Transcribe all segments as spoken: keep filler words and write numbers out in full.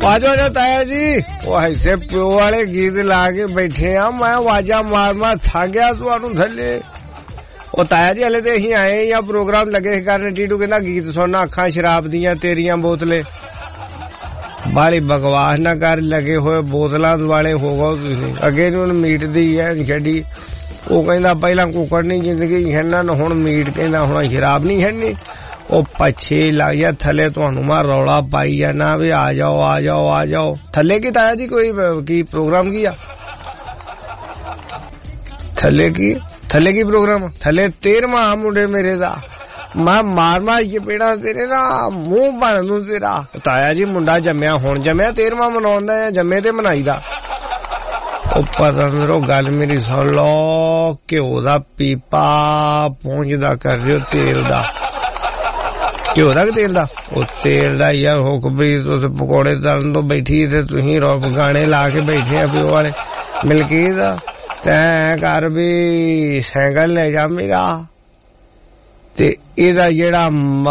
आजो आजो ताया जी वो ऐसे प्यो वाले गीत ला के बैठे आ मैं आवाजा मार मार थक गया तुहानू थले ओ ताया जी हले ते असीं आए या प्रोग्राम लगे करन टीटू कहंदा गीत सुनना अखां शराब दियां तेरियां बोतले बाली बकवास ना कर लगे हुए बोतलां वाले हो गए तुसीं अगे हुण मीट दी है छड्डी ओ कहंदा पहला कुकड़ नहीं जिंदगी है हुण मीट कहंदा हुण शराब नहीं है ओ पछे लग जा थले तुहानू मैं रौला पाई जाना भी आ जाओ आ जाओ आ जाओ थले की ताया जी कोई की प्रोग्राम किया थले की थले की प्रोग्राम थले तेरहवां मुंडे मेरे दा मैं मार मार के पेड़ा तेरे ना मुंह बन दूं तेरा ताया जी मुंडा जम्या हुण जम्या तेरहवां मनाउंदा है जम्मे ते मनाई दा ओ पता मेरो गल मेरी सुन लो घ्यो दा पीपा पहुंचदा कर रहे हो तेल दा घ्यो दा तेल दा ओ तेल दा यार हुक्मरी तुस पकौड़े तलन तो बैठी ते तुसीं रोप गाने ला के बैठे प्यो वाले मिलकी दा तैं कर भी साइकिल ले जा मेरा ते एदा जेड़ा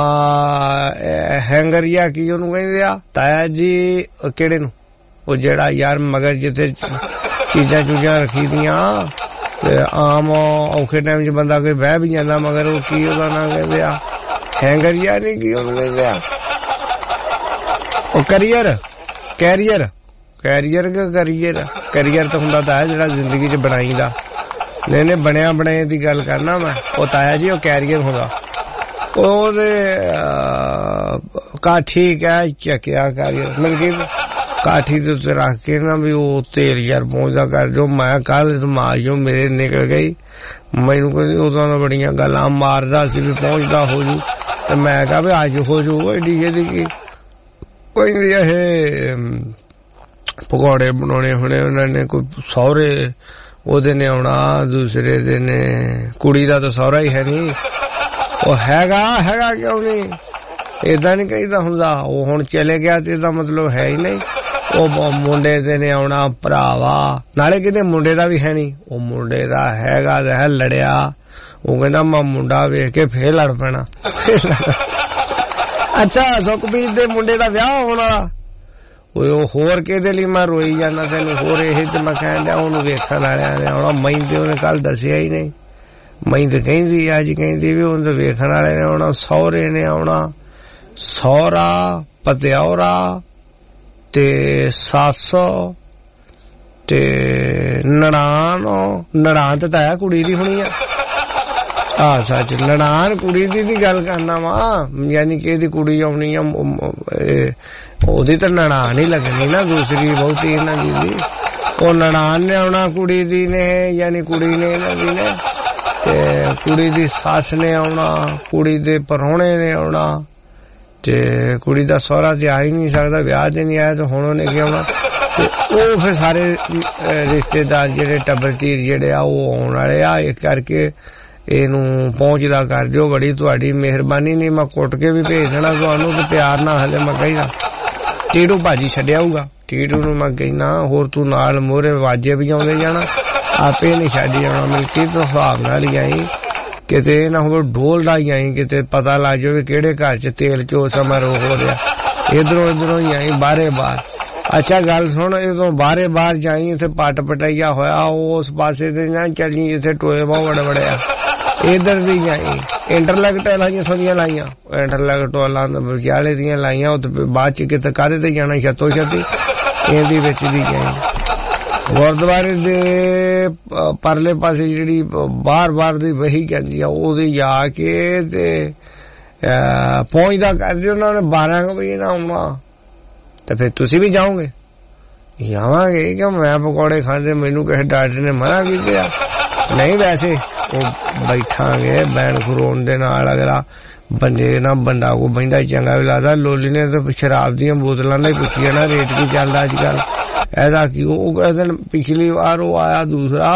हैंगरिया की ओनू कहंदे आ ताया जी केड़े नू ओ जेड़ा यार मगर जिथे चीजां चूजां रखी दियां ते आम औखे टाइम च बंदा कोई बह भी जांदा मगर ओ की ओदा नाम कहंदे आ हैंगरिया नहीं की ओनू कहंदे आ ओ करियर कैरियर कैरियर के करियर करियर तो हुंदा ताया जेड़ा जिंदगी च बनाईदा नहीं नहीं बनया बनाए दी गल करना मैं ओ ताया जी ओ कैरियर हुंदा ओदे का ठीक है चकिया कैरियर मिल गई काठी ते उत्ते रख के ना भी ओ तेल यार पहुंचदा कर जो मैं कल दिमाग जो मेरे निकल गई मैनू कहंदी उदों तां बड़ियां गल्लां मारदा सी भी पहुंचदा हो जू ते मैं कहा भी अज हो जू एडी एडी की कोई ये पकौड़े बनाने होने उन्होंने कोई सौरे ओदे ने आउणा दूसरे दिन कुड़ी दा तो सौरा ही है नहीं ओ हैगा हैगा क्यों नहीं इदा नहीं कहीदा हुंदा ओ हुण चले गया ते दा मतलब है ही नहीं ओ मुंडे दे ने आउणा भरावा नाले किते मुंडे दा भी है नहीं ओ मुंडे दा हैगा ते है लड़िया ओ कहंदा मैं मुंडा वेख के फेर लड़ पैना अच्छा सुखबीर दे मुंडे दा ब्याह होण वाला होर केदे लई मैं रोई जाना तेन होर ये ते मैं कहन दिया ओनू वेखण वालियां ने आउणा मई ते उन्हें कल दसिया ही नहीं मई ते कहंदी अज कहंदी भी उन्हें वेखण वाले ने आउणा सौरे ने आउणा सौरा पतिऔरा ते सस्स ते ननान ननान ते ताया कुड़ी दी होनी आ आ सच ननान कुड़ी दी दी गल करना वा यानी कि एदी कुड़ी आउणी आ ओदी तो ननान ही लगनी ना दूसरी बहुती इन्हां दी ओ ननान ने आउणा कुड़ी दी ने यानी कुड़ी ने इन्हां दी ने ते कुड़ी दी सस ने आउणा कुड़ी दे परौणे ने आउणा ते कुड़ी दा सौहरा ते आ ही नहीं सकदा ब्याह ते नहीं आया तो हुण उहने की आउणा ते ओ फिर सारे रिश्तेदार जेहड़े टब्बर तीर जेहड़े आ ओ आउण वाले आ इस करके एनू पहुंचदा कर दिओ बड़ी तुहाडी मेहरबानी नहीं मैं कुट के भी भेज देना तुहानू ते प्यार ना हले मैं कहना टीटू भाजी छड्डिया होगा टीटू नू मैं कहना होर तू नाल मोहरे वाजे भी आउंदे जाना आपे नहीं छड्डी जाना मिलकी तो हिसाब नाल ही आई किते ना हो ढोल दा ही आई किते पता लग जावे केड़े घर च तेल चो समारोह हो रहा इधरों इधरों ही आई बारे बार अच्छा गल सुन इधरों बारे बार जाई इत्थे पट पटाइया होया उस पासे ते ना चली जिथे टोए बहुत बड़े बड़े आ इधर दी आई इंटरलैक टाइलां थोड़ियां लाइयां इंटरलैक टोलां बजाले दियां लाइयां उत्ते बाद च किते कादे ते जाना छतो छती एंदी विच दी आई गुरुद्वारे दे परले पासे जिहड़ी बार बार दी वही कहंदी आ ओदे जाके ते पहुंचदा कर दिओ उन्हां ने बारह बजे ना आउणा ते फिर तुसीं भी जाओगे जावांगे कि मैं पकौड़े खांदे मैनू किसी डॉक्टर ने मना कीता नहीं वैसे वो बैठांगे बैन खरोन दे नाल अगला बंदे ना बंदा को बहिंदा चंगा भी लगदा लोली ने तो शराब दियां बोतलां दा ही पुछी जाना रेट की चलदा अजकल ऐसा कि वो कहते पिछली बार वो आया दूसरा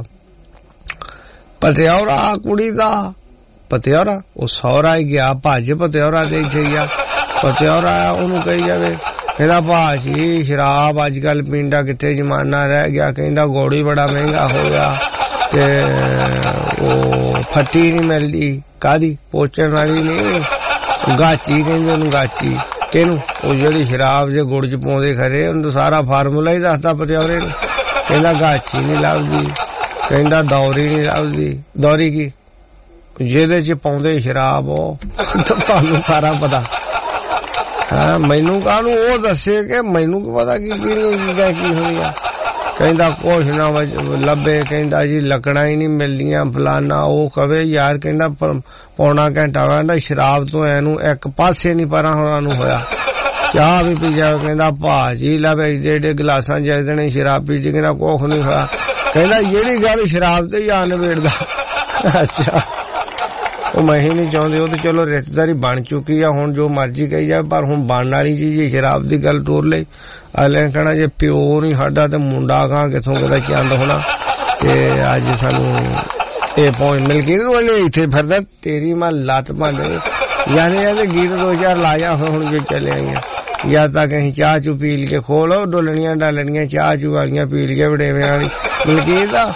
पतिऔरा कुड़ी दा पतिऔरा वो सौरा ही गया भज पतिऔरा ते इत्थे गया पतिऔरा आया ओनू कही जावे कहना भाजी शराब अजकल पींदा किथे जमाना रह गया कहंदा गौड़ी बड़ा महंगा हो गया ते ओ फट्टी नहीं मिलदी कादी पोचण वाली नहीं गाची कहंदे ओनू गाची ਕਿਹਨੂੰ? ਉਹ ਜਿਹੜੀ ਸ਼ਰਾਬ ਜੇ ਗੁੜ ਚ ਪਾਉਂਦੇ ਖਰੇ, ਉਹਨੂੰ ਸਾਰਾ ਫਾਰਮੂਲਾ ਹੀ ਦੱਸਦਾ ਪਤਿਆਰੇ ਨੂੰ। ਕਹਿੰਦਾ ਗਾਛੀ ਨੀ ਲੱਭਦੀ, ਕਹਿੰਦਾ ਦੌਰੀ ਨੀ ਲੱਭਦੀ। ਦੌਰੀ ਕੀ? ਜਿਹਦੇ ਚ ਪਾਉਂਦੇ ਸ਼ਰਾਬ, ਉਹ ਤੁਹਾਨੂੰ ਸਾਰਾ ਪਤਾ। ਹਾਂ, ਮੈਨੂੰ ਕਾਹਨੂੰ ਉਹ ਦੱਸੇ ਕਿ ਮੈਨੂੰ ਕੀ ਪਤਾ ਕੀ ਕਿਹੜੀਆਂ ਚੀਜ਼ਾਂ ਕੀ ਹੋਈਆਂ। ਕਹਿੰਦਾ ਕੁਛ ਨਾ ਲੱਭੇ, ਕਹਿੰਦਾ ਜੀ ਲੱਕੜਾਂ ਹੀ ਨਹੀਂ ਮਿਲਦੀਆਂ ਫਲਾਨਾ। ਉਹ ਕਵੇ ਯਾਰ, ਕਹਿੰਦਾ ਪੌਣਾ ਘੰਟਾ ਕਹਿੰਦਾ ਸ਼ਰਾਬ ਤੋਂ ਐਨੂੰ ਇੱਕ ਪਾਸੇ ਨੀ ਪਰਾਂ ਹੋਰਾਂ ਨੂੰ ਹੋਇਆ। ਚਾਹ ਵੀ ਪੀ ਜਾ, ਕਹਿੰਦਾ ਭਾਜੀ ਲੱਭੇ ਏਡੇ ਏਡੇ ਗਲਾਸਾਂ ਚ ਦੇਣੇ ਸ਼ਰਾਬ ਪੀ ਜੀ, ਕਹਿੰਦਾ ਕੁਛ ਨੀ ਹੋਇਆ। ਕਹਿੰਦਾ ਜਿਹੜੀ ਗੱਲ ਸ਼ਰਾਬ ਤੇ ਹੀ ਆ ਨਿਬੇੜਦਾ। ਅੱਛਾ, ਉਹ ਮੈਂ ਹੀ ਨਹੀਂ ਚਾਹੁੰਦੇ। ਉਹ ਤੇ ਚਲੋ ਰਿਸ਼ਤੇਦਾਰੀ ਬਣ ਚੁੱਕੀ ਆ, ਹੁਣ ਜੋ ਮਰਜੀ ਕਹੀ ਜਾਵੇ, ਪਰ ਹੁਣ ਬਣਨ ਵਾਲੀ ਚੀਜ਼ ਸ਼ਰਾਬ ਦੀ ਗੱਲ ਤੋਰ ਲਈ। ਅਗਲੇ ਕਹਿਣਾ ਜੇ ਪਿਓ ਨੀ ਸਾਡਾ ਤੇ ਮੁੰਡਾ ਕਾਂ ਕਿੱਥੋਂ ਕਿਹਦਾ ਚੰਦ ਹੋਣਾ। ਤੇ ਅੱਜ ਸਾਨੂੰ ਇਹ ਪਹੁੰਚ ਮਿਲ ਗਈ ਵਾਲੇ ਇੱਥੇ ਫਿਰਦਾ, ਤੇਰੀ ਮੈਂ ਲੱਤ ਭਾਂਡੇ ਯਾਨੀ ਇਹਦੇ ਗੀਤ ਦੋ ਚਾਰ ਲਾਇਆ ਹੁਣ ਜੇ ਚਲੇ ਆਈਆਂ। ਜਾਂ ਤਾਂ ਕਹੀਂ ਚਾਹ ਚੂ ਪੀਲ ਕੇ ਖੋਲੋ, ਡੋਲਣੀਆਂ ਡਾਲਣੀਆਂ ਚਾਹ ਚੂ ਵਾਲੀਆਂ ਪੀਲ ਕੇ ਵਡੇਵੇਂ ਵਾਲੀ ਮਲਕੀਤ ਦਾ।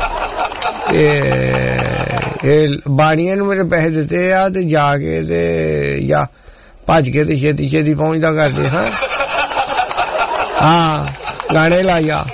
ਇਹ ਬਾਣੀਆਂ ਨੂੰ ਮੇਰੇ ਪੈਸੇ ਦਿੱਤੇ ਆ ਤੇ ਜਾ ਕੇ ਤੇ ਜਾਂ ਭੱਜ ਕੇ ਤੇ ਛੇਤੀ ਛੇਤੀ ਪਹੁੰਚਦਾ ਕਰਦੇ। ਹਾਂ ਹਾਂ, ਗਾਣੇ ਲਾਇਆ।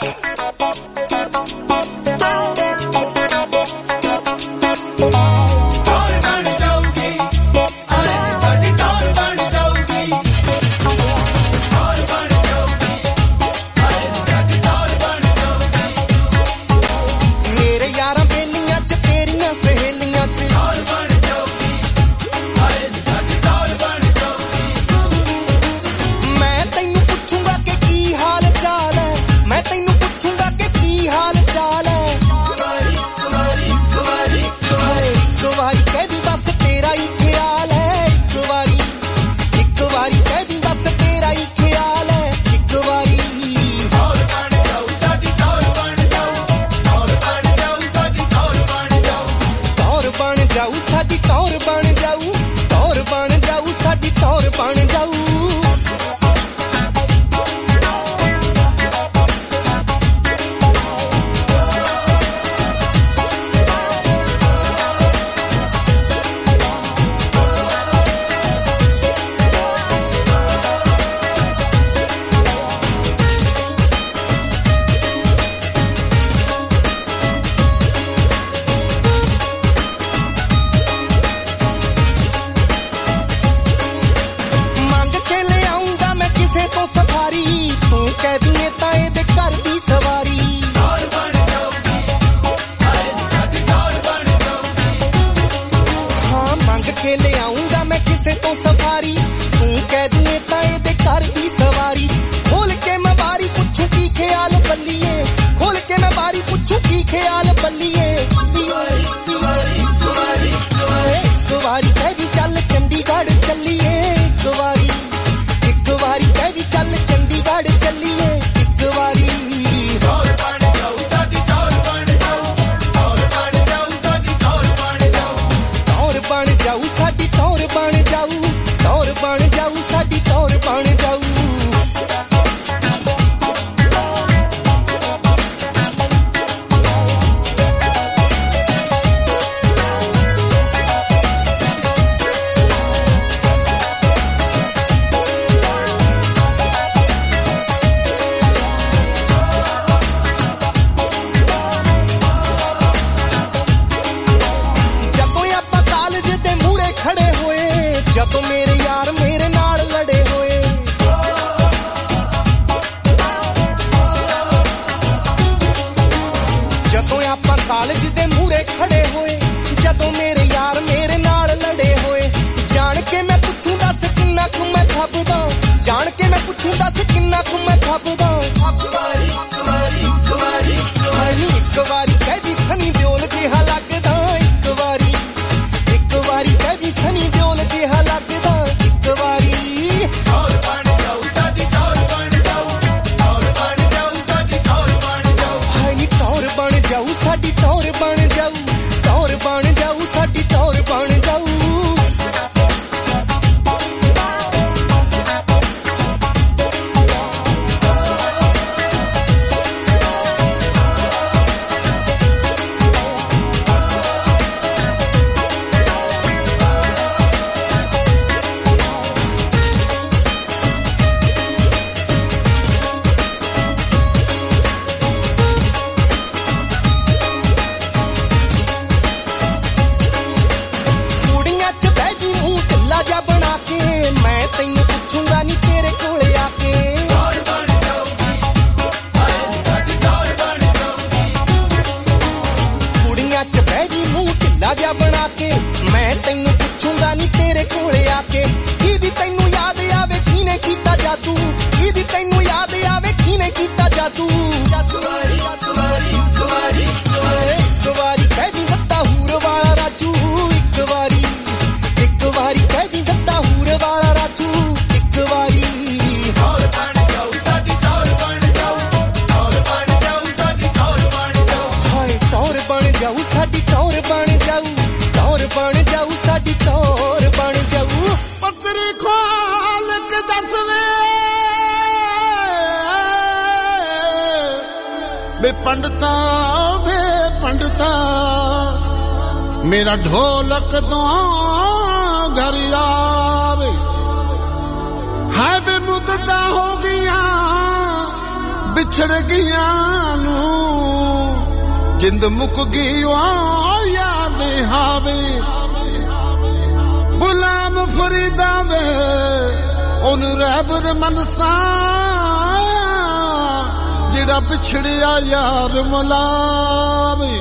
पंडिता वे पंडिता मेरा ढोलक तो घर आवे है बे मुद्दा हो गया बिछड़ गया नू जिंद मुक गई याद हावे गुलाम फरीदा वे ओन रहबर मनसा जिहड़ा बिछड़िया यार मुलावे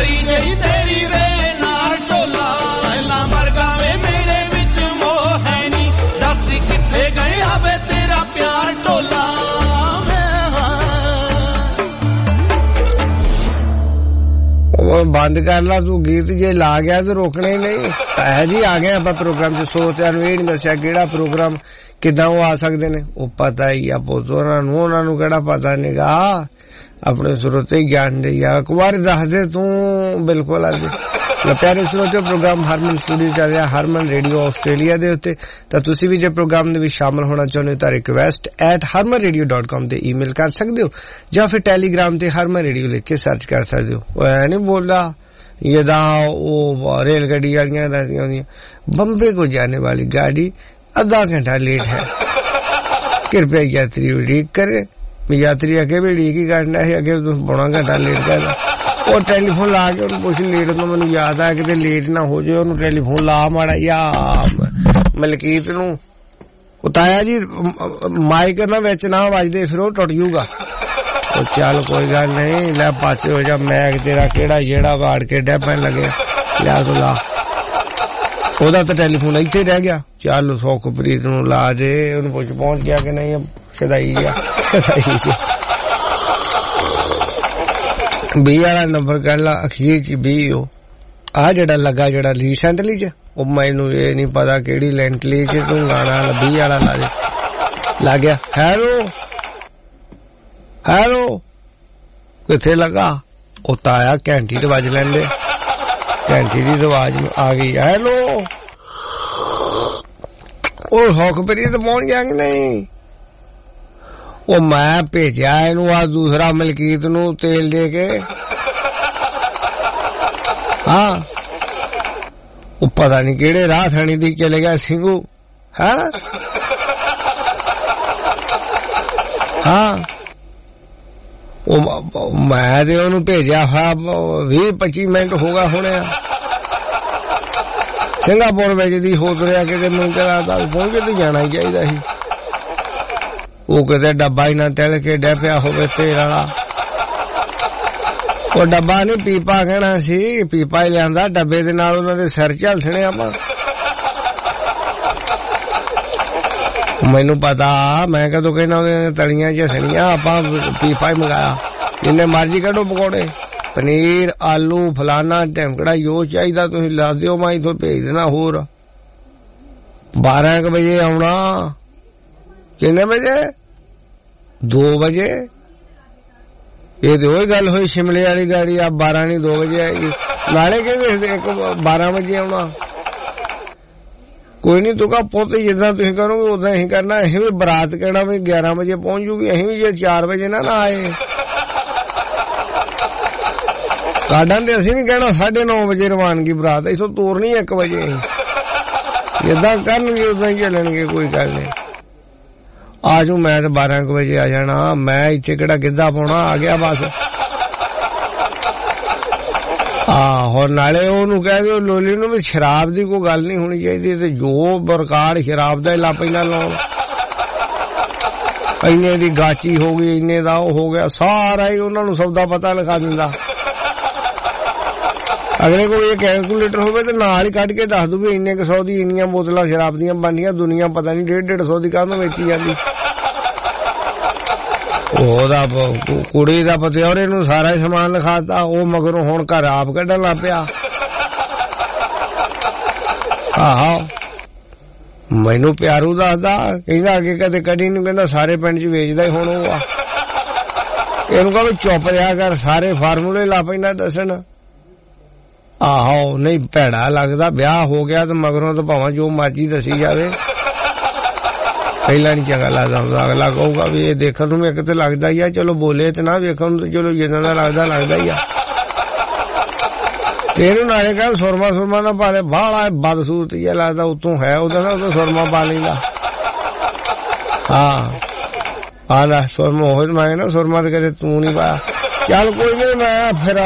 ਯਾਰੀ ਨਹੀਂ ਤੇਰੀ ਵੇ ਨਾਲ ਢੋਲਾ ਪਹਿਲਾਂ ਵਰਗਾ ਵੇ ਮੇਰੇ ਵਿੱਚ ਮੋਹ ਹੈ ਨੀ ਦੱਸ ਕਿੱਥੇ ਗਏ ਆਵੇ ਤੇਰਾ ਪਿਆਰ ਢੋਲਾ ਬੰਦ ਕਰ ਲਾ ਤੂੰ ਗੀਤ ਜੇ ਲਾ ਗਿਆ ਤੇ ਰੋਕਣਾ ਹੀ ਨਹੀਂ ਹੈ ਜੀ ਆ ਗਏ ਆਪਾਂ ਪ੍ਰੋਗਰਾਮ ਚ ਸੋਚਿਆ ਨੂੰ ਇਹ ਨਹੀਂ ਦੱਸਿਆ ਕਿਹੜਾ ਪ੍ਰੋਗਰਾਮ ਕਿੱਦਾਂ ਉਹ ਆ ਸਕਦੇ ਨੇ ਉਹ ਪਤਾ ਹੀ ਆ ਪੁੱਤ ਉਹਨਾਂ ਨੂੰ ਉਹਨਾਂ ਨੂੰ ਕਿਹੜਾ ਪਤਾ ਨਹੀਂਗਾ ਆਪਣੇ ਸਰੋਤੇ ਗਿਆਨ ਦੇ ਆ ਇੱਕ ਵਾਰ ਦੱਸ ਦੇ ਤੂੰ ਬਿਲਕੁਲ ਅੱਜ ਪਿਆਰੇ ਸਰੋਤੇ ਪ੍ਰੋਗਰਾਮ ਹਰਮਨ ਸਟੂਡੀਓ ਚੱਲ ਰਿਹਾ ਹਰਮਨ ਰੇਡੀਓ ਆਸਟ੍ਰੇਲੀਆ ਦੇ ਉੱਤੇ ਤਾਂ ਤੁਸੀਂ ਵੀ ਜੇ ਪ੍ਰੋਗਰਾਮ ਦੇ ਵਿੱਚ ਸ਼ਾਮਲ ਹੋਣਾ ਚਾਹੁੰਦੇ ਹੋ ਤਾਂ request at harman radio dot com ਤੇ ਈਮੇਲ ਕਰ ਸਕਦੇ ਹੋ ਜਾਂ ਫਿਰ ਟੈਲੀਗ੍ਰਾਮ ਤੇ ਹਰਮਨ ਰੇਡੀਓ ਲਿਖ ਕੇ ਸਰਚ ਕਰ ਸਕਦੇ ਹੋ ਉਹ ਐ ਨਹੀਂ ਬੋਲਾ यदा वो रेलगाड़ी गाड़ियां रहती होंगी बम्बे को जाने वाली गाड़ी आधा घंटा लेट है कृपया यात्री उड़ीक करे यात्री अगे भी उड़ीक ही करना है अगे पौना घंटा लेट जाएगा और टेलीफोन ला के उन्हें कुछ लेट तो मैंने याद आया कि लेट ना हो जाए उन्हें टेलीफोन ला माड़ा या मलकीत नू उताया जी माइक ना विच ना वजदे फिर वो टुट जूगा चल कोई गल नहीं लै पासे हो जा मैग तेरा केड़ा जेड़ा वाड़ के डैपन लगे लिया तो ला ओदा तो टेलीफोन इत्थे रह गया चल सुखप्रीत नू ला दे उन्हें पुछ पहुंच गया कि नहीं सदाई गया सदाई से बी वाला नंबर कर ला अखीर च बी ओ आ जेड़ा लगा जेड़ा रीसेंटली च ओ मैनू ये नहीं पता केड़ी लेंटली च तू गाना बी वाला ला दे ला गया हेलो ਹੈਲੋ ਕਿੱਥੇ ਲੱਗਾ ਉਹ ਤਾਂ ਆਇਆ ਘੰਟੀ ਤੇ ਵੱਜ ਲੈਂਦੇ ਘੰਟੀ ਦੀ ਆਵਾਜ਼ ਆ ਗਈ ਹੈਲੋ ਉਹ ਹੁਕਮਰੀ ਤੇ ਪਹੁੰਚ ਗਿਆ ਕਿ ਨਹੀਂ ਉਹ ਮੈਂ ਭੇਜਿਆ ਇਹਨੂੰ ਆ ਦੂਸਰਾ ਮਲਕੀਤ ਨੂੰ ਤੇਲ ਦੇ ਕੇ ਹਾਂ ਉਹ ਪਤਾ ਨਹੀਂ ਕਿਹੜੇ ਰਾਹ ਥਾਣੀ ਦੀ ਚਲੇ ਗਿਆ ਸਿੰਘੂ ਹਾਂ ਹਾਂ ਉਹ ਮੈਂ ਤੇ ਉਹਨੂੰ ਭੇਜਿਆ ਹੋਇਆ ਵੀਹ ਪੱਚੀ ਮਿੰਟ ਹੋ ਗਿਆ ਹੋਣੇ ਆ ਸਿੰਗਾਪੁਰ ਵਿੱਚ ਦੀ ਹੋ ਤੁਰਿਆ ਕਿਤੇ ਮੈਨੂੰ ਕਹਿੰਦਾ ਪਹੁੰਚ ਕੇ ਤੇ ਜਾਣਾ ਹੀ ਚਾਹੀਦਾ ਸੀ ਉਹ ਕਿਤੇ ਡੱਬਾ ਹੀ ਨਾ ਤਿਲ ਕੇ ਡੈ ਪਿਆ ਹੋਵੇ ਤੇਲ ਵਾਲਾ ਉਹ ਡੱਬਾ ਨਹੀਂ ਪੀਪਾ ਕਹਿਣਾ ਸੀ ਪੀਪਾ ਹੀ ਲਿਆਂਦਾ ਡੱਬੇ ਦੇ ਨਾਲ ਉਹਨਾਂ ਦੇ ਸਿਰ ਝਲਸਣੇ ਆਪਾਂ ਮੈਨੂੰ ਪਤਾ ਮੈਂ ਕਦੋਂ ਕਹਿੰਦਾ ਉਹਦੇ ਤਲੀਆਂ ਝਸਣੀਆਂ ਆਪਾਂ ਪੀਪਾ ਹੀ ਮੰਗਾਇਆ ਜਿੰਨੇ ਮਰਜੀ ਕੱਢੋ ਪਕੌੜੇ ਪਨੀਰ ਆਲੂ ਫਲਾਨਾ ਢਿਮਕੜਾ ਜੋ ਚਾਹੀਦਾ ਤੁਸੀਂ ਲਾ ਦਿਓ ਮੈਂ ਇਥੋਂ ਭੇਜ ਦੇਣਾ ਹੋਰ ਬਾਰਾਂ ਕੁ ਵਜੇ ਆਉਣਾ ਕਿੰਨੇ ਵਜੇ ਦੋ ਵਜੇ ਇਹ ਤੇ ਉਹੀ ਗੱਲ ਹੋਈ ਸ਼ਿਮਲੇ ਵਾਲੀ ਗਾੜੀ ਆ ਬਾਰਾਂ ਨਹੀਂ ਦੋ ਵਜੇ ਆਏਗੀ ਨਾਲੇ ਕਹਿੰਦੇ ਇੱਕ ਬਾਰਾਂ ਵਜੇ ਆਉਣਾ ਕੋਈ ਨਹੀਂ ਤੂੰ ਕਾ ਪੁੱਤ ਜਿੱਦਾਂ ਤੁਸੀਂ ਕਰੋਗੇ ਉਦਾਂ ਅਸੀਂ ਕਰਨਾ ਅਸੀਂ ਵੀ ਬਰਾਤ ਕਹਿਣਾ ਵੀ ਗਿਆਰਾਂ ਵਜੇ ਪਹੁੰਚ ਜੂਗੀ ਅਸੀਂ ਵੀ ਜੇ ਚਾਰ ਵਜੇ ਨਾ ਨਾ ਆਏ ਕਾਢਾਂ ਤੇ ਅਸੀਂ ਵੀ ਕਹਿਣਾ ਸਾਢੇ ਨੌ ਵਜੇ ਰਵਾਨਗੀ ਬਰਾਤ ਇਥੋਂ ਤੋਰਨੀ ਇੱਕ ਵਜੇ ਜਿੱਦਾਂ ਕਰਨਗੇ ਉਦਾਂ ਹੀ ਚੱਲਣਗੇ ਕੋਈ ਗੱਲ ਨਹੀਂ ਆਜੂ ਮੈਂ ਤੇ ਬਾਰਾਂ ਕੁ ਵਜੇ ਆ ਜਾਣਾ ਮੈਂ ਇੱਥੇ ਕਿਹੜਾ ਗਿੱਧਾ ਪਾਉਣਾ ਆ ਗਿਆ ਬਸ ਆਹੋ ਨਾਲੇ ਉਹਨੂੰ ਕਹਿ ਦਿਓ ਲੋਲੀ ਨੂੰ ਵੀ ਸ਼ਰਾਬ ਦੀ ਕੋਈ ਗੱਲ ਨਹੀਂ ਹੋਣੀ ਚਾਹੀਦੀ ਤੇ ਜੋ ਬਰਕਾਰ ਸ਼ਰਾਬ ਦਾ ਹੀ ਲਾ ਪੈਂਦਾ ਲਾਉਣ ਇੰਨੇ ਦੀ ਗਾਚੀ ਹੋ ਗਈ ਇੰਨੇ ਦਾ ਉਹ ਹੋ ਗਿਆ ਸਾਰਾ ਹੀ ਉਹਨਾਂ ਨੂੰ ਸਭ ਦਾ ਪਤਾ ਲਿਖਾ ਦਿੰਦਾ ਅਗਲੇ ਕੋਲ ਇਹ ਕੈਲਕੂਲੇਟਰ ਹੋਵੇ ਤੇ ਨਾਲ ਹੀ ਕੱਢ ਕੇ ਦੱਸ ਦੂ ਵੀ ਇੰਨੇ ਕੁ ਸੌ ਦੀ ਇੰਨੀਆਂ ਬੋਤਲਾਂ ਸ਼ਰਾਬ ਦੀਆਂ ਬਣਦੀਆਂ ਦੁਨੀਆ ਪਤਾ ਨਹੀਂ ਡੇਢ ਡੇਢ ਸੌ ਦੀ ਕਾਹਨੂੰ ਵੇਚੀ ਜਾਂਦੀ ਉਹਦਾ ਕੁੜੀ ਦਾ ਪਤਿਓਰੇ ਨੂੰ ਸਾਰਾ ਹੀ ਸਮਾਨ ਲਿਖਾਤਾ ਉਹ ਮਗਰੋਂ ਹੁਣ ਘਰ ਆਪ ਕੱਢਣ ਲੱਗ ਪਿਆ ਆਹੋ ਮੈਨੂੰ ਪਿਆਰੂ ਦੱਸਦਾ ਕਹਿੰਦਾ ਅੱਗੇ ਕਦੇ ਕੜੀ ਨੂੰ ਕਹਿੰਦਾ ਸਾਰੇ ਪਿੰਡ ਚ ਵੇਚਦਾ ਹੀ ਹੁਣ ਉਹ ਆ ਇਹਨੂੰ ਕਹਾਂ ਵੀ ਚੁੱਪ ਰਿਹਾ ਕਰ ਸਾਰੇ ਫਾਰਮੂਲੇ ਲਾ ਪੈਂਦਾ ਦੱਸਣ ਆਹੋ ਨਹੀਂ ਭੈੜਾ ਲੱਗਦਾ ਵਿਆਹ ਹੋ ਗਿਆ ਤੇ ਮਗਰੋਂ ਤਾਂ ਭਾਵੇਂ ਜੋ ਮਰਜ਼ੀ ਦੱਸੀ ਜਾਵੇ ਪਹਿਲਾਂ ਨੀ ਚੰਗਾ ਲੱਗਦਾ ਹੁੰਦਾ ਅਗਲਾ ਕਹੂਗਾ ਵੀ ਇਹ ਦੇਖਣ ਨੂੰ ਇੱਕ ਤੇ ਲੱਗਦਾ ਹੀ ਆ ਚਲੋ ਬੋਲੇ ਤੇ ਨਾ ਵੇਖਣ ਨੂੰ ਚਲੋ ਜਿੰਨਾ ਦਾ ਲੱਗਦਾ ਲੱਗਦਾ ਹੀ ਆ ਤੇਰੇ ਨਾਲੇ ਕਹਿ ਸੁਰਮਾ ਸੁਰਮਾ ਨਾ ਪਾ ਲੈ ਬਾਹਲਾ ਬਦਸੂਰਤ ਜਿਹਾ ਲੱਗਦਾ ਉਤੋਂ ਹੈ ਉਹਦਾ ਨਾ ਉਦੋਂ ਸੁਰਮਾ ਪਾ ਲੈਂਦਾ ਹਾਂ ਆ ਲੈ ਸੁਰਮਾ ਹੋਏ ਮੈਂ ਨਾ ਸੁਰਮਾ ਤੇ ਕਦੇ ਤੂੰ ਨੀ ਪਾਇਆ ਚੱਲ ਕੋਈ ਨਹੀਂ ਮੈਂ ਫਿਰ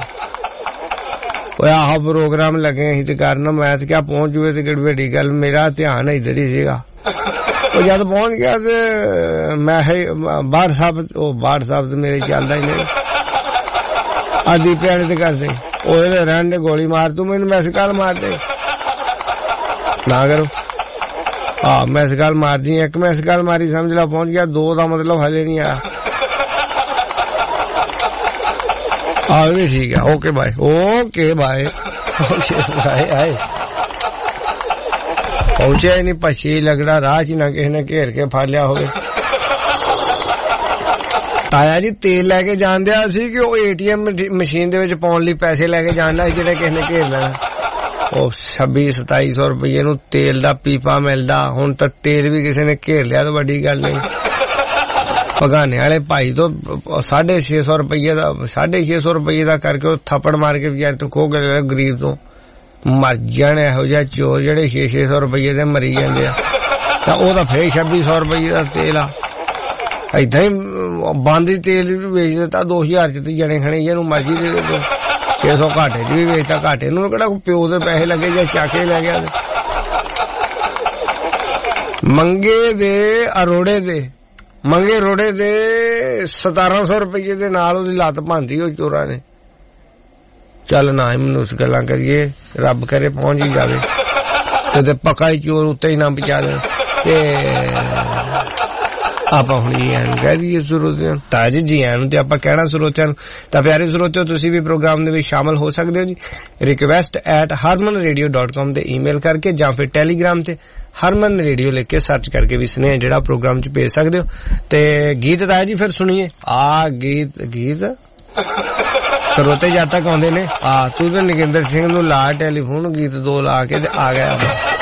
ਉਹ ਆਹ ਪ੍ਰੋਗਰਾਮ ਲੱਗੇ ਅਸੀਂ ਤੇ ਕਰਨ ਮੈਂ ਤੇ ਕਿਹਾ ਪਹੁੰਚ ਜੂਏ ਤੇ ਕਿਹੜੀ ਵੱਡੀ ਗੱਲ ਮੇਰਾ ਧਿਆਨ ਇੱਧਰ ਹੀ ਸੀਗਾ ਉਹ ਜਦ ਪਹੁੰਚ ਗਿਆ ਤੇ ਮੈਂ ਬਾੜ ਸਾਹਿਬ ਉਹ ਬਾੜ ਸਾਹਿਬ ਤੇ ਮੇਰੇ ਚੱਲਦਾ ਹੀ ਨਹੀਂ ਆਦੀ ਪਿਆਰੇ ਤੇ ਕਰਦੇ ओए रहने दे गोली मार तू मैनू मैस कॉल मार दे ना करो हाँ मैस कॉल मार दी एक मैस कॉल मारी समझ ला पहुंच गया दो का मतलब हले नहीं आया हाँ भी ठीक है okay bye okay bye okay bye आए पहुंचे ही नहीं पछी लगड़ा राह च ना किसी ने घेर के फड़ लिया होवे ताया जी तेल लैके जान दिया सी कि वो एटीएम मशीन दे विच पाउण लई पैसे लैके जाना जेह्ड़े किसी ने घेर लेना ਉਹ छब्बी सताई सौ रुपये ਨੂੰ तेल ਦਾ ਪੀਪਾ ਮਿਲਦਾ ਹੁਣ ਤਾਂ तेल भी किसी ने घेर लिया तो ਵੱਡੀ ਗੱਲ ਨਹੀਂ ਭਗਾਨੇ ਵਾਲੇ ਭਾਈ ਤੋਂ साढ़े छे सौ रुपये ਦਾ साढ़े छे सौ रुपये ਦਾ ਕਰਕੇ ਉਹ ਥੱਪੜ ਮਾਰ ਕੇ ਵਿਚਾਰੇ ਤੋਂ ਖੋ ਗਏ ਗਰੀਬ ਤੋਂ ਮਰ ਜਾਣ ਇਹੋ ਜਿਹਾ ਚੋਰ ਜਿਹੜੇ छे छे सौ रुपये ਦੇ ਮਰੀ ਜਾਂਦੇ ਆ ਤਾਂ ਉਹ ਤਾਂ ਫੇਰ छब्बी सौ रुपये ਦਾ ਤੇਲ ਆ ਏਦਾਂ ਹੀ ਬੰਦ ਹੀ ਤੇਲ ਵੀ ਵੇਚ ਦਿੱਤਾ दो हज़ार ਚ ਤੇ ਜਣੇ ਖਣੇ ਜਿਹਨੂੰ ਮਰਜ਼ੀ ਦੇ ਦੇ छे सौ घाटे च भी बेचता घाटे नूं किहड़ा प्यो दे पैसे लगे जां चाके लै गया मंगे दे अरोड़े दे मंगे रोड़े दे सतारां सौ रुपये दे नाल ओदी लत्त भांदी ओ चोरां ने चल ना ही मनुष्य गल्लां करिए रब करे पहुंच ही जावे ते पक्का ही चोर उत्ते ही ना बचा दे ते ਆਪਾਂ ਹੁਣ ਜੀ ਐਨ ਕਹਿ ਦਈਏ ਸਰੋਤਿਆਂ ਨੂੰ ਤਾਂ ਜੀ ਜੀ ਐਨ ਨੂੰ ਤੇ ਆਪਾਂ ਕਹਿਣਾ ਸਰੋਤਿਆਂ ਨੂੰ ਤਾਂ ਪਿਆਰੇ ਸਰੋਤਿਓ ਤੁਸੀਂ ਵੀ ਪ੍ਰੋਗਰਾਮ ਦੇ ਵਿੱਚ ਸ਼ਾਮਲ ਹੋ ਸਕਦੇ ਹੋ ਜੀ request at harman radio dot com ਤੇ ਈਮੇਲ ਕਰਕੇ ਜਾਂ ਫਿਰ ਟੈਲੀਗ੍ਰਾਮ ਤੇ ਹਰਮਨ ਰੇਡੀਓ ਲਿਖ ਕੇ ਸਰਚ ਕਰਕੇ ਵੀ ਸੁਨੇਹਾ ਜਿਹੜਾ ਪ੍ਰੋਗਰਾਮ ਚ ਭੇਜ ਸਕਦੇ ਹੋ ਤੇ ਗੀਤ ਤਾਂ ਜੀ ਫਿਰ ਸੁਣੀਏ ਆ ਗੀਤ ਗੀਤ ਸਰੋਤੇ ਜਦ ਤੱਕ ਆਉਂਦੇ ਨੇ ਆ ਤੂੰ ਤੇ ਨਗਿੰਦਰ ਸਿੰਘ ਨੂੰ ਲਾ ਟੈਲੀਫੋਨ ਗੀਤ ਦੋ ਲਾ ਕੇ ਤੇ ਆ ਗਿਆ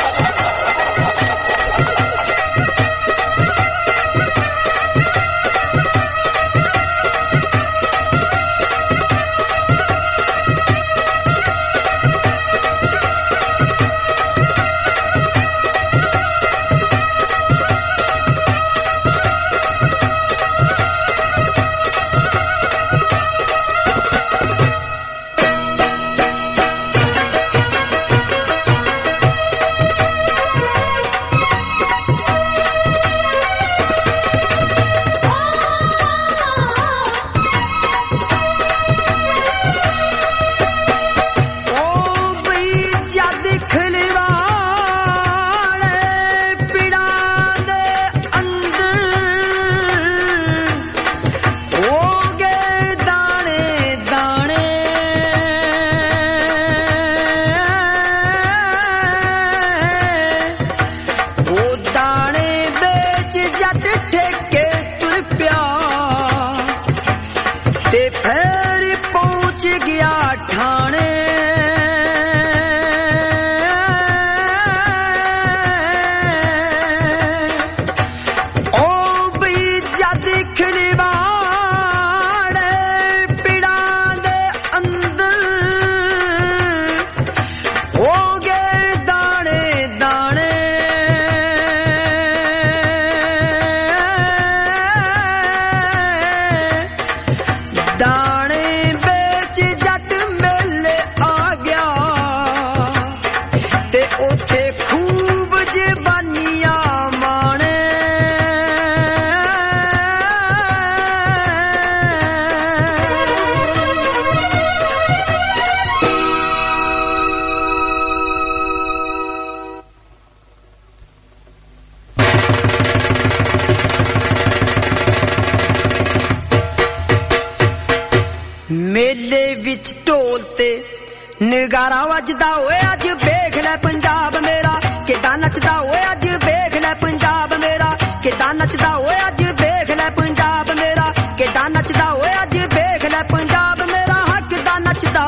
नगारा वजदा होए अज वेख लै पंजाब मेरा किदां नचदा होए अज वेख लै पंजाब मेरा किदां नचदा होए अज वेख लै पंजाब मेरा किदां नचदा होए अज वेख लै पंजाब मेरा हाँ किदां नचदा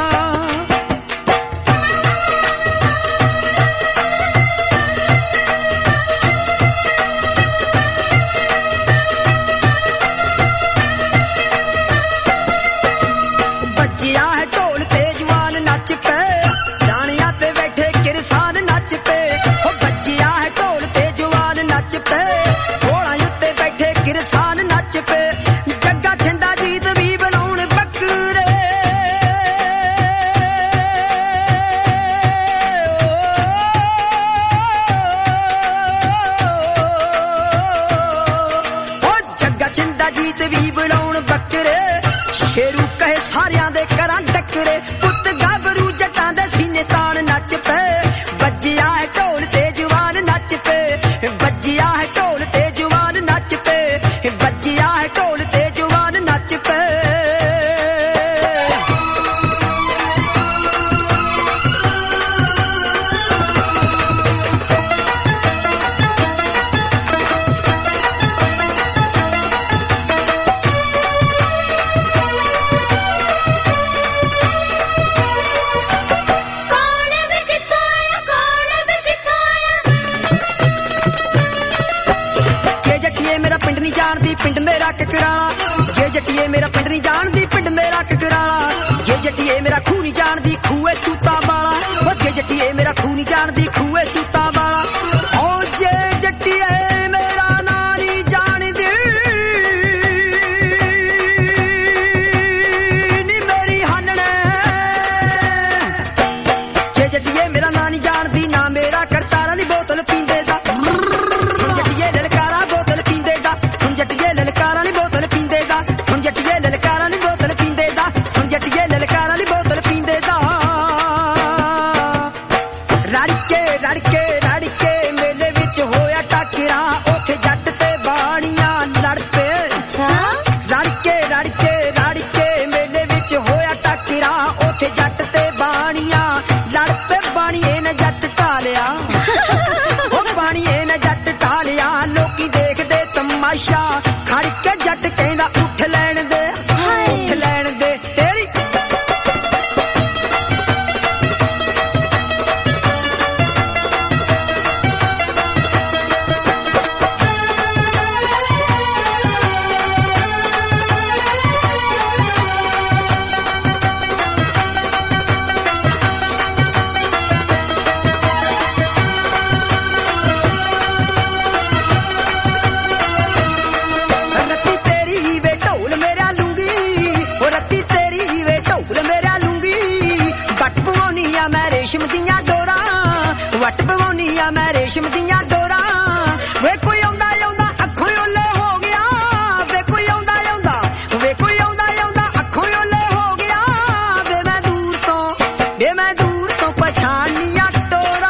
बजिया है ढोल ते जवान नच पे दानिया ते बैठे किरसान नच पे ओ बजिया है ढोल ते जवान नच पे घोड़ा उत्ते बैठे किरसान नच पे जग्गा छिंदा गीत भी बनाउण बकरे ओ जग्गा छिंदा गीत भी बनाउण बकरे शेरू कहे सारियां दे करां टकरे पुत ਜਾਣਦੀ ਪਿੰਡ ਮੇਰਾ ਕਕਰਾਲਾ ਜੇ ਜੱਟੀਏ ਮੇਰਾ ਪਿੰਡ ਨਹੀਂ ਜਾਣਦੀ ਪਿੰਡ ਮੇਰਾ ਕਕਰਾਲਾ ਜੇ ਜੱਟੀਏ ਮੇਰਾ ਖੂਹ ਨਹੀਂ ਜਾਣਦੀ ਖੂਏ ਚੂਤਾ ਵਾਲਾ ਉਹ ਜੇ ਜੱਟੀਏ ਮੇਰਾ ਖੂਹ ਨਹੀਂ ਜਾਣਦੀ ਖੂਏ ਚੂਤਾ ਵਾਲਾ ਉਹ ਜੇ ਜੱਟੀਏ ਮੇਰਾ ਨਾਂ ਨਹੀਂ ਜਾਣਦੀ ਨੀ ਮੇਰੀ ਹਾਨਣੇ ਜੇ ਜੱਟੀਏ ਮੇਰਾ ਨਾਂ ਨਹੀਂ ਜਾਣਦੀ ਨਾ ਮੇਰਾ ਕਰਤਾਰਾ ਨੀ ਬੋਤਲ ਪੀਂਦੇ ਦਾ ਸੁਣ ਜੱਟੀਏ ਲਲਕਾਰਾ ਬੋਤਲ ਪੀਂਦੇ ਦਾ ਸੁਣ ਜੱਟੀਏ ਲਲਕਾਰਾ ਨੀ ਬੋਤਲ ਪੀਂਦੇ ਦਾ ਸੁਣ ਜੱਟੀਏ ਲਲਕਾਰਾ ਨੀ ਬੋਤਲ ਪੀਂਦੇ ਦਾ ਸੁਣ ਜੱਟੀਏ ਲਲਕਾਰਾ ਨੀ ਬੋਤਲ ਪੀਂਦੇ ਦਾ ਰੜਕੇ ਰੜਕੇ ਰੜਕੇ ਮੇਲੇ ਵਿੱਚ ਹੋਇਆ ਟਾਕਰਾ ਉੱਥੇ ਜੱਟ ਤੇ ਬਾਣੀਆਂ ਲੜ ਪਏ ਅੱਛਾ ਰੜਕੇ ਰੜਕੇ ਰੜਕੇ ਮੇਲੇ ਵਿੱਚ ਹੋਇਆ ਟਾਕਰਾ ਉੱਥੇ ਜੱਟ ਤੇ ਬਾਣੀਆਂ ਲੜ ਪਏ ਬਾਣੀਏ ਨੇ ਜੱਟ ਢਾਲਿਆ ਉਹ ਬਾਣੀਏ ਨੇ ਜੱਟ ਢਾਲਿਆ ਲੋਕੀ ਦੇਖਦੇ ਤਮਾਸ਼ਾ ਖੜ ਕੇ ਜੱਟ ਕਹਿੰਦਾ ਉੱਠ ਲੈਣ ਦੇ ਉੱਠ ਲੈਣ ਦੇ ਤੇਰੀ ਰੱਤੀ ਤੇਰੀ ਵੇ ਢੋਲ ਮੇਰਾ ਲੂੰਗੀ ਉਹ ਰੱਤੀ ਤੇਰੀ ਵੇ ਢੋਲ ਮੇਰਾ ਲੂੰਗੀ ਵੱਟ ਪਵਾਉਣੀ ਆ ਮੈਂ ਰੇਸ਼ਮ ਦੀਆਂ ਡੋਰਾਂ ਵੱਟ ਪਵਾਉਣੀ ਆ ਮੈਂ ਰੇਸ਼ਮ ਦੀਆਂ ਡੋਰਾਂ ਵੇ ਕੋਈ ਆਉਂਦਾ ਆਉਂਦਾ ਅੱਖੋਂ ਓਲੇ ਹੋ ਗਿਆ ਵੇ ਕੋਈ ਆਉਂਦਾ ਆਉਂਦਾ ਵੇ ਕੋਈ ਆਉਂਦਾ ਆਉਂਦਾ ਅੱਖੋਂ ਓਲੇ ਹੋ ਗਿਆ ਵੇ ਮੈਂ ਦੂਰ ਤੋਂ ਵੇ ਮੈਂ ਦੂਰ ਤੋਂ ਪਛਾਣੀਆਂ ਟੋਰਾਂ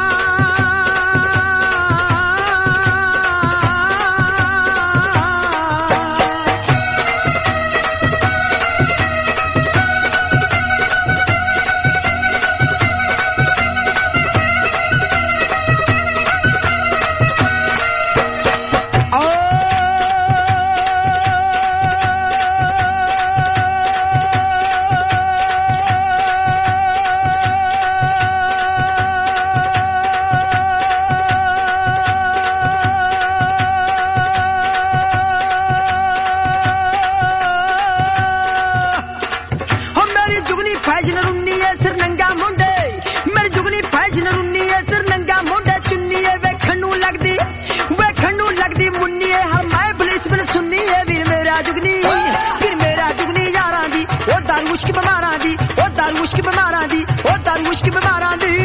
ਹੋ ਮੇਰੀ ਜੁਗਨੀ ਫੈਸ਼ਨ ਰੁੰਨੀ ਏ ਸਿਰ ਨੰਗਾ ਮੁੰਡੇ ਮੇਰੀ ਜੁਗਨੀ ਫੈਸ਼ਨ ਰੁੰਨੀ ਏ ਸਿਰ ਨੰਗਾ ਮੁੰਡੇ ਚੁੰਨੀ ਏ ਵੇਖਣ ਨੂੰ ਲੱਗਦੀ ਵੇਖਣ ਨੂੰ ਲੱਗਦੀ ਮੁੰਨੀ ਏ ਹਰ ਮੈਂ ਪੁਲਿਸ ਬਿਨ ਸੁਣਨੀ ਏ ਵੀਰ ਮੇਰਾ ਜੁਗਨੀ ਵੀਰ ਮੇਰਾ ਜੁਗਨੀ ਯਾਰਾਂ ਦੀ ਉਹ ਦਾਰੂ ਮੁਸ਼ਕ ਬਿਮਾਰਾਂ ਦੀ ਉਹ ਦਾਰੂ ਮੁਸ਼ਕ ਬਿਮਾਰਾਂ ਦੀ ਉਹ ਦਾਰੂ ਮੁਸ਼ਕ ਬਿਮਾਰਾਂ ਦੀ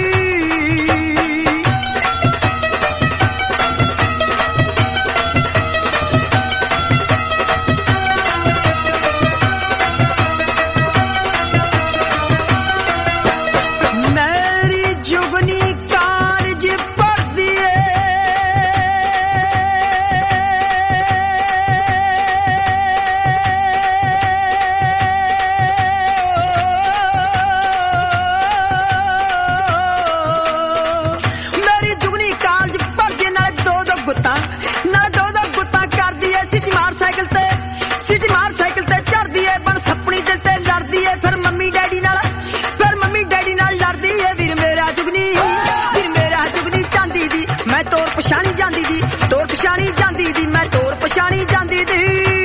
ਮੇਰੀ ਜੁਗਨੀ ਕਾਲਜ ਪੜ੍ਹਦੀ ਏ ਮੇਰੀ ਜੁਗਨੀ ਕਾਲਜ ਪੜ੍ਹਦੀ ਨਾਲ ਦੋ ਦੋ ਗੁੱਤਾਂ ਨਾਲ ਦੋ ਦੋ ਗੁੱਤਾਂ ਕਰਦੀ ਏ ਸਿੱਟੀ ਮਾਰ ਸਾਈਕਲ ਤੇ ਸਿੱਟੀ ਮਾਰ ਸਾਈਕਲ ਤੇ ਚੜਦੀ ਏ ਬਣ ਸੱਪਣੀ ਦਿਲ ਤੇ ਲੜਦੀ ਏ ਫਿਰ ਮੰਮੀ ਡੈਡੀ ਨਾਲ ਫਿਰ ਮੰਮੀ ਡੈਡੀ ਨਾਲ ਲੜਦੀ ਏ ਵੀਰ ਮੇਰਾ ਜੁਗਨੀ ਵੀਰ ਮੇਰਾ ਜੁਗਨੀ ਚਾਂਦੀ ਦੀ ਮੈਂ ਤੋਰ ਪਛਾਣੀ ਜਾਂਦੀ ਦੀ ਤੋਰ ਪਛਾਣੀ ਜਾਂਦੀ ਦੀ ਮੈਂ ਤੋਰ ਪਛਾਣੀ ਜਾਂਦੀ ਦੀ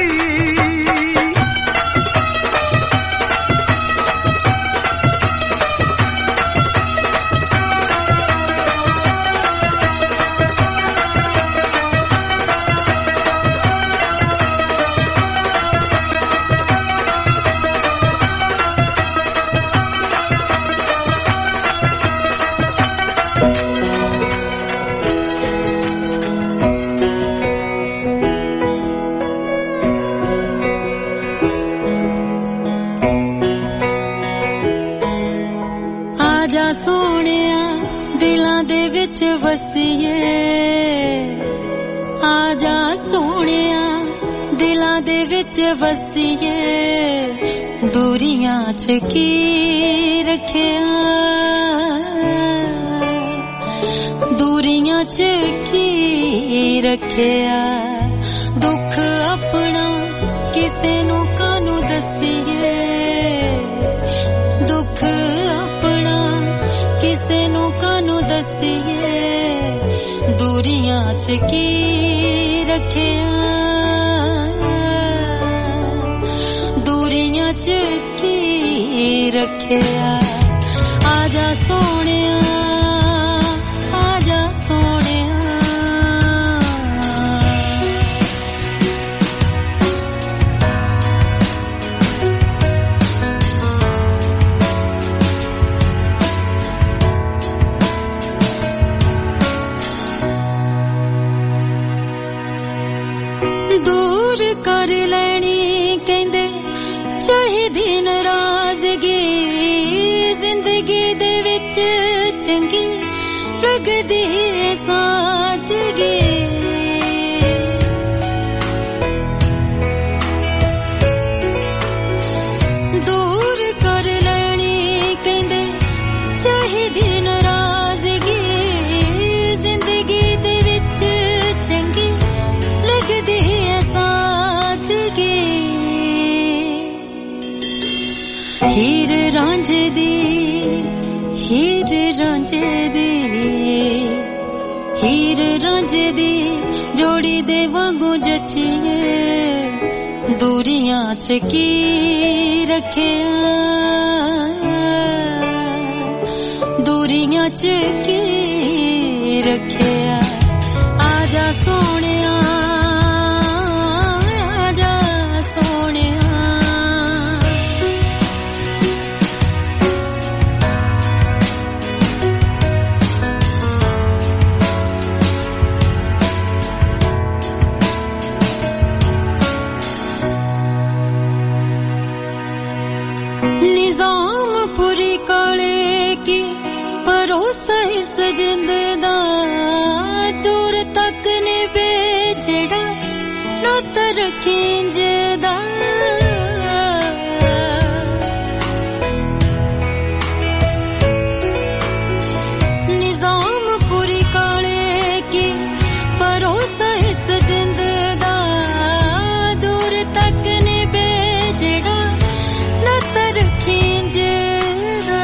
ਆਜਾ ਸੋਹਣਿਆ ਦਿਲਾਂ ਦੇ ਵਿੱਚ ਵਸੀਏ ਆਜਾ ਸੋਹਣਿਆ ਦਿਲਾਂ ਦੇ ਵਿੱਚ ਵਸੀਏ ਦੂਰੀਆਂ ਚ ਕੀ ਰੱਖਿਆ ਦੂਰੀਆਂ ਚ ਕੀ ਰੱਖਿਆ ਦੁੱਖ ਆਪਣਾ ਕਿਸੇ ਨੂੰ ਕਾਹਨੂੰ ਦੱਸੀਏ ਦੁੱਖ ਆਪਣਾ ਕਿਸੇ ਨੂੰ ਕਾਹਨੂੰ ਦੱਸੀਏ ਦੂਰੀਆਂ ਚ ਕੀ ਰੱਖਿਆ च की रखिया आजा सोनिया आजा सोनिया दूर कर लेनी कहंदे चाहीदी नाराज़गी जिंदगी दे विच चंगी लगदी है सादगी दूर कर लेनी कहंदे चाहीदी नाराज़गी जिंदगी दे विच चंगी लगदी है सादगी हीर रांझे दी हीर रांझे दी हीर रांझे दी जोड़ी दे वांगू जचिए दूरियां च की रखिया दूरियां च की रखिया आजा सोनिया जिंदा दूर तक ने बेचड़ा ना तरकीं जदा निजाम पूरी काले की परोसा इस जिंदा दूर तक ने बेचड़ा ना तरकीं जदा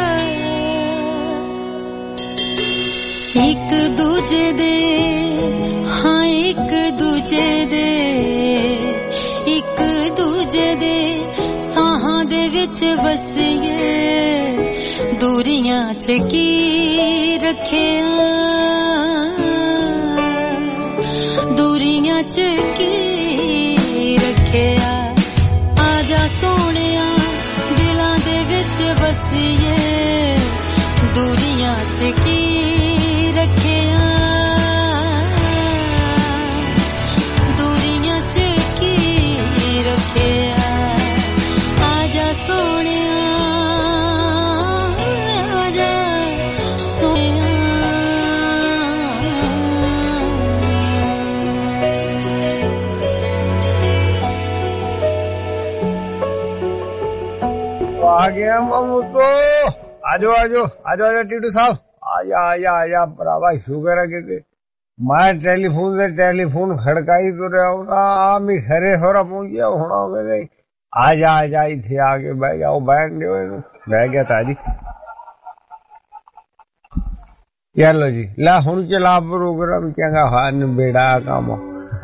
एक दूजे दे हाँ एक दूजे दे एक दूजे दे साहां दे विच वसिए दूरियां च की रखिया दूरियां च की रखिया आजा सोनिया दिलां दे विच वसिए दूरियां च की रखिया दूरियां च की रखिया आजा सोनिया आजा सोनिया आ गया मामू तो आजो आजो आजो आजो टीटू साहब आजा आजा आजा भरावा शुगर है कि मैं टेलीफोन से टेलीफोन खड़काई तो रहा हूँ ना आम ही खरे होरा पहुंच गया होना मेरे आजा आजा इथे आके बह जाओ बैठ दो बह गया ताजी चलो जी ला हुन चला प्रोग्राम चंगा हान बेड़ा काम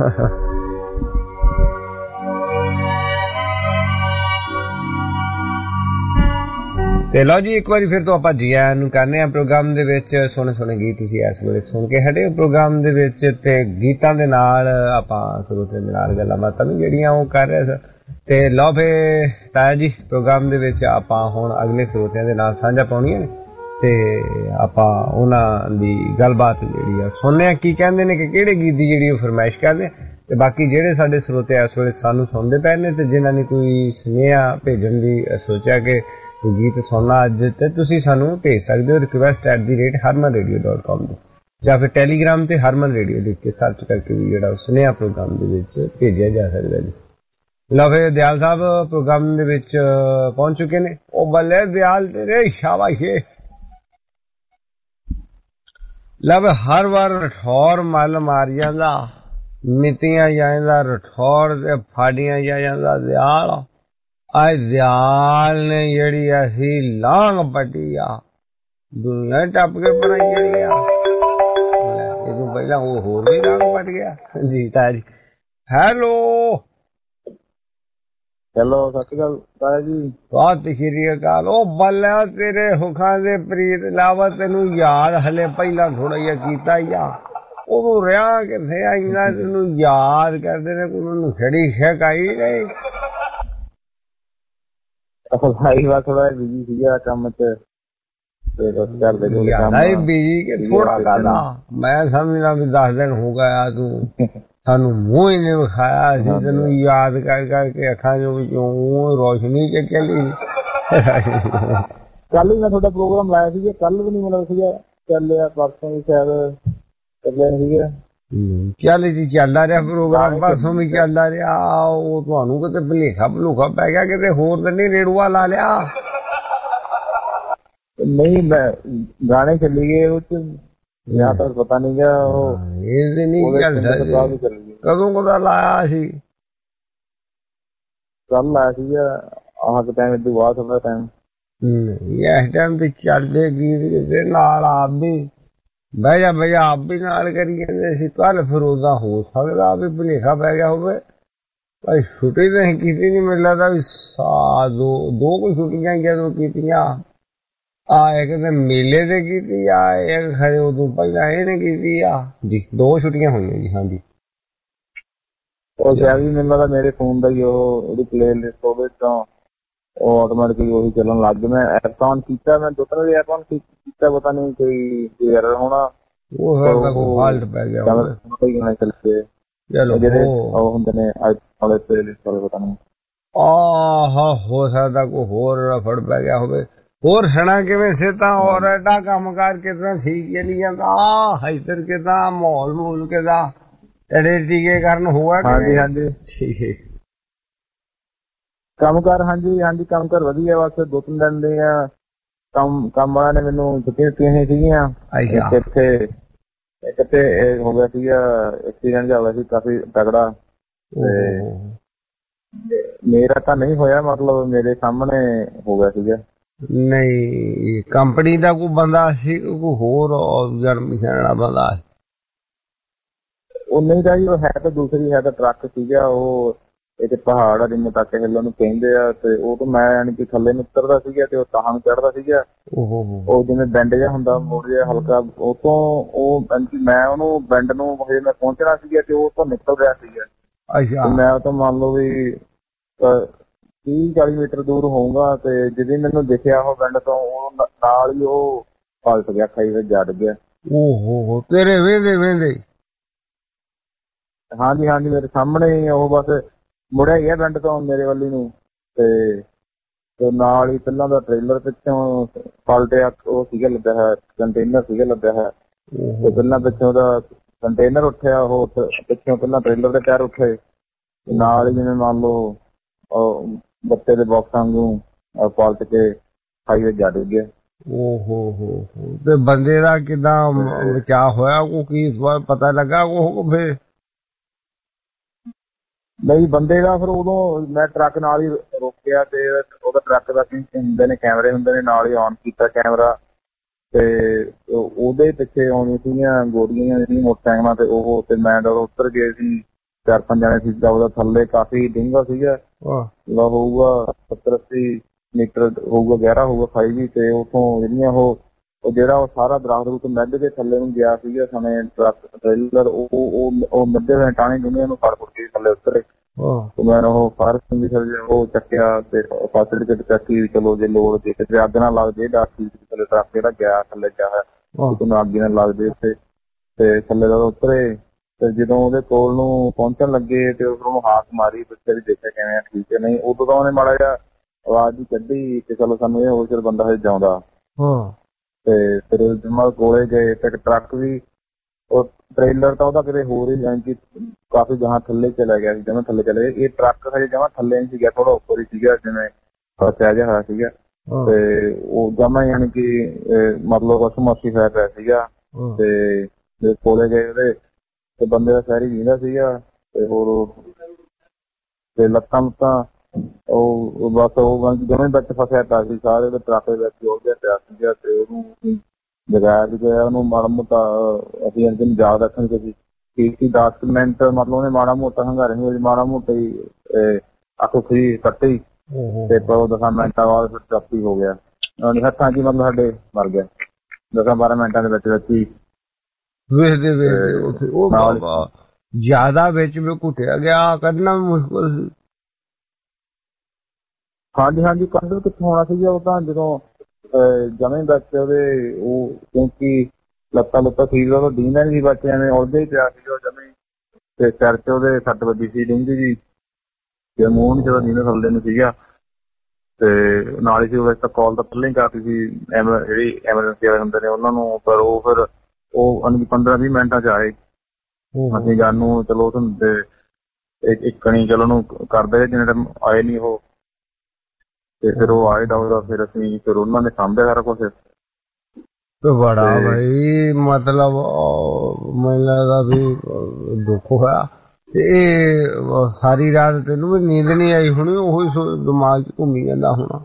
ਤੇ ਲਓ ਜੀ ਇੱਕ ਵਾਰੀ ਫਿਰ ਤੋਂ ਆਪਾਂ ਜੀ ਆਇਆਂ ਨੂੰ ਕਰਨੇ ਆ ਪ੍ਰੋਗਰਾਮ ਦੇ ਵਿੱਚ ਸੋਹਣੇ ਸੋਹਣੇ ਗੀਤ ਤੁਸੀਂ ਇਸ ਵੇਲੇ ਸੁਣ ਕੇ ਹਟੇ ਪ੍ਰੋਗਰਾਮ ਦੇ ਵਿੱਚ ਤੇ ਗੀਤਾਂ ਦੇ ਨਾਲ ਆਪਾਂ ਸਰੋਤੇ ਦੇ ਨਾਲ ਗੱਲਾਂ ਬਾਤਾਂ ਵੀ ਜਿਹੜੀਆਂ ਉਹ ਕਰ ਰਹੇ ਸੀ ਤੇ ਲਓ ਫੇ ਤਾਇਆ ਜੀ ਪ੍ਰੋਗਰਾਮ ਦੇ ਵਿੱਚ ਆਪਾਂ ਹੁਣ ਅਗਲੇ ਸਰੋਤਿਆਂ ਦੇ ਨਾਲ ਸਾਂਝਾ ਪਾਉਣੀਆਂ ਨੇ ਤੇ ਆਪਾਂ ਉਹਨਾਂ ਦੀ ਗੱਲਬਾਤ ਜਿਹੜੀ ਆ ਸੁਣਨੇ ਆ ਕੀ ਕਹਿੰਦੇ ਨੇ ਕਿ ਕਿਹੜੇ ਗੀਤ ਦੀ ਜਿਹੜੀ ਉਹ ਫਰਮਾਇਸ਼ ਕਰਦੇ ਤੇ ਬਾਕੀ ਜਿਹੜੇ ਸਾਡੇ ਸਰੋਤੇ ਇਸ ਵੇਲੇ ਸਾਨੂੰ ਸੁਣਦੇ ਪਏ ਨੇ ਤੇ ਜਿਨ੍ਹਾਂ ਨੇ ਕੋਈ ਸੁਨੇਹਾ ਭੇਜਣ ਦੀ ਸੋਚਿਆ ਕਿ ਗੀਤ ਸੁਣਨਾ ਅੱਜ ਤੇ ਤੁਸੀਂ ਸਾਨੂੰ ਭੇਜ ਸਕਦੇ ਹੋ request at the rate Harman radio dot com ਤੇ ਜਾਂ ਫਿਰ ਟੈਲੀਗ੍ਰਾਮ ਤੇ ਹਰਮਨ ਰੇਡੀਓ ਲਿਖ ਕੇ ਸਰਚ ਕਰਕੇ ਵੀ ਜਿਹੜਾ ਸੁਨੇਹਾ ਪ੍ਰੋਗਰਾਮ ਦੇ ਵਿੱਚ ਭੇਜਿਆ ਜਾ ਸਕਦਾ ਜੀ ਲਓ ਫਿਰ ਦਿਆਲ ਸਾਹਿਬ ਪ੍ਰੋਗਰਾਮ ਦੇ ਵਿੱਚ ਪਹੁੰਚ ਚੁੱਕੇ ਨੇ ਉਹ ਬੱਲੇ ਦਿਆਲ ਤੇਰੇ ਸ਼ਾਬਾਸ਼ੇ ਲਵ ਹਰ ਵਾਰ ਰਠੌਰ ਮੱਲ ਮਾਰ ਜਾਂਦਾ ਮਿੱਤੀਆਂ ਜਾਂਦਾ ਰਠੌਰ ਤੇ ਫਾੜੀਆਂ ਜਾ ਜਾਂਦਾ ਦਿਆਲ ਅੱਜ ਦਿਆਲ ਨੇ ਜਿਹੜੀ ਅਸੀਂ ਲਾਂਘ ਪੱਟੀ ਆ ਦੁਨੀਆ ਟੱਪ ਕੇ ਬਣਾਈ ਜਿਹੜੀ ਆ ਇਹ ਤੋਂ ਪਹਿਲਾਂ ਉਹ ਹੋਰ ਵੀ ਲਾਂਘ ਪੱਟ ਗਿਆ ਜੀ ਤਾਇਆ ਜੀ ਹੈਲੋ ਹੈਲੋ ਸਤਿ ਸ਼੍ਰੀ ਅਕਾਲ ਤਾਇਆ ਜੀ। ਸਤਿ ਸ਼੍ਰੀ ਅਕਾਲ। ਉਹ ਬੱਲਾ ਤੇਰੇ ਹੁਖਾਂ ਦੇ ਪ੍ਰੀਤ ਲਾਵਾ ਤੈਨੂੰ ਯਾਦ ਹਲੇ ਪਹਿਲਾਂ ਥੋੜਾ ਜਿਹਾ ਕੀਤਾ ਹੀ ਆ। ਉਦੋਂ ਰਿਹਾ ਕਿੱਥੇ ਆਈਆਂ ਤੈਨੂੰ ਯਾਦ ਕਰਦੇ ਨੇ ਕੋਈ ਉਹਨੂੰ ਖੜੀ ਸ਼ਕ ਆਈ ਨਹੀਂ। ਭਾਈ ਵਾ ਥੋੜਾ ਬਿਜੀ ਸੀਗਾ ਕੰਮ ਚ ਬਿਜੀ ਕਿ ਥੋੜਾ ਕਾਹਦਾ। ਮੈਂ ਸਮਝਦਾ ਵੀ ਦਸ ਦਿਨ ਹੋ ਗਿਆ ਤੂੰ ਸਾਨੂੰ ਮੂੰਹ ਹੀ ਨਹੀਂ ਵਿਖਾਇਆ ਸੀ ਤੈਨੂੰ ਯਾਦ ਕਰ ਕਰਕੇ ਅੱਖਾਂ ਚੋਂ ਵਿੱਚੋਂ ਰੋਸ਼ਨੀ ਚ ਚਲੀ। ਕੱਲ ਹੀ ਮੈਂ ਤੁਹਾਡਾ ਪ੍ਰੋਗਰਾਮ ਲਾਇਆ ਸੀਗਾ ਕੱਲ ਵੀ ਨੀ ਮਤਲਬ ਸੀਗਾ ਚੱਲਿਆ ਪਰਸੋਂ ਵੀ ਸ਼ਾਇਦ ਚੱਲਿਆ ਸੀਗਾ। ਚੱਲ ਜੀ ਚੱਲਦਾ ਰਿਹਾ ਪ੍ਰੋਗਰਾਮ ਪਰਸੋਂ ਵੀ ਚੱਲਦਾ ਰਿਹਾ। ਉਹ ਤੁਹਾਨੂੰ ਕਿਤੇ ਭਲੇਖਾ ਭਲੂਖਾ ਪੈ ਗਿਆ ਕਿਤੇ ਹੋਰ ਤਾਂ ਨਹੀਂ ਰੇੜੂਆ ਲਾ ਲਿਆ। ਨਹੀਂ ਮੈਂ ਗਾਣੇ ਚੱਲੀ ਗਏ ਉਹ ਚ ਜਾਂ ਤਾਂ ਪਤਾ ਨੀ ਗਾ ਉਹ ਇਹ ਨਹੀਂ ਚੱਲਦਾ। ਕਦੋਂ ਕਦੋਂ ਲਾਇਆ ਸੀ? ਕੱਲ ਲਾਇਆ ਸੀਗਾ ਆਹ ਟਾਈਮ ਇਦੋਂ ਬਾਅਦ ਥੋੜਾ ਟਾਈਮ। ਇਸ ਟਾਈਮ ਤੇ ਚੱਲਦੇ ਗੀਤ ਦੇ ਨਾਲ ਆਪ ਵੀ ਬਹਿ ਜਾ ਬਹਿ ਜਾ ਆਪ ਵੀ ਨਾਲ ਕਰੀ ਜਾਂਦੇ ਸੀ। ਕੱਲ ਫਿਰ ਉਹਦਾ ਹੋ ਸਕਦਾ ਵੀ ਭਲੇਖਾ ਪੈ ਗਿਆ ਹੋਵੇ। ਭਾਈ ਛੁੱਟੀ ਤਾਂ ਅਸੀਂ ਕੀਤੀ ਨੀ ਮੈਨੂੰ ਲੱਗਦਾ ਵੀ ਸਾ ਦੋ ਦੋ ਕੁ ਛੁੱਟੀਆਂ ਜਦੋਂ ਕੀਤੀਆਂ ਆ ਇੱਕ ਤੇ ਮੇਲੇ ਤੇ ਕੀਤੀ ਆ ਇੱਕ ਖਰੇ ਉਦੋਂ ਪਹਿਲਾਂ ਇਹਨੇ ਕੀਤੀ ਆ ਜੀ। ਦੋ ਛੁੱਟੀਆਂ ਹੋਈਆਂ ਜੀ। ਹਾਂਜੀ ਉਹ ਸ਼ਾਇਦ ਵੀ ਮੈਨੂੰ ਲੱਗਦਾ ਮੇਰੇ ਫੋਨ ਦਾ ਹੀ ਉਹ ਉਹਦੀ ਪਲੇ ਲਿਸਟ ਉਹਦੇ ਤੋਂ ਉਹ ਆਟੋਮੈਟਿਕਲੀ ਉਹੀ ਚੱਲਣ ਲੱਗ ਗਏ। ਮੈਂ ਐਪ ਔਨ ਕੀਤਾ ਮੈਂ ਦੋ ਤਿੰਨ ਵਾਰੀ ਐਪ ਔਨ ਕੀਤਾ ਪਤਾ ਨੀ ਕੋਈ ਐਰਰ ਹੋਣਾ ਉਹ ਫਾਲਟ ਪੈ ਗਿਆ ਚੱਲਦੇ ਜਿਹੜੇ ਉਹ ਹੁੰਦੇ ਨੇ ਵਾਲੇ ਪਲੇ ਲਿਸਟ ਵਾਲੇ ਪਤਾ ਨੀ ਆਹ ਹੋ ਸਕਦਾ ਕੋਈ ਹੋਰ ਰਫੜ ਪੈ ਗਿਆ ਹੋਵੇ। ਹੋਰ ਸੁਣਾ ਕਿਵੇਂ ਸਿਹਤਾਂ ਹੋਰ ਐਡਾ ਕੰਮ ਕਾਰ ਕਿਦਾਂ ਠੀਕ ਚੱਲੀ ਜਾਂਦਾ? ਆ ਇੱਧਰ ਕਿਦਾਂ ਮਾਹੌਲ ਮੂਲ ਕਿਦਾਂ ਤੇਰੇ ਟੀਕੇ ਕਰਨ ਹੋਇਆ? ਹਾਂਜੀ ਹਾਂਜੀ ਠੀਕ ਹੈ ਕੰਮ ਕਾਰ। ਹਾਂਜੀ ਹਾਂਜੀ ਕੰਮ ਕਾਰ ਵਧੀਆ ਬਸ ਦੋ ਤਿੰਨ ਦਿਨ ਦੇ ਆ ਕੰਮ ਕੰਮ ਵਾਲਿਆਂ ਨੇ ਮੈਨੂੰ ਛੁੱਟੀਆਂ ਦਿੱਤੀਆਂ ਸੀਗੀਆਂ। ਇੱਥੇ ਇੱਕ ਤੇ ਹੋ ਗਿਆ ਸੀਗਾ ਐਕਸੀਡੈਂਟ ਜਿਹਾ ਹੋਇਆ ਸੀ ਕਾਫੀ ਤਗੜਾ ਤੇ ਮੇਰਾ ਤਾਂ ਨਹੀਂ ਹੋਇਆ ਮਤਲਬ ਮੇਰੇ ਸਾਹਮਣੇ ਹੋ ਗਿਆ ਸੀਗਾ। ਨਹੀਂ ਕੰਪਨੀ ਦਾ ਕੋਈ ਬੰਦਾ ਸੀ ਕੋਈ ਹੋਰ ਜਨਮ ਵਾਲਾ ਬੰਦਾ? ਉਹ ਨਹੀਂ ਤਾਂ ਜੀ ਉਹ ਹੈ ਤਾਂ ਦੂਸਰੀ ਹੈ ਤਾਂ ਟਰੱਕ ਸੀਗਾ ਉਹ ਇੱਕ ਪਹਾੜ ਆ ਜਿੰਨੇ ਤੱਕ ਹਿੱਲਣ ਨੂੰ ਕਹਿੰਦੇ ਆ ਤੇ ਉਹ ਤੋਂ ਮੈਂ ਯਾਨੀ ਕਿ ਥੱਲੇ ਨੂੰ ਉਤਰਦਾ ਸੀਗਾ ਤੇ ਉਹ ਤਾਹਾਂ ਨੂੰ ਚੜ੍ਹਦਾ ਸੀਗਾ। ਉਹ ਜਿਵੇਂ ਬੈਂਡ ਜਿਹਾ ਹੁੰਦਾ ਮੋੜ ਜਿਹਾ ਹਲਕਾ ਉਹ ਤੋਂ ਉਹ ਮੈਂ ਉਹਨੂੰ ਬੈਂਡ ਨੂੰ ਹਜੇ ਮੈਂ ਪਹੁੰਚਣਾ ਸੀਗਾ ਤੇ ਉਹ ਤੋਂ ਨਿਕਲ ਰਿਹਾ ਸੀਗਾ। ਮੈਂ ਉਹ ਤੋਂ ਮੰਨ ਲਓ ਵੀ ਤੀਹ ਚਾਲੀ ਮੀਟਰ ਦੂਰ ਹੋਊਗਾ ਤੇ ਜਦੋਂ ਮੈਨੂੰ ਦਿਖਿਆ ਉਹ ਪਿੰਡ ਤੋਂ ਉਹ ਨਾਲ ਹੀ ਉਹ ਪਲਟ ਗਿਆ ਖਾਈ ਵਿੱਚ ਜੜ ਗਿਆ। ਓਹੋ ਤੇਰੇ ਵੇਂਦੇ ਵੇਂਦੇ? ਹਾਂਜੀ ਹਾਂਜੀ ਮੇਰੇ ਸਾਹਮਣੇ ਉਹ ਬਸ ਮੁੜਿਆ ਗਿਆ ਪਿੰਡ ਤੋਂ ਮੇਰੇ ਵੱਲੀ ਨੂੰ ਤੇ ਨਾਲ ਹੀ ਪਹਿਲਾਂ ਦਾ ਟ੍ਰੇਲਰ ਪਿੱਛੋਂ ਪਲਟਿਆ ਉਹ ਸੀਗਾ ਲੱਗਾ ਹੈ ਕੰਟੇਨਰ ਸੀਗਾ ਲੱਗਾ ਹੈ ਤੇ ਪਹਿਲਾਂ ਪਿੱਛੋਂ ਦਾ ਕੰਟੇਨਰ ਉੱਠਿਆ ਉਹ ਪਿੱਛੋਂ ਪਹਿਲਾਂ ਟ੍ਰੇਲਰ ਦੇ ਟਾਇਰ ਉੱਠੇ ਨਾਲ ਹੀ ਜਿਵੇਂ ਮੰਨ ਲਓ ਬੱਤੇ ਦੇ ਬਾਕਸਾਂ ਨੂੰ ਪਲਟ ਕੇ ਹਾਈਵੇ ਜਾ ਡਿੱਗ ਗਿਆ। ਓਹੋ ਹੋ ਤੇ ਬੰਦੇ ਦਾ ਕਿੱਦਾਂ ਬਚਾਅ ਹੋਇਆ? ਕੋ ਕੀ ਪਤਾ ਲੱਗਾ ਉਹ ਫਿਰ? ਨਹੀਂ ਬੰਦੇ ਦਾ ਫਿਰ ਉਦੋਂ ਮੈਂ ਟਰੱਕ ਨਾਲ ਹੀ ਰੋਕਿਆ ਤੇ ਉਹਦਾ ਟਰੱਕ ਦਾ ਕੀ ਹੁੰਦੇ ਨੇ ਕੈਮਰੇ ਹੁੰਦੇ ਨੇ ਨਾਲ ਹੀ ਔਨ ਕੀਤਾ ਕੈਮਰਾ ਤੇ ਉਹਦੇ ਪਿੱਛੇ ਆਉਣੀਆਂ ਸੀਗੀਆਂ ਗੋਲੀਆਂ ਜਿਹੜੀਆਂ ਮੋਟਰਸਾਈਕਲਾਂ ਤੇ ਉਹ ਤੇ ਮੈਂ ਜਦੋਂ ਉੱਤਰ ਗਏ ਸੀ ਚਾਰ ਪੰਜ ਜਣੇ ਸੀ ਉਹਦਾ ਥੱਲੇ ਕਾਫੀ ਡੂੰਘਾ ਸੀਗਾ ਹੋਊਗਾ ਸੱਤਰ ਅੱਸੀ ਮੀਟਰ ਹੋਊਗਾ ਗਹਿਰਾ ਹੋਊਗਾ ਖਾਈ ਵੀ ਤੇ ਉੱਥੋਂ ਜਿਹੜੀਆਂ ਉਹ ਉਹ ਜਿਹੜਾ ਉਹ ਸਾਰਾ ਦਰਖਤ ਰੁੱਤ ਮਿੱਧ ਕੇ ਥੱਲੇ ਨੂੰ ਗਿਆ ਸੀਗਾ ਸਮੇਂ ਟਰੱਕ ਟ੍ਰੇਲਰ ਉਹ ਉਹ ਮਿੱਧੇ ਹੋਏ ਟਾਣੇ ਦੁਨੀਆਂ ਨੂੰ ਫੜ ਫੁੜ ਕੇ ਥੱਲੇ ਉਤਰੇ। ਮੈਂ ਉਹ ਫਾਇਰ ਐਕਸਟਿੰਗੁਇਸ਼ਰ ਉਹ ਚੱਕਿਆ ਤੇ ਫਸਟ ਏਡ ਚੱਕੀ ਚਲੋ ਜੇ ਲੋੜ ਜੇ ਕਿਤੇ ਅੱਗ ਨਾ ਲੱਗ ਜੇ ਡਾਕ ਥੱਲੇ ਟਰੱਕ ਜਿਹੜਾ ਗਿਆ ਥੱਲੇ ਗਿਆ ਹੈ ਉਹਨੂੰ ਅੱਗ ਨਾ ਲੱਗ ਜੇ ਉੱਥੇ ਤੇ ਥੱਲੇ ਦਾ ਉਤਰੇ ਤੇ ਜਦੋਂ ਉਹਦੇ ਕੋਲ ਨੂੰ ਪਹੁੰਚਣ ਲੱਗੇ ਤੇ ਉਹਨੂੰ ਹਾਕ ਮਾਰੀ ਬੱਚੇ ਵੀ ਦੇਖਿਆ ਕਿਵੇਂ ਠੀਕ ਹੈ ਨਹੀਂ ਉਦੋਂ ਤਾਂ ਉਹਨੇ ਮਾੜਾ ਜਿਹਾ ਆਵਾਜ਼ ਹੀ ਕੱਢੀ ਤੇ ਚਲੋ ਸਾਨੂੰ ਇਹ ਹੋਰ ਚਿਰ ਬੰਦਾ ਹਜੇ ਜਿਉਂਦਾ ਤੇ ਫਿਰ ਜਮਾ ਕੋਲੇ ਗਏ ਤੇ ਟਰੱਕ ਵੀ ਉਹ ਟ੍ਰੇਲਰ ਤਾਂ ਉਹਦਾ ਕਿਤੇ ਹੋਰ ਹੀ ਜਾਣੀ ਕਿ ਕਾਫੀ ਜਹਾਂ ਥੱਲੇ ਚਲਾ ਗਿਆ ਸੀ ਜਮਾਂ ਥੱਲੇ ਚਲੇ ਗਏ। ਇਹ ਟਰੱਕ ਹਜੇ ਜਮਾਂ ਥੱਲੇ ਨਹੀਂ ਸੀਗਾ ਥੋੜਾ ਉੱਪਰ ਹੀ ਸੀਗਾ ਜਿਵੇਂ ਫਸਿਆ ਜਿਹਾ ਹੋਇਆ ਸੀਗਾ ਤੇ ਉਹ ਜਮਾਂ ਯਾਨੀ ਕਿ ਮਤਲਬ ਅਸਮਾਸੀ ਹੋਇਆ ਪਿਆ ਸੀਗਾ ਤੇ ਕੋਲੇ ਗਏ ਉਹਦੇ ਤੇ ਬੰਦੇ ਦਾ ਸ਼ਹਿਰੀ ਵੀਂਦਾ ਸੀਗਾ ਤੇ ਹੋਰ ਤੇ ਲੱਤਾਂ ਲੁੱਤਾਂ ਉਹ ਬਸ ਉਹ ਜਮਾਂ ਵਿੱਚ ਫਸਿਆ ਪਿਆ ਸੀ ਸਾਰੇ ਉਹਦੇ ਟਰੱਕ ਦੇ ਵਿੱਚ ਜੋੜ ਜਿਹਾ ਪਿਆ ਸੀਗਾ ਤੇ ਉਹਨੂੰ ਜਗਾਇਆ ਵੀ ਗਿਆ ਉਹਨੂੰ ਮਾੜਾ ਮੋਟਾ ਅਸੀਂ ਇਹਨੂੰ ਯਾਦ ਰੱਖਣ ਕਿ ਠੀਕ ਸੀ ਦਸ ਮਿੰਟ ਮਤਲਬ ਉਹਨੇ ਮਾੜਾ ਮੋਟਾ ਹੰਗਾਰੇ ਨੂੰ ਮਾੜਾ ਮੋਟਾ ਹੀ ਆਖੋ ਖੀ ਕੱਟੀ ਤੇ ਪਰ ਦਸਾਂ ਮਿੰਟਾਂ ਬਾਅਦ ਫਿਰ ਚਾਪੀ ਹੋ ਗਿਆ ਹੱਥਾਂ 'ਚ ਮਤਲਬ ਸਾਡੇ ਮਰ ਗਿਆ ਦਸਾਂ ਬਾਰਾਂ ਮਿੰਟਾਂ ਦੇ ਵਿੱਚ ਵਿੱਚ ਹੀ ਵੇਖਦੇ ਵੇਖਦੇ ਉਹ ਜ਼ਿਆਦਾ ਵਿੱਚ ਵੀ ਘੁੱਟਿਆ ਗਿਆ ਕੱਢਣਾ ਵੀ ਮੁਸ਼ਕਿਲ ਸੀ। ਹਾਂਜੀ ਹਾਂਜੀ ਕੱਢ ਕਿੱਥੋਂ ਆਉਣਾ ਸੀਗਾ ਉਹ ਤਾਂ ਜਦੋਂ ਜਮੇ ਵਿੱਚ ਉਹਦੇ ਉਹ ਕਿਉਂਕਿ ਲੱਤਾਂ ਲੁੱਤਾਂ ਠੀਕ ਉਹ ਦੀਂਦਾ ਨਹੀਂ ਸੀ ਬੱਚਿਆਂ ਨੇ ਉਹਦੇ ਹੀ ਪਿਆ ਸੀ ਉਹ ਜਮੇ ਤੇ ਸਿਰ 'ਚ ਉਹਦੇ ਸੱਟ ਵੱਜੀ ਸੀ ਡੂੰਘੀ ਜੀ ਤੇ ਮੂੰਹ ਨੂੰ ਜਦੋਂ ਦੀਂਦਾ ਥੱਲੇ ਨੂੰ ਸੀਗਾ ਤੇ ਨਾਲ ਹੀ ਸੀ ਵੈਸੇ ਤਾਂ ਕਾਲ ਤਾਂ ਪਹਿਲਾਂ ਹੀ ਕਰਤੀ ਸੀ ਜਿਹੜੀ ਐਮਰਜੈਂਸੀ ਵਾਲੇ ਹੁੰਦੇ ਨੇ ਉਹਨਾਂ ਨੂੰ ਪਰ ਉਹ ਫਿਰ ਉਹ ਪੰਦਰਾਂ ਵੀਹ ਮਿੰਟਾਂ 'ਚ ਆਏ ਅਸੀਂ ਜਾਨੂੰ ਚਲੋ ਤੇ ਇੱਕ ਕਣੀ ਚਲੋ ਉਹਨੂੰ ਕਰਦੇ ਜਿੰਨੇ ਟਾਈਮ ਆਏ ਨਹੀਂ ਉਹ ਤੇ ਫਿਰ ਉਹ ਆਏ ਡਾਕਟਰ ਫਿਰ ਅਸੀਂ ਫਿਰ ਉਹਨਾਂ ਨੇ ਸਾਂਭਿਆ ਸਾਰਾ ਕੁਛ ਬੜਾ ਬਈ ਮਤਲਬ ਮੈਨੂੰ ਲੱਗਦਾ ਵੀ ਦੁੱਖ ਹੋਇਆ ਤੇ ਇਹ ਸਾਰੀ ਰਾਤ ਤੈਨੂੰ ਵੀ ਨੀਂਦ ਨਹੀਂ ਆਈ ਹੋਣੀ ਉਹੀ ਦਿਮਾਗ 'ਚ ਘੁੰਮੀ ਜਾਂਦਾ ਹੋਣਾ।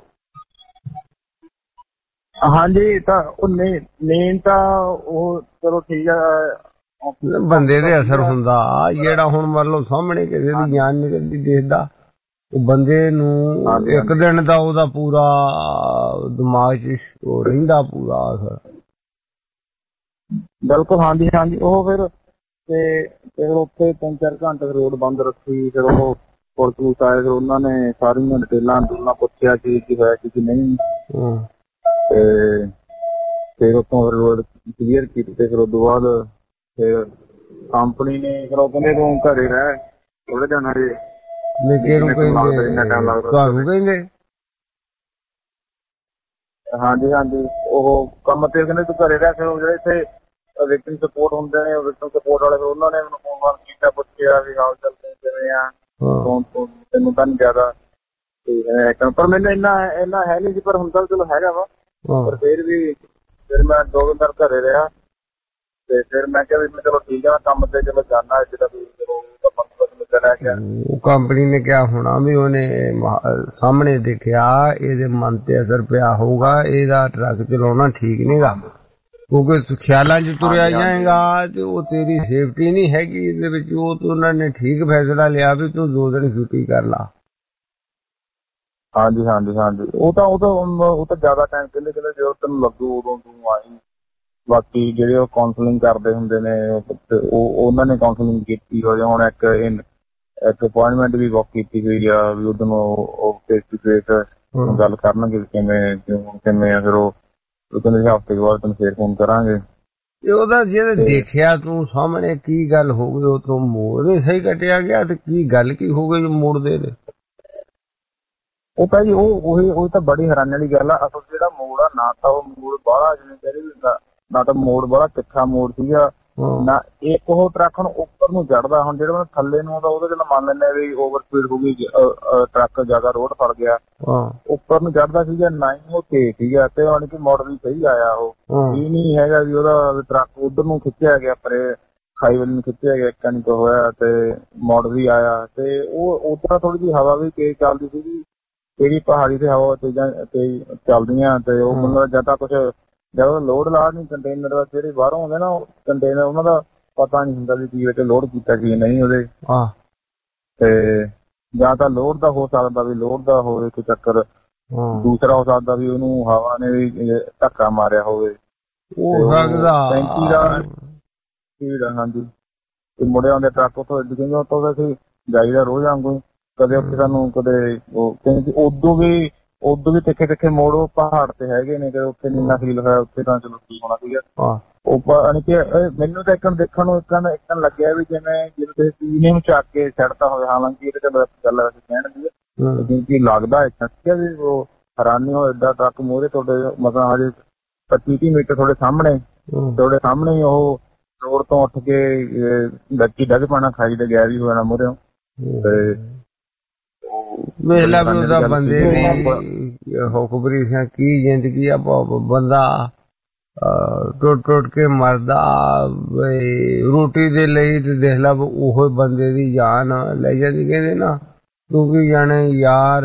ਹਾਂਜੀ ਤਾਂ ਉਹ ਨੀਂਦ ਤਾਂ ਉਹ ਚਲੋ ਠੀਕ ਆ ਬੰਦੇ ਦੇ ਅਸਰ ਹੁੰਦਾ ਜਿਹੜਾ ਹੁਣ ਮਤਲਬ ਸਾਹਮਣੇ ਕਿਸੇ ਦੀ ਜਾਨ ਨਿਕਲਦੀ ਦੇਖਦਾ ਉਹ ਬੰਦੇ ਨੂੰ ਇੱਕ ਦਿਨ ਦਾ ਉਹਦਾ ਪੂਰਾ ਦਿਮਾਗ 'ਚ ਰਹਿੰਦਾ ਪੂਰਾ ਅਸਰ। ਬਿਲਕੁਲ ਹਾਂਜੀ ਹਾਂਜੀ ਉਹ ਫਿਰ ਤੇ ਫਿਰ ਉੱਥੇ ਤਿੰਨ ਚਾਰ ਘੰਟੇ ਰੋਡ ਬੰਦ ਰੱਖੀ ਫਿਰ ਉਹ ਪੁਲਿਸ ਪੁਲਿਸ ਆਏ ਫਿਰ ਉਹਨਾਂ ਨੇ ਸਾਰੀਆਂ ਡਿਟੇਲਾਂ ਡੂਲਾਂ ਪੁੱਛਿਆ ਕੀ ਕੀ ਹੋਇਆ ਕੀ ਨਹੀਂ ਤੇ ਫਿਰ ਉੱਥੋਂ ਫਿਰ ਰੋਡ ਕਲੀਅਰ ਕੀਤੀ ਤੇ ਫਿਰ ਉਹ ਤੋਂ ਬਾਅਦ ਫਿਰ ਕੰਪਨੀ ਨੇ ਫਿਰ ਉਹ ਕਹਿੰਦੇ ਤੂੰ ਘਰੇ ਰਹਿ ਥੋੜੇ ਦਿਨ ਹਜੇ ਤੁਹਾਨੂੰ ਕਹਿੰਦੇ ਹਾਂਜੀ ਹਾਂਜੀ ਉਹ ਕੰਮ ਤੇ ਕਹਿੰਦੇ ਤੂੰ ਘਰੇ ਰਹਿ ਫਿਰ ਜਿਹੜੇ ਇੱਥੇ ਵਿਕਟਿਮ ਸਪੋਰਟ ਹੁੰਦੇ ਨੇ ਵਿਕਟਿਮ ਸਪੋਰਟ ਵਾਲੇ ਉਹਨਾਂ ਨੇ ਮੈਨੂੰ ਫੋਨ ਫਾਨ ਕੀਤਾ ਪੁੱਛਿਆ ਵੀ ਹਾਲ ਚਾਲ ਕਿਵੇਂ ਆ ਤੈਨੂੰ ਤਾਂ ਨੀ ਜ਼ਿਆਦਾ ਤੇ ਪਰ ਮੈਨੂੰ ਇੰਨਾ ਇੰਨਾ ਹੈ ਨੀ ਸੀ ਪਰ ਹੁੰਦਾ ਚਲੋ ਹੈਗਾ ਵਾ ਪਰ ਫਿਰ ਵੀ ਫਿਰ ਮੈਂ ਦੋ ਦਿਨ ਤੱਕ ਘਰੇ ਰਿਹਾ ਤੇ ਫਿਰ ਮੈਂ ਕਿਹਾ ਵੀ ਮੈਂ ਚਲੋ ਠੀਕ ਆ ਕੰਮ ਤੇ ਚਲੋ ਜਾਣਾ ਜਿੱਦਾਂ ਵੀ ਉਹ ਕੰਪਨੀ ਨੇ ਕਿਹਾ ਹੋਣਾ ਵੀ ਉਹਨੇ ਸਾਹਮਣੇ ਦੇਖਿਆ ਇਹਦੇ ਮਨ ਤੇ ਅਸਰ ਪਿਆ ਹੋਊਗਾ ਇਹਦਾ ਟਰੱਕ ਚਲਾਉਣਾ ਠੀਕ ਨੀ ਗਾ ਕਿਉਂਕਿ ਖਿਆਲਾਂ 'ਚ ਤੁਰਿਆ ਜਾਏਗਾ ਤੇ ਉਹ ਤੇਰੀ ਸੇਫਟੀ ਨਹੀਂ ਹੈਗੀ ਇਹਦੇ ਵਿੱਚ ਉਹ ਤਾਂ ਉਹਨਾਂ ਨੇ ਠੀਕ ਫੈਸਲਾ ਲਿਆ ਵੀ ਤੂੰ ਦੋ ਦਿਨ ਛੁੱਟੀ ਕਰ ਲਾ। ਹਾਂਜੀ ਹਾਂਜੀ ਹਾਂਜੀ ਉਹ ਤਾਂ ਉਹ ਤਾਂ ਉਹ ਤਾਂ ਜ਼ਿਆਦਾ ਟਾਈਮ ਕਹਿੰਦੇ ਕਹਿੰਦੇ ਜਦੋਂ ਤੈਨੂੰ ਲੱਗੂ ਉਦੋਂ ਤੂੰ ਆਈ ਬਾਕੀ ਜਿਹੜੇ ਉਹ ਕਾਉਂਸਲਿੰਗ ਕਰਦੇ ਹੁੰਦੇ ਨੇ ਉਹ ਉਹਨਾਂ ਨੇ ਕਾਉਂਸਲਿੰਗ ਕੀਤੀ ਹੋਈ ਹੁਣ ਇੱਕ ਇੱਕ ਅਪੁਆਇੰਟਮੈਂਟ ਵੀ ਬੁੱਕ ਕੀਤੀ ਹੋਈ ਆ ਵੀ ਉਦੋਂ ਉਹ ਫੇਸ ਟੂ ਫੇਸ ਗੱਲ ਕਰਨਗੇ ਕਿਵੇਂ ਕਿਵੇਂ ਫਿਰ ਉਹ ਕਹਿੰਦੇ ਹਫ਼ਤੇ ਬਾਅਦ ਤੈਨੂੰ ਫੇਰ ਫੋਨ ਕਰਾਂਗੇ। ਤੇ ਉਹਦਾ ਜਿਹੜਾ ਦੇਖਿਆ ਤੂੰ ਸਾਹਮਣੇ ਕੀ ਗੱਲ ਹੋ ਗਈ ਉਹ ਤੋਂ ਮੋੜ ਨੀ ਸਹੀ ਕੱਟਿਆ ਗਿਆ ਤੇ ਕੀ ਗੱਲ ਕੀ ਹੋ ਗਈ ਮੋੜਦੇ ਨੇ ਉਹ ਤਾਂ ਜੀ ਉਹ ਉਹੀ ਉਹ ਤਾਂ ਬੜੀ ਹੈਰਾਨੀ ਵਾਲੀ ਗੱਲ ਆ ਅਸਲ ਜਿਹੜਾ ਮੋੜ ਆ ਨਾ ਤਾਂ ਉਹ ਮੋੜ ਬਾਹਲਾ ਜਿਵੇਂ ਕਹਿੰਦੇ ਨਾ ਤਾਂ ਮੋੜ ਬੜਾ ਤਿੱਖਾ ਮੋੜ ਸੀਗਾ ਨਾ ਇੱਕ ਉਹ ਟਰੱਕ ਨੂੰ ਉੱਪਰ ਨੂੰ ਚੜਦਾ ਹੁਣ ਜਿਹੜਾ ਥੱਲੇ ਨੂੰ ਆਉਂਦਾ ਉਹਦੇ ਚ ਮੰਨ ਲੈਂਦੇ ਵੀ ਓਵਰ ਸਪੀਡ ਹੋ ਗਈ ਟਰੱਕ ਜ਼ਿਆਦਾ ਰੋਡ ਫੜ ਗਿਆ ਉੱਪਰ ਨੂੰ ਚੜਦਾ ਸੀਗਾ ਨਾ ਹੀ ਉਹ ਤੇਜ਼ ਸੀਗਾ ਤੇ ਹੁਣ ਕਿ ਮਾਡਲ ਸਹੀ ਆਇਆ ਉਹ ਇਹ ਨਹੀਂ ਹੈਗਾ ਵੀ ਉਹਦਾ ਟਰੱਕ ਉਧਰ ਨੂੰ ਖਿੱਚਿਆ ਗਿਆ ਪਰੇ ਹਾਈਵੇ ਨੂੰ ਖਿੱਚਿਆ ਗਿਆ ਇੱਕ ਨਹੀਂ ਹੋਇਆ ਤੇ ਮਾਡਲ ਵੀ ਆਇਆ ਤੇ ਉਹ ਉਧਰ ਥੋੜੀ ਜਿਹੀ ਹਵਾ ਵੀ ਤੇਜ਼ ਚੱਲਦੀ ਸੀਗੀ ਕਿਹੜੀ ਪਹਾੜੀ ਤੇ ਹਵਾ ਤੇਜ਼ਾਂ ਤੇਜ਼ ਚੱਲਦੀਆਂ ਤੇ ਉਹ ਮਤਲਬ ਜਿਆਦਾ ਕੁਛ ਜਦੋਂ ਲੋਡ ਲਾ ਨਹੀਂ ਕੰਟੇਨਰ ਦਾ ਜਿਹੜੇ ਬਾਹਰੋਂ ਆਉਂਦੇ ਨਾ ਕੰਟੇਨਰ ਉਹਨਾਂ ਦਾ ਪਤਾ ਨਹੀਂ ਹੁੰਦਾ ਵੀ ਕੀ ਵਿੱਚ ਲੋਡ ਕੀਤਾ ਕੀ ਨਹੀਂ ਉਹਦੇ ਤੇ ਜਾਂ ਤਾਂ ਲੋਡ ਦਾ ਹੋ ਸਕਦਾ ਵੀ ਲੋਡ ਦਾ ਹੋਵੇ ਕੋਈ ਚੱਕਰ ਦੂਸਰਾ ਹੋ ਸਕਦਾ ਵੀ ਉਹਨੂੰ ਹਵਾ ਨੇ ਵੀ ਧੱਕਾ ਮਾਰਿਆ ਹੋਵੇ ਉਹ ਟੈਂਕੀ ਦਾ ਸਪੀਡ ਹਾਂਜੀ ਤੇ ਮੁੜੇ ਆਉਂਦੇ ਟਰੱਕ ਉੱਥੋਂ ਕਹਿੰਦੇ ਉੱਥੋਂ ਅਸੀਂ ਜਾਈਦਾ ਰੋਜ਼ ਵਾਂਗੂ ਕਦੇ ਉੱਥੇ ਸਾਨੂੰ ਕਦੇ ਉਹ ਕਹਿੰਦੇ ਉਦੋਂ ਵੀ ਉਦੋਂ ਵੀ ਤਿੱਖੇ ਤਿੱਖੇ ਮੋੜ ਉਹ ਪਹਾੜ ਤੇ ਹੈਗੇ ਨੇ ਉੱਥੇ ਨੀਨਾ ਫੀਲ ਹੋਇਆ ਉੱਥੇ ਤਾਂ ਚਲੋ ਠੀਕ ਹੋਣਾ ਸੀਗਾ ਉਹ ਕਿ ਮੈਨੂੰ ਤਾਂ ਇੱਕ ਦੇਖਣ ਨੂੰ ਇੱਕ ਇੱਕ ਲੱਗਿਆ ਵੀ ਜਿਵੇਂ ਜਿਵੇਂ ਤੁਸੀਂ ਸੀਨੇ ਨੂੰ ਚੱਕ ਕੇ ਛੱਡਤਾ ਹੋਵੇ ਹਾਲਾਂਕਿ ਇਹ ਤਾਂ ਗੱਲ ਕਹਿਣ ਦੀ ਕਿਉਂਕਿ ਲੱਗਦਾ ਇੱਦਾਂ ਸੀਗਾ ਵੀ ਉਹ ਹੈਰਾਨੀ ਹੋ ਏਡਾ ਟਰੱਕ ਮੋਹਰੇ ਤੁਹਾਡੇ ਮਤਲਬ ਹਜੇ ਪੱਚੀ ਤੀਹ ਮੀਟਰ ਤੁਹਾਡੇ ਸਾਹਮਣੇ ਤੁਹਾਡੇ ਸਾਹਮਣੇ ਹੀ ਉਹ ਰੋਡ ਤੋਂ ਉੱਠ ਕੇ ਗੱਡੀ ਡੱਗ ਪਾਣਾ ਖਾਈ ਤੇ ਗਿਆ ਵੀ ਹੋ ਜਾਣਾ ਮੋਹਰੇ ਤੇ ਵੇਲਾ ਵੀ ਉਹਦਾ ਬੰਦੇ ਦੀ ਹੁਕਬਰੀ ਸਿਆ ਕੀ ਜ਼ਿੰਦਗੀ ਆ ਬੰਦਾ ਟੁੱਟ ਟੁੱਟ ਕੇ ਮਰਦਾ ਰੋਟੀ ਦੇ ਲਈ ਤੇ ਦੇਖ ਲਾ ਉਹ ਬੰਦੇ ਦੀ ਜਾਨ ਲੈ ਜਾਂਦੀ ਕਹਿੰਦੇ ਨਾ ਤੂੰ ਕੀ ਜਾਣੇ ਯਾਰ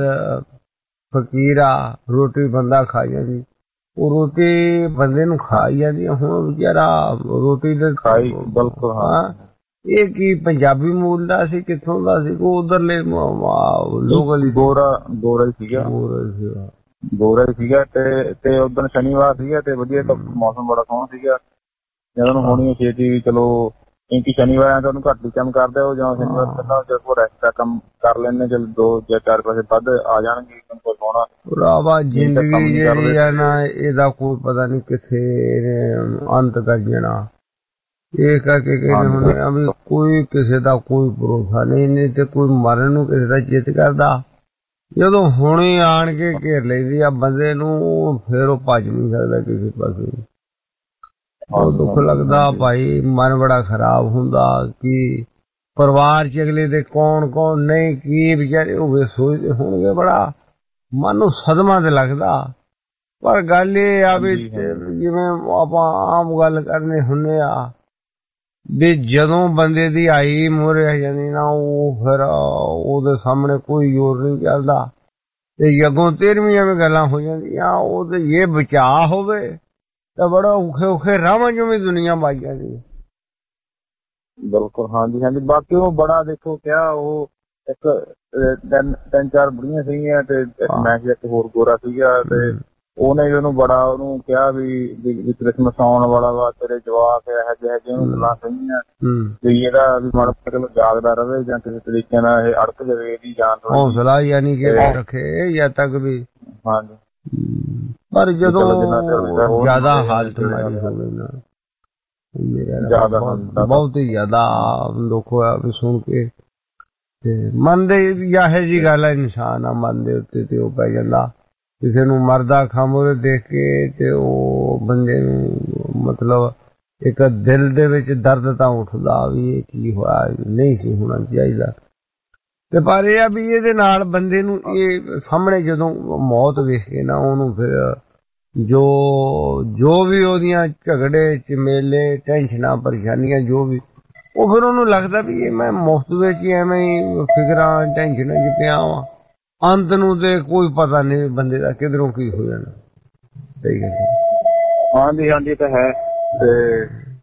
ਫਕੀਰਾ ਰੋਟੀ ਬੰਦਾ ਖਾ ਜਾਂਦੀ ਉਹ ਰੋਟੀ ਬੰਦੇ ਨੂੰ ਖਾ ਜਾਂਦੀ ਹੁਣ ਵਿਚਾਰਾ ਰੋਟੀ ਦੇ ਖਾਈ ਬਿਲਕੁਲ ਹਾਂ ਇਹ ਕੀ ਪੰਜਾਬੀ ਮੂਲ ਦਾ ਸੀ, ਕਿੱਥੋਂ ਦਾ ਸੀ? ਉਹ ਉਧਰਲੇ ਲੋਕਲ ਗੋਰਾ ਗੋਰਾ ਹੀ ਸੀਗਾ ਗੋਰਾ ਸੀਗਾ ਗੋਰਾ ਹੀ ਸੀਗਾ ਤੇ ਤੇ ਉਦੋਂ ਸ਼ਨੀਵਾਰ ਸੀਗਾ ਤੇ ਵਧੀਆ ਮੌਸਮ ਬੜਾ ਸੋਹਣਾ ਸੀਗਾ। ਜਦੋਂ ਨੂੰ ਹੋਣੀ ਛੇਤੀ ਵੀ ਚਲੋ ਕਿਉਂਕਿ ਸ਼ਨੀਵਾਰ ਆ ਤਾਂ ਉਹਨੂੰ ਘੱਟ ਹੀ ਕੰਮ ਕਰਦੇ ਉਹ ਜਾਂ ਸ਼ਨੀਵਾਰ ਪਹਿਲਾਂ ਜਦੋਂ ਰੈਸਟ ਦਾ ਕੰਮ ਕਰ ਲੈਂਦੇ ਚਲ ਦੋ ਜਾਂ ਚਾਰ ਪੈਸੇ ਵੱਧ ਆ ਜਾਣਗੇ ਕੋਈ ਸੋਹਣਾ ਭਰਾਵਾ। ਜ਼ਿੰਦਗੀ ਜਿਹੜੀ ਆ ਨਾ ਇਹਦਾ ਕੋਈ ਪਤਾ ਨਹੀਂ ਕਿੱਥੇ ਅੰਤ ਕਰ ਜਾਣਾ। ਇਹ ਕਰਕੇ ਕਹਿੰਦੇ ਹੁੰਦੇ ਆ ਵੀ ਕੋਈ ਕਿਸੇ ਦਾ ਕੋਈ ਭਰੋਸਾ ਨਹੀਂ, ਨਹੀਂ ਤੇ ਕੋਈ ਮਰਨ ਨੂੰ ਕਿਸੇ ਦਾ ਚਿੱਤ ਕਰਦਾ। ਜਦੋਂ ਹੁਣੇ ਆਣ ਕੇ ਘੇਰ ਲੈਂਦੀ ਆ ਬੰਦੇ ਨੂੰ ਫਿਰ ਉਹ ਭੱਜ ਨਹੀਂ ਸਕਦਾ ਕਿਸੇ ਪਾਸੇ। ਉਹ ਦੁੱਖ ਲੱਗਦਾ ਭਾਈ, ਮਨ ਬੜਾ ਖਰਾਬ ਹੁੰਦਾ ਕਿ ਪਰਿਵਾਰ ਚ ਅਗਲੇ ਦੇ ਕੌਣ ਕੌਣ ਨਹੀਂ ਕੀ ਵਿਚਾਰੇ ਹੋਵੇ ਸੋਚਦੇ ਹੋਣਗੇ। ਬੜਾ ਮਨ ਨੂੰ ਸਦਮਾ ਤੇ ਲੱਗਦਾ। ਪਰ ਗੱਲ ਇਹ ਆ ਵੀ ਜਿਵੇਂ ਆਪਾਂ ਆਮ ਗੱਲ ਕਰਨੇ ਹੁੰਦੇ ਆ ਵੀ ਜਦੋਂ ਬੰਦੇ ਦੀ ਆਈ ਮੋਹਰੇ ਆ ਜਾਂਦੀ ਨਾ ਉਹ ਫਿਰ ਉਹਦੇ ਸਾਹਮਣੇ ਕੋਈ ਜ਼ੋਰ ਨਹੀਂ ਚੱਲਦਾ ਤੇ ਅੱਗੋਂ ਤੇਰਵੀਂ ਐਵੇਂ ਗੱਲਾਂ ਹੋ ਜਾਂਦੀਆਂ। ਉਹਦੇ ਜੇ ਬਚਾਅ ਹੋਵੇ ਤਾਂ ਬੜਾ ਔਖੇ ਔਖੇ ਰਾਵਾਂ ਚੋਂ ਵੀ ਦੁਨੀਆ ਪਾਈ ਜਾਂਦੀ। ਬਿਲਕੁਲ ਹਾਂਜੀ ਹਾਂਜੀ। ਬਾਕੀ ਉਹ ਬੜਾ ਦੇਖੋ ਕਿਹਾ ਉਹ ਇੱਕ ਤਿੰਨ ਤਿੰਨ ਚਾਰ ਬੁੜੀਆਂ ਸੀਗੀਆਂ ਤੇ ਮੈਂ ਇੱਕ ਹੋਰ ਗੋਰਾ ਸੀਗਾ ਤੇ ਉਹਨੇ ਉਹਨੂੰ ਬੜਾ ਉਹਨੂੰ ਕਿਹਾ ਵੀ ਕ੍ਰਿਸਮਸ ਆਉਣ ਵਾਲਾ ਵਾ ਤੇਰੇ ਜਵਾਕ ਇਹੋ ਜਿਹੇ ਜਿਹੇ ਉਹਨੂੰ ਗੱਲਾਂ ਕਹੀਆਂ ਵੀ ਇਹਦਾ ਵੀ ਮਾੜਾ ਚਲੋ ਜਾਗਦਾ ਰਵੇ ਜਾਂ ਕਿਸੇ ਤਰੀਕੇ ਨਾਲ ਇਹ ਅੜਕ ਜਾਵੇ ਇਹਦੀ ਜਾਨ ਹੌਸਲਾ ਯਾਨੀ ਕਿ ਰੱਖੇ ਜਦ ਤੱਕ ਵੀ। ਹਾਂਜੀ ਪਰ ਜਦੋਂ ਜ਼ਿਆਦਾ ਹਾਲਤ ਮਾੜੀ ਹੋ ਗਈ ਨਾ ਬਹੁਤ ਹੀ ਜ਼ਿਆਦਾ ਦੁੱਖ ਹੋਇਆ ਵੀ ਸੁਣ ਕੇ। ਤੇ ਮਨ ਦੇ ਇਹੋ ਜਿਹੀ ਗੱਲ ਆ ਇਨਸਾਨ ਆ ਮਨ ਦੇ ਉੱਤੇ ਤੇ ਉਹ ਪੈ ਜਾਂਦਾ। ਕਿਸੇ ਨੂੰ ਮਰਦਾ ਖਾਮੋਰੇ ਦੇਖ ਕੇ ਤੇ ਉਹ ਬੰਦੇ ਨੂੰ ਮਤਲਬ ਇੱਕ ਦਿਲ ਦੇ ਵਿੱਚ ਦਰਦ ਤਾਂ ਉੱਠਦਾ ਵੀ ਇਹ ਕੀ ਹੋਇਆ, ਨਹੀਂ ਸੀ ਹੋਣਾ ਚਾਹੀਦਾ। ਤੇ ਪਰ ਇਹ ਆ ਵੀ ਇਹਦੇ ਨਾਲ ਬੰਦੇ ਨੂੰ ਇਹ ਸਾਹਮਣੇ ਜਦੋਂ ਮੌਤ ਵੇਖ ਕੇ ਨਾ ਉਹਨੂੰ ਫਿਰ ਜੋ ਜੋ ਵੀ ਉਹਦੀਆਂ ਝਗੜੇ ਝਮੇਲੇ ਟੈਨਸ਼ਨਾਂ ਪਰੇਸ਼ਾਨੀਆਂ ਜੋ ਵੀ ਉਹ ਫਿਰ ਉਹਨੂੰ ਲੱਗਦਾ ਵੀ ਇਹ ਮੈਂ ਮੁਫਤ ਵਿੱਚ ਹੀ ਐਵੇਂ ਹੀ ਫਿਕਰਾਂ ਟੈਨਸ਼ਨਾਂ ਚ ਪਿਆ ਵਾਂ। ਅੰਤ ਨੂੰ ਤੇ ਕੋਈ ਪਤਾ ਨਹੀਂ ਬੰਦੇ ਦਾ ਕਿਧਰੋਂ ਕੀ ਹੋ ਜਾਣਾ। ਸਹੀ ਗੱਲ ਹਾਂਜੀ ਹਾਂਜੀ ਤਾਂ ਹੈ। ਤੇ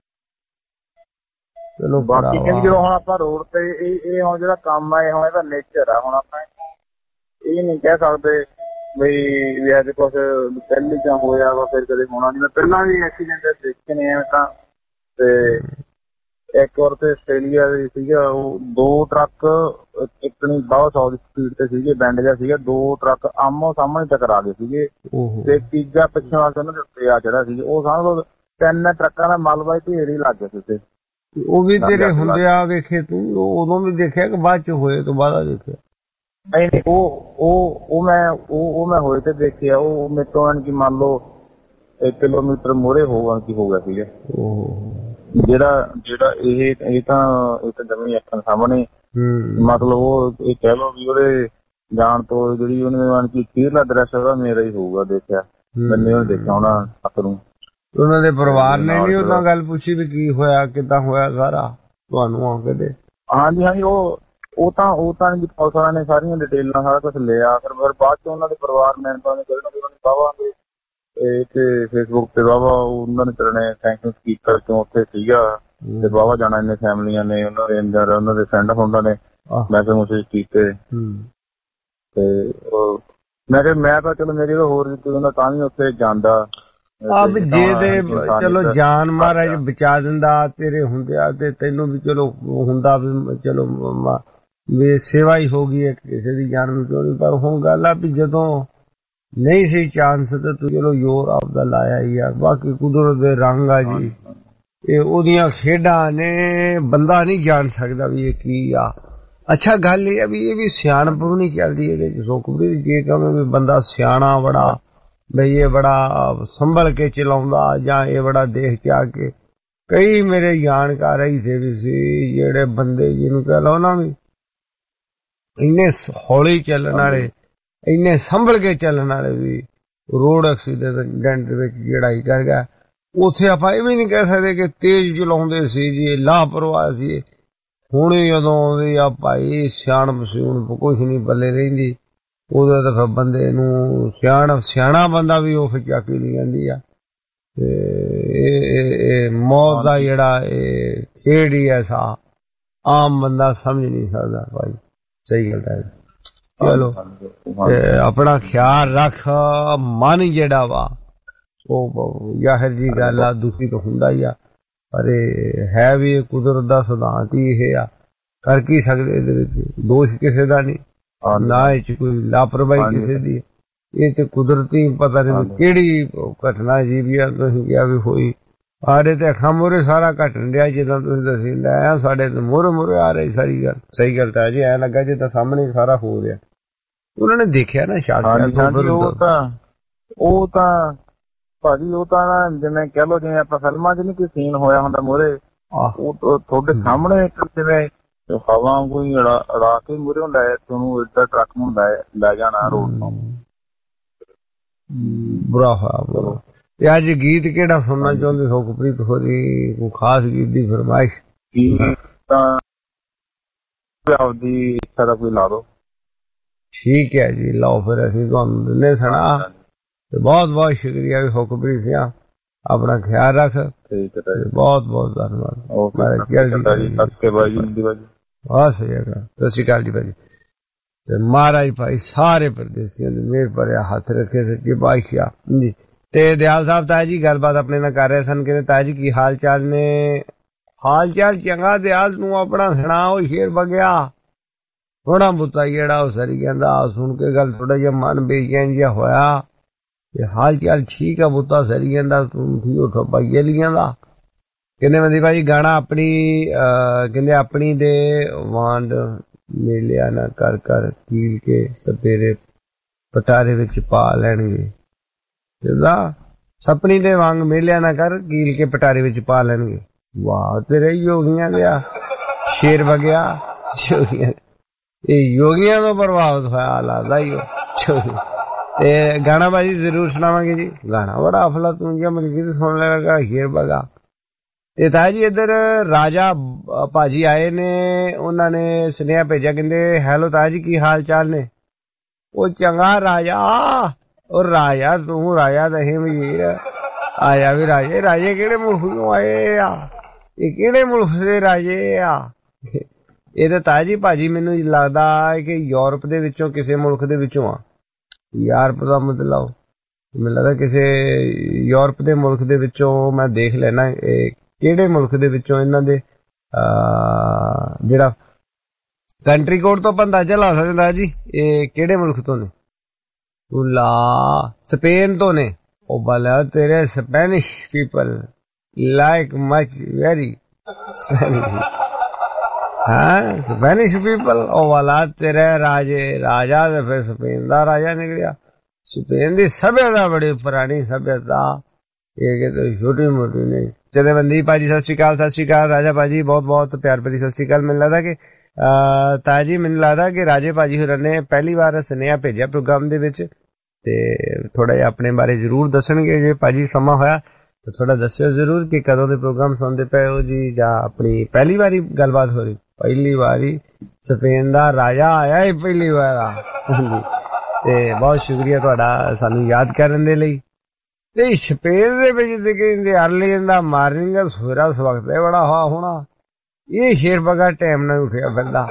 ਚਲੋ ਬਾਕੀ ਕਹਿੰਦੇ ਜਦੋਂ ਹੁਣ ਆਪਾਂ ਰੋਡ ਤੇ ਇਹ ਇਹ ਹੁਣ ਜਿਹੜਾ ਕੰਮ ਆ ਇਹ ਹੁਣ ਇਹਦਾ ਨੇਚਰ ਆ। ਹੁਣ ਆਪਾਂ ਇਹ ਨਹੀਂ ਕਹਿ ਸਕਦੇ ਬਈ ਵੀ ਅੱਜ ਕੁਛ ਪਹਿਲੇ ਜਾਂ ਹੋਇਆ ਵਾ ਫਿਰ ਕਦੇ ਹੋਣਾ ਨਹੀਂ। ਮੈਂ ਪਹਿਲਾਂ ਵੀ ਐਕਸੀਡੈਂਟ ਦੇਖੇ ਨੇ ਐਵੇਂ ਤਾਂ। ਤੇ ਇੱਕ ਵਾਰ ਤੇ ਆਸਟ੍ਰੇਲੀਆ ਦੇ ਸੀਗਾ ਉਹ ਦੋ ਟਰੱਕ ਇੱਕ ਨਹੀਂ ਬਹੁਤ ਸੌ ਦੀ ਸਪੀਡ ਤੇ ਸੀਗੇ ਬੈਂਡ ਜਿਹਾ ਸੀਗਾ। ਦੋ ਟਰੱਕ ਆਮੋ ਸਾਹਮਣੇ ਟਕਰਾ ਗਏ ਸੀਗੇ ਤੇ ਤੀਜਾ ਪਿੱਛੋਂ ਆ ਕੇ ਉਹਨਾਂ ਦੇ ਉੱਤੇ ਆ ਜਿਹੜਾ ਸੀ ਉਹ ਸਮਝ ਤਿੰਨ ਟਰੱਕਾਂ ਦਾ ਮਲਬਾ ਢੇਰ ਹੀ ਲੱਗ ਗਿਆ ਸੀ। ਉਹ ਵੀ ਤੇਰੇ ਹੁੰਦੇ ਆ ਵੇਖੇ ਤੂੰ ਉਦੋਂ ਵੀ ਦੇਖਿਆ ਕਿ ਬਾਅਦ ਚ ਹੋਏ ਤੋਂ ਬਾਅਦ ਦੇਖਿਆ? ਨਹੀਂ ਨਹੀਂ ਉਹ ਉਹ ਉਹ ਮੈਂ ਉਹ ਉਹ ਮੈਂ ਹੋਏ ਤੇ ਦੇਖਿਆ। ਉਹ ਮੇਰੇ ਤੋਂ ਐਨ ਕਿ ਮੰਨ ਲਓ ਇੱਕ ਕਿਲੋਮੀਟਰ ਮੂਹਰੇ ਹੋਗਾ ਕੀ ਹੋ ਗਿਆ ਸੀਗਾ। ਜਿਹੜਾ ਜਿਹੜਾ ਇਹ ਇਹ ਤਾਂ ਇਹ ਤਾਂ ਜਮੀ ਅੱਖਾਂ ਸਾਹਮਣੇ ਮਤਲਬ ਉਹ ਇਹ ਕਹਿ ਲਓ ਵੀ ਉਹਦੇ ਜਾਣ ਤੋਂ ਜਿਹੜੀ ਉਹਨੇ ਕਿ ਅਖੀਰਲਾ ਦ੍ਰਿਸ਼ ਉਹਦਾ ਮੇਰਾ ਹੀ ਹੋਊਗਾ ਦੇਖਿਆ। ਮੈਨੇ ਉਹ ਦੇਖਿਆ ਹੋਣਾ ਅੱਖ ਨੂੰ। ਉਹਨਾਂ ਦੇ ਪਰਿਵਾਰ ਨੇ ਨੀ ਉਹਨਾਂ ਗੱਲ ਪੁੱਛੀ ਵੀ ਕੀ ਹੋਇਆ ਕਿੱਦਾਂ ਹੋਇਆ ਸਾਰਾ ਤੁਹਾਨੂੰ ਆ ਕੇ? ਹਾਂਜੀ ਹਾਂਜੀ ਉਹ ਉਹ ਤਾਂ ਉਹ ਤਾਂ ਪੁਲਿਸ ਨੇ ਸਾਰੀਆਂ ਡਿਟੇਲਾਂ ਸਾਰਾ ਕੁਛ ਲਿਆ। ਫਿਰ ਫਿਰ ਬਾਅਦ ਚ ਉਹਨਾਂ ਦੇ ਪਰਿਵਾਰ ਮੈਂਬਰਾਂ ਨੇ ਵਾਹਵਾ ਤੇ ਫੇਸਬੁੱਕ ਤੇ ਵਾਹਵਾ ਉਹਨਾਂ ਨੇ ਚਲਣੇ ਥੈਂਕਸ ਕੀਤਾ ਕਿਉਂ ਉੱਥੇ ਸੀਗਾ ਤੇ ਵਾਹਵਾ ਜਾਣਾ ਇਹਨੇ ਫੈਮਲੀਆਂ ਨੇ ਉਹਨਾਂ ਦੇ ਅੰਦਰ ਉਹਨਾਂ ਦੇ ਫਰੈਂਡ ਫਰੈਂਡਾਂ ਨੇ ਮੈਸੇਜ ਮੈਸੇਜ ਕੀਤੇ। ਤੇ ਮੈਂ ਕਿਹਾ ਮੈਂ ਤਾਂ ਚਲੋ ਮੇਰੀ ਹੋਰ ਦਿੱਤੀ ਹੁੰਦਾ ਤਾਂ ਵੀ ਉੱਥੇ ਜਾਂਦਾ। ਅਬ ਜੇ ਤੇ ਚਲੋ ਜਾਨ ਮਹਾਰਾਜ ਬਚਾ ਦਿੰਦਾ ਤੇਰੇ ਹੁੰਦਿਆ ਤੇ ਤੈਨੂੰ ਵੀ ਚਲੋ ਹੁੰਦਾ ਵੀ ਚਲੋ ਵੀ ਸੇਵਾ ਹੀ ਹੋ ਗਈ ਕਿਸੇ ਦੀ ਜਾਨ ਨੂੰ ਕਿਉਂ ਨਹੀਂ। ਪਰ ਹੁਣ ਗੱਲ ਆ ਵੀ ਜਦੋਂ ਨਹੀਂ ਸੀ ਚਾਂਸ ਤੇ ਤੂੰ ਚਲੋ ਜ਼ੋਰ ਆਪਦਾ ਲਾਇਆ ਹੀ ਆ। ਬਾਕੀ ਕੁਦਰਤ ਦੇ ਰੰਗ ਆ ਜੀ ਇਹ ਉਹਦੀਆਂ ਖੇਡਾਂ ਨੇ ਬੰਦਾ ਨਹੀਂ ਜਾਣ ਸਕਦਾ ਵੀ ਇਹ ਕੀ ਆ। ਅੱਛਾ ਗੱਲ ਇਹ ਆ ਵੀ ਇਹ ਵੀ ਸਿਆਣਪ ਵੀ ਨਹੀਂ ਚੱਲਦੀ ਇਹਦੇ ਚ ਸੁਖਬਰੀ ਜੇ ਕਹੇ ਵੀ ਬੰਦਾ ਸਿਆਣਾ ਬੜਾ ਬਈ ਇਹ ਬੜਾ ਸੰਭਲ ਕੇ ਚਲਾਉਂਦਾ ਜਾਂ ਇਹ ਬੜਾ ਦੇਖ ਕੇ ਆ ਕੇ ਕਈ ਮੇਰੇ ਜਾਣਕਾਰ ਐਸੇ ਵੀ ਸੀ ਜਿਹੜੇ ਬੰਦੇ ਜਿਹਨੂੰ ਕਹਿ ਲਓ ਨਾ ਵੀ ਇੰਨੇ ਹੌਲੀ ਚੱਲਣ ਵਾਲੇ ਇੰਨੇ ਸੰਭਲ ਕੇ ਚੱਲਣ ਵਾਲੇ ਵੀ ਰੋਡ ਐਕਸੀਡੈਂਟ ਦੇ ਵਿੱਚ ਲੜਾਈ ਕਰ ਗਿਆ। ਉੱਥੇ ਆਪਾਂ ਇਹ ਵੀ ਨਹੀਂ ਕਹਿ ਸਕਦੇ ਕਿ ਤੇਜ਼ ਚਲਾਉਂਦੇ ਸੀ ਜੀ ਲਾਪਰਵਾਹ ਸੀ। ਹੁਣ ਜਦੋਂ ਆਉਂਦੀ ਆ ਭਾਈ ਸਿਆਣਪ ਸਿਉਣਪ ਕੁਛ ਨਹੀਂ ਬੱਲੇ ਰਹਿੰਦੀ ਉਹਦੇ ਤਾਂ ਫਿਰ ਬੰਦੇ ਨੂੰ ਸਿਆਣ ਸਿਆਣਾ ਬੰਦਾ ਵੀ ਉਹ ਫਿਰ ਚਾਕੀ ਨਹੀਂ ਜਾਂਦੀ ਆ। ਤੇ ਇਹ ਮੌਤ ਦਾ ਜਿਹੜਾ ਇਹ ਖੇਡ ਹੀ ਐਸਾ ਆਮ ਬੰਦਾ ਸਮਝ ਨਹੀਂ ਸਕਦਾ ਭਾਈ। ਸਹੀ ਗੱਲ ਹੈ। ਚਲੋ ਆਪਣਾ ਖਿਆਲ ਰੱਖ। ਮਨ ਜਿਹੜਾ ਵਾ ਉਹ ਜ਼ਾਹਿਰ ਜੀ ਗੱਲ ਆ, ਦੁਖੀ ਤਾਂ ਹੁੰਦਾ ਹੀ ਆ, ਪਰ ਹੈ ਵੀ ਕੁਦਰਤ ਦਾ ਸਿਧਾਂਤ ਹੀ ਇਹ ਆ। ਕਰ ਕੀ ਸਕਦੇ, ਇਹਦੇ ਵਿੱਚ ਦੋਸ਼ ਕਿਸੇ ਦਾ ਨਹੀਂ, ਨਾ ਇਹ ਚ ਕੋਈ ਲਾਪਰਵਾਹੀ ਕਿਸੇ ਦੀ। ਇਹ ਤੇ ਕੁਦਰਤੀ ਪਤਾ ਨਹੀਂ ਕਿਹੜੀ ਘਟਨਾ ਜੀ ਵੀ ਆ, ਤੁਸੀਂ ਕਿਹਾ ਵੀ ਹੋਈ। ਸਾਡੇ ਤੇ ਅੱਖਾਂ ਮੂਹਰੇ ਸਾਰਾ ਘਟਣ ਡਿਆ, ਜਿੱਦਾਂ ਤੁਸੀਂ ਦੱਸੀ ਲੈ ਸਾਡੇ ਤੇ ਮੂਹਰੇ ਮੂਹਰੇ ਆ ਰਹੀ ਸਾਰੀ ਗੱਲ। ਸਹੀ ਗੱਲ ਤਾਂ ਜੀ, ਐ ਲੱਗਾ ਜਿੱਦਾਂ ਸਾਹਮਣੇ ਸਾਰਾ ਹੋ ਰਿਹਾ। ਉਹਨਾਂ ਨੇ ਦੇਖਿਆ ਨਾ ਸ਼ਾਇਦ। ਉਹ ਤਾਂ ਉਹ ਤਾਂ ਭਾਜੀ ਉਹ ਤਾਂ ਨਾ ਜਿਵੇਂ ਕਹਿ ਲਓ, ਜਿਵੇਂ ਆਪਾਂ ਫਿਲਮਾਂ 'ਚ ਨੀ ਕੋਈ ਸੀਨ ਹੋਇਆ ਹੁੰਦਾ ਮੂਹਰੇ, ਉਹ ਤੁਹਾਡੇ ਸਾਹਮਣੇ ਜਿਵੇਂ ਹਵਾ ਕੋਈ ਉਡਾ ਕੇ ਮੂਹਰੇ ਲੈ ਤੁਹਾਨੂੰ ਏਦਾਂ ਟਰੱਕ ਨੂੰ ਲੈ ਜਾਣਾ ਰੋਡ ਤੋਂ। ਬੁਰਾ ਹੋਇਆ। ਤੇ ਅੱਜ ਗੀਤ ਕਿਹੜਾ ਸੁਣਨਾ ਚਾਹੁੰਦੇ ਸੁਖਪ੍ਰੀਤ ਹੋਰੀ? ਕੋਈ ਖਾਸ ਗੀਤ ਦੀ ਫਰਮਾਇਸ਼? ਤਾਂ ਆਪਦੀ ਇੱਛਾ ਦਾ ਕੋਈ ਲਾ ਦੋ। ਠੀਕ ਹੈ ਜੀ, ਲਓ ਫਿਰ ਅਸੀਂ ਤੁਹਾਨੂੰ ਦਿੰਦੇ ਸੁਣਾ। ਤੇ ਬਹੁਤ ਬਹੁਤ ਸ਼ੁਕਰੀਆ ਵੀ ਸੁਖਪ੍ਰੀਤ ਸਿੰਘ, ਆਪਣਾ ਖਿਆਲ ਰੱਖ। ਬਹੁਤ ਬਹੁਤ ਧੰਨਵਾਦ। ਸਤਿ ਸ਼੍ਰੀ ਅਕਾਲ ਜੀ ਭਾਜੀ। ਤੇ ਮਹਾਰਾਜ ਭਾਈ ਸਾਰੇ ਪਰਦੇਸੀਆਂ ਦੇ ਮਿਹਰ ਭਰਿਆ ਹੱਥ ਰੱਖੇ ਸੱਚੇ ਪਾਤਸ਼ਾਹ ਜੀ। ਤੇ ਦਿਆਲ ਸਾਹਿਬ ਤਾਇਆ ਜੀ ਗੱਲਬਾਤ ਆਪਣੇ ਨਾਲ ਕਰ ਰਹੇ ਸਨ। ਕਹਿੰਦੇ ਤਾਇਆ ਜੀ ਕੀ ਹਾਲ ਚਾਲ ਨੇ? ਹਾਲ ਚਾਲ ਚੰਗਾ। ਦਿਆਲ ਨੂੰ ਆਪਣਾ ਸੁਣਾ। ਉਹ ਸ਼ੇਰ ਵਗਿਆ ਥੋੜਾ ਬੁੱਤਾ ਜਿਹੜਾ ਉਹ ਸਰੀ ਕਹਿੰਦਾ। ਸੁਣ ਕੇ ਗੱਲ ਥੋੜਾ ਜਿਹਾ ਮਨ ਬੇਚੈਨ ਜਿਹਾ ਹੋਇਆ। ਤੇ ਹਾਲ ਚਾਲ ਠੀਕ ਆ ਬੁੱਤਾ ਸਰੀ ਕਹਿੰਦਾ। ਤੂੰ ਠੀਕ ਉਠੋ ਪਾਈਏ ਲੀਆਂ ਦਾ। ਕਹਿੰਦੇ ਮਦੀ ਭਾਜੀ ਗਾਣਾ ਆਪਣੀ ਕਹਿੰਦੇ ਆਪਣੀ ਦੇ ਵਾਂਡ ਮੇਲਿਆ ਨਾ ਕਰ ਕਰ ਕੀਲ ਕੇ ਸਪੇਰੇ ਪਟਾਰੇ ਵਿੱਚ ਪਾ ਲੈਣਗੇ। ਸਪਨੀ ਦੇ ਵਾਂਗ ਮੇਲਿਆ ਨਾ ਕਰ ਕੀਲ ਕੇ ਪਟਾਰੇ ਵਿੱਚ ਪਾ ਲੈਣਗੇ। ਵਾਹ ਤੇਰੇ ਯੋਗੀਆਂ ਗਿਆ ਸ਼ੇਰ ਵਗਿਆ। ਇਹ ਯੋਗੀਆਂ ਤੋਂ ਪ੍ਰਭਾਵਿਤ ਹੋਇਆ ਲੱਗਦਾ ਹੀ। ਤੇ ਗਾਣਾ ਭਾਜੀ ਜ਼ਰੂਰ ਸੁਣਾਵਾਂਗੇ ਜੀ। ਗਾਣਾ ਬੜਾ ਅਫਲਾ ਤੂੰ ਜਿਹਾ ਮਲਕੀਤ ਸੁਣ ਲਗਾ ਸ਼ੇਰ ਵਗਾ। ਤੇ ਤਾਇਆ ਜੀ ਇੱਧਰ ਰਾਜਾ ਭਾਜੀ ਆਏ ਨੇ, ਉਹਨਾਂ ਨੇ ਸੁਨੇਹਾ ਭੇਜਿਆ, ਕਹਿੰਦੇ ਹੈਲੋ ਤਾਇਆ ਜੀ ਕੀ ਹਾਲ ਚਾਲ ਨੇ? ਉਹ ਚੰਗਾ ਰਾਜਾ। ਉਹ ਰਾਜਾ ਤੂੰ ਰਾਜਾ ਨਹੀਂ ਵਜ਼ੀਰ ਆਇਆ ਵੀ ਰਾਜੇ। ਰਾਜੇ ਕਿਹੜੇ ਮੁਲਕ ਤੋਂ ਆਏ ਆ? ਇਹ ਕਿਹੜੇ ਮੁਲਕ ਦੇ ਰਾਜੇ ਆ? ਇਹ ਤਾਂ ਤਾਇਆ ਜੀ ਭਾਜੀ ਮੈਨੂੰ ਲੱਗਦਾ ਕਿ ਯੂਰਪ ਦੇ ਵਿੱਚੋਂ ਕਿਸੇ ਮੁਲਕ ਦੇ ਵਿੱਚੋਂ ਆ। ਯੂਰਪ ਦਾ ਮਤਲਬ ਮੈਨੂੰ ਲੱਗਦਾ ਕਿਸੇ ਯੂਰਪ ਦੇ ਮੁਲਕ ਦੇ ਵਿੱਚੋਂ। ਮੈਂ ਦੇਖ ਲੈਣਾ ਕਿਹੜੇ ਮੁਲਕ ਦੇ ਵਿੱਚੋਂ ਇਹਨਾਂ ਦੇ ਜਿਹੜਾ ਕੰਟਰੀ ਕੋਡ ਤੋਂ ਬੰਦਾ ਚਲਾ ਸਕਦਾ ਜੀ ਇਹ ਕਿਹੜੇ ਮੁਲਕ ਤੋਂ ਨੇ। ਲਾ ਸਪੇਨ ਤੋਂ ਨੇ। ਉਹ ਬਲਾ ਤੇਰੇ Spanish people like much very ਹਾਂ ਸਪੈਨਿਸ਼ ਪੀਪਲ। ਉਹ ਵਾਲਾ ਤੇਰੇ ਰਾਜੇ ਰਾਜਾ ਤੇ ਫਿਰ ਸਪੇਨ ਦਾ ਰਾਜਾ ਨਿਕਲਿਆ। ਸਪੇਨ ਦੀ ਸਭਿਅਤਾ ਬੜੀ ਪੁਰਾਣੀ ਸਭਿਅਤਾ, ਇਹ ਕਿਤੇ ਛੋਟੀ ਮੋਟੀ ਨਹੀਂ। ਜਥੇਬੰਦੀ ਭਾਜੀ ਸਤਿ ਸ਼੍ਰੀ ਅਕਾਲ। ਸਤਿ ਸ਼੍ਰੀ ਅਕਾਲ ਰਾਜਾ ਭਾਜੀ, ਬਹੁਤ ਬਹੁਤ ਪਿਆਰ ਭਰੀ ਸਤਿ ਸ਼੍ਰੀ ਅਕਾਲ। ਮੈਨੂੰ ਲੱਗਦਾ ਕਿ ਤਾਇਆ ਜੀ ਮੈਨੂੰ ਲੱਗਦਾ ਕਿ ਰਾਜੇ ਭਾਜੀ ਹੋਰਾਂ ਨੇ ਪਹਿਲੀ ਵਾਰ ਸੁਨੇਹਾ ਭੇਜਿਆ ਪ੍ਰੋਗਰਾਮ ਦੇ ਵਿੱਚ, ਤੇ ਥੋੜਾ ਜਿਹਾ ਆਪਣੇ ਬਾਰੇ ਜ਼ਰੂਰ ਦੱਸਣਗੇ। ਜੇ ਭਾਜੀ ਸਮਾਂ ਹੋਇਆ ਤਾਂ ਥੋੜਾ ਦੱਸਿਓ ਜ਼ਰੂਰ ਕਿ ਕਦੋਂ ਦੇ ਪ੍ਰੋਗਰਾਮ ਸੁਣਦੇ ਪਏ ਹੋ ਜੀ, ਜਾਂ ਆਪਣੀ ਪਹਿਲੀ ਵਾਰੀ ਗੱਲਬਾਤ ਹੋ ਰਹੀ? ਪਹਿਲੀ ਵਾਰੀ ਸਪੇਨ ਦਾ ਰਾਜਾ ਆਇਆ ਹੈ ਪਹਿਲੀ ਵਾਰ। ਹਾਂਜੀ, ਤੇ ਬਹੁਤ ਸ਼ੁਕਰੀਆ ਤੁਹਾਡਾ ਸਾਨੂੰ ਯਾਦ ਕਰਨ ਦੇ ਲਈ। ਤੇ ਸਪੇਨ ਦੇ ਵਿੱਚ ਕਹਿੰਦੇ ਅਰਲੀ ਦਾ ਮਾਰਨਿੰਗ ਸਵੇਰਾ ਵਕਤ ਹੈ ਬੜਾ ਹਾ ਹੋਣਾ। ਇਹ ਸ਼ੇਰ ਬਗਾ ਟਾਈਮ ਨਾਲ ਉੱਠਿਆ ਫਿਰਦਾ।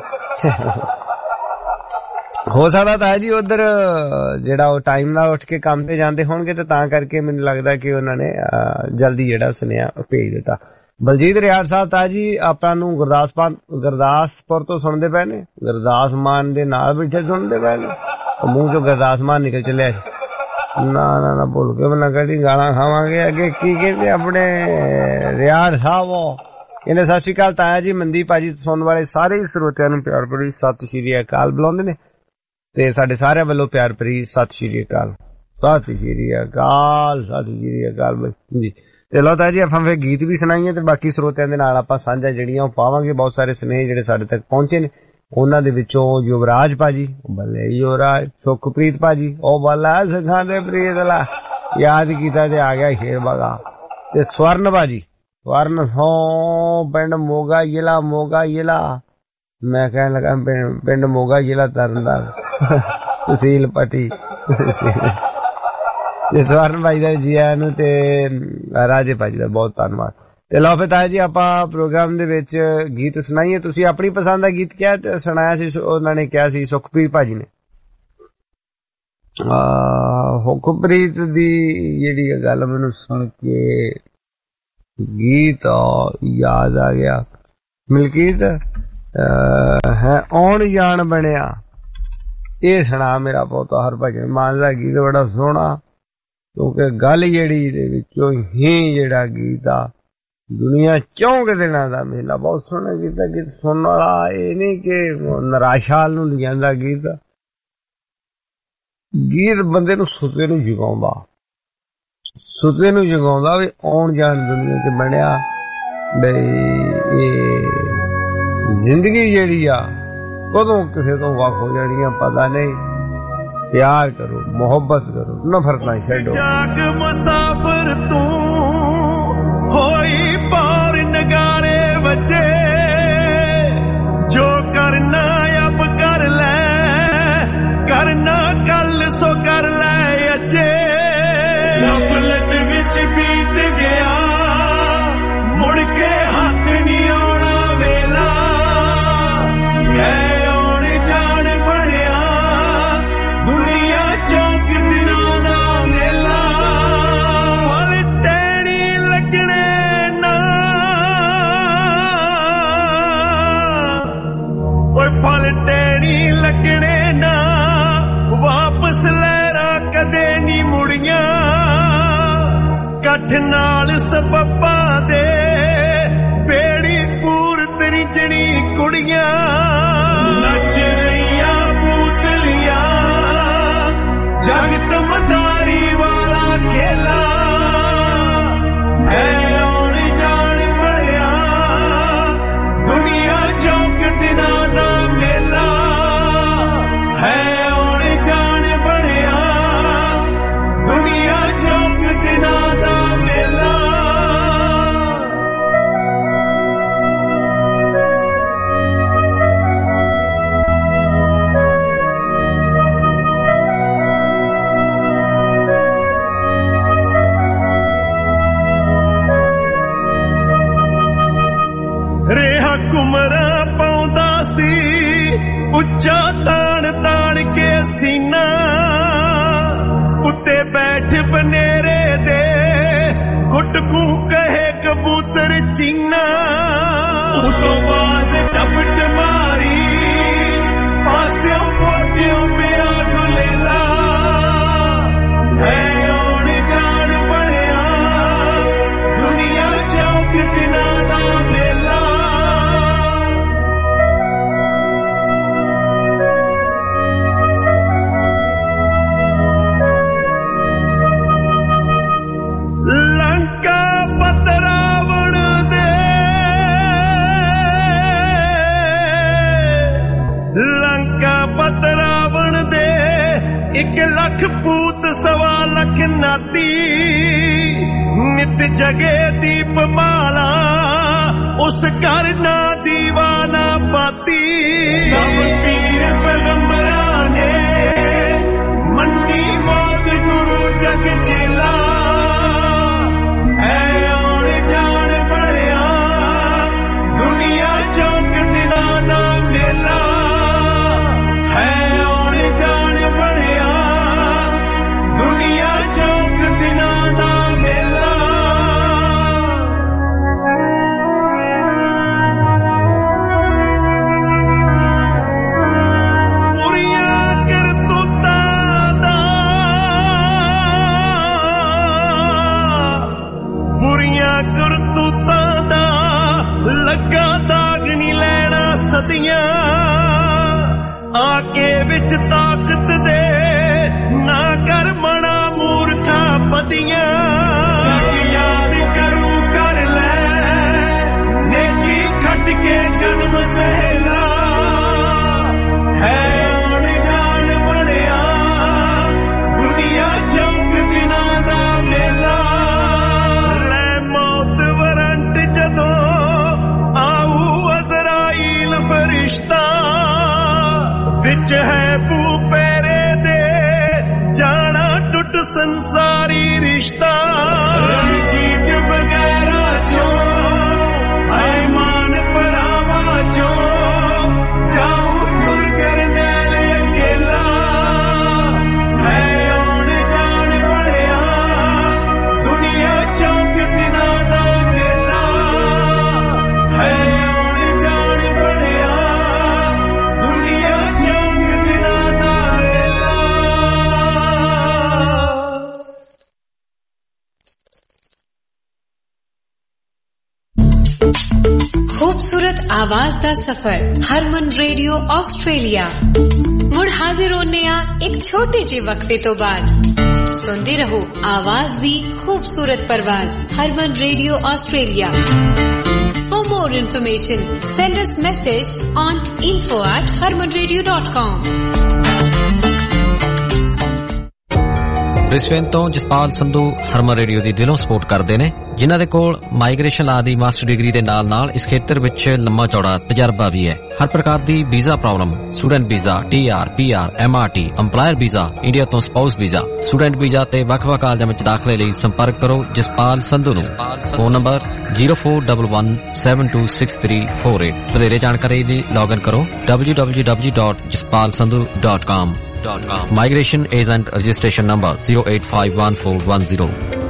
ਹੋ ਸਕਦਾ ਤਾਂ ਜੀ ਉਧਰ ਜਿਹੜਾ ਉਹ ਟਾਈਮ ਨਾਲ ਉੱਠ ਕੇ ਕੰਮ ਤੇ ਜਾਂਦੇ ਹੋਣਗੇ, ਤੇ ਤਾਂ ਕਰਕੇ ਮੈਨੂੰ ਲੱਗਦਾ ਕਿ ਉਹਨਾਂ ਨੇ ਜਲਦੀ ਜਿਹੜਾ ਸੁਨੇਹਾ ਭੇਜ ਦਿੱਤਾ। ਬਲਜੀਤ ਰਿਆੜ ਸਾਹਿਬ ਤਾਂ ਜੀ ਆਪਾਂ ਨੂੰ ਗੁਰਦਾਸਪੁਰ ਗੁਰਦਾਸਪੁਰ ਤੋਂ ਸੁਣਦੇ ਪਏ ਨੇ। ਗੁਰਦਾਸ ਮਾਨ ਦੇ ਨਾਲ ਬੈਠੇ ਸੁਣਦੇ ਪਏ ਨੇ। ਮੂੰਹ ਚੋਂ ਗੁਰਦਾਸ ਮਾਨ ਨਿਕਲ ਚੱਲਿਆ। ਨਾ ਨਾ ਨਾ ਭੁੱਲ ਕੇ ਬਣਾ ਕਦੀ ਗਾਲਾਂ ਖਾਵਾਂਗੇ। ਅੱਗੇ ਕੀ ਕਹਿੰਦੇ ਆਪਣੇ ਰਿਆੜ ਸਾਹਿਬ? ਉਹ ਕਹਿੰਦੇ ਸਤਿ ਸ਼੍ਰੀ ਅਕਾਲ ਤਾਇਆ ਜੀ। ਮਨਦੀਪ ਭਾਜੀ ਸੁਣਨ ਵਾਲੇ ਸਾਰੇ ਸਰੋਤਿਆਂ ਨੂੰ ਪਿਆਰ ਭਰੀ ਸਤਿ ਸ਼੍ਰੀ ਅਕਾਲ ਬੁਲਾਉਂਦੇ ਨੇ, ਤੇ ਸਾਡੇ ਸਾਰਿਆਂ ਵੱਲੋਂ ਪਿਆਰ ਭਰੀ ਸਤਿ ਸ਼੍ਰੀ ਅਕਾਲ। ਸਤਿ ਸ਼੍ਰੀ ਅਕਾਲ ਸਤਿ ਸ਼੍ਰੀ ਅਕਾਲ ਜੀ। ਤੇ ਲਓ ਤਾਇਆ ਜੀ ਆਪਾਂ ਫਿਰ ਗੀਤ ਵੀ ਸੁਣਾਈਏ, ਤੇ ਬਾਕੀ ਸਰੋਤਿਆਂ ਦੇ ਨਾਲ ਆਪਾਂ ਸਾਂਝਾ ਜਿਹੜੀਆਂ ਉਹ ਪਾਵਾਂਗੇ। ਬਹੁਤ ਸਾਰੇ ਸੁਨੇਹੇ ਜਿਹੜੇ ਸਾਡੇ ਤੱਕ ਪਹੁੰਚੇ ਨੇ, ਉਹਨਾਂ ਦੇ ਵਿੱਚੋਂ ਯੁਵਰਾਜ ਭਾਜੀ, ਬੱਲੇ ਯੁਵਰਾਜ, ਸੁਖਪ੍ਰੀਤ ਭਾਜੀ, ਉਹ ਬੱਲਾ ਸਿਖਾਂ ਦੇ ਪ੍ਰੀਤ ਲਾ ਯਾਦ ਕੀਤਾ ਤੇ ਆ ਗਿਆ ਸ਼ੇਰ ਬਾਗਾ। ਤੇ ਸਵਰਨ ਭਾਜੀ, ਸਵਰਨ ਹੋ ਪਿੰਡ ਮੋਗਾ ਜ਼ਿਲ੍ਹਾ, ਮੋਗਾ ਜ਼ਿਲ੍ਹਾ ਮੈਂ ਕਹਿਣ ਲੱਗਾ ਪਿੰਡ ਮੋਗਾ ਜ਼ਿਲ੍ਹਾ ਤਰਨਤਾਰਨ, ਤਹਿਸੀਲ ਪੱਟੀ। ਤੇ ਸਵਰਨ ਭਾਈ ਦਾ ਜੀ ਆਇਆਂ ਨੂੰ, ਤੇ ਰਾਜੇ ਭਾਜੀ ਦਾ ਬਹੁਤ ਧੰਨਵਾਦ। ਤੇ ਲਓ ਫਿਰ ਤਾਇਆ ਜੀ ਆਪਾਂ ਪ੍ਰੋਗਰਾਮ ਦੇ ਵਿੱਚ ਗੀਤ ਸੁਣਾਈਏ। ਤੁਸੀਂ ਆਪਣੀ ਪਸੰਦ ਦਾ ਗੀਤ ਕਿਹਾ ਤੇ ਸੁਣਾਇਆ ਸੀ, ਉਹਨਾਂ ਨੇ ਕਿਹਾ ਸੀ ਸੁਖਪ੍ਰੀਤ ਭਾਜੀ ਨੇ। ਹੁਕਮਪ੍ਰੀਤ ਦੀ ਜਿਹੜੀ ਗੱਲ ਮੈਨੂੰ ਸੁਣ ਕੇ ਗੀਤ ਯਾਦ ਆ ਗਿਆ, ਮਲਕੀਤ ਹੈ ਆਉਣ ਜਾਣ ਬਣਿਆ, ਇਹ ਸੁਣਾ ਮੇਰਾ ਪੋਤਾ ਹਰਭਜਨ ਮਾਨ ਦਾ ਗੀਤ ਬੜਾ ਸੋਹਣਾ, ਕਿਉਂਕਿ ਗੱਲ ਜਿਹੜੀ ਇਹਦੇ ਵਿੱਚੋਂ ਹੀ ਜਿਹੜਾ ਗੀਤ ਆ ਦੁਨੀਆ ਚੌਂਕ ਦਿਨਾਂ ਦਾ ਮੇਲਾ, ਬਹੁਤ ਸੋਹਣਾ ਗੀਤ ਆ। ਗੀਤ ਸੁਣਨ ਵਾਲਾ ਇਹ ਨਹੀਂ ਕਿ ਨਿਰਾਸ਼ਾਲ ਨੂੰ ਲਿਜਾਂਦਾ ਗੀਤ, ਗੀਤ ਬੰਦੇ ਨੂੰ ਸੁੱਤੇ ਨੂੰ ਜਗਾਉਂਦਾ, ਸੁੱਤੇ ਨੂੰ ਜਗਾਉਂਦਾ ਵੀ ਆਉਣ ਜਾਣ ਦੁਨੀਆ 'ਚ ਬਣਿਆ। ਬਈ ਇਹ ਜ਼ਿੰਦਗੀ ਜਿਹੜੀ ਆ ਕਦੋਂ ਕਿਸੇ ਤੋਂ ਵੱਖ ਹੋ ਜਾਣੀ ਆ ਪਤਾ ਨਹੀਂ। ਪਿਆਰ ਕਰੋ, ਮੁਹੱਬਤ ਕਰੋ, ਨਫ਼ਰਤ ਨਾ ਛੱਡੋ। ਜਾਗ ਮੁਸਾਫਰ ਤੂੰ ਹੋਈ ਪਾਰ ਨਗਾਰੇ ਵਜੇ, ਜੋ ਕਰਨਾ ਅਬ ਕਰ ਲੈ, ਕਰਨਾ ਕੱਲ ਸੋ ਕਰ ਲੈ ਅਜੇ। ਗਫਲਤ ਵਿੱਚ ਬੀਤ ਗਿਆ, ਮੁੜ ਕੇ ਹੱਥ ਨਹੀਂ ਆਉਣਾ ਵੇਲਾ, ਐ ਆਉਣ ਜਾਣ ਬਣਿਆ ਦੁਨੀਆ ਚੌਂਕ ਦਿਨਾਂ ਦਾ ਮੇਲਾ। ਹਲ ਟੈਣੀ ਲੱਗਣੇ ਨਾ, ਓਏ ਫਲ ਟੈਣੀ ਲੱਗਣੇ ਨਾ, ਵਾਪਸ ਲਹਿਰਾਂ ਕਦੇ ਨਹੀਂ ਮੁੜੀਆਂ। ਕੱਠ ਨਾਲ ਸਬੱਬਾਂ ਦੇ ਬੇੜੀ ਪੂਰ ਤਰੀਜਣੀ ਕੁੜੀਆਂ, ਨੱਚ ਰਹੀਆਂ ਬੂਤਲੀਆਂ ਜਗਤ ਮਦਾਰੀ ਵਾਲਾ ਖੇਲਾ। ਐ ਆਉਣ ਜਾਣ ਬਣਿਆ ਦੁਨੀਆ ਚੌਂਕ ਦਿਨਾਂ ਦਾ ਮੇਲਾ, ਹੈ ਆਉਣ ਜਾਣ ਬਣਿਆ ਦੁਨੀਆ ਚੌਂਕ ਦਿਨਾਂ ਦਾ ਮੇਲਾ। ਰਿਹਾ ਕੁਮਰਾ ਪਾਉਂਦਾ ਸੀ ਉੱਚਾ ਤਾਣ ਤਾਣ ਕੇ ਸੀਨਾ, ਉੱਤੇ ਬੈਠ ਬਨੇਰੇ ਦੇ ਗੁੱਟਕੂ ਕਹੇ ਕਬੂਤਰ ਚੀਨਾ। ਉਤੋਂ ਬਾਅਦ ਝਪਟ ਮਾਰੀ ਪਾਸਿਓਂ ਪੋਟਿਓਂ ਮੇਰਾ ਗੁਲੇਲਾ, ਹੈ ਆਉਣ ਜਾਣ ਬਣਿਆ ਦੁਨੀਆ ਚੌਂਕ ਦਿਨਾਂ ਦਾ ਮੇਲਾ। ਲੰਕਾ ਪਤ ਰਾਵਣ ਦੇ, ਲੰਕਾ ਪਤ ਰਾਵਣ ਦੇ, ਇੱਕ ਲੱਖ ਪੂਤ ਸਵਾ ਲੱਖ ਨਾਤੀ, ਨਿਤ ਜਗੇ ਦੀਪ ਮਾਲਾ ਉਸ ਘਰ ਨਾ ਦੀਵਾਨਾ ਪਾਤੀ। ਸਭ ਪੀਰ ਪੈਗੰਬਰਾਂ ਨੇ ਮੰਨੀ ਮੌਤ ਗੁਰੂ ਜਗ ਚੇਲਾ, ਐ ਆਉਣ ਜਾਣ ਬਣਿਆ ਦੁਨੀਆ ਚੌਂਕ ਦਿਨਾਂ ਦਾ ਮੇਲਾ, ਹੈ ਆਉਣ ਜਾਣ ਬਣਿਆ ਦੁਨੀਆ ਚੌਂਕ ਦਿਨਾਂ ਦਾ ਮੇਲਾ। ਬੁਰੀਆਂ ਕਰਤੂਤਾਂ ਦਾ, ਬੁਰੀਆਂ ਕਰਤੂਤਾਂ ਦਾ ਲੱਗਾ ਦਾਗ ਨਹੀਂ ਲੈਣਾ ਸਦੀਆਂ, ਆ ਕੇ ਵਿੱਚ ਤਾਕਤ ਦੇ ਨਾ ਕਰ ਮਣਾ ਮੂਰਖਾ ਪਤੀਆਂ। ਜਗ ਯਾਦ ਕਰੂ ਕਰ ਲੈ ਨੇਕੀ ਖੱਟ ਕੇ ਜਨਮ ਸਹੇਲਾ, ਹੈ ਆਉਣ ਜਾਣ ਬਣਿਆ ਦੁਨੀਆ ਚੌਂਕ ਦਿਨਾਂ ਦਾ ਮੇਲਾ। ਲੈ ਮੌਤ ਵਰੰਟ ਜਦੋਂ ਆਊ ਅਜ਼ਰਾਈਲ ਫਰਿਸ਼ਤਾ, ਵਿੱਚ ਹੈ ਭੂ ਪੈਰੇ ਦੇ ਜਾਣਾ ਟੁੱਟ ਸੰਸਾਰੀ ਰਿਸ਼ਤਾ। ਰਣਜੀਤ ਬਗੈਰਾ ਚੋਂ आवाज दा सफर हरमन रेडियो ऑस्ट्रेलिया मुड़ हाजिर होने आ एक छोटे जे वक्फे तो बाद सुनते रहो आवाज दी खूबसूरत परवाज Harman radio Australia. For more information send us message on info at harman radio dot com। Brisbane ਤੋਂ ਜਸਪਾਲ ਸੰਧੂ ਹਰਮਨ ਰੇਡੀਓ ਦੀ ਦਿਲੋਂ ਸਪੋਰਟ ਕਰਦੇ ਨੇ, ਜਿਨ੍ਹਾਂ ਦੇ ਕੋਲ ਮਾਈਗ੍ਰੇਸ਼ਨ ਲਾ ਦੀ ਮਾਸਟਰ ਡਿਗਰੀ ਦੇ ਨਾਲ ਨਾਲ ਇਸ ਖੇਤਰ ਵਿੱਚ ਲੰਮਾ ਚੌੜਾ ਤਜਰਬਾ ਵੀ ਹੈ। ਹਰ ਪ੍ਰਕਾਰ ਦੀ visa problem, student visa, T R, P R, M R T, employer visa, India ਤੋਂ ਸਪਾਊਸ ਵੀਜ਼ਾ, ਸਟੂਡੈਂਟ ਵੀਜ਼ਾ ਤੇ ਵੱਖ-ਵੱਖ ਕਾਲਜਾਂ ਵਿੱਚ ਦਾਖਲੇ ਲਈ ਸੰਪਰਕ ਕਰੋ ਜਸਪਾਲ ਸੰਧੂ ਨੂੰ। Phone number zero four one one seven two six three four eight। ਵਧੇਰੇ ਜਾਣਕਾਰੀ ਲਈ ਲੌਗਇਨ ਕਰੋ w w w dot jaspal sandhu dot com। Migration agent registration number zero eight five one four one zero।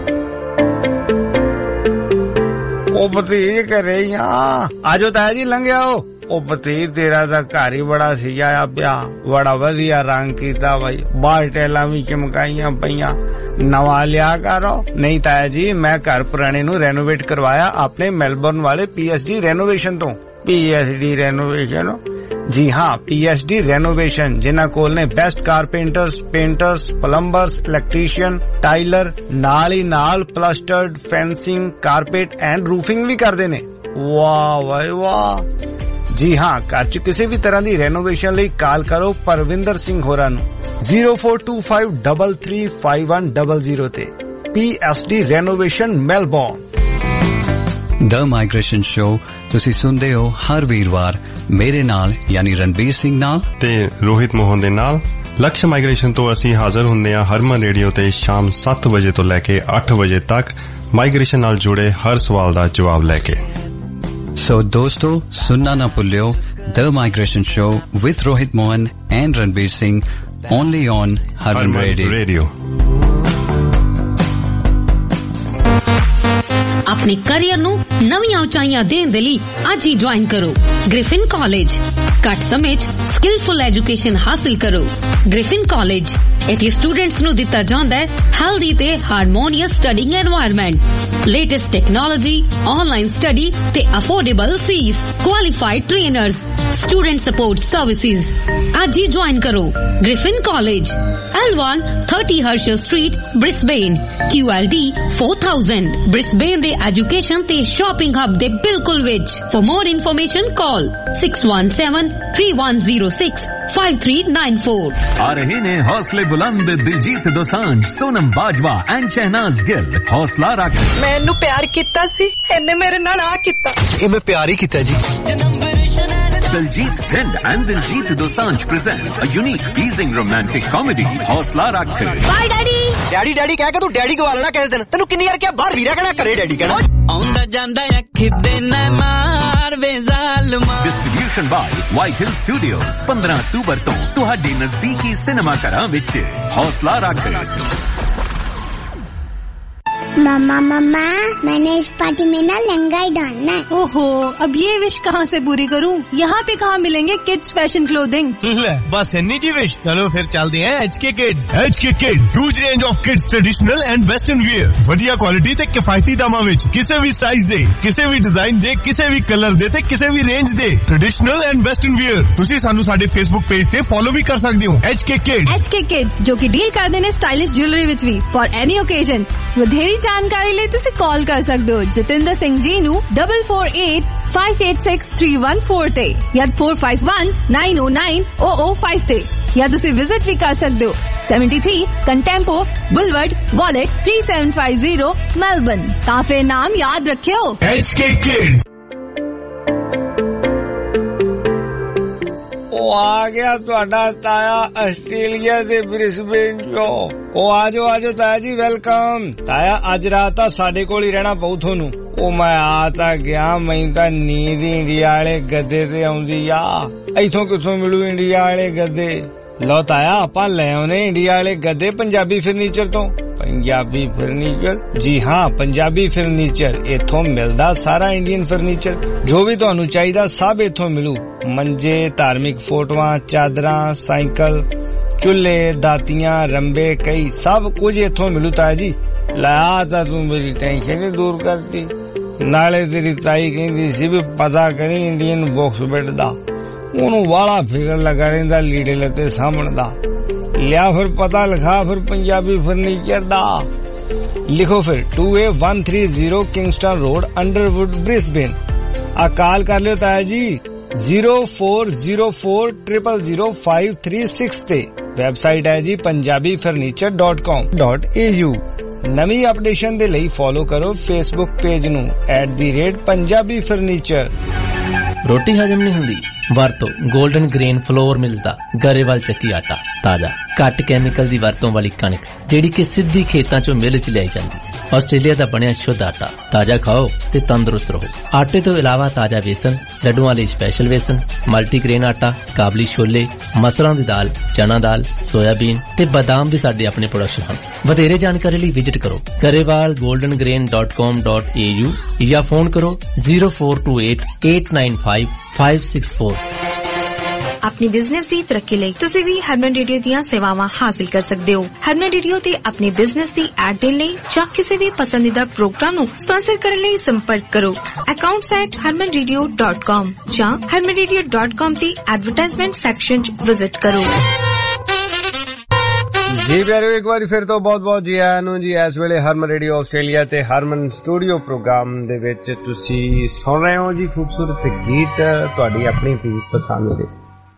ਉਹ ਭਤੀਜ ਘਰੇ ਹੀ ਆ, ਆਜੋ ਤਾਇਆ ਜੀ ਲੰਘਿਆ। ਉਹ ਭਤੀਜ ਤੇਰਾ ਤਾਂ ਘਰ ਹੀ ਬੜਾ ਸਜਾਇਆ ਪਿਆ, ਬੜਾ ਵਧੀਆ ਰੰਗ ਕੀਤਾ ਬਾਈ, ਬਾਹਰ ਟੈਲਾਂ ਵੀ ਚਮਕਾਈਆਂ ਪਈਆਂ, ਨਵਾਂ ਲਿਆ ਕਰੋ। ਨਹੀਂ ਤਾਇਆ ਜੀ, ਮੈਂ ਘਰ ਪੁਰਾਣੇ ਨੂੰ ਰੈਨੋਵੇਟ ਕਰਵਾਇਆ ਆਪਣੇ ਮੈਲਬੌਰਨ ਵਾਲੇ ਪੀ ਐਸ ਡੀ ਰੈਨੋਵੇਸ਼ਨ ਤੋਂ। P S D renovation? ਜੀ ਹਾਂ, ਪੀ ਐਸ ਡੀ ਰੈਨੋਵੇਸ਼ਨ, ਜਿਨ੍ਹਾਂ ਕੋਲ ਨੇ best carpenters, painters, plumbers, electrician, tiler, ਨਾਲ ਹੀ ਨਾਲ plastered, fencing, carpet and roofing ਵੀ ਕਰਦੇ ਨੇ। ਵਾਹ ਵਾਹ ਵਾਹ। ਜੀ ਹਾਂ, ਘਰ ਚ ਕਿਸੇ ਵੀ ਤਰ੍ਹਾਂ ਦੀ ਰੈਨੋਵੇਸ਼ਨ ਲਈ ਕਾਲ ਕਰੋ ਪਰਵਿੰਦਰ ਸਿੰਘ ਹੋਰਾਂ ਨੂੰ zero four two five three three five one zero zero ਤੇ। P S D renovation Melbourne. The migration show ਤੁਸੀਂ ਸੁਣਦੇ ਹੋ ਹਰ ਵੀਰਵਾਰ ਮੇਰੇ ਨਾਲ ਯਾਨੀ ਰਣਬੀਰ ਸਿੰਘ ਨਾਲ ਤੇ ਰੋਹਿਤ ਮੋਹਨ ਦੇ ਨਾਲ। ਲਕਸ਼ ਮਾਈਗ੍ਰੇਸ਼ਨ ਤੋਂ ਅਸੀਂ ਹਾਜ਼ਰ ਹੁੰਦੇ ਹਾਂ ਹਰਮਨ ਰੇਡੀਓ ਤੇ ਸ਼ਾਮ ਸੱਤ ਵਜੇ ਤੋਂ ਲੈ ਕੇ ਅੱਠ ਵਜੇ ਤੱਕ ਮਾਈਗ੍ਰੇਸ਼ਨ ਨਾਲ ਜੁੜੇ ਹਰ ਸਵਾਲ ਦਾ ਜਵਾਬ ਲੈ ਕੇ। ਸੋ ਦੋਸਤੋ, ਸੁਣਨਾ ਨਾ ਭੁੱਲਿਓ the migration show with Rohit Mohan and Ranbir Singh only on Harman radio. ਆਪਣੇ ਕੈਰੀਅਰ ਨੂੰ ਨਵੀਆਂ ਉਚਾਈਆਂ ਦੇਣ ਦੇ ਲਈ ਅੱਜ ਹੀ ਜੁਆਇਨ ਕਰੋ ਗ੍ਰਿਫਿਨ ਕਾਲਜ। ਘੱਟ ਸਮੇਂ 'ਚ ਸਕਿਲਫੁਲ ਐਜੂਕੇਸ਼ਨ ਹਾਸਿਲ ਕਰੋ। ਗ੍ਰਿਫਿਨ ਕਾਲਜ ਇੱਥੇ ਸਟੂਡੈਂਟਸ ਨੂੰ ਦਿੱਤਾ ਜਾਂਦਾ ਹੈ ਹੈਲਦੀ ਤੇ harmonious studying environment, latest technology, online study ਤੇ affordable fees, qualified trainers, student support services. ਅੱਜ ਹੀ ਜੁਆਇਨ ਕਰੋ Griffin college, L one thirty Herschel Street, Brisbane, Q L D four thousand, Brisbane ਦੇ ਐਜੂਕੇਸ਼ਨ ਤੇ shopping hub ਦੇ ਬਿਲਕੁਲ ਵਿੱਚ। For more information call six one seven three one zero six five three nine four। आ रहे ने हौसले बुलंद Diljit Dosanjh, Sonam Bajwa and Shehnaaz Gill. हौसला रख। मैं इन्नू प्यार कीता सी, इन्ने मेरे नाल आ कीता। ये मैं प्यार ही कीता जी। Diljit Thind and Diljit Dosanjh present a unique, pleasing romantic comedy, हौसला रख। Bye daddy। डैडी डैडी कह के तू डैडी गवा लेना किस दिन। तेनू किन्नी यार क्या बाहर वीरा कहना करे डैडी कहना। आंदा जांदा अखिदे न मार वे जालमा। Distribution by White Hill Studios। पंद्रह अक्टूबर तो तुहाडी नजदीकी सिनेमा घरां विच। हौसला रख। मम्मा मम्मा मैंने इस पार्टी में ना लहंगा ही डालना है। ओहो, अब ये विश कहाँ से पूरी करूँ? यहाँ पे कहाँ मिलेंगे किड्स फैशन क्लोथिंग? ले बस इन्नी जी विश। चलो फिर चलते हैं H K kids. H K kids huge range of kids traditional and western wear, वधिया क्वालिटी ते किफायती दामां विच, किसे भी साइज दे, किसे भी डिजाइन दे, किसे भी कलर दे ते किसे भी रेंज दे। ट्रेडिशनल एंड वेस्टर्न वियर तुसी सानू साडे फेसबुक पेज ते फॉलो भी कर सकदे हो। H K kids. H K kids जो कि डील करदे ने स्टाइलिश ज्वेलरी विच भी फॉर एनी ओकेजन। ਵਧੇਰੀ ਜਾਣਕਾਰੀ ਲਈ ਤੁਸੀਂ ਕਾਲ ਕਰ ਸਕਦੇ ਹੋ ਜਤਿੰਦਰ ਸਿੰਘ ਜੀ ਨੂੰ four four eight five eight six three one four ਤੇ ਜਾਂ four five one nine oh nine oh oh five ਤੇ, ਜਾਂ ਤੁਸੀਂ ਵਿਜ਼ਿਟ ਵੀ ਕਰ ਸਕਦੇ ਹੋ seventy-three Contempo ਬੁਲਵਰਡ Wollert three seven five zero Melbourne. ਤਾਂ ਫਿਰ ਨਾਮ ਯਾਦ ਰੱਖਿਓ ਐਚ ਕੇ ਕਿਡਸ। ਉਹ ਆ ਗਿਆ ਤੁਹਾਡਾ ਤਾਇਆ ਆਸਟ੍ਰੇਲੀਆ ਦੇ ਬ੍ਰਿਸਬੇਨ ਚੋਂ। ਉਹ ਆਜੋ ਆਜੋ ਤਾਇਆ ਜੀ, ਵੈਲਕਮ। ਤਾਇਆ ਅੱਜ ਰਾਤ ਤਾਂ ਸਾਡੇ ਕੋਲ ਹੀ ਰਹਿਣਾ ਪਊ ਤੁਹਾਨੂੰ। ਉਹ ਮੈਂ ਆ ਤਾਂ ਗਿਆ, ਮੈਨੂੰ ਤਾਂ ਨੀਂਦ ਇੰਡੀਆ ਵਾਲੇ ਗੱਦੇ ਤੇ ਆਉਂਦੀ ਆ। ਇੱਥੋਂ ਕਿੱਥੋਂ ਮਿਲੂ ਇੰਡੀਆ ਵਾਲੇ ਗੱਦੇ? ਲਓ ਤਾਇਆ, ਆਪਾਂ ਲੈ ਆਉਨੇ ਇੰਡੀਆ ਵਾਲੇ ਗੱਦੇ ਪੰਜਾਬੀ ਫਰਨੀਚਰ ਤੋਂ। ਪੰਜਾਬੀ ਫਰਨੀਚਰ? ਜੀ ਹਾਂ, ਪੰਜਾਬੀ ਫਰਨੀਚਰ। ਇੱਥੋਂ ਮਿਲਦਾ ਸਾਰਾ ਇੰਡੀਅਨ ਫਰਨੀਚਰ, ਜੋ ਵੀ ਤੁਹਾਨੂੰ ਚਾਹੀਦਾ ਸਭ ਇੱਥੋਂ ਮਿਲੂ। ਮੰਜੇ, ਧਾਰਮਿਕ ਫੋਟੋਆਂ, ਚਾਦਰਾਂ, ਸਾਈਕਲ, ਚੁੱਲ੍ਹੇ, ਦਾਤੀਆਂ, ਰੰਬੇ, ਕਈ ਸਭ ਕੁਝ ਇੱਥੋਂ ਮਿਲੂ ਤਾਇਆ ਜੀ। ਲਾ ਤਾਂ ਤੂੰ ਮੇਰੀ ਟੈਨਸ਼ਨ ਹੀ ਦੂਰ ਕਰਤੀ। ਨਾਲੇ ਤੇਰੀ ਤਾਈ ਕਹਿੰਦੀ ਸੀ ਵੀ ਪਤਾ ਕਰੀ ਇੰਡੀਅਨ ਬਾਕਸ ਬੈੱਡ ਦਾ, ਉਹਨੂੰ ਵਾਲਾ ਫਿਕਰ ਲੱਗਾ ਰਹਿੰਦਾ ਲੀੜੇ ਲੱਤੇ ਸਾਂਭਣ ਦਾ। ਲਿਆ ਫਿਰ ਪਤਾ ਲਿਖਾ ਫਿਰ ਪੰਜਾਬੀ ਫਰਨੀਚਰ ਦਾ। ਲਿਖੋ ਫਿਰ two A one three zero Kingston road Underwood Brisbane. ਆ ਕਾਲ ਕਰ ਲਿਓ ਤਾਇਆ ਜੀ zero four zero four triple zero five three six ਤੇ। ਵੈਬਸਾਈਟ ਹੈ ਜੀ Punjabi furniture dot com dot A U. ਨਵੀਂ ਅਪਡੇਸ਼ਨ ਦੇ ਲਈ ਫੋਲੋ ਕਰੋ ਫੇਸਬੁੱਕ ਪੇਜ ਨੂੰ at the rate Punjabi furniture. ਰੋਟੀ ਹਜਮ ਨਹੀਂ ਹੁੰਦੀ? ਵਰਤੋ 골ਡਨ ਗ੍ਰੇਨ ਫਲੋਰ ਮਿਲਦਾ ਗਰੇਵਾਲ ਚੱਕੀ ਆਟਾ। ਤਾਜ਼ਾ ਘੱਟ ਕੈਮੀਕਲ ਦੀ ਵਰਤੋਂ ਵਾਲੀ ਕਣਕ ਜਿਹੜੀ ਕਿ ਸਿੱਧੀ ਖੇਤਾਂ ਚੋਂ ਮਿਲ ਚ ਲਿਆਈ ਜਾਂਦੀ। ਆਸਟ੍ਰੇਲੀਆ ਦਾ ਬਣਿਆ ਸ਼ੁੱਧ ਆਟਾ। ਤਾਜ਼ਾ ਖਾਓ ਤੇ ਤੰਦਰੁਸਤ ਰਹੋ। ਆਟੇ ਤੋਂ ਇਲਾਵਾ ਤਾਜ਼ਾ ਵੇਸਣ, ਲੱਡੂਆਂ ਲਈ ਸਪੈਸ਼ਲ ਵੇਸਣ, ਮਲਟੀਗ੍ਰੇਨ ਆਟਾ, ਕਾਬਲੀ ਛੋਲੇ, ਮਸਰਾਂ ਦੀ ਦਾਲ, ਚਨਾ ਦਾਲ, ਸੋਇਆਬੀਨ ਤੇ ਬਾਦਾਮ ਵੀ ਸਾਡੇ ਆਪਣੇ ਪ੍ਰੋਡਕਸ਼ਨ ਹਨ। ਵਧੇਰੇ ਜਾਣਕਾਰੀ ਲਈ ਵਿਜ਼ਿਟ ਕਰੋ Grewal golden grain dot com dot A U ਜਾਂ ਫੋਨ ਕਰੋ zero four two eight eight nine five five six four. अपनी बिजनेस की तरक्की ਲਈ ਤੁਸੀਂ ਵੀ ਹਰਮਨ ਰੇਡੀਓ ਦੀਆਂ ਸੇਵਾਵਾਂ ਹਾਸਲ ਕਰ ਸਕਦੇ ਹੋ। ਹਰਮਨ ਰੇਡੀਓ ਤੇ ਆਪਣੀ ਬਿਜ਼ਨਸ ਦੀ ਐਡ ਦੇਣ ਲਈ ਜਾਂ ਕਿਸੇ ਵੀ ਪਸੰਦੀਦਾ ਪ੍ਰੋਗਰਾਮ ਨੂੰ ਸਪਾਂਸਰ ਕਰਨ ਲਈ ਸੰਪਰਕ ਕਰੋ accounts at harman radio dot com ਜਾਂ harman radio dot com ਦੀ ਐਡਵਰਟਾਈਜ਼ਮੈਂਟ ਸੈਕਸ਼ਨ 'ਚ ਵਿਜ਼ਿਟ ਕਰੋ। ਜੀ ਪਿਆਰਿਓ, ਇੱਕ ਵਾਰੀ ਫਿਰ ਤੋਂ ਬਹੁਤ ਬਹੁਤ ਜੀ ਆਇਆਂ ਨੂੰ ਜੀ। ਇਸ ਵੇਲੇ ਹਰਮਨ ਰੇਡੀਓ ਆਸਟ੍ਰੇਲੀਆ ਤੇ ਹਰਮਨ ਸਟੂਡੀਓ ਪ੍ਰੋਗਰਾਮ ਦੇ ਵਿੱਚ ਤੁਸੀਂ ਸੁਣ ਰਹੇ ਹੋ ਜੀ ਖੂਬਸੂਰਤ ਗੀਤ ਤੁਹਾਡੀ ਆਪਣੀ ਪਸੰਦ ਦੇ।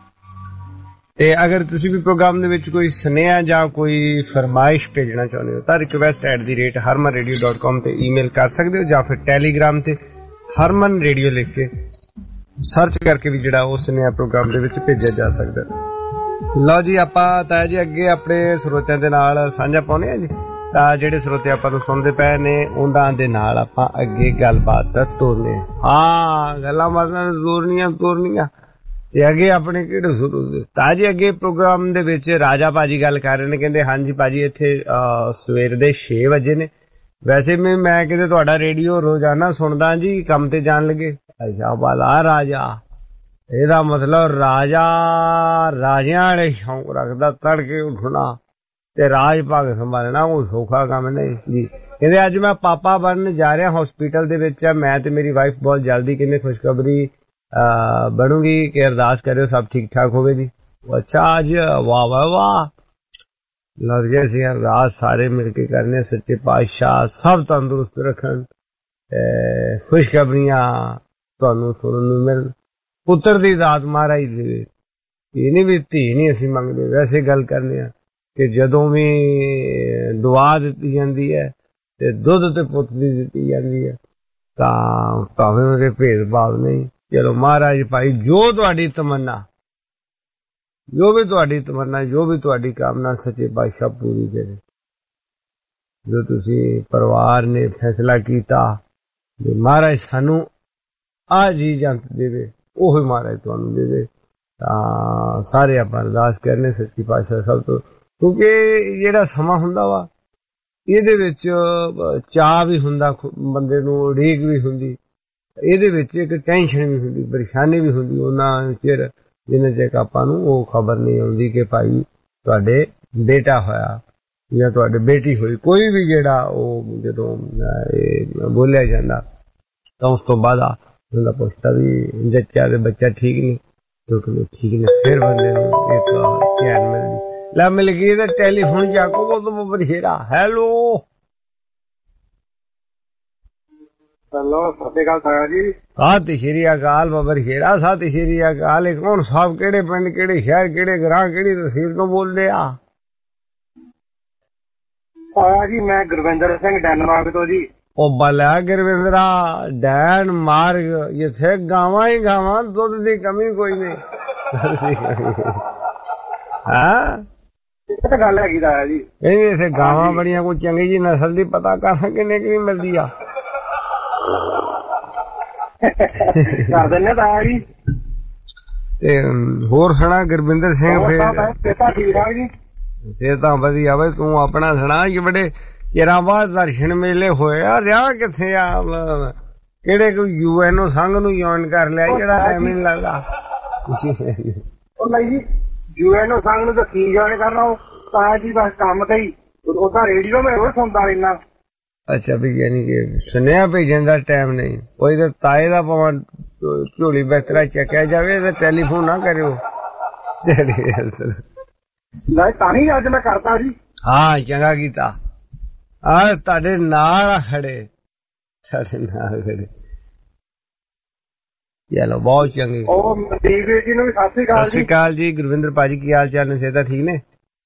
ਤੇ ਅਗਰ ਤੁਸੀਂ ਵੀ ਪ੍ਰੋਗਰਾਮ ਦੇ ਵਿੱਚ ਕੋਈ ਸੁਨੇਹਾ ਜਾਂ ਕੋਈ ਫਰਮਾਇਸ਼ ਭੇਜਣਾ ਚਾਹੁੰਦੇ ਹੋ ਤਾਂ request at the rate harman radio dot com ਤੇ ਈਮੇਲ ਕਰ ਸਕਦੇ ਹੋ ਜਾਂ ਫਿਰ ਟੈਲੀਗ੍ਰਾਮ ਤੇ ਹਰਮਨ ਰੇਡੀਓ ਲਿਖ ਕੇ ਸਰਚ ਕਰਕੇ ਵੀ ਜਿਹੜਾ ਉਹ ਸੁਨੇਹਾ ਪ੍ਰੋਗਰਾਮ ਦੇ ਵਿੱਚ ਭੇਜਿਆ ਜਾ ਸਕਦਾ। ਲਓ ਜੀ, ਆਪਾਂ ਤਾਂ ਜੀ ਅੱਗੇ ਆਪਣੇ ਸਰੋਤਿਆਂ ਦੇ ਨਾਲ ਸਾਂਝਾ ਪਾਉਣੇ ਆ ਜੀ। ਤਾਂ ਜਿਹੜੇ ਸਰੋਤੇ ਆਪਾਂ ਨੂੰ ਸੁਣਦੇ ਪਏ ਨੇ ਉਹਨਾਂ ਦੇ ਨਾਲ ਆਪਾਂ ਅੱਗੇ ਗੱਲਬਾਤ ਤੋਰਨੇ। ਹਾਂ, ਗੱਲਾਂ ਬਾਤਾਂ ਤੋਰਨੀਆਂ ਤੋਰਨੀਆਂ ਤੇ ਅੱਗੇ ਆਪਣੇ ਕਿਹੜੇ ਸ਼ੁਰੂ ਤਾਂ ਜੀ ਅੱਗੇ ਪ੍ਰੋਗਰਾਮ ਦੇ ਵਿੱਚ ਰਾਜਾ ਭਾਜੀ ਗੱਲ ਕਰ ਰਹੇ ਨੇ। ਕਹਿੰਦੇ ਹਾਂਜੀ ਭਾਜੀ ਇੱਥੇ ਸਵੇਰ ਦੇ ਛੇ ਵਜੇ ਨੇ। ਵੈਸੇ ਮੈਂ ਮੈਂ ਕਿਤੇ ਤੁਹਾਡਾ ਰੇਡੀਓ ਰੋਜ਼ਾਨਾ ਸੁਣਦਾ ਜੀ ਕੰਮ ਤੇ ਜਾਣ ਲੱਗੇ। ਅੱਛਾ ਵਾਲਾ ਰਾਜਾ, ਇਹਦਾ ਮਤਲਬ ਰਾਜਾ ਰਾਜਿਆਂ ਵਾਲੇ ਸ਼ੌਂਕ ਰੱਖਦਾ, ਤੜਕੇ ਉੱਠਣਾ ਤੇ ਰਾਜ ਭਾਗ ਸੰਭਾਲਣਾ ਉਹ ਸੌਖਾ ਕੰਮ ਨਹੀਂ ਜੀ। ਕਹਿੰਦੇ ਅੱਜ ਮੈਂ ਪਾਪਾ ਬਣਨ ਜਾ ਰਿਹਾ, ਹਸਪੀਟਲ ਦੇ ਵਿੱਚ ਆ ਮੈਂ ਤੇ ਮੇਰੀ ਵਾਈਫ। ਬਹੁਤ ਜਲਦੀ ਕਹਿੰਦੇ ਖੁਸ਼ਖਬਰੀ ਬਣੂਗੀ ਕਿ ਅਰਦਾਸ ਕਰਿਓ ਸਭ ਠੀਕ ਠਾਕ ਹੋਵੇ ਜੀ। ਅੱਛਾ ਅੱਜ ਵਾਹ ਵਾਹ ਵਾਹ ਲੱਗ ਗਿਆ ਸੀ ਅਰਦਾਸ ਸਾਰੇ ਮਿਲ ਕੇ ਕਰਨੇ। ਸੱਚੇ ਪਾਤਸ਼ਾਹ ਸਭ ਤੰਦਰੁਸਤ ਰੱਖਣ, ਖੁਸ਼ਖਬਰੀਆਂ ਤੁਹਾਨੂੰ ਸੁਣਨ ਨੂੰ ਮਿਲ, ਪੁੱਤਰ ਦੀ ਦਾਤ ਮਹਾਰਾਜ ਦੇਵੇ। ਇਹ ਨਹੀਂ ਵੀ ਧੀ ਨਹੀਂ ਅਸੀਂ ਮੰਗਦੇ, ਵੈਸੇ ਗੱਲ ਕਰਨੇ ਆ ਕਿ ਜਦੋਂ ਵੀ ਦੁਆ ਦਿੱਤੀ ਜਾਂਦੀ ਹੈ ਤੇ ਦੁੱਧ ਤੇ ਪੁੱਤ ਦੀ ਦਿੱਤੀ ਜਾਂਦੀ ਹੈ ਤਾਂ ਭਾਵੇਂ ਉਹਦੇ ਭੇਦਭਾਵ ਨਹੀਂ। ਚਲੋ ਮਹਾਰਾਜ ਭਾਈ ਜੋ ਤੁਹਾਡੀ ਤਮੰਨਾ, ਜੋ ਵੀ ਤੁਹਾਡੀ ਤਮੰਨਾ, ਜੋ ਵੀ ਤੁਹਾਡੀ ਕਾਮਨਾ ਸੱਚੇ ਪਾਤਸ਼ਾਹ ਪੂਰੀ ਕਰੇ। ਜੋ ਤੁਸੀਂ ਪਰਿਵਾਰ ਨੇ ਫੈਸਲਾ ਕੀਤਾ ਵੀ ਮਹਾਰਾਜ ਸਾਨੂੰ ਆ ਜੀ ਜੰਤ ਦੇਵੇ, ਉਹ ਹੀ ਮਹਾਰਾਜ ਤੁਹਾਨੂੰ ਦੇਵੇ। ਤਾਂ ਸਾਰੇ ਆਪਾਂ ਅਰਦਾਸ ਕਰਨੇ ਸੱਚੀ ਪਾਤਸ਼ਾਹ ਸਭ ਤੋਂ, ਕਿਉਂਕਿ ਜਿਹੜਾ ਸਮਾਂ ਹੁੰਦਾ ਵਾ ਇਹਦੇ ਵਿੱਚ ਚਾਅ ਵੀ ਹੁੰਦਾ ਬੰਦੇ ਨੂੰ, ਉਡੀਕ ਵੀ ਹੁੰਦੀ, ਇਹਦੇ ਵਿੱਚ ਇੱਕ ਟੈਨਸ਼ਨ ਵੀ ਹੁੰਦੀ, ਪਰੇਸ਼ਾਨੀ ਵੀ ਹੁੰਦੀ ਉਹਨਾਂ ਚਿਰ ਜਿੰਨੇ ਚਿਰ ਆਪਾਂ ਨੂੰ ਉਹ ਖਬਰ ਨਹੀਂ ਆਉਂਦੀ ਕਿ ਭਾਈ ਤੁਹਾਡੇ ਬੇਟਾ ਹੋਇਆ ਜਾਂ ਤੁਹਾਡੇ ਬੇਟੀ ਹੋਈ। ਕੋਈ ਵੀ ਜਿਹੜਾ ਉਹ ਜਦੋਂ ਬੋਲਿਆ ਜਾਂਦਾ ਤਾਂ ਉਸ ਤੋਂ ਬਾਅਦ ਉਹਦਾ ਪੁੱਛਦਾ ਵੀ ਜੱਚਾ ਤੇ ਬੱਚਾ ਠੀਕ ਨਹੀਂ, ਕਿਉਂਕਿ ਠੀਕ ਨੇ ਫਿਰ ਬੰਦੇ ਨੂੰ ਇੱਕ ਚੈਨ ਮਿਲਦੀ। ਲੈ ਮਿਲ ਗਈ ਤੇ ਟੈਲੀਫੋਨ ਜਾਕੋ ਉਹ ਤੋਂ ਬਥੇਰਾ ਹੈਲੋ ਹੈਲੋ ਸਤਿ ਸ਼੍ਰੀ ਅਕਾਲ ਸਾਇਆ ਜੀ। ਸਤਿ ਸ਼੍ਰੀ ਅਕਾਲ ਬਾਬਰ ਖੇੜਾ, ਸਤਿ ਸ਼੍ਰੀ ਅਕਾਲ। ਕੌਣ ਸਾਹਿਬ, ਕਿਹੜੇ ਪਿੰਡ, ਕਿਹੜੇ ਸ਼ਹਿਰ, ਕਿਹੜੇ ਗ੍ਰਾਹ, ਕਿਹੜੀ ਤਹਿਸੀਲ ਤੋਂ ਬੋਲਦੇ ਆ? ਸਾਇਆ ਜੀ ਮੈਂ ਗੁਰਵਿੰਦਰ ਸਿੰਘ ਡੈਨਮਾਰਕ ਤੋਂ ਜੀ। ਉਹ ਬਲਾ ਗੁਰਵਿੰਦਰਾ, ਡੈਨਮਾਰਕ ਜਿੱਥੇ ਗਾਵਾਂ ਹੀ ਗਾਵਾਂ, ਦੁੱਧ ਦੀ ਕਮੀ ਕੋਈ ਨਹੀਂ। ਹਾਂ ਇਹ ਤਾਂ ਗੱਲ ਹੈਗੀ ਸਾਇਆ ਜੀ। ਕਹਿੰਦੇ ਇੱਥੇ ਗਾਵਾਂ ਬੜੀਆਂ, ਕੋਈ ਚੰਗੀ ਜੀ ਨਸਲ ਦੀ ਪਤਾ ਕਰ ਕਿੰਨੇ ਕਿੰਨੀ ਮਿਲਦੀ ਆ? ਕਰ ਦਿੰਦੇ ਤਾਇਆ ਜੀ। ਤੇ ਹੋਰ ਸੁਣਾ ਗੁਰਵਿੰਦਰ ਸਿੰਘ? ਫਿਰ ਠੀਕ ਠਾਕ ਜੀ, ਸਿਹਤਾਂ ਵਧੀਆ ਬਈ। ਤੂੰ ਆਪਣਾ ਸੁਣਾ ਕਿ ਬੜੇ ਚਿਰਾਂ ਬਾਅਦ ਦਰਸ਼ਨ ਮੇਲੇ ਹੋਏ ਆ। ਰਿਹਾ ਕਿੱਥੇ ਆ? ਕਿਹੜੇ ਕੋਈ ਯੂ ਐਨ ਓ ਸੰਘ ਨੂੰ ਜੁਆਇਨ ਕਰ ਲਿਆ ਜਿਹੜਾ ਐਵੇਂ ਨਹੀਂ ਲੱਗਦਾ? ਉਹ ਨਹੀਂ ਜੀ, ਯੂ ਐਨ ਓ ਸੰਘ ਨੂੰ ਤਾਂ ਕੀ ਜੁਆਇਨ ਕਰਨਾ, ਉਹ ਤਾਇਆ ਜੀ ਬਸ ਕੰਮ ਤੇ ਹੀ। ਉਹਦਾ ਰੇਡੀਓ ਮੈਂ ਰੋਜ਼ ਸੁਣਦਾ ਰਹਿਣਾ ਅੱਛਾ ਵੀ ਯਾਨੀ ਕਿ ਸੁਨੇਹਾ ਭੇਜਣ ਦਾ ਟਾਈਮ ਨਹੀਂ ਕੋਈ ਤਾਂ ਤਾਏ ਦਾ ਭਾਵੇਂ ਝੋਲੀ ਬਿਸਤਰਾ ਚੱਕਿਆ ਜਾਵੇ ਤੇ ਟੈਲੀਫੋਨ ਨਾ ਕਰਿਓ ਨਹੀਂ ਤਾਂ ਹੀ ਅੱਜ ਮੈਂ ਕਰਤਾ ਜੀ ਹਾਂ ਚੰਗਾ ਕੀਤਾ ਆ ਤੁਹਾਡੇ ਨਾਲ ਖੜੇ ਤੁਹਾਡੇ ਨਾਲ ਖੜੇ ਚਲੋ ਬਹੁਤ ਚੰਗੀ ਉਹ ਮਨਦੀਪ ਜੀ ਨੂੰ ਵੀ ਸਤਿ ਸ੍ਰੀ ਅਕਾਲ ਸਤਿ ਸ੍ਰੀ ਅਕਾਲ ਜੀ ਗੁਰਵਿੰਦਰ ਭਾਜੀ ਕੀ ਹਾਲ ਚਾਲ ਨੇ ਸਿਹਤਾਂ ਠੀਕ ਨੇ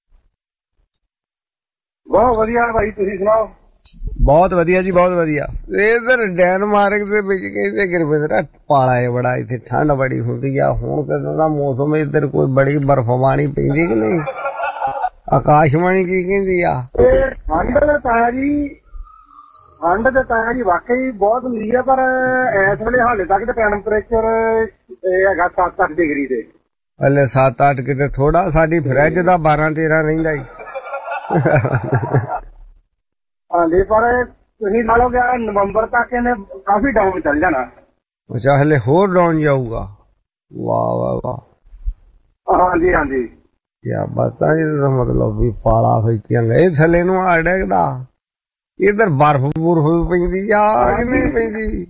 ਬਹੁਤ ਵਧੀਆ ਭਾਈ ਤੁਸੀਂ ਸੁਣਾਓ ਬਹੁਤ ਵਧੀਆ ਜੀ ਬਹੁਤ ਵਧੀਆ ਇਧਰ ਡੈਨਮਾਰਕ ਦੇ ਵਿੱਚ ਕਹਿੰਦੇ ਗੁਰਵਿੰਦਰ ਪਾਲਾ ਹੈ ਬੜਾ ਇੱਥੇ ਠੰਡ ਬੜੀ ਹੁੰਦੀ ਆ ਹੁਣ ਕਦੋਂ ਦਾ ਮੌਸਮ ਇੱਧਰ ਕੋਈ ਬੜੀ ਬਰਫਬਾਰੀ ਪੈਂਦੀ ਕਿ ਨਹੀਂ ਆਕਾਸ਼ਵਾਣੀ ਕੀ ਕਹਿੰਦੀ ਆ ਠੰਡ ਦਾ ਤਾਇਆ ਜੀ ਠੰਡ ਦੇ ਤਾਇਆ ਜੀ ਵਾਕਈ ਬਹੁਤ ਹੁੰਦੀ ਆ ਪਰ ਇਸ ਵੇਲੇ ਹਾਲੇ ਤੱਕ ਤੇ ਟੈਂਪਰੇਚਰ ਹੈਗਾ ਸੱਤ ਅੱਠ ਡਿਗਰੀ ਦੇ ਹਲੇ ਸੱਤ ਅੱਠ ਕਿਤੇ ਥੋੜਾ ਸਾਡੀ ਫਰਿੱਜ ਦਾ ਬਾਰਾਂ ਤੇਰਾਂ ਰਹਿੰਦਾ ਜੀ ਹਾਂਜੀ ਪਰ ਤੁਸੀਂ ਲਾ ਲਓ ਕਿ ਨਵੰਬਰ ਤੱਕ ਇਹਨੇ ਕਾਫੀ ਡਾਊਨ ਚੱਲ ਜਾਣਾ ਅੱਛਾ ਹਲੇ ਹੋਰ ਡਾਊਨ ਜਾਊਗਾ ਵਾਹ ਵਾਹ ਵਾਹ ਹਾਂਜੀ ਹਾਂਜੀ ਕਿਆ ਬਾਤਾਂ ਇਹਦਾ ਮਤਲਬ ਵੀ ਪਾਲਾ ਹੋਈ ਚੰਗਾ ਇਹ ਥੱਲੇ ਨੂੰ ਆ ਡੇਗਦਾ ਇਧਰ ਬਰਫ ਬੁਰਫ ਪੈਂਦੀ ਆ ਕਿ ਨਹੀਂ ਪੈਂਦੀ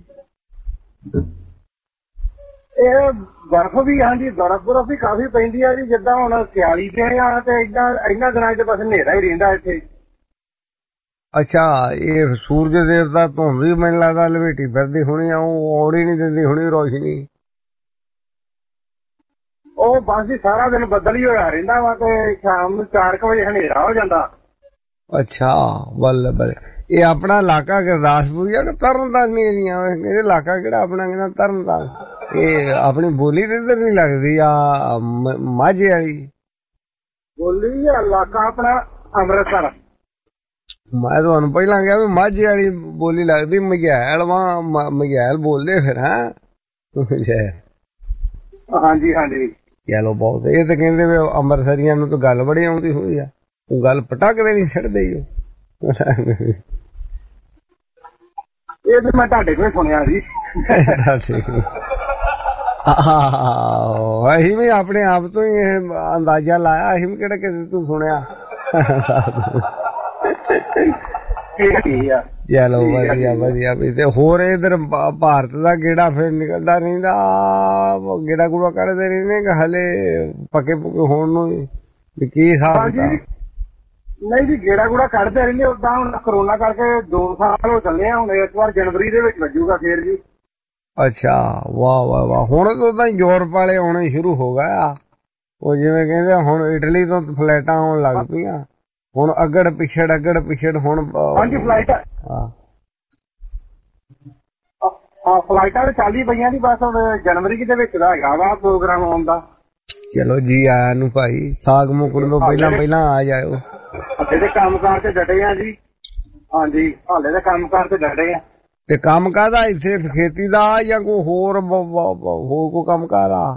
ਇਹ ਬਰਫ ਵੀ ਹਾਂਜੀ ਬਰਫ ਬਰਫ ਵੀ ਕਾਫੀ ਪੈਂਦੀ ਆ ਜੀ ਜਿੱਦਾਂ ਹੁਣ ਸਿਆਲੀ ਦੇ ਆ ਤੇ ਏਦਾਂ ਇਹਨਾਂ ਦਿਨਾਂ ਚ ਬਸ ਹਨੇਰਾ ਹੀ ਰਹਿੰਦਾ ਇੱਥੇ ਅੱਛਾ ਇਹ ਸੂਰਜ ਦੇਵਤਾ ਧੁੰਦ ਵੀ ਮੈਨੂੰ ਲੱਗਦਾ ਲਵੇਟੀ ਫਿਰਦੀ ਹੋਣੀ ਆ ਉਹ ਔੜ ਹੀ ਨਹੀਂ ਦਿੰਦੀ ਹੋਣੀ ਰੋਸ਼ਨੀ ਉਹ ਬਸ ਜੀ ਸਾਰਾ ਦਿਨ ਬੱਦਲ ਹੀ ਹੋਇਆ ਰਹਿੰਦਾ ਵਾ ਤੇ ਸ਼ਾਮ ਨੂੰ ਚਾਰ ਕੁ ਵਜੇ ਹਨੇਰਾ ਹੋ ਜਾਂਦਾ ਅੱਛਾ ਬੱਲੇ ਬੱਲੇ ਇਹ ਆਪਣਾ ਇਲਾਕਾ ਗੁਰਦਾਸਪੁਰ ਜਾਂ ਤਰਨਤਾਰਨ ਏਰੀਆ ਇਹ ਇਲਾਕਾ ਕਿਹੜਾ ਆਪਣਾ ਕਿਹੜਾ ਤਰਨਤਾਰਨ ਇਹ ਆਪਣੀ ਬੋਲੀ ਤੇ ਇੱਧਰ ਨਹੀਂ ਲੱਗਦੀ ਆ ਮਾਝੇ ਵਾਲੀ ਬੋਲੀ ਇਲਾਕਾ ਆਪਣਾ ਅੰਮ੍ਰਿਤਸਰ ਮੈਂ ਤੁਹਾਨੂੰ ਪਹਿਲਾਂ ਕਿਹਾ ਵੀ ਮਾਝੇ ਵਾਲੀ ਬੋਲੀ ਲੱਗਦੀ ਮਗਿਆਲ ਵਾ ਮਗਿਆਲ ਬੋਲਦੇ ਫਿਰ ਹੈਂ ਹਾਂਜੀ ਹਾਂਜੀ ਚਲੋ ਬਹੁਤ ਇਹ ਤਾਂ ਕਹਿੰਦੇ ਵੀ ਅੰਮ੍ਰਿਤਸਰੀਆਂ ਨੂੰ ਤਾਂ ਗੱਲ ਬੜੀ ਆਉਂਦੀ ਹੋਈ ਆ ਉਹ ਗੱਲ ਪਟਕਦੇ ਨਹੀਂ ਛੱਡਦੇ ਹੀ ਇਹ ਤਾਂ ਮੈਂ ਤੁਹਾਡੇ ਕੋਲ ਸੁਣਿਆ ਜੀ ਅਸੀਂ ਵੀ ਆਪਣੇ ਆਪ ਤੋਂ ਹੀ ਇਹ ਅੰਦਾਜ਼ਾ ਲਾਇਆ ਅਸੀਂ ਵੀ ਕਿਹੜਾ ਕਿਸੇ ਤੋਂ ਸੁਣਿਆ ਚਲੋ ਵਧੀਆ ਵਧੀਆ ਵੀ ਤੇ ਹੋਰ ਇਧਰ ਭਾਰਤ ਦਾ ਗੇੜਾ ਫਿਰ ਨਿਕਲਦਾ ਰਹਿੰਦਾ ਗੇੜਾ ਗੂੜਾ ਕੱਢਦੇ ਰਹਿੰਦੇ ਕਿ ਹਲੇ ਪੱਕੇ ਪੁੱਕੇ ਹੋਣ ਨੂੰ ਵੀ ਕੀ ਹਿਸਾਬ ਨਹੀਂ ਜੀ ਗੇੜਾ ਗੂੜਾ ਕੱਢਦੇ ਰਹਿੰਦੇ ਉਦਾਂ ਹੁਣ ਕਰੋਨਾ ਕਰਕੇ ਦੋ ਸਾਲ ਹੋ ਚੱਲੇ ਆ ਹੁਣ ਇਸ ਵਾਰ ਜਨਵਰੀ ਦੇ ਵਿੱਚ ਵੱਜੂਗਾ ਫੇਰ ਜੀ ਅੱਛਾ ਵਾਹ ਵਾਹ ਵਾਹ ਹੁਣ ਤਾਂ ਉਦਾਂ ਯੂਰਪ ਵਾਲੇ ਆਉਣੇ ਸ਼ੁਰੂ ਹੋ ਗਏ ਆ ਉਹ ਜਿਵੇਂ ਕਹਿੰਦੇ ਹੁਣ ਇਟਲੀ ਤੋਂ ਫਲਾਈਟਾਂ ਆਉਣ ਲੱਗ ਪਈਆਂ ਹੁਣ ਅੱਗੜ ਪਿਛੜ ਅੱਗੜ ਪਿਛੜ ਹੁਣ ਹਾਂਜੀ ਫਲਾਈਟ ਹਾਂ ਫਲਾਈਟਾਂ ਤੇ ਚੱਲ ਹੀ ਪਈਆਂ ਦੀ ਬਸ ਹੁਣ ਜਨਵਰੀ ਦੇ ਵਿੱਚ ਦਾ ਹੈਗਾ ਵਾ ਪ੍ਰੋਗਰਾਮ ਆਉਣ ਦਾ ਚਲੋ ਜੀ ਆਇਆਂ ਨੂੰ ਭਾਈ ਸਾਗ ਮੁਕਣ ਤੋਂ ਪਹਿਲਾਂ ਪਹਿਲਾਂ ਆ ਜਾਇਓ ਇਹਦੇ ਕੰਮਕਾਰ ਤੇ ਡਟੇ ਆ ਜੀ ਹਾਂਜੀ ਹਾਲੇ ਦੇ ਕੰਮਕਾਰ ਤੇ ਡਟੇ ਆ ਤੇ ਕੰਮ ਕਾਹਦਾ ਇੱਥੇ ਖੇਤੀ ਦਾ ਜਾਂ ਕੋਈ ਹੋਰ ਹੋਰ ਕੋਈ ਕੰਮਕਾਰ ਆ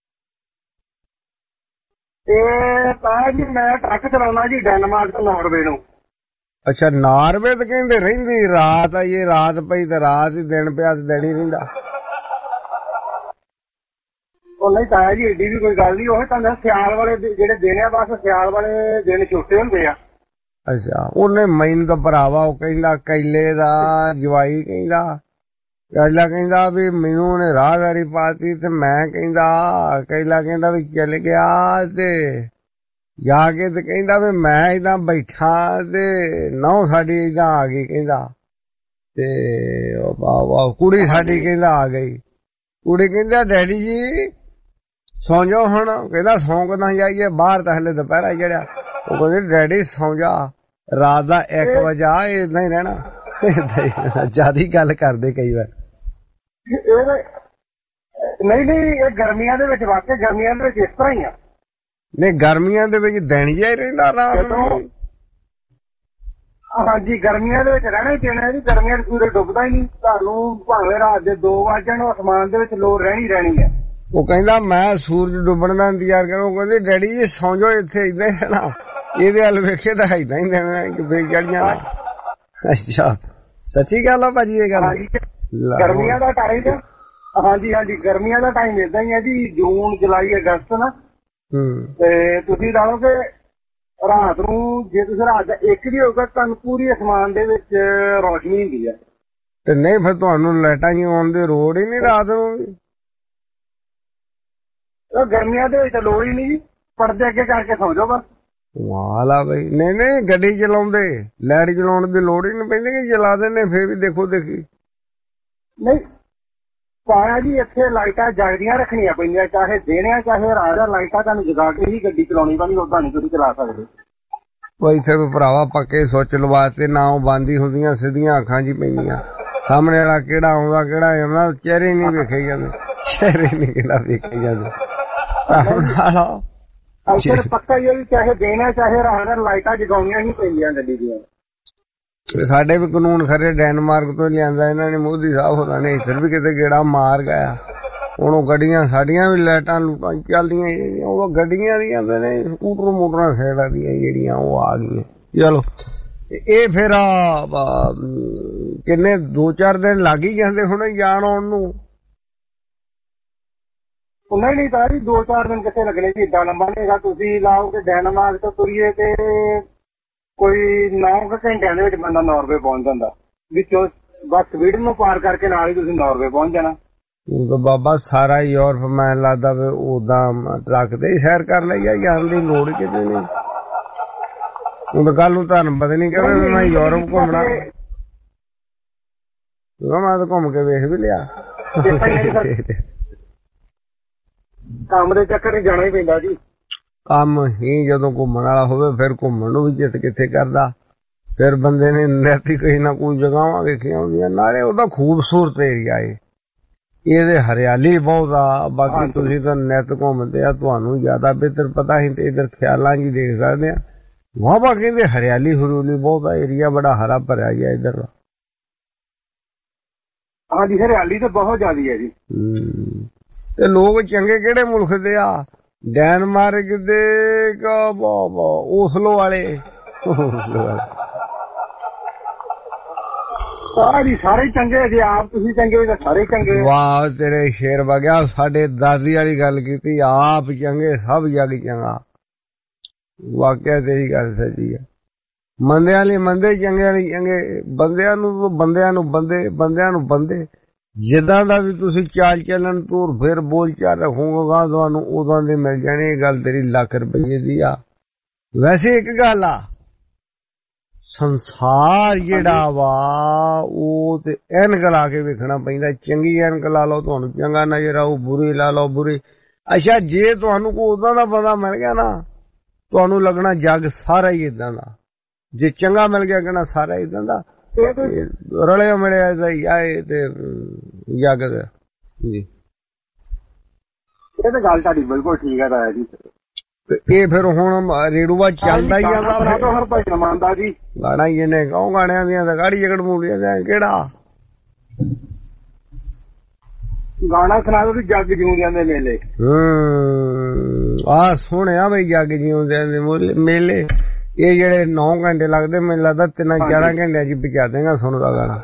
ਇਹ ਤਾਂ ਜੀ ਮੈਂ ਟਰੱਕ ਚਲਾਉਣਾ ਜੀ ਡੈਨਮਾਰਕ ਤੋਂ ਨਾਰਵੇ ਨੂੰ ਅੱਛਾ ਨਾਰਵੇ ਤੇ ਕਹਿੰਦੇ ਰਹਿੰਦੀ ਰਾਤ ਆ ਇਹ ਰਾਤ ਪਈ ਤੇ ਰਾਤ ਹੀ ਦਿਨ ਪਿਆ ਤੇ ਦਿਨ ਹੀ ਰਹਿੰਦਾ ਉਹ ਨਹੀਂ ਤਾਂ ਜੀ ਏਡੀ ਵੀ ਕੋਈ ਗੱਲ ਨਹੀਂ ਉਹ ਤਾਂ ਸਿਆਲ ਵਾਲੇ ਜਿਹੜੇ ਦਿਨ ਆ ਬਸ ਸਿਆਲ ਵਾਲੇ ਦਿਨ ਛੋਟੇ ਹੁੰਦੇ ਆ ਅੱਛਾ ਉਹਨੇ ਮੈਨੂੰ ਤਾਂ ਭਰਾਵਾ ਉਹ ਕਹਿੰਦਾ ਕੈਲੇ ਦਾ ਜਵਾਈ ਕਹਿੰਦਾ ਕੈਲਾ ਕਹਿੰਦਾ ਵੀ ਮੈਨੂੰ ਉਹਨੇ ਰਾਹਦਾਰੀ ਪਾਤੀ ਤੇ ਮੈਂ ਕਹਿੰਦਾ ਕੈਲਾ ਕਹਿੰਦਾ ਵੀ ਚੱਲ ਗਿਆ ਤੇ ਜਾ ਕੇ ਤੇ ਕਹਿੰਦਾ ਵੀ ਮੈਂ ਏਦਾਂ ਬੈਠਾ ਤੇ ਨਹੁੰ ਸਾਡੀ ਏਦਾਂ ਆ ਗਈ ਕਹਿੰਦਾ ਤੇ ਵਾਹ ਵਾਹ ਕੁੜੀ ਸਾਡੀ ਕਹਿੰਦਾ ਆ ਗਈ ਕੁੜੀ ਕਹਿੰਦਾ ਡੈਡੀ ਜੀ ਸੌਂ ਜਾਓ ਹੁਣ ਕਹਿੰਦਾ ਸੌਂ ਕਿੱਦਾਂ ਜਾਈਏ ਬਾਹਰ ਤਾਂ ਹਲੇ ਦੁਪਹਿਰਾ ਜਿਹੜਾ ਉਹ ਕਹਿੰਦੇ ਡੈਡੀ ਸੌਂ ਜਾ ਰਾਤ ਦਾ ਇੱਕ ਵਜਾ ਏਦਾਂ ਹੀ ਰਹਿਣਾ ਜਿਆਦਾ ਗੱਲ ਕਰਦੇ ਕਈ ਵਾਰ ਨਹੀਂ ਨਹੀਂ ਇਹ ਗਰਮੀਆਂ ਦੇ ਵਿੱਚ ਵਾਕਿਆ ਗਰਮੀਆਂ ਦੇ ਵਿੱਚ ਇਸ ਤਰ੍ਹਾਂ ਹੀ ਆ ਨਹੀਂ ਗਰਮੀਆਂ ਦੇ ਵਿੱਚ ਦਿਨ ਜਿਹਾ ਹੀ ਰਹਿੰਦਾ ਰਾਤ ਨੂੰ ਹਾਂਜੀ ਗਰਮੀਆਂ ਦੇ ਵਿੱਚ ਰਹਿਣਾ ਹੀ ਪੈਣਾ ਜੀ ਗਰਮੀਆਂ ਚ ਸੂਰਜ ਡੁੱਬਦਾ ਹੀ ਨਹੀਂ ਤੁਹਾਨੂੰ ਭਾਵੇਂ ਰਾਤ ਦੇ ਦੋ ਵਜ ਜਾਣ ਅਸਮਾਨ ਦੇ ਵਿੱਚ ਲੋਰ ਰਹਿਣੀ ਰਹਿਣੀ ਹੈ ਉਹ ਕਹਿੰਦਾ ਮੈਂ ਸੂਰਜ ਡੁੱਬਣ ਦਾ ਇੰਤਜ਼ਾਰ ਕਰਾਂ ਉਹ ਕਹਿੰਦੇ ਡੈਡੀ ਜੀ ਸੌਂ ਜਾਓ ਇੱਥੇ ਏਦਾਂ ਹੀ ਰਹਿਣਾ ਇਹਦੇ ਵੱਲ ਵੇਖੇ ਤਾਂ ਏਦਾਂ ਹੀ ਦੇਣਾ ਕਿ ਫੇਰ ਚੜ ਜਾਣਾ ਅੱਛਾ ਸੱਚੀ ਗੱਲ ਆ ਭਾਜੀ ਇਹ ਗੱਲ ਗਰਮੀਆਂ ਦਾ ਟਾਈਮ ਹਾਂਜੀ ਹਾਂਜੀ ਗਰਮੀਆਂ ਦਾ ਟਾਈਮ ਏਦਾਂ ਹੀ ਹੈ ਜੀ ਜੂਨ ਜੁਲਾਈ ਅਗਸਤ ਨਾ ਤੇ ਤੁਸੀਂ ਲਾ ਲਓ ਕਿ ਰਾਤ ਨੂੰ ਜੇ ਤੁਸੀਂ ਰਾਤ ਦਾ ਇੱਕ ਵੀ ਹੋਊਗਾ ਤੁਹਾਨੂੰ ਪੂਰੀ ਅਸਮਾਨ ਦੇ ਵਿੱਚ ਰੌਸ਼ਨੀ ਹੁੰਦੀ ਆ। ਤੇ ਨਹੀਂ ਫਿਰ ਤੁਹਾਨੂੰ ਲਾਈਟਾਂ ਹੀ ਆਉਣ ਦੀ ਲੋੜ ਹੀ ਨਹੀਂ ਰਾਤ ਨੂੰ ਵੀ। ਗਰਮੀਆਂ ਦੇ ਵਿੱਚ ਤਾਂ ਲੋੜ ਹੀ ਨਹੀਂ ਜੀ, ਪਰਦੇ ਅੱਗੇ ਕਰਕੇ ਸੌਂ ਜਾਓ ਬਸ। ਵਾਹ ਆ ਬਈ। ਨਹੀਂ ਨਹੀਂ ਗੱਡੀ ਚਲਾਉਂਦੇ ਲਾਈਟ ਚਲਾਉਣ ਦੀ ਲੋੜ ਹੀ ਨਹੀਂ ਪੈਂਦੀ ਕਿ ਚਲਾ ਦਿੰਦੇ ਫੇਰ ਵੀ ਦੇਖੋ ਦੇਖੀ। ਨਹੀਂ ਪਾਇਆ ਜੀ ਇੱਥੇ ਲਾਈਟਾਂ ਜਗਦੀਆਂ ਰੱਖਣੀਆਂ ਪੈਂਦੀਆਂ, ਚਾਹੇ ਦਿਨ ਆ ਚਾਹੇ ਰਾਤ ਆ, ਲਾਈਟਾਂ ਤੁਹਾਨੂੰ ਜਗਾ ਕੇ ਹੀ ਗੱਡੀ ਚਲਾਉਣੀ ਪੈਣੀ, ਉਦਾਂ ਨਹੀਂ ਤੁਸੀਂ ਚਲਾ ਸਕਦੇ। ਉਹ ਇੱਥੇ ਵੀ ਭਰਾਵਾ ਪੱਕੇ ਸੁੱਚ ਲਵਾਤੇ ਨਾ ਉਹ ਬੰਦ ਹੀ ਹੁੰਦੀਆਂ, ਸਿੱਧੀਆਂ ਅੱਖਾਂ 'ਚ ਹੀ ਪੈਂਦੀਆਂ। ਸਾਹਮਣੇ ਵਾਲਾ ਕਿਹੜਾ ਆਉਂਦਾ ਕਿਹੜਾ ਆਉਂਦਾ ਚਿਹਰੇ ਨਹੀਂ ਵੇਖੇ ਜਾਂਦੇ, ਚਿਹਰੇ ਨਹੀਂ ਕਿਹੜਾ ਵੇਖੇ ਜਾਂਦੇ। ਪੱਕਾ ਹੀ ਹੈ ਚਾਹੇ ਦਿਨ ਆ ਚਾਹੇ ਰਾਤ ਆ, ਲਾਈਟਾਂ ਜਗਾਉਣੀਆਂ ਹੀ ਪੈਂਦੀਆਂ ਗੱਡੀ ਦੀਆਂ। ਸਾਡੇ ਵੀ ਕਾਨੂੰਨ ਖਰੇ ਡੈਨਮਾਰਕ ਤੋਂ ਲਿਆਂਦਾ ਇਹਨਾਂ ਨੇ, ਮੋਦੀ ਸਾਹਿਬ ਹੋਰਾਂ ਨੇ। ਇੱਧਰ ਵੀ ਕਿਤੇ ਗੇੜਾ ਮਾਰ ਗਿਆ। ਹੁਣ ਉਹ ਗੱਡੀਆਂ ਸਾਡੀਆਂ ਵੀ ਲਾਈਟਾਂ ਲੂਟਾਂ ਚੱਲਦੀਆਂ ਜਿਹੜੀਆਂ ਉਹ ਗੱਡੀਆਂ ਦੀਆਂ ਨੇ, ਸਕੂਟਰ ਮੋਟਰਾਂ ਸਾਈਡਾਂ ਦੀਆਂ ਜਿਹੜੀਆਂ ਉਹ ਆ ਗਈਆਂ। ਚਲੋ ਇਹ ਫਿਰ ਕਿੰਨੇ ਦੋ ਚਾਰ ਦਿਨ ਲੱਗ ਹੀ ਜਾਂਦੇ ਹੁਣ ਜਾਣ ਆਉਣ ਨੂੰ। ਨਹੀਂ ਨਹੀਂ ਤਾਂ ਜੀ ਦੋ ਚਾਰ ਦਿਨ ਕਿੱਥੇ ਲੱਗਣੇ ਜੀ, ਏਦਾਂ ਲੰਬਾ ਨਹੀਂ ਹੈਗਾ। ਤੁਸੀਂ ਲਾਓ ਕਿ ਡੈਨਮਾਰਕ ਤੋਂ ਤੁਰੀਏ ਤੇ ਕੋਈ ਨੌ ਕੁ ਘੰਟਿਆਂ ਦੇ ਵਿੱਚ ਬੰਦਾ ਨਾਰਵੇ ਪਹੁੰਚ ਜਾਂਦਾ, ਵਿੱਚੋਂ ਬਸ ਸਵੀਡਨ ਨੂੰ ਪਾਰ ਕਰਕੇ ਨਾਲ ਹੀ ਤੁਸੀਂ ਨਾਰਵੇ ਪਹੁੰਚ ਜਾਣਾ। ਉਹ ਬਾਬਾ ਸਾਰਾ ਯੂਰਪ ਮੈਂ ਲੱਗਦਾ ਵੀ ਉਦਾਂ ਟਰੱਕ ਤੇ ਹੀ ਸੈਰ ਕਰ ਲਈ ਆ, ਜਾਣ ਦੀ ਲੋੜ ਕਿਤੇ ਨਹੀਂ। ਉਹ ਕੱਲ ਨੂੰ ਤੁਹਾਨੂੰ ਪਤਾ ਨਹੀਂ ਕਹਿੰਦੇ ਮੈਂ ਯੂਰਪ ਘੁੰਮਣਾ, ਮੈਂ ਤਾਂ ਘੁੰਮ ਕੇ ਵੇਖ ਵੀ ਲਿਆ। ਕੰਮ ਦੇ ਚੱਕਰ ਜਾਣਾ ਹੀ ਪੈਂਦਾ ਜੀ। ਕੰਮ ਹੀ ਜਦੋਂ ਘੁੰਮਣ ਵਾਲਾ ਹੋਵੇ ਫਿਰ ਘੁੰਮਣ ਨੂੰ ਵੀ ਜਿੱਤ ਕਿੱਥੇ ਕਰਦਾ। ਫਿਰ ਬੰਦੇ ਨੇ ਨੈਤੀ ਕੋਈ ਨਾ ਕੋਈ ਜਗ੍ਹਾਵਾਂ ਵੇਖੀਆਂ ਹੁੰਦੀਆਂ, ਨਾਲੇ ਉਹਦਾ ਖੂਬਸੂਰਤ ਏਰੀਆ ਏ, ਇਹਦੇ ਹਰਿਆਲੀ ਬਹੁਤ ਆ। ਬਾਕੀ ਤੁਸੀਂ ਤਾਂ ਨਿੱਤ ਘੁੰਮਦੇ ਆ, ਤੁਹਾਨੂੰ ਜ਼ਿਆਦਾ ਬਿਹਤਰ ਪਤਾ ਹੀ ਤੇ ਇਧਰ ਖਿਆਲਾਂ ਜੀ ਦੇਖ ਸਕਦੇ ਆ। ਵਾਹਵਾ ਕਹਿੰਦੇ ਹਰਿਆਲੀ ਹਰੂਲੀ ਬਹੁਤ ਆ, ਏਰੀਆ ਬੜਾ ਹਰਾ ਭਰਿਆ ਗਿਆ ਇਧਰ। ਹਾਂਜੀ ਹਰਿਆਲੀ ਤਾਂ ਬਹੁਤ ਜ਼ਿਆਦਾ ਹੈ ਜੀ। ਤੇ ਲੋਕ ਚੰਗੇ ਕਿਹੜੇ ਮੁਲਕ ਦੇ ਆ? ਡੈਨਮਾਰਕ ਦੇ ਓਸਲੋ ਵਾਲੇ। ਸਾਰੇ ਸਾਰੇ ਚੰਗੇ ਜੇ ਆਪ ਤੁਸੀਂ ਚੰਗੇ ਤਾਂ ਸਾਰੇ ਚੰਗੇ। ਵਾਹ ਤੇਰੇ ਸ਼ੇਰ ਵਗਿਆ, ਸਾਡੇ ਦਾਦੀ ਵਾਲੀ ਗੱਲ ਕੀਤੀ, ਆਪ ਚੰਗੇ ਸਭ ਜਗ ਚੰਗਾ। ਵਾਕਿਆ ਤੇਰੀ ਗੱਲ ਸੱਚੀ ਹੈ। ਮੰਦਿਆਂ ਲਈ ਮੰਦੇ, ਚੰਗਿਆਂ ਲਈ ਚੰਗੇ। ਬੰਦਿਆਂ ਨੂੰ ਬੰਦਿਆਂ ਨੂੰ ਬੰਦੇ, ਬੰਦਿਆਂ ਨੂੰ ਬੰਦੇ। ਜਿੱਦਾਂ ਦਾ ਵੀ ਤੁਸੀਂ ਚਾਲ ਚੱਲਣ ਤੂਰ ਫਿਰ ਬੋਲ ਚਾਲ ਰੱਖੋਗਾ ਤੁਹਾਨੂੰ ਉਦਾਂ ਦੇ ਮਿਲ ਜਾਣੇ। ਇਹ ਗੱਲ ਤੇਰੀ ਲੱਖ ਰੁਪਏ ਦੀ ਆ। ਵੈਸੇ ਇੱਕ ਗੱਲ ਆ, ਸੰਸਾਰ ਜਿਹੜਾ ਵਾ ਉਹ ਤੇ ਐਨਕ ਲਾ ਕੇ ਵੇਖਣਾ ਪੈਂਦਾ। ਚੰਗੀ ਐਨਕ ਲਾ ਲਓ ਤੁਹਾਨੂੰ ਚੰਗਾ ਨਜ਼ਰ ਆਊ, ਬੁਰੀ ਲਾ ਲਓ ਬੁਰੀ। ਅੱਛਾ ਜੇ ਤੁਹਾਨੂੰ ਕੋਈ ਉਦਾਂ ਦਾ ਬੰਦਾ ਮਿਲ ਗਿਆ ਨਾ, ਤੁਹਾਨੂੰ ਲੱਗਣਾ ਜੱਗ ਸਾਰਾ ਹੀ ਏਦਾਂ ਦਾ। ਜੇ ਚੰਗਾ ਮਿਲ ਗਿਆ ਕਹਿਣਾ ਸਾਰਾ ਇਦਾਂ ਦਾ। ਰਲਿਆ ਮਿਲਿਆ ਆਏ ਤੇ ਜੱਗ ਜੀ। ਇਹ ਤਾਂ ਗੱਲ ਤੁਹਾਡੀ ਬਿਲਕੁਲ ਠੀਕ ਹੈ ਤਾਇਆ ਜੀ। ਇਹ ਫਿਰ ਹੁਣ ਰੇੜੂਆ ਚੱਲਦਾ ਹੀ ਜਾਂਦਾ ਹਰ ਭਾਈ ਮੰਨਦਾ ਜੀ। ਗਾਣਾ ਹੀ ਇਹਨੇ ਕਹੋ ਗਾਣਿਆਂ ਦੀਆਂ ਤਾਂ ਗਾੜੀ ਜਗੜ ਮੂਲੀਆਂ ਦਾ ਕਿਹੜਾ ਗਾਣਾ ਸੁਣਾ ਦੋ ਜੱਗ ਜਿਉਂਦਿਆਂ ਦੇ ਮੇਲੇ। ਹੂੰ ਆ ਸੁਣਿਆ ਬਈ ਜੱਗ ਜਿਉਂਦਿਆਂ ਦੇ ਮੇਲੇ। ਇਹ ਜਿਹੜੇ ਨੌ ਘੰਟੇ ਲੱਗਦੇ ਮੈਨੂੰ ਲੱਗਦਾ ਤਿੰਨਾਂ ਚਾਰਾਂ ਘੰਟਿਆਂ ਚ ਪਹੁੰਚਾ ਦੇਗਾ ਸੁਣਦਾ ਗਾਣਾ।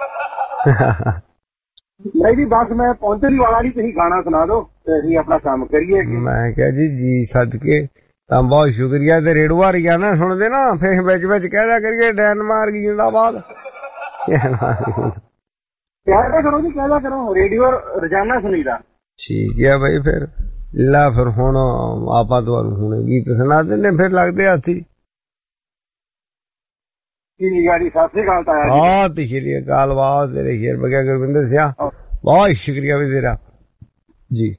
ਨਹੀਂ ਜੀ ਬਸ ਮੈਂ ਪਹੁੰਚਣ ਵਾਲਾ ਨਹੀਂ, ਤੁਸੀਂ ਗਾਣਾ ਸੁਣਾ ਦਿਓ ਤੇ ਅਸੀਂ ਆਪਣਾ ਕੰਮ ਕਰੀਏ। ਮੈਂ ਕਿਹਾ ਜੀ ਜੀ ਸਦਕੇ ਤਾਂ ਬਹੁਤ ਸ਼ੁਕਰੀਆ। ਤੇ ਰੇੜੂਆ ਰਜਾਨਾ ਸੁਣਦੇ ਨਾ ਫੇਰ ਵਿੱਚ ਵਿੱਚ ਕਹਿਦਾ ਕਰੀਏ ਡੈਨਮਾਰਕ ਜਿੰਦਾਬਾਦ। ਕਹਿਦਾ ਕਰੋ ਜੀ, ਕਹਿਦਾ ਕਰੋ, ਰੇਡੀਓ ਰੋਜ਼ਾਨਾ ਸੁਣੀਦਾ। ਠੀਕ ਹੈ ਬਈ। ਫਿਰ ਲਾ ਫਿਰ ਹੁਣ ਆਪਾਂ ਤੁਹਾਨੂੰ ਹੁਣ ਗੀਤ ਸੁਣਾ ਦਿੰਦੇ ਫਿਰ ਲੱਗਦੇ ਹਾਥੀ। ਸਤਿ ਸ੍ਰੀ ਅਕਾਲ ਤਾਇਆ ਜੀ। ਬਹੁਤ ਸ਼੍ਰੀ ਅਕਾਲ। ਵਾਹ ਤੇਰੇ ਸ਼ੇਰ ਬਗਿਆ ਗੁਰਵਿੰਦਰ ਸਿਆ, ਬਹੁਤ ਸ਼ੁਕਰੀਆ ਵੀ ਤੇਰਾ ਜੀ।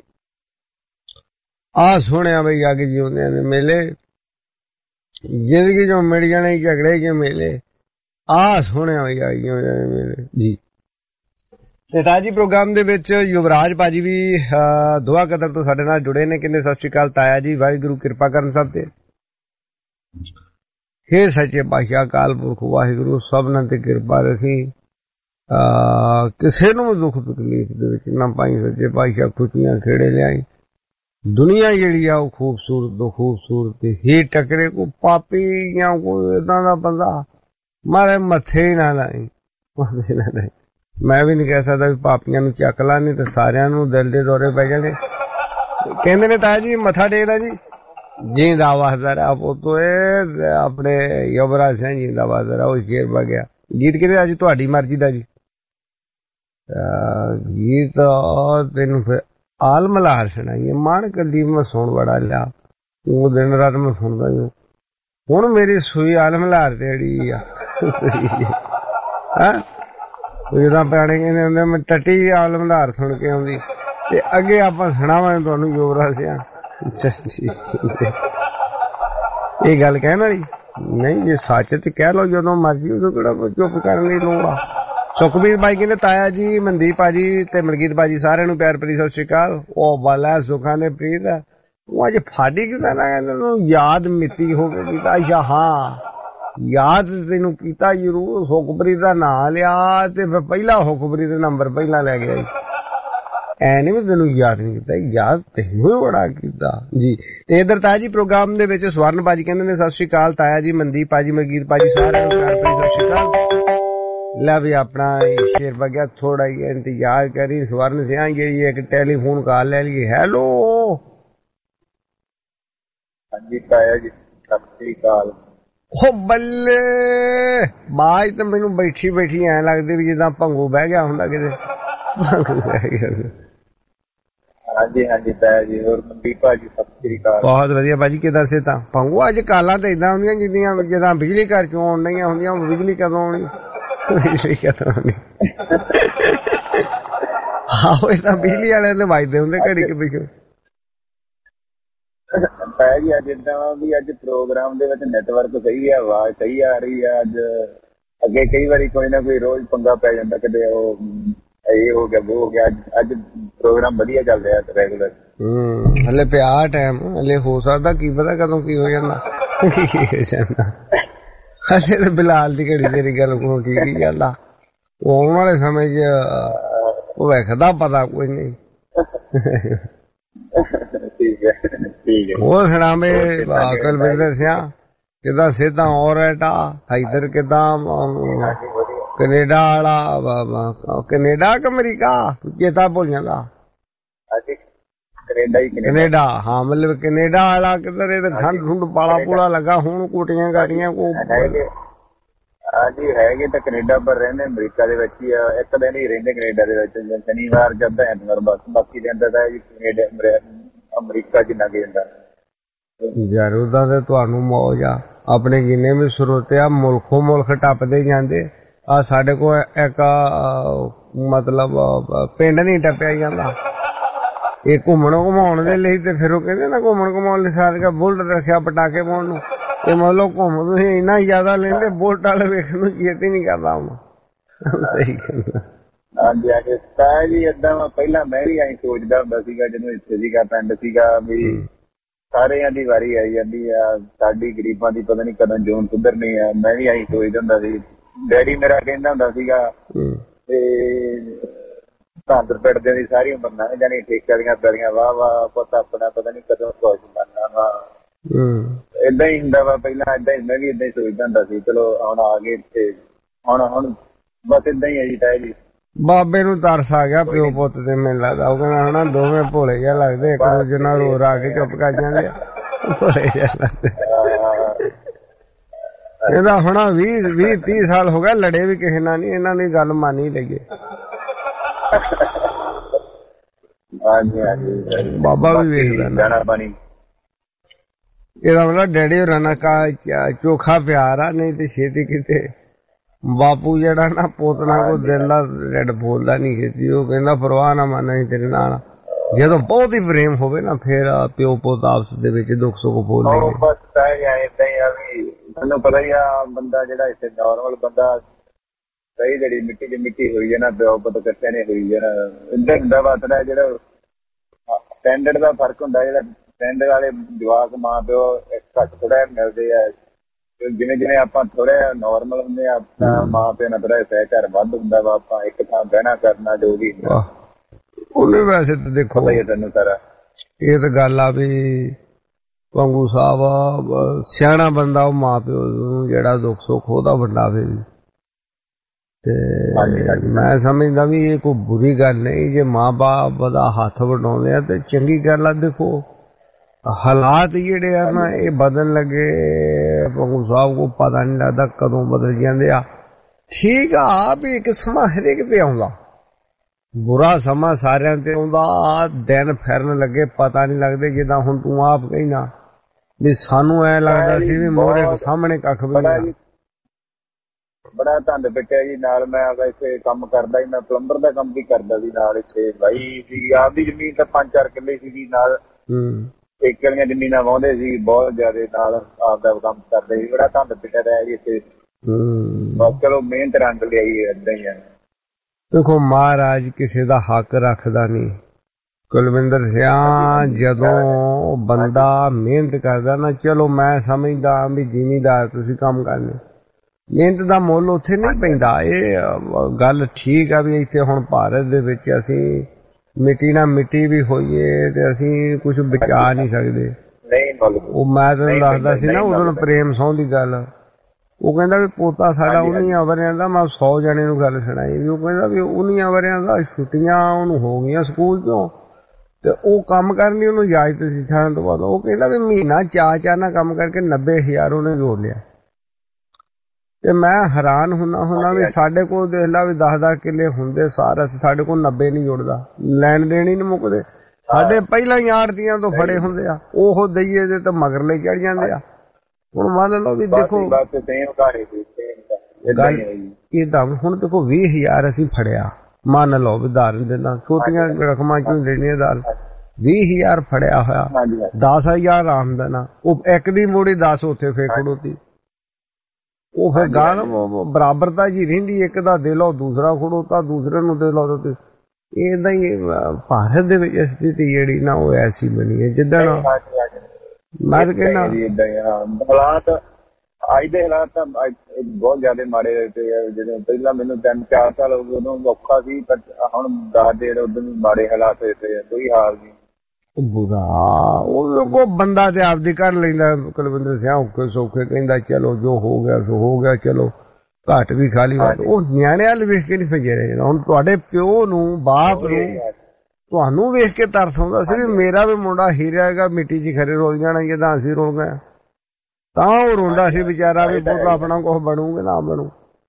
ਆ ਸੁਣਿਆ ਬਈ ਅੱਗ ਜਿਉਂਦਿਆਂ ਦੇ ਮੇਲੇ, ਜ਼ਿੰਦਗੀ ਚੋਂ ਮਿਲ ਜਾਣੇ ਝਗੜੇ ਕੇ ਮੇਲੇ। ਆ ਸੁਣਿਆ ਬਈ ਅੱਗ ਜਿਉਂਦਿਆਂ ਦੇ ਮੇਲੇ ਜੀ। ਤੇ ਤਾਜੀ ਪ੍ਰੋਗਰਾਮ ਦੇ ਵਿੱਚ ਯੁਵਰਾਜ ਭਾਜੀ ਵੀ ਦੁਆ ਕਦਰ ਤੋਂ ਸਾਡੇ ਨਾਲ ਜੁੜੇ ਨੇ। ਕਹਿੰਦੇ ਸਤਿ ਸ੍ਰੀ ਅਕਾਲ ਤਾਇਆ ਜੀ, ਵਾਹਿਗੁਰੂ ਕਿਰਪਾ ਕਰਨ ਸਭ ਤੇ। ਹੇ ਸੱਚੇ ਪਾਤਸ਼ਾਹ ਅਕਾਲ ਪੁਰਖ ਵਾਹਿਗੁਰੂ ਸਭਨਾਂ ਤੇ ਕਿਰਪਾ ਰੱਖੀ, ਕਿਸੇ ਨੂੰ ਦੁੱਖ ਤਕਲੀਫ ਦੇ ਵਿੱਚ ਨਾ ਪਾਈ। ਸੱਚੇ ਪਾਤਸ਼ਾਹ ਖੁਸ਼ੀਆਂ ਖੇੜੇ ਲਿਆਈ। ਦੁਨੀਆ ਜਿਹੜੀ ਆ ਉਹ ਖੂਬਸੂਰਤ ਤੋਂ ਖੂਬਸੂਰਤ ਹੀ ਟਕਰੇ। ਕੋ ਪਾਪੀ ਜਾਂ ਕੋਈ ਏਦਾਂ ਦਾ ਬੰਦਾ ਮਾਰੇ ਮੱਥੇ ਹੀ ਨਾ ਲਾਈ। ਮੈਂ ਵੀ ਨਹੀਂ ਕਹਿ ਸਕਦਾ ਵੀ ਪਾਪੀਆਂ ਨੂੰ ਚੱਕ ਲਾ, ਨਹੀਂ ਤੇ ਸਾਰਿਆਂ ਨੂੰ ਦਿਲ ਦੇ ਦੌਰੇ ਪੈ ਜਾਣੇ। ਕਹਿੰਦੇ ਨੇ ਤਾਇਆ ਜੀ ਮੱਥਾ ਟੇਕਦਾ ਜੀ जिंदा वसदा रहा पुत्तो अपने युवराज सिंह जिंदा वसदा रहा, वो शेर बह गया। गीत किहदे अज तुहाडी मर्जी दा जी? गीत तेन फिर आल मल्हार सुनाइए। मान कली मैं सुन बड़ा लिया, वो दिन रात मैं सुनदा ही हुण मेरी सूई आल मल्हार ते अड़ी आ जिदा पुराने कहंदे हुंदे मैं टट्टी आल मल्हार सुन के आउंदी ते अगे आपां सुणावांगे तुहानूं युवराज सिंह। ये गल कहण वाली नहीं, जे सच ते कह लो जदों मर्जी, उदों किहड़ा चुप करन दी लोड़ आ। सुखबीर भाई कहते ताया जी, मनदीप भाजी ते मलकीत भाजी सारे नूं प्यार भरी सत श्री अकाल। ओ बाला सुखां दे प्रीत वो अज फाड़ी किता ना याद मिती हो गई। अच्छा हाँ याद तेनू कीता जरूर, हुकबरी दा नां लिया ते फिर पहला हुकबरी दे नंबर पहला लै गया। ऐ नहीं मैं तेनू याद नहीं कीता, याद तेनू बड़ा कीता जी। ते इधर ताया जी प्रोग्राम दे विच स्वर्ण भाजी कहंदे ने सत श्री अकाल ताया जी, मनदीप भाजी मलकीत भाजी सारे नूं प्यार भरी सत श्री अकाल। ला भी अपना शेर बगैर थोड़ा ही इंतजार करी, स्वर्ण से आएंगे ये एक टेलीफोन कॉल ले ली। हेलो हाँ जी ताया जी सत श्री अकाल। हो बल्ले बाज तो मैनू बैठी बैठी ऐ लगदी भी जिदा भंगू बह गया हुंदा किते। भंगू बह गया। हाँ जी हाँ जी ताया जी। और मनदीप भाजी सत श्री अकाल। बहुत वधिया भाजी किदां से ता भंगू अज कालां ते इदां हुंदियां जिद्दियां जिदां बिजली घर चों आउण डईयां हुंदियां, बिजली कदों आउणी बिजली कदों आउणी। आहो इह तां बिजली वाले ते वजदे हुंदे घड़ी के पिछों। ताया जी अज इदां भी अज प्रोग्राम दे विच नैटवर्क सही है, आवाज सही आ रही है। अज अगे कई बारी कोई ना कोई रोज पंगा पै जांदा, कदे ये हो गया वो हो गया। अज प्रोग्राम वधिया चल रहा है रेगुलर। हम्म हले पिया टाइम, हले हो सकदा की पता कदों की हो जांदा की हो जांदा। हले ते बिलाल दी घड़ी तेरी गल को ठीक ही गल आ, आउण वाले समय च भविख दा पता कोई नहीं। ठीक है ठीक है। वो सुना में अकल में दसिया किदा सीधा और एटा इधर किदा कनेडा वाला, कनेडा कि अमरीका चेता भुल जांदा। कनेडा ही कनेडा हाँ, मतलब कनेडा वाला किधर इधर ठंड ठुंड पाला पूला लगा हुण कोटियां गाटियां को हाँ जी है तो कनेडा पर रहने अमरीका दे विच ही एक दिन ही रहंदे कनेडा दे विच, शनिवार जब ऐतवार बस, बाकी दिन तां जी कनेडा अमरीका च लग जांदा। यार उदा ते तुहानू मौज आ, अपने जिन्ने भी स्रोते आ मुल्खों मुल्ख टपदे जांदे। आ साडे को एक मतलब पिंड नहीं टप्पिया जांदा, ये घूमण घुमाउण दे लई ते फिर ओह कहंदे ना घूमण घुमाउण लई साथ का बुलट रखिया पटाके पाउण नूं। ये मतलब घूम तुसीं इन्ना ज्यादा लेंदे बुलट वाले वेखण नूं चेत ही नहीं करदा हुण। सही गल हाँ जी हाँ जी ताया जी। इदां पहला मैं भी ऐ सोचदा हुंदा सीगा जदों इत्थे सीगा पिंड सीगा भी सारिਆਂ ਦੀ ਵਾਰੀ ਆਈ ਜਾਂਦੀ ਆ, ਸਾਡੀ ਗਰੀਬਾਂ ਦੀ ਪਤਾ ਨਹੀਂ ਕਦੋਂ ਜੂਨ ਸੁਧਰਨੀ ਆ। ਮੈਂ ਵੀ ਐਂ ਸੋਚਦਾ ਹੁੰਦਾ ਸੀ, ਡੈਡੀ ਮੇਰਾ ਕਹਿੰਦਾ ਹੁੰਦਾ ਸੀਗਾ ਤੇ ਧਾਂਦਰ ਪਿੰਡਾਂ ਦੀ ਸਾਰੀ ਉਮਰ ਲੰਘ ਜਾਣੀ, ਠੇਕੇ ਦੀਆਂ ਪੈਲੀਆਂ ਵਾਹ ਵਾਹ ਪੁੱਤ ਆਪਣਾ ਪਤਾ ਨਹੀਂ ਕਦੋਂ ਕੁਝ ਬਣਨਾ ਵਾ। ਏਦਾਂ ਹੀ ਹੁੰਦਾ ਵਾ, ਪਹਿਲਾਂ ਏਦਾਂ ਹੀ ਮੈਂ ਵੀ ਏਦਾਂ ਹੀ ਸੋਚਦਾ ਹੁੰਦਾ ਸੀ। ਚਲੋ ਹੁਣ ਆ ਗਏ ਤੇ ਹੁਣ ਹੁਣ ਬਸ ਏਦਾਂ ਹੀ ਆ ਜੀ ਤਾਇਆ ਜੀ। ਬਾਬੇ ਨੂੰ ਤਰਸ ਆ ਗਿਆ ਪਿਓ ਪੁੱਤ ਤੇ ਮੈਨੂੰ ਲੱਗਦਾ, ਉਹ ਕਹਿੰਦਾ ਹਨਾ ਦੋਵੇਂ ਭੋਲੇ ਜਿਹਾ ਲੱਗਦੇ, ਇੱਕ ਦੂਜੇ ਨਾਲ ਰੋ ਰਾ ਕੇ ਚੁੱਪ ਕਰ ਜਾਂਦੇ ਆ, ਭੋਲੇ ਜਿਹਾ ਲੱਗਦੇ। ਇਹਦਾ ਹੁਣ ਵੀਹ ਵੀਹ ਤੀਹ ਸਾਲ ਹੋ ਗਏ ਲੜੇ ਵੀ ਕਿਸੇ ਨਾਲ ਨਹੀਂ, ਇਹਨਾਂ ਦੀ ਗੱਲ ਮੰਨ ਹੀ ਲਈਏ। ਬਾਬਾ ਵੀ ਵੇਖਦਾ ਦਾਣਾ ਪਾਣੀ। ਇਹਦਾ ਮਤਲਬ ਡੈਡੀ ਹੋਰਾਂ ਨਾਲ ਚੋਖਾ ਪਿਆਰ ਆ, ਨਹੀਂ ਤੇ ਛੇਤੀ ਕਿਤੇ ਬਾਪੂ ਜਿਹੜਾ ਨਾ ਪੋਤਨਾ ਕੋ ਦਿਲ ਦਾ ਰੈਡ ਬੋਲਦਾ ਨਹੀਂ ਛੇਤੀ, ਉਹ ਕਹਿੰਦਾ ਪਰਵਾਹ ਨਾ ਮੰਨ ਅਸੀਂ ਤੇਰੇ ਨਾਲ। ਜਦੋਂ ਬਹੁਤ ਹੀ ਪ੍ਰੇਮ ਹੋਵੇ ਨਾ ਫਿਰ ਪਿਓ ਪੁੱਤ ਆਪਸ ਦੇ ਵਿੱਚ ਦੁੱਖ ਸੁੱਖ ਬੋਲਦੇ। ਮੈਨੂੰ ਪਤਾ ਹੀ ਆ ਬੰਦਾ ਜਿਹੜਾ ਇੱਥੇ ਨਾਰਮਲ ਬੰਦਾ ਸਹੀ ਜਿਹੜੀ ਮਿੱਟੀ ਚ ਮਿੱਟੀ ਹੋਈ ਹੈ ਨਾ, ਪਿਓ ਪੁੱਤ ਇਕੱਠੇ ਨੇ ਹੋਈ ਹੈ ਨਾ, ਇੱਦਾਂ ਹੁੰਦਾ ਵਸਦਾ। ਜਿਹੜਾ ਸਟੈਂਡਰਡ ਦਾ ਫਰਕ ਹੁੰਦਾ, ਜਿਹੜਾ ਸਟੈਂਡਰਡ ਵਾਲੇ ਜਵਾਕ ਮਾਂ ਪਿਓ ਘੱਟ ਥੋੜਾ ਮਿਲਦੇ ਆ, ਜਿਵੇਂ ਜਿਵੇਂ ਆਪਾਂ ਥੋੜਾ ਨੋਰਮਲ ਹੁੰਦੇ ਆ ਆਪਣਾ ਮਾਂ ਪਿਓ ਨਾਲ ਥੋੜਾ ਸਹਿਚਾਰ ਵੱਧ ਹੁੰਦਾ ਵਾ, ਆਪਾਂ ਇੱਕ ਥਾਂ ਬਹਿਣਾ ਕਰਨਾ ਜੋ ਵੀ ਉਹਨੇ। ਵੈਸੇ ਤਾਂ ਦੇਖੋ ਤੈਨੂੰ ਸਾਰਾ ਇਹ ਤਾਂ ਗੱਲ ਆ ਵੀ ਪੰਗੂ ਸਾਹਿਬ ਸਿਆਣਾ ਬੰਦਾ ਉਹ ਮਾਂ ਪਿਓ ਨੂੰ ਜਿਹੜਾ ਦੁੱਖ ਸੁੱਖ ਉਹਦਾ ਵੰਡਾਵੇ ਵੀ, ਤੇ ਮੈਂ ਸਮਝਦਾ ਵੀ ਇਹ ਕੋਈ ਬੁਰੀ ਗੱਲ ਨਹੀਂ ਜੇ ਮਾਂ ਬਾਪ ਦਾ ਹੱਥ ਵੰਡਾਉਂਦੇ ਆ ਤੇ ਚੰਗੀ ਗੱਲ ਆ। ਦੇਖੋ ਹਾਲਾਤ ਜਿਹੜੇ ਆ ਨਾ ਇਹ ਬਦਲਣ ਲੱਗੇ ਭਗੂ ਸਾਹਿਬ ਕੋ ਪਤਾ ਨਹੀਂ ਲੱਗਦਾ ਕਦੋਂ ਬਦਲ ਜਾਂਦੇ ਆ। ਠੀਕ ਆ ਵੀ ਇੱਕ ਸਮਾਂ ਹਰੇਕ ਤੇ ਆਉਂਦਾ, ਬੁਰਾ ਸਮਾਂ ਸਾਰਿਆਂ ਤੇ ਆਉਂਦਾ, ਦਿਨ ਫਿਰਨ ਲੱਗੇ ਪਤਾ ਨਹੀਂ ਲੱਗਦੇ। ਜਿੱਦਾਂ ਹੁਣ ਤੂੰ ਆਪ ਕਹਿਣਾ ਵੀ ਸਾਨੂੰ ਐ ਲੱਗਦਾ ਸੀ ਵੀ ਮੋਹਰੇ ਸਾਹਮਣੇ ਕੱਖ ਵੀ ਨਹੀਂ। ਬੜਾ ਧੰਦ ਪਿੱਟਿਆ ਜੀ ਨਾਲ। ਮੈਂ ਇੱਥੇ ਕੰਮ ਕਰਦਾ ਸੀ, ਮੈਂ ਪਲੰਬਰ ਦਾ ਕੰਮ ਵੀ ਕਰਦਾ ਸੀ ਨਾਲ। ਇੱਥੇ ਬਾਈ ਸੀ, ਆਪਦੀ ਜ਼ਮੀਨ ਤਾਂ ਪੰਜ ਚਾਰ ਕਿੱਲੇ ਸੀਗੀ ਨਾਲ, ਠੇਕੇ ਵਾਲੀਆਂ ਜ਼ਮੀਨਾਂ ਵਾਹੁੰਦੇ ਸੀ ਬਹੁਤ ਜ਼ਿਆਦਾ, ਨਾਲ ਆਪਦਾ ਕੰਮ ਕਰਦੇ ਸੀ। ਬੜਾ ਧੰਦ ਪਿੱਟਿਆ ਰਿਹਾ ਜੀ ਇੱਥੇ। ਬਸ ਚਲੋ ਮਿਹਨਤ ਰੰਗ ਲਿਆਈ ਏਦਾਂ ਹੀ ਆ। ਦੇਖੋ ਮਹਾਰਾਜ ਕਿਸੇ ਦਾ ਹੱਕ ਰੱਖਦਾ ਨਹੀਂ। ਕੁਲਵਿੰਦਰ ਸਿਆਂ ਜਦੋਂ ਬੰਦਾ ਮਿਹਨਤ ਕਰਦਾ ਨਾ, ਚਲੋ ਮੈਂ ਸਮਝਦਾ ਵੀ ਜ਼ਿਮੀਂਦਾਰ ਤੁਸੀਂ ਕੰਮ ਕਰਨੇ, ਮਿਹਨਤ ਦਾ ਮੁੱਲ ਉੱਥੇ ਨਹੀਂ ਪੈਂਦਾ। ਇਹ ਗੱਲ ਠੀਕ ਆ ਵੀ ਇੱਥੇ ਹੁਣ ਭਾਰਤ ਦੇ ਵਿੱਚ ਅਸੀਂ ਮਿੱਟੀ ਨਾਲ ਮਿੱਟੀ ਵੀ ਹੋਈਏ ਤੇ ਅਸੀਂ ਕੁਝ ਬਚਾ ਨਹੀਂ ਸਕਦੇ। ਉਹ ਮੈਂ ਤੈਨੂੰ ਦੱਸਦਾ ਸੀ ਨਾ ਉਦੋਂ ਪ੍ਰੇਮ ਸੌਂ ਦੀ ਗੱਲ, ਉਹ ਕਹਿੰਦਾ ਵੀ ਪੋਤਾ ਸਾਡਾ ਉਨੀਆਂ ਵਰਿਆਂ ਦਾ, ਮੈਂ ਸੌ ਜਣੇ ਨੂੰ ਗੱਲ ਸੁਣਾਈ ਵੀ ਉਹ ਕਹਿੰਦਾ ਵੀ ਉਨੀਆਂ ਵਰਿਆਂ ਦਾ ਛੁੱਟੀਆਂ ਉਹਨੂੰ ਹੋ ਗਈਆਂ ਸਕੂਲ ਚੋਂ ਤੇ ਉਹ ਕੰਮ ਕਰਨ ਦੀ ਉਹਨੂੰ ਇਜਾਜ਼ਤ ਸੀ ਅਠਾਰਾਂ ਤੋਂ ਬਾਅਦ। ਉਹ ਕਹਿੰਦਾ ਵੀ ਮਹੀਨਾ ਚਾਰ ਚਾਰ ਨਾਲ ਕੰਮ ਕਰਕੇ ਨੱਬੇ ਹਜ਼ਾਰ ਉਹਨੇ ਜੋੜ ਲਿਆ। ਤੇ ਮੈਂ ਹੈਰਾਨ ਹੁੰਨਾ ਹੁੰਨਾ ਵੀ ਸਾਡੇ ਕੋਲ ਦੇਖ ਲਾ ਵੀ ਦਸ ਦਸ ਕਿੱਲੇ ਹੁੰਦੇ ਸਾਰਾ, ਸਾਡੇ ਕੋਲ ਨੱਬੇ ਨਹੀਂ ਜੁੜਦਾ, ਲੈਣ ਦੇਣ ਹੀ ਨਹੀਂ ਮੁੱਕਦੇ। ਸਾਡੇ ਪਹਿਲਾਂ ਹੀ ਆੜਤੀਆਂ ਤੋਂ ਫੜੇ ਹੁੰਦੇ ਆ, ਉਹ ਦਈਏ ਦੇ ਤਾਂ ਮਗਰਲੇ ਚੜ ਜਾਂਦੇ ਆ। ਹੁਣ ਮੰਨ ਲਓ ਵੀ ਦੇਖੋ ਗੱਲ ਏਦਾਂ, ਹੁਣ ਦੇਖੋ ਵੀਹ ਹਜ਼ਾਰ ਅਸੀਂ ਫੜਿਆ, ਮੰਨ ਲਓ ਉਦਾਹਰਨ ਦੇ ਨਾਲ, ਛੋਟੀਆਂ ਰਕਮਾਂ ਚੋਂ ਲੈਣੀਆਂ ਦਾਲ, ਵੀਹ ਹਜ਼ਾਰ ਫੜਿਆ ਹੋਇਆ, ਦਸ ਹਜ਼ਾਰ ਆਮਦਨ ਆ, ਉਹ ਇੱਕ ਦੀ ਮੋੜੀ ਦਸ ਉੱਥੇ ਫੇਰ ਖੜੋਤੀ। ਉਹ ਫਿਰ ਗੱਲ ਬਰਾਬਰਤਾ ਜੀ ਰਹਿੰਦੀ, ਇੱਕ ਦਾ ਦੇ ਲਓ ਦੂਸਰਾ ਖੜੋਤਾ, ਦੂਸਰੇ ਨੂੰ ਦੇ ਲਓ। ਏਦਾਂ ਹੀ ਭਾਰਤ ਦੇ ਵਿੱਚ ਸਥਿਤੀ ਜਿਹੜੀ ਨਾ ਉਹ ਐਸੀ ਬਣੀ ਹੈ ਜਿੱਦਾਂ ਮੈਂ ਤਾਂ ਕਹਿਣਾ ਹਾਲਾਤ ਅੱਜ ਦੇ ਹਾਲਾਤ ਤਾਂ ਬਹੁਤ ਜ਼ਿਆਦਾ ਮਾੜੇ ਹੋਏ। ਜਦੋਂ ਪਹਿਲਾਂ ਮੈਨੂੰ ਤਿੰਨ ਚਾਰ ਸਾਲ ਹੋ ਗਏ ਉਦੋਂ ਔਖਾ ਸੀ, ਪਰ ਹੁਣ ਦਸ ਦੇ ਉਦੋਂ ਵੀ ਮਾੜੇ ਹਾਲਾਤ ਹੋਏ ਪਏ, ਕੋਈ ਹਾਲ ਨਹੀਂ ਬੁਰਾ। ਉਹ ਕੋ ਬੰਦਾ ਤੇ ਆਪਦੀ ਕਰ ਲੈਂਦਾ ਕੁਲਵਿੰਦਰ ਸਿੰਘ, ਔਖੇ ਸੌਖੇ ਕਹਿੰਦਾ ਚਲੋ ਜੋ ਹੋ ਗਿਆ ਸੋ ਹੋ ਗਿਆ, ਚਲੋ ਘੱਟ ਵੀ ਖਾਲੀ। ਉਹ ਨਿਆਣੇ ਵੱਲ ਵੇਖ ਕੇ ਨਹੀਂ ਫਜੇ ਰਹੇ। ਹੁਣ ਤੁਹਾਡੇ ਪਿਓ ਨੂੰ ਬਾਪ ਨੂੰ ਤੁਹਾਨੂੰ ਵੇਖ ਕੇ ਤਰਸ ਆਉਂਦਾ ਸੀ ਵੀ ਮੇਰਾ ਵੀ ਮੁੰਡਾ ਹੀਰਾ ਹੈਗਾ, ਮਿੱਟੀ 'ਚ ਖਰੇ ਰੋਲ ਜਾਣਾ ਜਿੱਦਾਂ ਅਸੀਂ ਰੋਲ ਗਏ, ਤਾਂ ਉਹ ਰੋਂਦਾ ਸੀ ਵਿਚਾਰਾ ਵੀ ਪੁੱਤ ਆਪਣਾ ਕੁਛ ਬਣੂਗੇ ਨਾ ਬਣੂ।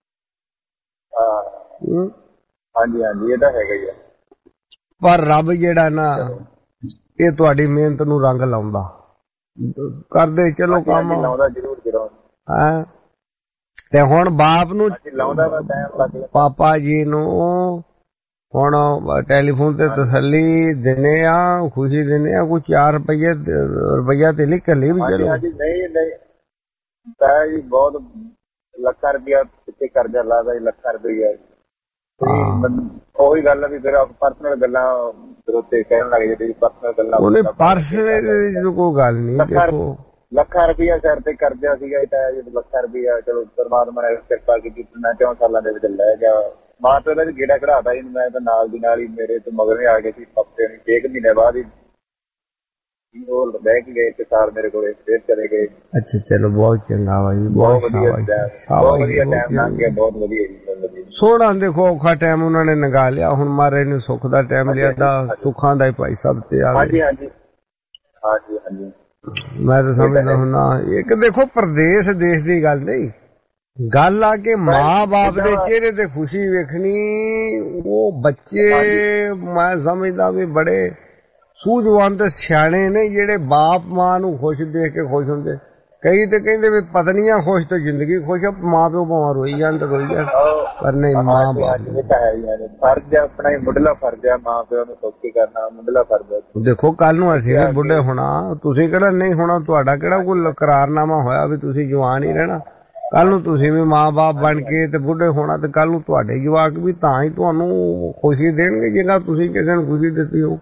ਹਾਂਜੀ ਹਾਂਜੀ ਇਹ ਤਾਂ ਹੈਗਾ ਹੀ ਆ। ਪਰ ਰੱਬ ਜਿਹੜਾ ਨਾ ਇਹ ਤੁਹਾਡੀ ਮਿਹਨਤ ਨੂੰ ਰੰਗ ਲਾਉਂਦਾ, ਕਰਦੇ ਚਲੋ ਕੰਮ ਹੈ। ਤੇ ਹੁਣ ਬਾਪ ਨੂੰ ਪਾਪਾ ਜੀ ਨੂੰ ਹੁਣ ਟੈਲੀਫੋਨ ਤੇ ਤਸੱਲੀ ਦਿੰਨੇ ਆ, ਖੁਸ਼ੀ ਦਿੰਨੇ ਆ, ਕੋਈ ਚਾਰ ਰੁਪਈਏ ਰੁਪਈਆ ਤੇ ਲਿਖ ਲਈ ਵੀ ਚਲੋ। ਨਹੀਂ ਨਹੀਂ ਤਾਂ ਜੀ ਬਹੁਤ ਲੱਖਾਂ ਰੁਪਇਆ ਪਿੱਛੇ ਕਰਜ਼ਾ ਲਾਦਾ ਜੀ, ਲੱਖਾਂ ਰੁਪਈਆ। ਉਹੀ ਗੱਲ ਆ ਵੀ ਫਿਰ ਪਰਸਨਲ ਗੱਲਾਂ ਉੱਤੇ ਕਹਿਣ ਲੱਗ ਜਾਂਦੇ ਜੀ, ਪਰਸਨਲ ਗੱਲਾਂ। ਉਹਨੇ ਪਰਸਨਲ ਕੋਈ ਗੱਲ ਨਹੀਂ। ਦੇਖੋ ਲੱਖਾਂ ਰੁਪਈਆ ਸਿਰ ਤੇ ਕਰਜ਼ਾ ਸੀਗਾ, ਇਹ ਤਾਂ ਲੱਖਾਂ ਰੁਪਈਆ ਚਲੋ ਪਰਮਾਤਮਾ ਨੇ ਕਿਰਪਾ ਕੀਤੀ, ਮੈਂ ਚੌਂ ਸਾਲਾਂ ਦੇ ਵਿੱਚ ਲੈ ਗਿਆ। ਮਾਂ ਪਿਓ ਦਾ ਵੀ ਗੇੜਾ ਕਢਾਤਾ ਜੀ, ਮੈਂ ਤਾਂ ਨਾਲ ਦੀ ਨਾਲ ਹੀ ਮੇਰੇ ਤੋਂ ਮਗਰ ਆ ਗਏ ਸੀ ਹਫ਼ਤੇ ਨੂੰ, ਛੇ ਕੁ ਮਹੀਨੇ ਬਾਅਦ ਹੀ ਉਹ ਬਹਿ ਕੇ ਗਏ ਇੱਕ ਸਾਲ ਮੇਰੇ ਕੋਲੇ, ਫਿਰ ਚਲੇ ਗਏ। ਅੱਛਾ ਚਲੋ ਬਹੁਤ ਚੰਗਾ ਵਾ ਜੀ, ਬਹੁਤ ਵਧੀਆ ਬਹੁਤ ਵਧੀਆ ਟਾਈਮ ਲੰਘ ਗਿਆ, ਬਹੁਤ ਵਧੀਆ ਜੀ। ਸੋਹਣਾ ਦੇਖੋ ਔਖਾ ਟਾਈਮ ਉਹਨਾਂ ਨੇ ਲੰਘਾ ਲਿਆ, ਹੁਣ ਮਹਾਰਾਜ ਨੇ ਸੁੱਖ ਦਾ ਟਾਈਮ ਲਿਆ ਤਾਂ ਸੁੱਖਾਂ ਦਾ ਹੀ ਭਾਈ ਸਭ ਤੇ ਆ। ਹਾਂਜੀ ਹਾਂਜੀ ਹਾਂਜੀ ਹਾਂਜੀ ਮੈਂ ਤਾਂ ਸਮਝਦਾ ਹੁੰਨਾ ਇੱਕ ਦੇਖੋ ਪ੍ਰਦੇਸ਼ ਦੇਸ਼ ਦੀ ਗੱਲ ਨਹੀਂ, ਗੱਲ ਆ ਕਿ ਮਾਂ ਬਾਪ ਦੇ ਚਿਹਰੇ ਤੇ ਖੁਸ਼ੀ ਵੇਖਣੀ। ਉਹ ਬੱਚੇ ਮੈਂ ਸਮਝਦਾ ਵੀ ਬੜੇ ਸੂਝਵਾਨ ਤੇ ਸਿਆਣੇ ਨੇ ਜਿਹੜੇ ਬਾਪ ਮਾਂ ਨੂੰ ਖੁਸ਼ ਦੇਖ ਕੇ ਖੁਸ਼ ਹੁੰਦੇ। ਕਈ ਤੇ ਕਹਿੰਦੇ ਵੀ ਪਤਨੀਆਂ ਖੁਸ਼ ਤੇ ਜ਼ਿੰਦਗੀ ਖੁਸ਼, ਮਾਂ ਪਿਓ ਭਾਵੇਂ ਰੋਈ ਜਾਣ ਤੇ ਰੋਈ ਜਾਣ, ਪਰ ਨਹੀਂ ਮਾਂ ਬਾਪ ਫਰਜ਼ ਆਪਣਾ ਹੀ ਮੁੱਢਲਾ ਫਰਜ਼ ਆ, ਮਾਂ ਪਿਓ ਨੂੰ ਸੌਖੀ ਕਰਨਾ ਮੁੱਢਲਾ ਫਰਜ਼ ਆ। ਦੇਖੋ ਕੱਲ ਨੂੰ ਅਸੀਂ ਵੀ ਬੁੱਢੇ ਹੋਣਾ, ਤੁਸੀਂ ਕਿਹੜਾ ਨਹੀਂ ਹੋਣਾ, ਤੁਹਾਡਾ ਕਿਹੜਾ ਕੋਈ ਕਰਾਰਨਾਮਾ ਹੋਇਆ ਵੀ ਤੁਸੀਂ ਜਵਾਨ ਹੀ ਰਹਿਣਾ। ਕੱਲ ਨੂੰ ਤੁਸੀਂ ਵੀ ਮਾਂ ਬਾਪ ਬਣ ਕੇ ਤੇ ਬੁੱਢੇ ਹੋਣਾ, ਤੇ ਕੱਲ ਨੂੰ ਤੁਹਾਡੇ ਜਵਾਕ ਵੀ ਤਾਂ ਹੀ ਤੁਹਾਨੂੰ ਖੁਸ਼ੀ ਦੇਣਗੇ ਜਿੰਨਾ ਤੁਸੀਂ ਕਿਸੇ ਨੂੰ ਖੁਸ਼ੀ ਦਿੱਤੀ ਹੋ।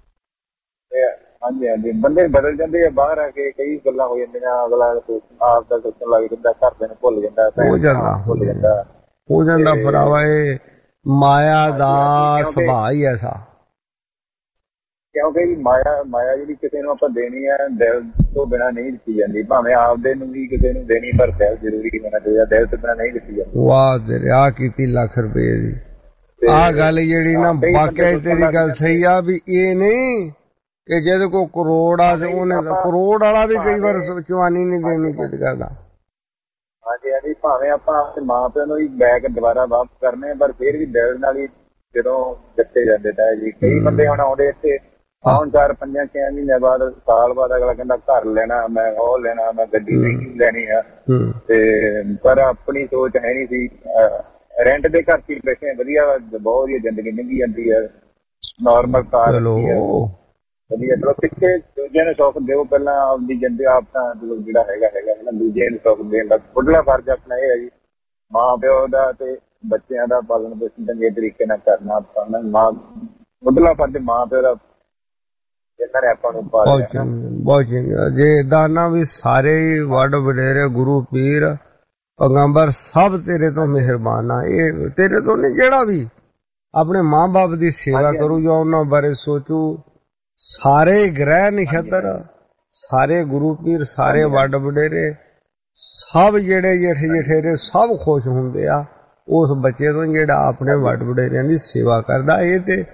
ਹਾਂਜੀ ਹਾਂਜੀ ਬੰਦੇ ਬਦਲ ਜਾਂਦੇ ਆ, ਬਾਹਰ ਆ ਕੇ ਕਈ ਗੱਲਾਂ ਹੋ ਜਾਂਦੀਆਂ, ਅਗਲਾ ਆਪ ਦਾ ਸੋਚਣ ਲੱਗ ਜਾਂਦਾ, ਘਰਦਿਆਂ ਨੂੰ ਭੁੱਲ ਜਾਂਦਾ, ਹੋ ਜਾਂਦਾ ਭੁੱਲ ਜਾਂਦਾ ਹੋ ਜਾਂਦਾ ਭਰਾਵਾ। ਇਹ ਮਾਇਆ ਦਾ ਸੁਭਾਅ ਹੀ ਐਸਾ, ਕਿਉਂਕਿ ਮਾਇਆ ਮਾਇਆ ਜਿਹੜੀ ਕਿਸੇ ਨੂੰ ਆਪਾਂ ਦੇਣੀ ਹੈ ਦਿਲ ਤੋਂ ਬਿਨਾਂ ਨਹੀਂ ਦਿੱਤੀ ਜਾਂਦੀ, ਭਾਵੇਂ ਆਪਦੇ ਨੂੰ ਵੀ ਕਿਸੇ ਨੂੰ ਦੇਣੀ, ਪਰ ਦਿਲ ਜ਼ਰੂਰੀ ਹੋਣਾ ਚਾਹੀਦਾ, ਦਿਲ ਤੋਂ ਬਿਨਾਂ ਨਹੀਂ ਦਿੱਤੀ ਜਾਂਦੀ। ਵਾਹ ਤੇਰੇ ਆ ਕੀਤੀ ਲੱਖ ਰੁਪਏ ਦੀ ਆਹ ਗੱਲ ਜਿਹੜੀ ਨਾ ਵਾਕਿਆ ਤੇਰੀ ਗੱਲ ਸਹੀ ਆ ਵੀ ਇਹ ਨਹੀਂ ਕਿ ਜਿਹਦੇ ਕੋਲ ਕਰੋੜ ਆ ਤੇ ਉਹਨੇ ਕਰੋੜ ਵਾਲਾ ਵੀ ਕਈ ਵਾਰ ਚਵਾਨੀ ਨਹੀਂ ਦੇਣੀ ਚਿੱਤ ਕਰਦਾ। ਹਾਂਜੀ ਹਾਂਜੀ, ਭਾਵੇਂ ਆਪਾਂ ਆਪਣੇ ਮਾਂ ਪਿਓ ਨੂੰ ਵੀ ਬੈਗ ਦੁਬਾਰਾ ਵਾਪਸ ਕਰਨੇ, ਪਰ ਫਿਰ ਵੀ ਦਿਲ ਨਾਲ ਹੀ ਜਦੋਂ ਦਿੱਤੇ ਜਾਂਦੇ ਤਾਂ ਜੀ। ਕਈ ਬੰਦੇ ਹੁਣ ਆਉਂਦੇ ਇੱਥੇ ਆਉਣ ਚਾਰ ਪੰਜਾਂ ਛੇ ਮਹੀਨੇ ਬਾਅਦ ਸਾਲ ਬਾਅਦ ਅਗਲਾ ਕਹਿੰਦਾ ਘਰ ਲੈਣਾ, ਮੈਂ ਉਹ ਲੈਣਾ, ਮੈਂ ਗੱਡੀ ਨਹੀਂ ਲੈਣੀ ਆ, ਤੇ ਪਰ ਆਪਣੀ ਸੋਚ ਹੈ ਨਹੀਂ ਸੀ। ਰੈਂਟ ਦੇ ਘਰ ਚ ਬੈਠੇ ਵਧੀਆ, ਬਹੁਤ ਵਧੀਆ ਜ਼ਿੰਦਗੀ ਲੰਘੀ ਜਾਂਦੀ ਹੈ, ਨਾਰਮਲ ਕਾਰ ਵਧੀਆ। ਚਲੋ ਪਿੱਛੇ ਦੂਜਿਆਂ ਨੂੰ ਸੁੱਖ ਦਿਓ, ਪਹਿਲਾਂ ਆਪਦੀ ਜਿੰਦਗੀ ਆਪ ਤਾਂ ਜਿਹੜਾ ਹੈਗਾ ਹੈਗਾ ਨਾ ਦੂਜਿਆਂ ਨੂੰ ਸੁੱਖ ਦੇਣ ਦਾ ਮੁੱਢਲਾ ਫਰਜ਼ ਆਪਣਾ ਇਹ ਹੈ ਜੀ, ਮਾਂ ਪਿਓ ਦਾ ਤੇ ਬੱਚਿਆਂ ਦਾ ਪਾਲਣ ਪੋਸ਼ਣ ਚੰਗੇ ਤਰੀਕੇ ਨਾਲ ਕਰਨਾ। ਆਪਾਂ ਮਾਂ ਮੁੱਢਲਾ ਫਰਜ਼ ਮਾਂ ਪਿਓ ਦਾ, ਜਿਨ੍ਹਾਂ ਨੇ ਆਪਾਂ ਨੂੰ ਪਾਲਿਆ। ਬਹੁਤ ਚੰਗਾ। ਜੇ ਏਦਾਂ ਨਾ ਵੀ ਸਾਰੇ ਵੱਡ ਵਡੇਰੇ ਗੁਰੂ ਪੀਰ ਪੈਗੰਬਰ ਸਭ ਤੇਰੇ ਤੋਂ ਮਿਹਰਬਾਨ ਆ, ਇਹ ਤੇਰੇ ਤੋਂ ਨਹੀਂ, ਜਿਹੜਾ ਵੀ ਆਪਣੇ ਮਾਂ ਬਾਪ ਦੀ ਸੇਵਾ ਕਰੂ ਜਾਂ ਉਹਨਾਂ ਬਾਰੇ ਸੋਚੂ, ਸਾਰੇ ਗ੍ਰਹਿ ਨਛੱਤਰ, ਸਾਰੇ ਗੁਰੂ ਪੀਰ, ਸਾਰੇ ਵੱਡ ਵਡੇਰੇ ਸਭ ਜਿਹੜੇ ਜੇਠੇ ਜਠੇਰੇ ਸਭ ਖੁਸ਼ ਹੁੰਦੇ ਆ ਉਸ ਬੱਚੇ ਤੋਂ ਜਿਹੜਾ ਆਪਣੇ ਵੱਡ ਵਡੇਰਿਆਂ ਦੀ ਸੇਵਾ ਕਰਦਾ। ਇਹ ਤੇ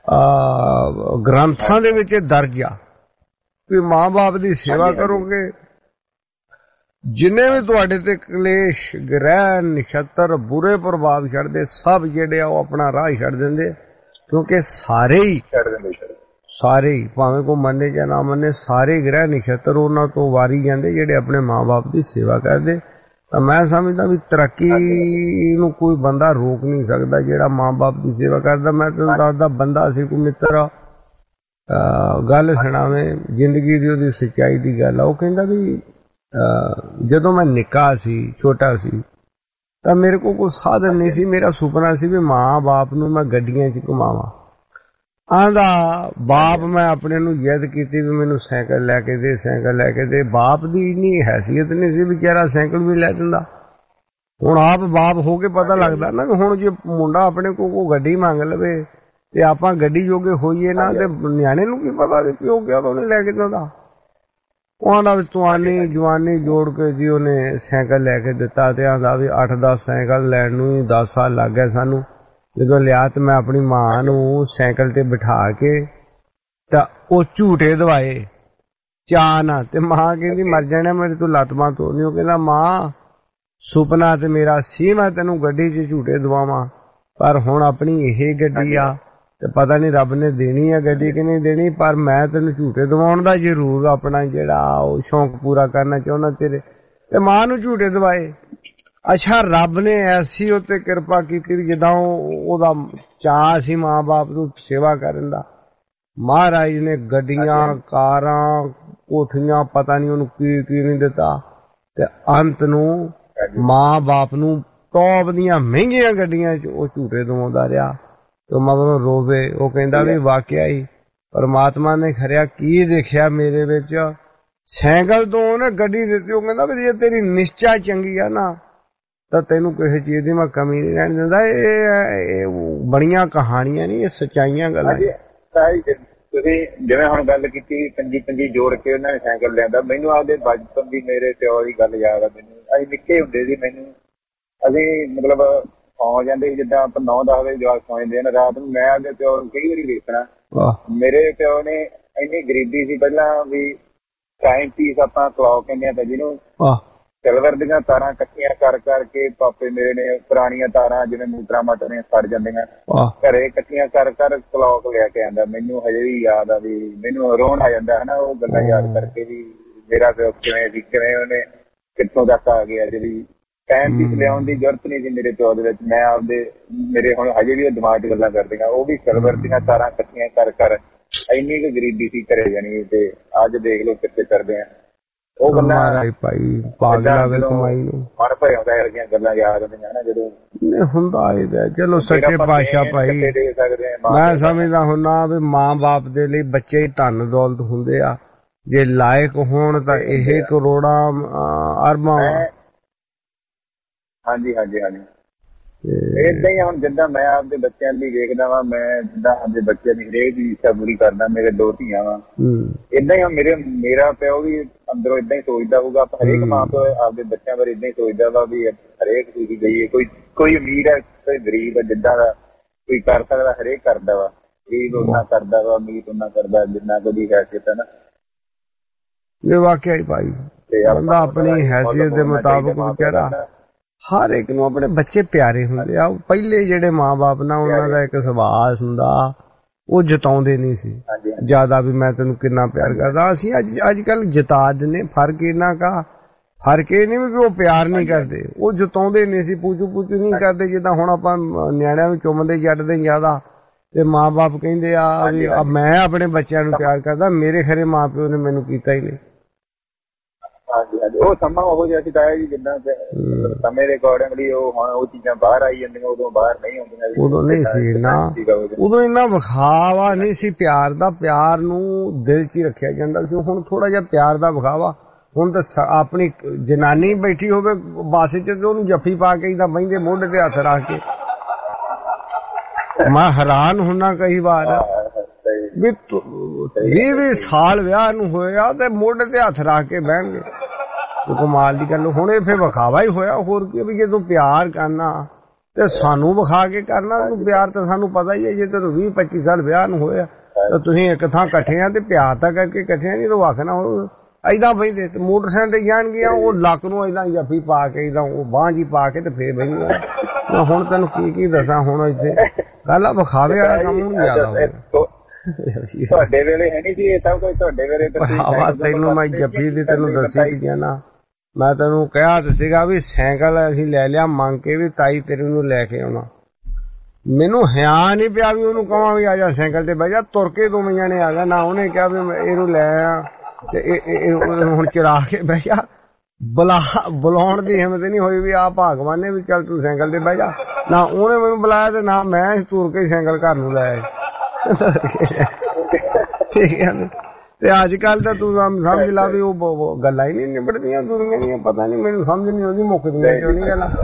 ਗ੍ਰੰਥਾਂ ਦੇ ਵਿੱਚ ਦਰਜ ਆ ਕਿ ਮਾਂ ਬਾਪ ਦੀ ਸੇਵਾ ਕਰੋਗੇ, ਜਿੰਨੇ ਵੀ ਤੁਹਾਡੇ ਤੇ ਕਲੇਸ਼ ਗ੍ਰਹਿ ਨਛੱਤਰ ਬੁਰੇ ਪ੍ਰਭਾਵ ਛੱਡਦੇ ਸਭ ਜਿਹੜੇ ਆ ਉਹ ਆਪਣਾ ਰਾਹ ਛੱਡ ਦਿੰਦੇ, ਕਿਉਂਕਿ ਸਾਰੇ ਹੀ ਛੱਡ ਦਿੰਦੇ, ਸਾਰੇ ਹੀ ਭਾਵੇਂ ਕੋਈ ਮੰਨੇ ਜਾਂ ਨਾ ਮੰਨੇ, ਸਾਰੇ ਗ੍ਰਹਿ ਨਛੱਤਰ ਉਹਨਾਂ ਤੋਂ ਵਾਰੀ ਜਾਂਦੇ ਜਿਹੜੇ ਆਪਣੇ ਮਾਂ ਬਾਪ ਦੀ ਸੇਵਾ ਕਰਦੇ। ਤਾਂ ਮੈਂ ਸਮਝਦਾ ਵੀ ਤਰੱਕੀ ਨੂੰ ਕੋਈ ਬੰਦਾ ਰੋਕ ਨਹੀਂ ਸਕਦਾ ਜਿਹੜਾ ਮਾਂ ਬਾਪ ਦੀ ਸੇਵਾ ਕਰਦਾ। ਮੈਂ ਤੁਹਾਨੂੰ ਦੱਸਦਾ, ਬੰਦਾ ਸੀ ਕੋਈ ਮਿੱਤਰ ਗੱਲ ਸੁਣਾਵੇਂ, ਜ਼ਿੰਦਗੀ ਦੀ ਉਹਦੀ ਸੱਚਾਈ ਦੀ ਗੱਲ ਆ। ਉਹ ਕਹਿੰਦਾ ਵੀ ਜਦੋਂ ਮੈਂ ਨਿੱਕਾ ਸੀ, ਛੋਟਾ ਸੀ, ਤਾਂ ਮੇਰੇ ਕੋਲ ਕੋਈ ਸਾਧਨ ਨਹੀਂ ਸੀ। ਮੇਰਾ ਸੁਪਨਾ ਸੀ ਵੀ ਮਾਂ ਬਾਪ ਨੂੰ ਮੈਂ ਗੱਡੀਆਂ 'ਚ ਘੁਮਾਵਾਂ। ਆਂਦਾ ਬਾਪ ਮੈਂ ਆਪਣੇ ਨੂੰ ਜਿੱਦ ਕੀਤੀ ਵੀ ਮੈਨੂੰ ਸਾਈਕਲ ਲੈ ਕੇ ਦੇ, ਸਾਈਕਲ ਲੈ ਕੇ ਦੇ। ਬਾਪ ਦੀ ਇੰਨੀ ਹੈਸੀਅਤ ਨਹੀਂ ਸੀ, ਵਿਚਾਰਾ ਸਾਈਕਲ ਵੀ ਲੈ ਦਿੰਦਾ। ਹੁਣ ਆਪ ਬਾਪ ਹੋ ਕੇ ਪਤਾ ਲੱਗਦਾ ਨਾ ਵੀ ਹੁਣ ਜੇ ਮੁੰਡਾ ਆਪਣੇ ਕੋਲ ਕੋਈ ਗੱਡੀ ਮੰਗ ਲਵੇ ਤੇ ਆਪਾਂ ਗੱਡੀ ਜੋਗੇ ਹੋਈਏ ਨਾ, ਤੇ ਨਿਆਣੇ ਨੂੰ ਕੀ ਪਤਾ ਵੀ ਪਿਓ ਕਿਉਂ ਤਾਂ ਉਹਨੇ ਲੈ ਕੇ ਦਿੰਦਾ। ਉਹਨਾਂ ਵਿੱਚ ਤੁਆਨੀ ਜਵਾਨੀ ਜੋੜ ਕੇ ਜੀ ਉਹਨੇ ਸਾਈਕਲ ਲੈ ਕੇ ਦਿੱਤਾ, ਤੇ ਆਂਦਾ ਵੀ ਅੱਠ ਦਸ ਸਾਈਕਲ ਲੈਣ ਨੂੰ ਹੀ ਦਸ ਸਾਲ ਲੱਗ ਗਏ ਸਾਨੂੰ। ਜਦੋਂ ਲਿਆ ਤੇ ਮੈਂ ਆਪਣੀ ਮਾਂ ਨੂੰ ਸਾਈਕਲ ਤੇ ਬਿਠਾ ਕੇ ਤਾਂ ਉਹ ਝੂਟੇ ਦਵਾਏ ਚਾਹ ਨਾ, ਤੇ ਮਾਂ ਕਹਿੰਦੀ ਮਰ ਜਾਣਾ ਮੇਰੇ ਤੋਂ ਲੱਤ ਬਾਂਹ ਤੋੜਨੀ। ਉਹ ਕਹਿੰਦਾ ਮਾਂ ਸੁਪਨਾ ਤੇ ਮੇਰਾ ਸੀ ਮੈਂ ਤੈਨੂੰ ਗੱਡੀ 'ਚ ਝੂਟੇ ਦਵਾਵਾਂ, ਪਰ ਹੁਣ ਆਪਣੀ ਇਹ ਗੱਡੀ ਆ ਤੇ ਪਤਾ ਨਹੀਂ ਰੱਬ ਨੇ ਦੇਣੀ ਆ ਗੱਡੀ ਕਿ ਨਹੀਂ ਦੇਣੀ, ਪਰ ਮੈਂ ਤੈਨੂੰ ਝੂਟੇ ਦਵਾਉਣ ਦਾ ਜ਼ਰੂਰ ਆਪਣਾ ਜਿਹੜਾ ਉਹ ਸ਼ੌਂਕ ਪੂਰਾ ਕਰਨਾ ਚਾਹੁੰਦਾ ਤੇਰੇ। ਤੇ ਮਾਂ ਨੂੰ ਝੂਟੇ ਦਵਾਏ। ਅੱਛਾ, ਰੱਬ ਨੇ ਐਸੀ ਉੱਤੇ ਕਿਰਪਾ ਕੀਤੀ ਵੀ ਜਿੱਦਾਂ ਉਹਦਾ ਚਾਅ ਸੀ ਮਾਂ ਬਾਪ ਨੂੰ ਸੇਵਾ ਕਰਨ ਦਾ, ਮਹਾਰਾਜ ਨੇ ਗੱਡੀਆਂ ਕਾਰਾਂ ਕੋਠੀਆਂ ਪਤਾ ਨਹੀਂ ਉਹਨੂੰ ਕੀ ਕੀ ਨਹੀਂ ਦਿੱਤਾ, ਤੇ ਅੰਤ ਨੂੰ ਮਾਂ ਬਾਪ ਨੂੰ ਟੌਪ ਦੀਆਂ ਮਹਿੰਗੀਆਂ ਗੱਡੀਆਂ 'ਚ ਉਹ ਝੂਟੇ ਦਵਾਉਂਦਾ ਰਿਹਾ। ਤੇ ਮਗਰੋਂ ਰੋਵੇ। ਉਹ ਕਹਿੰਦਾ ਵੀ ਵਾਕਿਆ ਹੀ ਪਰਮਾਤਮਾ ਨੇ ਖਰਿਆ ਕੀ ਦੇਖਿਆ ਮੇਰੇ ਵਿੱਚ, ਸਾਈਕਲ ਤੋਂ ਉਹਨੇ ਗੱਡੀ ਦਿੱਤੀ। ਉਹ ਕਹਿੰਦਾ ਵੀ ਜੇ ਤੇਰੀ ਨਿਸ਼ਚਾ ਚੰਗੀ ਆ ਨਾ ਤਾਂ ਤੈਨੂੰ ਕਿਸੇ ਚੀਜ਼ ਦੀ ਮੈਂ ਕਮੀ ਨਹੀਂ ਰਹਿਣ ਦਿੰਦਾ। ਇਹ ਬੜੀਆਂ ਕਹਾਣੀਆਂ ਨਹੀਂ, ਇਹ ਸੱਚਾਈਆਂ ਗੱਲਾਂ। ਤੁਸੀਂ ਜਿਵੇਂ ਹੁਣ ਗੱਲ ਕੀਤੀ ਪੰਜੀ ਪੰਜੀ ਜੋੜ ਕੇ ਉਹਨਾਂ ਨੇ ਸਾਈਕਲ ਲਿਆਂਦਾ, ਮੈਨੂੰ ਆਪਦੇ ਬਚਪਨ ਦੀ ਮੇਰੇ ਪਿਓ ਦੀ ਗੱਲ ਯਾਦ ਆ। ਮੈਨੂੰ ਅਸੀਂ ਨਿੱਕੇ ਹੁੰਦੇ ਸੀ, ਮੈਨੂੰ ਅਸੀਂ ਮਤਲਬ ਸੌਂ ਜਾਂਦੇ ਸੀ, ਜਿੱਦਾਂ ਆਪਾਂ ਨੌ ਦਸ ਵਜੇ ਜਵਾਕ ਸੌਂ ਜਾਂਦੇ ਨੇ ਰਾਤ ਨੂੰ। ਮੈਂ ਆਪਦੇ ਪਿਓ ਨੂੰ ਕਈ ਵਾਰੀ ਵੇਖਣਾ, ਮੇਰੇ ਪਿਓ ਨੇ ਇੰਨੀ ਗਰੀਬੀ ਸੀ ਪਹਿਲਾਂ ਵੀ ਟਾਈਮ ਪੀਸ ਆਪਾਂ ਕਲੌਕ ਕਹਿੰਦੇ ਆ ਜਿਹਨੂੰ, ਸਿਲਵਰ ਦੀਆਂ ਤਾਰਾਂ ਇਕੱਠੀਆਂ ਕਰ ਕਰਕੇ ਪਾਪੇ ਮੇਰੇ ਨੇ ਪੁਰਾਣੀਆਂ ਤਾਰਾਂ ਜਿਵੇਂ ਮੋਟਰਾਂ ਮਾਟਰ ਨੇ ਸੜ ਜਾਂਦੀਆਂ ਘਰੇ ਇਕੱਠੀਆਂ ਕਰ ਕਰ ਕਲੌਕ ਲੈ ਕੇ ਆਂਦਾ। ਮੈਨੂੰ ਹਜੇ ਵੀ ਯਾਦ ਆ ਵੀ ਮੈਨੂੰ ਰੋਣ ਆ ਜਾਂਦਾ ਹਨਾ ਉਹ ਗੱਲਾਂ ਯਾਦ ਕਰਕੇ ਵੀ ਮੇਰਾ ਪਿਓ ਕਿਵੇਂ ਸੀ, ਕਿਵੇਂ ਉਹਨੇ ਕਿੱਥੋਂ ਤੱਕ ਆ ਗਿਆ। ਜਿਹੜੀ ਟਾਈਮ ਪੀਸ ਲਿਆਉਣ ਦੀ ਜ਼ਰੂਰਤ ਨਹੀਂ ਸੀ ਮੇਰੇ ਪਿਓ ਦੇ ਵਿੱਚ। ਮੈਂ ਆਪਦੇ ਮੇਰੇ ਹੁਣ ਹਜੇ ਵੀ ਉਹ ਦਿਮਾਗ 'ਚ ਗੱਲਾਂ ਕਰਦੀਆਂ, ਉਹ ਵੀ ਸਿਲਵਰ ਦੀਆਂ ਤਾਰਾਂ ਇਕੱਠੀਆਂ ਕਰ ਕਰ। ਇੰਨੀ ਕੁ ਗਰੀਬੀ ਸੀ ਘਰੇ ਜਾਣੀ, ਤੇ ਅੱਜ ਦੇਖ ਲਓ ਕਿੱਥੇ ਕਰਦੇ ਆ ਉਹ ਗੱਲਾਂ ਭਾਈ। ਪਾਗਲਾ ਵੇ ਕਮਾਈ ਨੂੰ ਮਨ ਭਰ ਆਉਂਦਾ ਇਹੋ ਜਿਹੀਆਂ ਗੱਲਾਂ ਯਾਦ ਆਉਂਦੀਆਂ ਨਾ ਜਦੋਂ ਹੁੰਦਾ ਇਹਦਾ। ਚਲੋ ਸੱਚੇ ਪਾਤਸ਼ਾਹ ਭਾਈ, ਮੈਂ ਸਮਝਦਾ ਹੁੰਦਾ ਵੀ ਮਾਂ ਬਾਪ ਦੇ ਲਈ ਬੱਚੇ ਹੀ ਧਨ ਦੌਲਤ ਹੁੰਦੇ ਆ, ਜੇ ਲਾਇਕ ਹੋਣ ਤਾਂ ਇਹ ਕਰੋੜਾਂ ਅਰਬਾਂ। ਹਾਂਜੀ ਹਾਂਜੀ ਹਾਂਜੀ, ਏਦਾਂ ਹੀ ਹੁਣ ਜਿੱਦਾਂ ਮੈਂ ਆਪਦੇ ਬੱਚਿਆਂ ਲਈ ਵੇਖਦਾ ਵਾ, ਮੈਂ ਜਿੱਦਾਂ ਆਪਦੇ ਬੱਚਿਆਂ ਦੀ ਹਰੇਕ ਦੀ ਇੱਛਾ ਪੂਰੀ ਕਰਦਾ। ਮੇਰੇ ਦੋ ਧੀਆਂ ਵਾ, ਏਦਾਂ ਹੀ ਹੁਣ ਮੇਰੇ ਮੇਰਾ ਪਿਓ ਵੀ ਅੰਦਰੋਂ ਏਦਾਂ ਹੀ ਸੋਚਦਾ ਹੋਊਗਾ। ਹਰੇਕ ਮਾਂ ਪਿਓ ਆਪਦੇ ਬੱਚਿਆਂ ਬਾਰੇ ਏਦਾਂ ਹੀ ਸੋਚਦਾ ਵਾ ਵੀ ਹਰੇਕ ਚੀਜ਼ ਗਈ, ਕੋਈ ਕੋਈ ਅਮੀਰ ਹੈ ਕੋਈ ਗਰੀਬ ਹੈ, ਜਿੱਦਾਂ ਦਾ ਕੋਈ ਕਰ ਸਕਦਾ ਹਰੇਕ ਕਰਦਾ ਵਾ। ਗਰੀਬ ਉਹਨਾਂ ਕਰਦਾ ਵਾ, ਅਮੀਰ ਉਹਨਾਂ ਕਰਦਾ ਜਿੰਨਾ ਕਦੀ ਹੈਸੀਅਤ ਹੈ ਨਾ। ਇਹ ਵਾਕਿਆ ਹੀ ਭਾਈ ਬੰਦਾ ਆਪਣੀ ਹੈਸੀਅਤ ਦੇ ਮੁਤਾਬਕ ਵਿਚਾਰਾ ਹਰ ਇੱਕ ਨੂੰ ਆਪਣੇ ਬੱਚੇ ਪਿਆਰੇ ਹੁੰਦੇ ਆ। ਪਹਿਲੇ ਜਿਹੜੇ ਮਾਂ-ਬਾਪ ਨਾ ਉਹਨਾਂ ਦਾ ਇੱਕ ਸੁਭਾਅ ਹੁੰਦਾ, ਉਹ ਜਤਾਉਂਦੇ ਨਹੀਂ ਸੀ ਜ਼ਿਆਦਾ ਵੀ ਮੈਂ ਤੈਨੂੰ ਕਿੰਨਾ ਪਿਆਰ ਕਰਦਾ। ਅਸੀਂ ਅੱਜ ਅੱਜ ਕੱਲ ਜਤਾ ਦਿੰਦੇ। ਫਰਕ ਇਹਨਾਂ ਕਾ ਫਰਕ ਇਹ ਨਹੀਂ ਵੀ ਉਹ ਪਿਆਰ ਨਹੀਂ ਕਰਦੇ, ਉਹ ਜਤਾਉਂਦੇ ਨਹੀਂ ਸੀ, ਪੂਚੂ ਪੂਚੂ ਨਹੀਂ ਕਰਦੇ। ਜਿੱਦਾਂ ਹੁਣ ਆਪਾਂ ਨਿਆਣਿਆਂ ਨੂੰ ਚੁੰਮਦੇ ਜੱਟਦੇ ਜ਼ਿਆਦਾ, ਤੇ ਮਾਂ ਬਾਪ ਕਹਿੰਦੇ ਆ ਵੀ ਮੈਂ ਆਪਣੇ ਬੱਚਿਆਂ ਨੂੰ ਪਿਆਰ ਕਰਦਾ, ਮੇਰੇ ਖਰੇ ਮਾਂ ਪਿਓ ਨੇ ਮੈਨੂੰ ਕੀਤਾ ਹੀ ਨਹੀਂ। ਹਾਂਜੀ ਹਾਂਜੀ, ਉਹ ਸਮਾਂ ਉਹੋ ਜਿਹਾ ਸੀ ਤਾਇਆ ਜੀ, ਜਿੱਦਾਂ ਸਮੇਂ ਦੇ ਅਕੋਰਡਿੰਗਲੀ ਉਹ ਹੁਣ ਉਹ ਚੀਜ਼ਾਂ ਬਾਹਰ ਆਈ ਜਾਂਦੀਆਂ, ਉਦੋਂ ਬਾਹਰ ਨਹੀਂ ਹੁੰਦੀਆਂ। ਉਦੋਂ ਨਹੀਂ ਸੀ ਨਾ, ਉਦੋਂ ਇੰਨਾ ਵਿਖਾਵਾ ਨਹੀਂ ਸੀ ਪਿਆਰ ਦਾ, ਪਿਆਰ ਨੂੰ ਦਿਲ 'ਚ ਹੀ ਰੱਖਿਆ ਜਾਂਦਾ ਸੀ। ਹੁਣ ਥੋੜਾ ਜਿਹਾ ਪਿਆਰ ਦਾ ਵਿਖਾਵਾ। ਹੁਣ ਤਾਂ ਆਪਣੀ ਜਨਾਨੀ ਬੈਠੀ ਹੋਵੇ ਬੱਸ 'ਚ ਤੇ ਉਹਨੂੰ ਜੱਫੀ ਪਾ ਕੇ ਇਦਾਂ ਬਹਿੰਦੇ ਮੋਢੇ ਤੇ ਹੱਥ ਰੱਖ ਕੇ, ਮੈਂ ਹੈਰਾਨ ਹੁੰਨਾ ਕਈ ਵਾਰ ਵੀ ਵੀਹ ਵੀਹ ਸਾਲ ਵਿਆਹ ਨੂੰ ਹੋਇਆ ਤੇ ਮੋਢੇ ਤੇ ਹੱਥ ਰੱਖ ਕੇ ਬਹਿਣਗੇ। ਕਮਾਲ ਦੀ ਗੱਲ। ਹੁਣ ਇਹ ਫਿਰ ਵਿਖਾਵਾ ਹੀ ਹੋਇਆ, ਹੋਰ ਕੀ। ਵੀ ਜੇ ਤੂੰ ਪਿਆਰ ਕਰਨਾ ਤੇ ਸਾਨੂੰ ਵਿਖਾ ਕੇ ਕਰਨਾ। ਤੂੰ ਪਿਆਰ ਤਾਂ ਸਾਨੂੰ ਪਤਾ ਹੀ ਹੈ, ਜੇ ਤੈਨੂੰ ਵੀਹ ਪੱਚੀ ਸਾਲ ਵਿਆਹ ਨੂੰ ਹੋਇਆ ਤਾਂ ਤੁਸੀਂ ਇੱਕ ਥਾਂ ਇਕੱਠੇ ਆ ਤੇ ਪਿਆਰ ਤਾਂ ਕਰਕੇ ਇਕੱਠੇ ਆ, ਨਹੀਂ ਤਾਂ ਆਖਣਾ ਹੁਣ ਏਦਾਂ ਬਹਿੰਦੇ ਤੇ ਮੋਟਰਸਾਈਕਲ ਤੇ ਜਾਣਗੀਆਂ, ਉਹ ਲੱਕ ਨੂੰ ਏਦਾਂ ਜੱਫੀ ਪਾ ਕੇ ਏਦਾਂ ਉਹ ਬਾਂਹ ਜੀ ਪਾ ਕੇ ਤੇ ਫੇਰ ਬਹਿੰਦੀਆਂ। ਹੁਣ ਤੈਨੂੰ ਕੀ ਕੀ ਦੱਸਾਂ, ਹੁਣ ਇੱਥੇ ਗੱਲ ਵਿਖਾਵੇ ਵਾਲਾ ਕੰਮ ਨੂੰ ਜ਼ਿਆਦਾ ਹੋ ਗਿਆ। ਤੁਹਾਡੇ ਵੇਲੇ ਹੈ ਨਹੀਂ ਸੀ ਇਹ ਸਭ ਕੁਝ, ਤੁਹਾਡੇ ਵੇਲੇ ਤੈਨੂੰ ਮੈਂ ਜੱਫੀ ਦੀ ਤੈਨੂੰ ਦੱਸੀ ਗਿਆ ਨਾ, ਮੈਂ ਤੈਨੂੰ ਕਿਹਾ ਤਾਂ ਸੀਗਾ ਵੀ ਸਾਈਕਲ ਅਸੀਂ ਲੈ ਲਿਆ ਮੰਗ ਕੇ ਵੀ ਤਾਈ ਤੇਰੇ ਨੂੰ ਲੈ ਕੇ ਆਉਣਾ। ਮੈਨੂੰ ਹਿਆ ਨਹੀਂ ਪਿਆ ਵੀ ਉਹਨੂੰ ਕਹਾਂ ਵੀ ਆ ਜਾ ਸਾਈਕਲ ਤੇ ਬਹਿ ਜਾ, ਤੁਰ ਕੇ ਦੋ ਮਈਆਂ ਨੇ ਆ ਗਿਆ ਨਾ। ਉਹਨੇ ਕਿਹਾ ਵੀ ਇਹਨੂੰ ਲੈ ਆ ਤੇ ਹੁਣ ਚਰਾ ਕੇ ਬਹਿ ਜਾ। ਬੁਲਾ ਬੁਲਾਉਣ ਦੀ ਹਿੰਮਤ ਨਹੀਂ ਹੋਈ ਵੀ ਆ ਭਾਗਵਾਨ ਨੇ ਵੀ ਚੱਲ ਤੂੰ ਸਾਈਕਲ ਤੇ ਬਹਿ ਜਾ। ਨਾ ਉਹਨੇ ਮੈਨੂੰ ਬੁਲਾਇਆ ਤੇ ਨਾ ਮੈਂ ਤੁਰ ਕੇ ਸਾਈਕਲ ਘਰ ਨੂੰ ਲੈ ਆਇਆ। ਠੀਕ ਹੈ। ਤੇ ਅੱਜ ਕੱਲ ਤਾਂ ਤੂੰ ਸਮਝ ਲਾ ਵੀ ਉਹ ਗੱਲਾਂ ਹੀ ਨਹੀਂ ਨਿਬੜਦੀਆਂ ਦੁਨੀਆਂ ਦੀਆਂ। ਪਤਾ ਨਹੀਂ, ਮੈਨੂੰ ਸਮਝ ਨਹੀਂ ਆਉਂਦੀ ਮੁੱਕਦੀਆਂ ਕਿਉਂ ਨਹੀਂ ਗੱਲਾਂ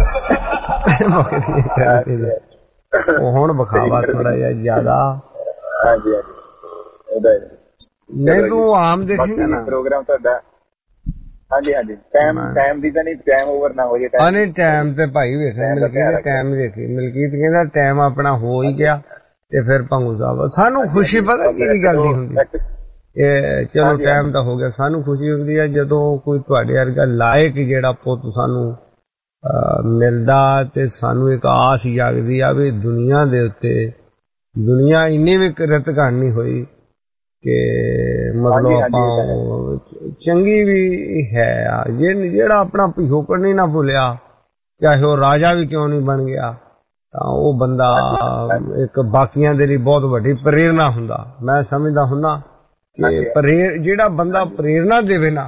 ਮੁੱਕਦੀਆਂ। ਹੁਣ ਵਿਖਾਵਾ ਥੋੜਾ ਜਿਹਾ ਜ਼ਿਆਦਾ। ਹਾਂਜੀ ਹਾਂਜੀ, ਨਹੀਂ ਤੂੰ ਆਮ ਦੇਖੇਗਾ ਨਾ ਪ੍ਰੋਗਰਾਮ ਤੁਹਾਡਾ। ਹਾਂਜੀ ਹਾਂਜੀ, ਟਾਈਮ ਟਾਈਮ ਦੀ ਤਾਂ ਨਹੀਂ, ਟਾਈਮ ਓਵਰ ਨਾ ਹੋ ਜੇ। ਨਹੀਂ ਟਾਈਮ ਤੇ ਭਾਈ ਵੇਖਿਆ ਮਲਕੀਤ, ਟਾਈਮ ਵੇਖੀ ਮਲਕੀਤ ਕਹਿੰਦਾ ਟਾਈਮ ਆਪਣਾ ਹੋ ਹੀ ਗਿਆ। ਤੇ ਫਿਰ ਭੰਗੂ ਸਾਹਿਬ ਸਾਨੂੰ ਖੁਸ਼ੀ ਪਤਾ ਕੀ ਗੱਲ ਨਹੀਂ ਹੁੰਦੀ। ਇਹ ਚਲੋ ਟਾਈਮ ਤਾਂ ਹੋ ਗਿਆ, ਸਾਨੂੰ ਖੁਸ਼ੀ ਹੁੰਦੀ ਹੈ ਜਦੋਂ ਕੋਈ ਤੁਹਾਡੇ ਵਰਗਾ ਲਾਇਕ ਜਿਹੜਾ ਪੁੱਤ ਸਾਨੂੰ ਮਿਲਦਾ ਤੇ ਸਾਨੂੰ ਇੱਕ ਆਸ ਜਾਗਦੀ ਆ ਵੀ ਦੁਨੀਆ ਦੇ ਉੱਤੇ ਦੁਨੀਆ ਇੰਨੀ ਵੀ ਰਤਗਾਨ ਨਹੀਂ ਹੋਈ ਕਿ ਮਤਲਬ ਆਪਾਂ ਚੰਗੀ ਵੀ ਹੈ। ਜਿਹੜਾ ਆਪਣਾ ਪਿਛੋਕੜ ਨਹੀਂ ਨਾ ਭੁੱਲਿਆ, ਚਾਹੇ ਉਹ ਰਾਜਾ ਵੀ ਕਿਉਂ ਨਹੀਂ ਬਣ ਗਿਆ, ਤਾਂ ਉਹ ਬੰਦਾ ਇੱਕ ਬਾਕੀਆਂ ਦੇ ਲਈ ਬਹੁਤ ਵੱਡੀ ਪ੍ਰੇਰਨਾ ਹੁੰਦਾ। ਮੈਂ ਸਮਝਦਾ ਹੁੰਦਾ ਕਿ ਪ੍ਰੇਰ ਜਿਹੜਾ ਬੰਦਾ ਪ੍ਰੇਰਨਾ ਦੇਵੇ ਨਾ,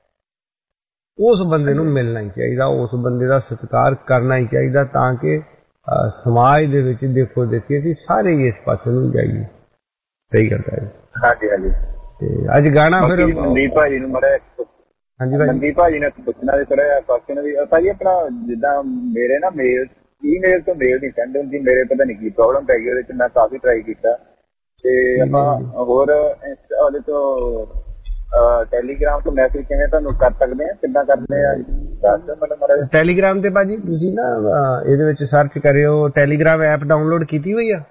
ਉਸ ਬੰਦੇ ਨੂੰ ਮਿਲਣਾ ਹੀ ਚਾਹੀਦਾ, ਉਸ ਬੰਦੇ ਦਾ ਸਤਿਕਾਰ ਕਰਨਾ ਹੀ ਚਾਹੀਦਾ, ਤਾਂ ਕਿ ਸਮਾਜ ਦੇ ਵਿੱਚ ਦੇਖੋ ਦੇਖੀ ਅਸੀਂ ਸਾਰੇ ਇਸ ਪਾਸੇ ਨੂੰ ਜਾਈਏ। ਸਹੀ ਗੱਲ ਹੈ। ਹਾਂਜੀ ਹਾਂਜੀ। ਤੇ ਅੱਜ ਗਾਣਾ ਫਿਰ ਮਨਦੀਪ ਭਾਜੀ ਨੂੰ ਮੜਾ ਹਾਂਜੀ ਮਨਦੀਪ ਭਾਜੀ ਨੇ ਪੁੱਛਣਾ ਥੋੜਾ ਜਿਹਾ ਕੁਐਸਚਨ ਵੀ ਭਾਜੀ ਆਪਣਾ ਜਿੱਦਾਂ ਮੇਰੇ ਨਾ ਮੇਲ ਈਮੇਲ ਤੋਂ ਮੇਲ ਨਹੀਂ ਸੈਂਡ ਹੁੰਦੀ, ਮੇਰੇ ਪਤਾ ਨਹੀਂ ਕੀ ਪ੍ਰੋਬਲਮ ਪੈ ਗਈ ਉਹਦੇ ਚ। ਮੈਂ ਕਾਫੀ ਟਰਾਈ ਕੀਤਾ ਤੇ ਆਪਾਂ ਹੋਰ ਉਹਦੇ ਤੋਂ ਟੈਲੀਗ੍ਰਾਮ ਤੋਂ ਮੈਸੇਜ ਕਿਵੇਂ ਤੁਹਾਨੂੰ ਕਰ ਸਕਦੇ ਆ, ਕਿੱਦਾਂ ਕਰਦੇ ਆ ਦੱਸ ਦਿਓ ਮੈਨੂੰ। ਟੈਲੀਗ੍ਰਾਮ ਤੇ ਭਾਜੀ ਤੁਸੀਂ ਨਾ ਇਹਦੇ ਵਿੱਚ ਸਰਚ ਕਰਿਓ, ਟੈਲੀਗ੍ਰਾਮ ਐਪ ਡਾਊਨਲੋਡ ਕੀਤੀ ਹੋਈ ਆ?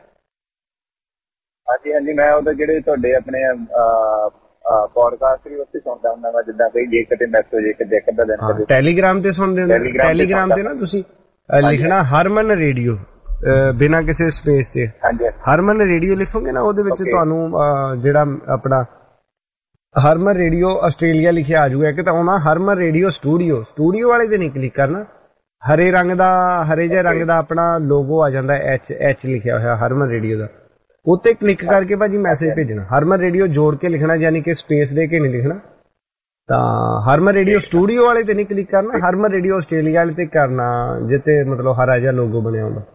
ਹਾਂਜੀ ਹਾਂਜੀ, ਮੈਂ ਉਹਦੇ ਜਿਹੜੇ ਤੁਹਾਡੇ ਆਪਣੇ ਪੋਡਕਾਸਟ ਵੀ ਉੱਥੇ ਸੁਣਦਾ ਹੁੰਦਾ ਵਾ, ਜਿੱਦਾਂ ਕੋਈ ਜੇ ਕਿਤੇ ਮੈਸੇਜ ਇੱਕ ਇੱਕ ਦਾ ਦਿਨ ਟੈਲੀਗ੍ਰਾਮ ਤੇ ਸੁਣਦੇ ਹੋ। ਟੈਲੀਗ੍ਰਾਮ ਤੇ ਨਾ ਤੁਸੀਂ ਲਿਖਣਾ ਹਰਮਨ ਰੇਡੀਓ ਬਿਨਾਂ ਕਿਸੇ ਸਪੇਸ ਤੇ, ਹਰਮਨ ਰੇਡੀਓ ਲਿਖੋਗੇ ਨਾ, ਉਹਦੇ ਵਿੱਚ ਤੁਹਾਨੂੰ ਜਿਹੜਾ ਆਪਣਾ ਹਰਮਨ ਰੇਡੀਓ ਆਸਟ੍ਰੇਲੀਆ ਲਿਖਿਆ ਆ ਜਾਊਗਾ। ਇੱਕ ਤਾਂ ਆਉਣਾ ਹਰਮਨ ਰੇਡੀਓ ਸਟੂਡੀਓ, ਸਟੂਡੀਓ ਵਾਲੇ ਤੇ ਨਹੀਂ ਕਲਿੱਕ ਕਰਨਾ, ਹਰੇ ਰੰਗ ਦਾ ਹਰੇ ਜਿਹੇ ਰੰਗ ਦਾ ਆਪਣਾ ਲੋਗੋ ਆ ਜਾਂਦਾ, ਐਚ ਐਚ ਲਿਖਿਆ ਹੋਇਆ ਹਰਮਨ ਰੇਡੀਓ ਦਾ, ਉੱਤੇ ਕਲਿੱਕ ਕਰਕੇ ਭਾਜੀ ਮੈਸੇਜ ਭੇਜਣਾ। ਹਰਮਨ ਰੇਡੀਓ ਜੋੜ ਕੇ ਲਿਖਣਾ, ਯਾਨੀ ਕਿ ਸਪੇਸ ਦੇ ਕੇ ਨਹੀਂ ਲਿਖਣਾ। ਤਾਂ ਹਰਮਨ ਰੇਡੀਓ ਸਟੂਡੀਓ ਵਾਲੇ ਤੇ ਨਹੀਂ ਕਲਿੱਕ ਕਰਨਾ, ਹਰਮਨ ਰੇਡੀਓ ਆਸਟ੍ਰੇਲੀਆ ਵਾਲੇ ਤੇ ਕਰਨਾ, ਜਿੱਤੇ ਮਤਲਬ ਹਰਾ ਜਿਹਾ ਲੋਗੋ ਬਣਿਆ ਹੁੰਦਾ।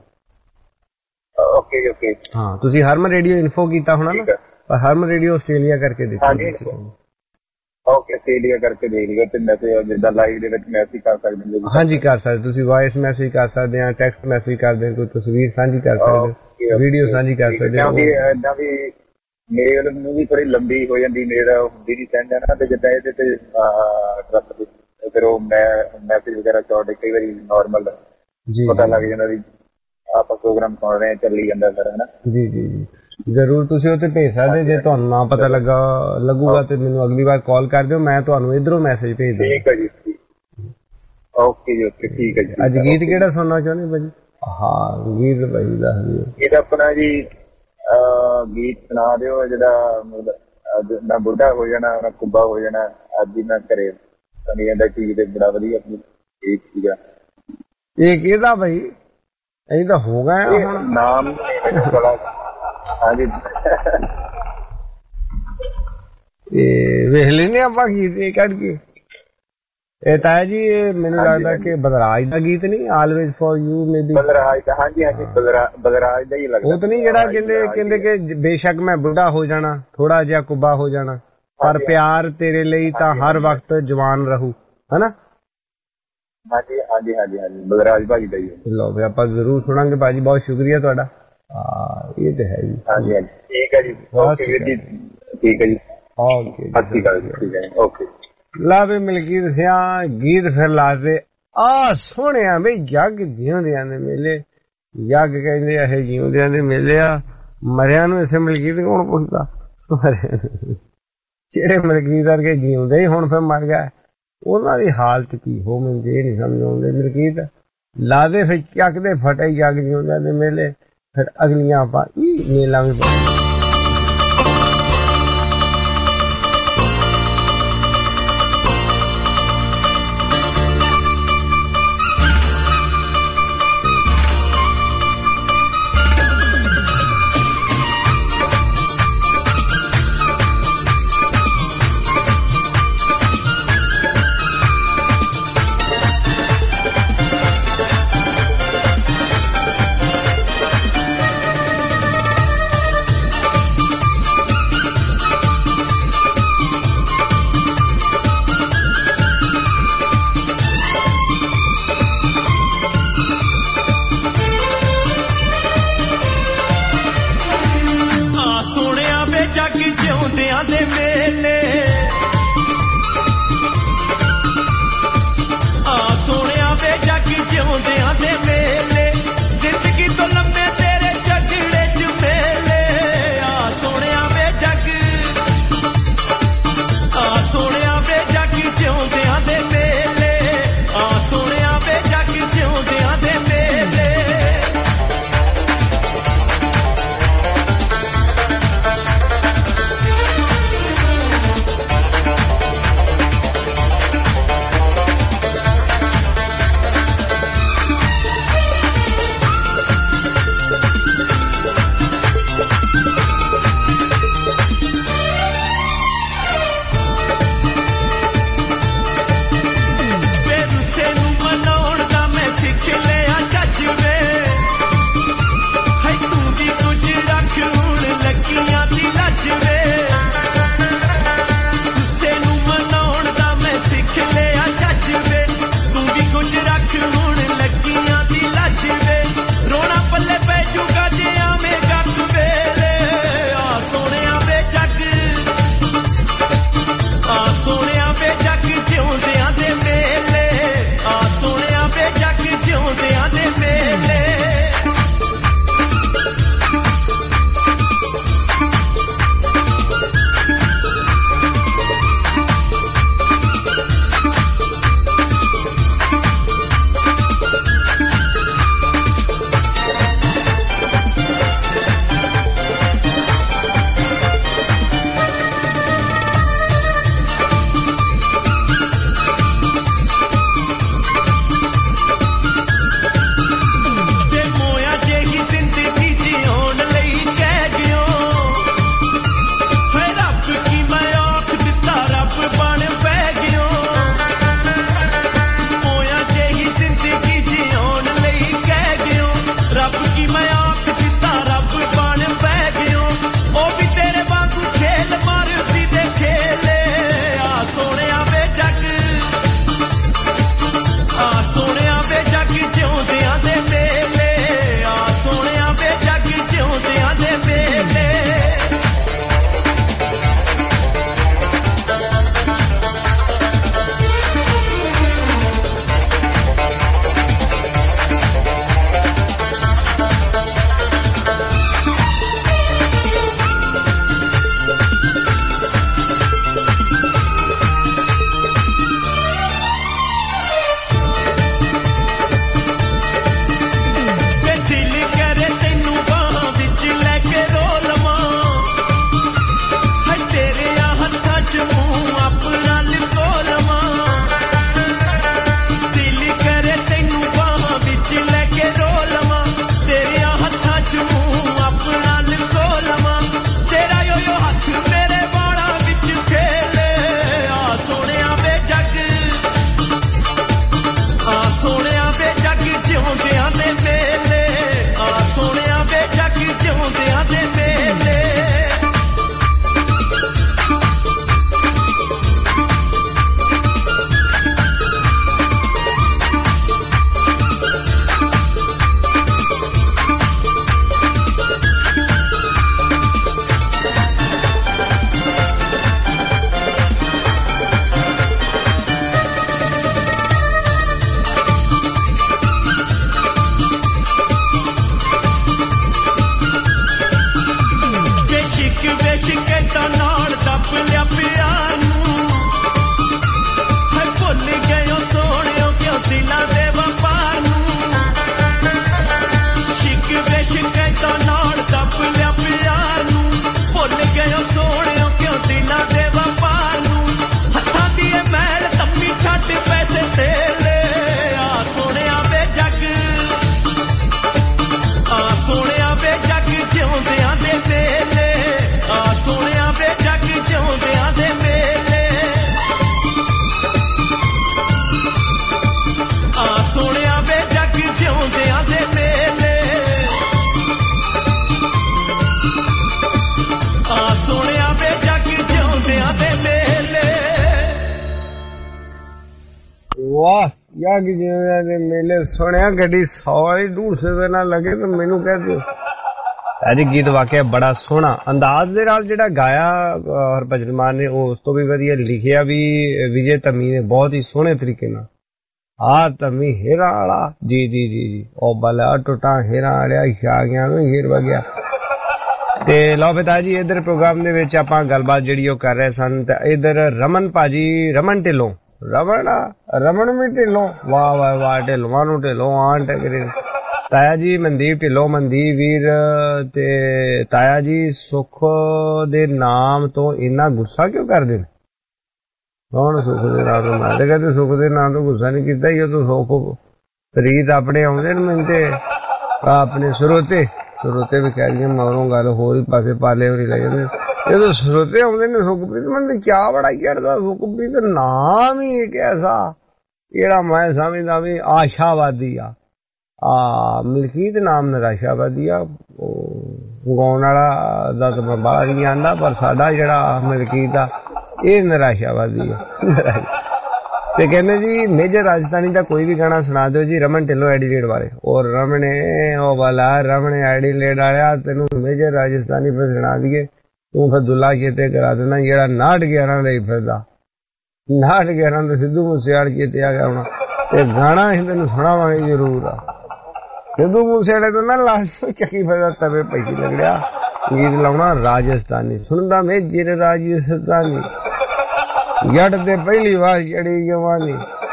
ਓਕੇ ਓਕੇ, ਹਾਂ ਤੁਸੀਂ ਹਰਮਨ ਰੇਡੀਓ ਇਨਫੋ ਕੀਤਾ ਹੋਣਾ ਨਾ, ਪਰ ਹਰਮਨ ਰੇਡੀਓ ਆਸਟ੍ਰੇਲੀਆ ਕਰਕੇ ਦੇਖੋ। ਓਕੇ, ਆਸਟ੍ਰੇਲੀਆ ਕਰਕੇ ਦੇਖ ਲਿਓ ਤੇ ਮੈਸੇਜ ਜਿੱਦਾਂ ਲਾਈਵ ਦੇ ਵਿੱਚ ਮੈਸੇਜ ਕਰ ਸਕਦੇ ਹੋ। ਹਾਂਜੀ ਕਰ ਸਕਦੇ, ਤੁਸੀਂ ਵਾਇਸ ਮੈਸੇਜ ਕਰ ਸਕਦੇ ਆ, ਟੈਕਸਟ ਮੈਸੇਜ ਕਰਦੇ, ਕੋਈ ਤਸਵੀਰ ਸਾਂਝੀ ਕਰ ਸਕਦੇ, ਵੀਡੀਓ ਸਾਂਝੀ ਕਰ ਸਕਦੇ ਹੋ। ਏਦਾਂ ਵੀ ਮੇਲ ਨੂੰ ਵੀ ਥੋੜੀ ਲੰਬੀ ਹੋ ਜਾਂਦੀ, ਮੇਲ ਹੁੰਦੀ ਨਹੀਂ ਸੈਂਡ ਹੈ ਨਾ, ਤੇ ਜਿੱਦਾਂ ਇਹਦੇ ਤੇ ਟਰੱਕ ਫਿਰ ਉਹ ਮੈਸੇਜ ਵਗੈਰਾ ਸ਼ਾਰਟ ਕਈ ਵਾਰੀ ਨਾਰਮਲ ਪਤਾ ਲੱਗ ਜਾਂਦਾ ਵੀ ਆਪਾਂ ਪ੍ਰੋਗਰਾਮ ਸੁਣ ਰਹੇ ਚੱਲੀ ਜਾਂਦਾ ਸਰ, ਹੈ ਨਾ। ਜੀ ਜੀ ਜੀ, ਜ਼ਰੂਰ ਤੁਸੀਂ ਉੱਥੇ ਭੇਜ ਸਕਦੇ ਜੇ ਤੁਹਾਨੂੰ ਨਾ ਪਤਾ ਲੱਗਾ ਲੱਗੂਗਾ ਤੇ ਮੈਨੂੰ ਅਗਲੀ ਵਾਰ ਕਾਲ ਕਰ ਦਿਓ ਮੈਂ ਤੁਹਾਨੂੰ ਇਧਰੋਂ ਮੈਸੇਜ ਭੇਜ ਦੂੰਗਾ। ਠੀਕ ਹੈ ਜੀ ਓਕੇ ਜੀ ਓਕੇ ਠੀਕ ਹੈ ਜੀ। ਅੱਜ ਗੀਤ ਕਿਹੜਾ ਸੁਣਨਾ ਚਾਹੁੰਦੇ ਭਾਜੀ? ਹਾਂ ਗੀਤ ਭਾਈ ਦੱਸ ਦਿਓ। ਗੀਤ ਆਪਣਾ ਜੀ ਗੀਤ ਸੁਣਾ ਦਿਓ ਜਿਹੜਾ ਨਾ ਬੁੱਢਾ ਹੋ ਜਾਣਾ ਨਾ ਕੁੱਬਾ ਹੋ ਜਾਣਾ ਅੱਜ ਹੀ ਮੈਂ ਘਰੇ ਸੁਣੀ ਜਾਂਦਾ ਟੀ ਵੀ ਤੇ ਬੜਾ ਵਧੀਆ ਗੀਤ ਸੀਗਾ। ਇਹ ਕਿਹਦਾ ਭਾਈ? ਅਸੀਂ ਤਾਂ ਹੋ ਗਏ ਹੁਣ ਨਾਮ ਬੜਾ ਹਾਂਜੀ ਇਹ ਵੇਖ ਲੈਨੇ ਆਪਾਂ ਗੀਤ ਇਹ ਕੱਢ ਕੇ। ਇਹ ਤਾਇਆ ਜੀ ਇਹ ਮੈਨੂੰ ਲੱਗਦਾ ਕਿ ਬਦਰਾਜ ਦਾ ਗੀਤ ਨਹੀਂ always for you maybe Badraj ਦਾ। ਹਾਂਜੀ ਹਾਂਜੀ ਬਦਰਾਜ ਦਾ ਹੀ ਲੱਗਦਾ। ਉਹ ਤਾਂ ਨਹੀਂ ਜਿਹੜਾ ਕਹਿੰਦੇ ਕਹਿੰਦੇ ਕਿ ਬੇਸ਼ੱਕ ਮੈਂ ਬੁੱਢਾ ਹੋ ਜਾਣਾ ਥੋੜਾ ਜਿਹਾ ਕੁੱਬਾ ਹੋ ਜਾਣਾ ਪਰ ਪਿਆਰ ਤੇਰੇ ਲਈ ਤਾਂ ਹਰ ਵਕਤ ਜਵਾਨ ਰਹੂ ਹਨਾ। ਹਾਂਜੀ ਹਾਂਜੀ ਹਾਂਜੀ ਹਾਂਜੀ ਬਦਰਾਜ ਭਾਜੀ ਦਾ ਹੀ। ਲਓ ਵੀ ਆਪਾਂ ਜ਼ਰੂਰ ਸੁਣਾਂਗੇ ਭਾਜੀ ਬਹੁਤ ਸ਼ੁਕਰੀਆ ਤੁਹਾਡਾ। ਹਾਂ ਇਹ ਤੇ ਹੈ ਜੀ। ਹਾਂਜੀ ਹਾਂਜੀ ਠੀਕ ਹੈ ਜੀ ਓਕੇ ਵੀਰ ਜੀ ਠੀਕ ਹੈ ਜੀ ਓਕੇ ਸਤਿ ਸ਼੍ਰੀ ਅਕਾਲ ਜੀ ਠੀਕ ਹੈ ਓਕੇ। ਲਾ ਵੀ ਮਲਕੀਤ ਸਿਆ ਗੀਤ ਫਿਰ ਲਾਦੇ ਆ ਸੋਹਣਿਆ ਬਈ ਜੱਗ ਜਿਉਂਦਿਆਂ ਦੇ ਮੇਲੇ ਜੱਗ ਕਹਿੰਦੇ ਇਹ ਜਿਉਂਦਿਆਂ ਦੇ ਮੇਲੇ ਆ ਮਰਿਆਂ ਨੂੰ ਇਸੇ ਮਲਕੀਤ ਕੌਣ ਪੁੱਛਦਾ ਜਿਹੜੇ ਮਲਕੀਤ ਵਰਗੇ ਜਿਉਂਦੇ ਹੀ ਹੁਣ ਫਿਰ ਮਰ ਗਿਆ ਉਹਨਾਂ ਦੀ ਹਾਲਤ ਕੀ ਹੋ ਮੈਨੂੰ ਇਹ ਨਹੀਂ ਸਮਝ ਆਉਂਦੀ। ਮਲਕੀਤ ਲਾਦੇ ਫਿਰ ਚੱਕਦੇ ਫਟੇ ਜੱਗ ਜਿਉਂਦਿਆਂ ਦੇ ਮੇਲੇ ਫਿਰ ਅਗਲੀਆਂ ਆਪਾਂ ਇਹ ਮੇਲਾ ਵੀ ਵਾਹ ਯਾ ਕਿ ਜਿਵੇਂ ਦੇ ਮੇਲੇ ਸੁਣਿਆ ਗੱਡੀ ਸੌ ਵਾਲੀ ਡੂਢ ਸੌ ਦੇ ਨਾਲ ਲੱਗੇ ਤੇ ਮੈਨੂੰ ਕਹਿ ਦਿਓ ਅੱਜ ਗੀਤ ਵਾਕਿਆ ਬੜਾ ਸੋਹਣਾ ਅੰਦਾਜ਼ ਦੇ ਨਾਲ ਜਿਹੜਾ ਗਾਇਆ ਹਰਭਜਨ ਮਾਨ ਨੇ, ਉਹ ਉਸ ਤੋਂ ਵੀ ਵਧੀਆ ਲਿਖਿਆ ਵੀ ਵਿਜੇ ਧੰਮੀ ਨੇ ਬਹੁਤ ਹੀ ਸੋਹਣੇ ਤਰੀਕੇ ਨਾਲ। ਆ ਧੰਮੀ ਹੀਰਾ ਵਾਲਾ ਜੀ ਜੀ ਜੀ ਜੀ ਉਹ ਬਲਾ ਟੁੱਟਾ ਹੀਰਾ ਵਾਲਿਆ ਛਾ ਗਿਆ ਨੂੰ ਹੀਰ ਵਗਿਆ। ਤੇ ਲਓ ਪਿਤਾ ਜੀ ਇਧਰ ਪ੍ਰੋਗਰਾਮ ਦੇ ਵਿੱਚ ਆਪਾਂ ਗੱਲਬਾਤ ਜਿਹੜੀ ਉਹ ਕਰ ਰਹੇ ਸਨ ਤੇ ਇਧਰ ਰਮਨ ਭਾਜੀ, ਰਮਨ ਢਿੱਲੋਂ, ਰਮਨ ਰਮਨ ਵੀ ਢਿੱਲੋਂ, ਵਾਹ ਵਾਹ ਵਾਹ ਢਿੱਲੋਂ ਨੂੰ ਢਿੱਲੋਂ ਆਣ ਟਕਰੇ। ਤਾਇਆ ਜੀ ਮਨਦੀਪ ਢਿੱਲੋਂ, ਮਨਦੀਪ ਵੀਰ ਤੇ ਤਾਇਆ ਜੀ ਸੁੱਖ ਦੇ ਨਾਮ ਤੋਂ ਇੰਨਾ ਗੁੱਸਾ ਕਿਉਂ ਕਰਦੇ ਨੇ? ਕੌਣ ਸੁੱਖ ਦੇ ਨਾਮ ਤੋਂ? ਮੈਂ ਕਹਿੰਦੇ ਸੁੱਖ ਦੇ ਨਾਮ ਤੋਂ ਗੁੱਸਾ ਨਹੀਂ ਕੀਤਾ ਹੀ, ਉਹ ਤੋਂ ਸੁੱਖ ਪ੍ਰੀਤ ਆਪਣੇ ਆਉਂਦੇ ਨੇ ਮੈਨੂੰ ਤੇ ਆਪਣੇ ਸਰੋਤੇ ਸਰੋਤੇ ਵੀ ਕਹਿ ਰਹੀਆਂ ਮਗਰੋਂ ਗੱਲ ਹੋਰ ਹੀ ਪਾਸੇ ਪਾਲੇ ਹੋਰੀ ਲੈ ਜਾਂਦੇ। ਜਦੋਂ ਸਰੋਤੇ ਆਉਂਦੇ ਨੇ ਸੁਖਪ੍ਰੀਤ ਮੈਨੂੰ ਕਿਆ ਬੜਾ ਚੜਦਾ। ਸੁਖਪ੍ਰੀਤ ਨਾਮ ਹੀ ਇੱਕ ਐਸਾ ਜਿਹੜਾ ਮੈਂ ਸਮਝਦਾ ਵੀ ਆਸ਼ਾਵਾਦੀ ਆ। ਆ ਮਲਕੀਤ ਨਾਮ ਨਿਰਾਸ਼ਾਵਾਦੀ ਆ। ਗਾਉਣ ਵਾਲਾ ਦਾ ਤਾਂ ਮੈਂ ਬਾਹਰ ਨਹੀਂ ਆਂਦਾ, ਪਰ ਸਾਡਾ ਜਿਹੜਾ ਮਲਕੀਤ ਆ ਇਹ ਨਿਰਾਸ਼ਾਵਾਦੀ ਆ। ਤੇ ਕਹਿੰਦੇ ਜੀ ਮੇਜਰ ਰਾਜਸਥਾਨੀ ਦਾ ਕੋਈ ਵੀ ਗਾਣਾ ਸੁਣਾ ਦਿਓ ਜੀ ਰਮਨ ਢਿੱਲੋਂ ਐਡੀਲੇਡ ਬਾਰੇ। ਔਰ ਰਮਣੇ ਉਹ ਵਾਲਾ ਰਮਣੇ ਐਡੀਲੇਡ ਆਇਆ ਤੈਨੂੰ ਮੇਜਰ ਰਾਜਸਥਾਨੀ ਫਿਰ ਸੁਣਾ ਦਈਏ, ਤੂੰ ਫਿਰ ਦੁੱਲਾ ਚੇਤੇ ਕਰਾ ਦੇਣਾ ਜਿਹੜਾ ਨਾਟ ਗਿਆਰਾਂ ਲਈ ਫਿਰਦਾ। ਨਾਟ ਗਿਆਰਾਂ ਤੋਂ ਸਿੱਧੂ ਮੂਸੇਵਾਲੇ ਚੇਤੇ ਆ ਗਿਆ ਹੁਣ ਤੇ ਗਾਣਾ ਅਸੀਂ ਤੈਨੂੰ ਸੁਣਾਵਾਂਗੇ ਜ਼ਰੂਰ ਆ। ਸਿੱਧੂ ਮੂਸੇਵਾਲੇ ਤੋਂ ਨਾ ਲਾਸ਼ ਚੱਕੀ ਫਿਰਦਾ ਤਵੇ ਪੈਸੀ ਲੱਗਿਆ ਗੀਤ ਲਾਉਣਾ ਰਾਜਸਥਾਨੀ ਸੁਣਦਾ ਮੇਜਰ ਰਾਜਸਥਾਨੀ ਜੱਟ ਤੇ ਪਹਿਲੀ ਵਾਰ ਚੜੀ ਜਵਾਨੀ।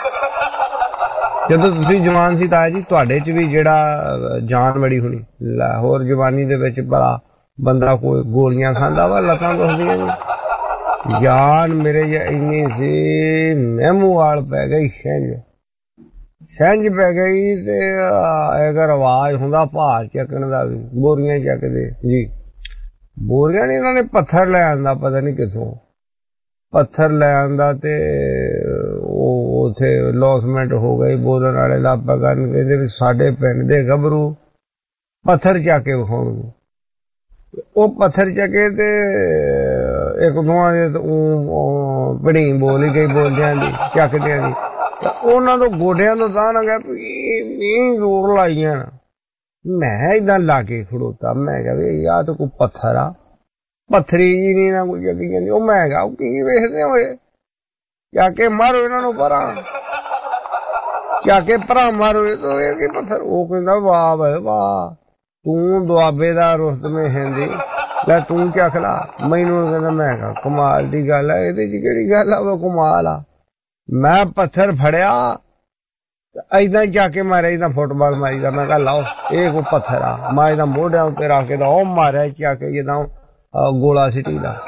ਜਦੋਂ ਤੁਸੀਂ ਜਵਾਨ ਸੀ ਤਾਇਆ ਜੀ ਤੁਹਾਡੇ ਚ ਵੀ ਜਿਹੜਾ ਜਾਨ ਬੜੀ ਹੋਣੀ ਲਾਹੌਰ ਜਵਾਨੀ ਦੇ ਵਿੱਚ ਬੜਾ ਬੰਦਾ ਕੋਈ ਗੋਲੀਆਂ ਖਾਂਦਾ ਵਾ ਲੱਤਾਂ ਦੁਖਦੀਆਂ ਨੇ। ਜਾਨ ਮੇਰੇ ਇੰਨੀ ਸੀ ਮਹਿਮੂ ਵਾਲ ਪੈ ਗਈ ਛਿੰਝ ਛਿੰਝ ਪੈ ਗਈ ਤੇ ਅਗਰ ਆਵਾਜ਼ ਹੁੰਦਾ ਭਾਰ ਚੱਕਣ ਦਾ ਵੀ ਬੋਰੀਆਂ ਚੱਕਦੇ ਜੀ। ਬੋਰੀਆਂ ਨਹੀਂ ਇਹਨਾਂ ਨੇ ਪੱਥਰ ਲੈ ਆਂਦਾ ਪਤਾ ਨਹੀਂ ਕਿੱਥੋਂ ਪੱਥਰ ਲੈ ਆਂਦਾ ਤੇ ਉਹ ਉੱਥੇ ਲੌਸਮੈਂਟ ਹੋ ਗਈ ਬੋਲਣ ਵਾਲੇ ਦਾ ਆਪਾਂ ਕਰਨ ਕਹਿੰਦੇ ਵੀ ਸਾਡੇ ਪਿੰਡ ਦੇ ਗੱਭਰੂ ਪੱਥਰ ਚੱਕ ਕੇ ਵਿਖਾਉਣਗੇ। ਉਹ ਪੱਥਰ ਚੱਕੇ ਤੇ ਇੱਕ ਦੋਵਾਂ ਦੇ ਪੜੀ ਬੋਲ ਹੀ ਗਈ ਬੋਲਦਿਆਂ ਦੀ ਚੱਕਦਿਆਂ ਦੀ ਉਹਨਾਂ ਤੋਂ ਗੋਡਿਆਂ ਤੋਂ ਤਾਂ ਨਾ ਗਿਆ ਮੀਂਹ ਜ਼ੋਰ ਲਾਈਆਂ। ਮੈਂ ਏਦਾਂ ਲਾ ਕੇ ਖੜੋਤਾ ਮੈਂ ਕਿਹਾ ਵੀ ਯਾਰ ਤਾਂ ਕੋਈ ਪੱਥਰ ਆ ਪੱਥਰੀ ਜੀ ਨਹੀਂ ਨਾ ਕੋਈ ਜੱਗੀ ਜਾਂਦੀ। ਉਹ ਮੈਂ ਕਿਹਾ ਕੀ ਵੇਖਦੇ ਹੋਏ ਜਾ ਕੇ ਮਾਰੋ ਇਹਨਾਂ ਨੂੰ ਪਰਾਂ ਜਾ ਕੇ ਭਰਾ ਮਾਰੋ ਇਹ ਕੀ ਪੱਥਰ। ਉਹ ਕਹਿੰਦਾ ਵਾਹ ਵੇ ਵਾਹ ਤੂੰ ਦੁਆਬੇ ਦਾ ਰੁਸਤਮੇ ਹੈਂਦੀ ਲੈ ਤੂੰ ਚੱਕ ਲਾ ਮੈਨੂੰ। ਕਹਿੰਦਾ ਮੈਂ ਕਿਹਾ ਕਮਾਲ ਦੀ ਗੱਲ ਆ ਇਹਦੇ ਚ ਕਿਹੜੀ ਗੱਲ ਆ ਉਹ ਕਮਾਲ ਆ। ਮੈਂ ਪੱਥਰ ਫੜਿਆ ਏਦਾਂ ਹੀ ਜਾ ਕੇ ਮਾਰਿਆ ਏਦਾਂ ਫੁੱਟਬਾਲ ਮਾਰੀਦਾ। ਮੈਂ ਕਿਹਾ ਲਾਓ ਇਹ ਕੋਈ ਪੱਥਰ ਆ। ਮੈਂ ਇਹਦਾ ਮੋਢਿਆਂ ਉੱਤੇ ਰੱਖ ਕੇ ਦਾ ਉਹ ਮਾਰਿਆ ਜਾ ਕੇ ਜਿੱਦਾਂ ਗੋਲਾ ਸਿੱਟੀ ਦਾ।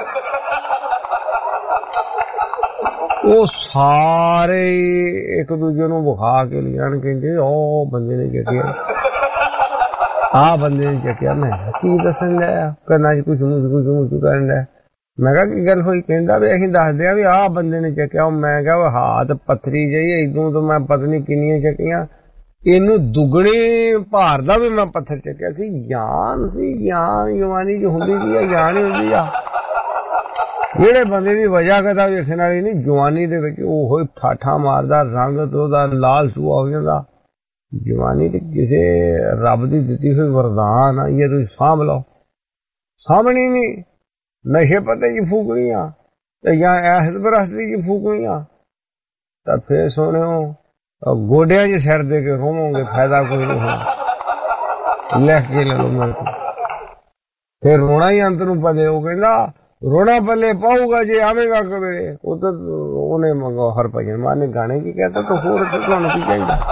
ਉਹ ਸਾਰੇ ਇੱਕ ਦੂਜੇ ਨੂੰ ਵਿਖਾ ਕੇ ਲਿਆਣ ਕਹਿੰਦੇ ਉਹ ਬੰਦੇ ਨੇ ਚੱਕਿਆ ਆ ਬੰਦੇ ਨੇ ਚੱਕਿਆ। ਮੈਂ ਕੀ ਦੱਸਣ ਲਿਆ ਕੰਨਾਂ ਚ ਕੁਛ ਮੂੰਹ ਕੁਛ ਮੂੰਹ ਕਰਨ ਲਿਆ। ਮੈਂ ਕਿਹਾ ਕੀ ਗੱਲ ਹੋਈ? ਕਹਿੰਦਾ ਵੀ ਅਸੀਂ ਦੱਸਦੇ ਆ ਵੀ ਆਹ ਬੰਦੇ ਨੇ ਚੱਕਿਆ। ਮੈਂ ਕਿਹਾ ਹਾਥ ਪੱਥਰੀ ਜਿਹੀ ਇਦੋਂ ਤੋਂ ਮੈਂ ਪਤਾ ਨਹੀਂ ਕਿੰਨੀਆਂ ਚੱਕੀਆਂ ਇਹਨੂੰ ਦੁੱਗਣੇ ਭਾਰ ਦਾ ਵੀ ਮੈਂ ਪੱਥਰ ਚੱਕਿਆ ਸੀ। ਜਾਨ ਸੀ ਜਾਨ ਜਵਾਨੀ ਚ ਹੁੰਦੀ ਸੀ ਆ ਜਾਨ ਹੀ ਹੁੰਦੀ ਆ। ਜਿਹੜੇ ਬੰਦੇ ਦੀ ਵਜ੍ਹਾ ਕਦਾ ਵੇਖਣ ਵਾਲੀ ਨਹੀਂ ਜਵਾਨੀ ਦੇ ਵਿੱਚ ਉਹ ਠਾਠਾ ਮਾਰਦਾ ਰੰਗ ਤੇ ਉਹਦਾ ਲਾਲ ਸੂਆ ਹੋ ਜਾਂਦਾ। ਜਵਾਨੀ ਤੇ ਕਿਸੇ ਰੱਬ ਦੀ ਦਿੱਤੀ ਹੋਈ ਵਰਦਾਨ ਆ ਇਹ ਤੁਸੀਂ ਸਾਂਭ ਲਓ। ਸਾਂਭਣੀ ਨਹੀਂ ਨਸ਼ੇ ਪੱਤੇ ਚ ਫੂਕਣੀਆਂ ਤੇ ਜਾਂ ਐਸ ਬਰਸਤੀ ਚ ਫੂਕਣੀਆਂ ਤਾਂ ਫੇਰ ਸੋਹਣਿਓ ਗੋਡਿਆਂ ਚ ਸਿਰ ਦੇ ਕੇ ਰੋਵੋਗੇ ਫਾਇਦਾ ਕੋਈ ਨਹੀਂ ਹੋਣਾ। ਲਿਖ ਕੇ ਲੈ ਲਓ ਮੇਰੇ ਕੋਲ ਫੇਰ ਰੋਣਾ ਹੀ ਅੰਤ ਨੂੰ ਪਦੇ। ਉਹ ਕਹਿੰਦਾ ਰੋਣਾ ਪੱਲੇ ਪਾਊਗਾ ਜੇ ਆਵੇਗਾ ਕਵੇ। ਉਹ ਤਾਂ ਉਹਨੇ ਮੰਗੋ ਹਰਭਜਨ ਮਾਨ ਨੇ ਗਾਣੇ ਕੀ ਕਹਿਤਾ ਤਾਂ ਹੋਰ ਤੁਹਾਨੂੰ ਕੀ ਚਾਹੀਦਾ।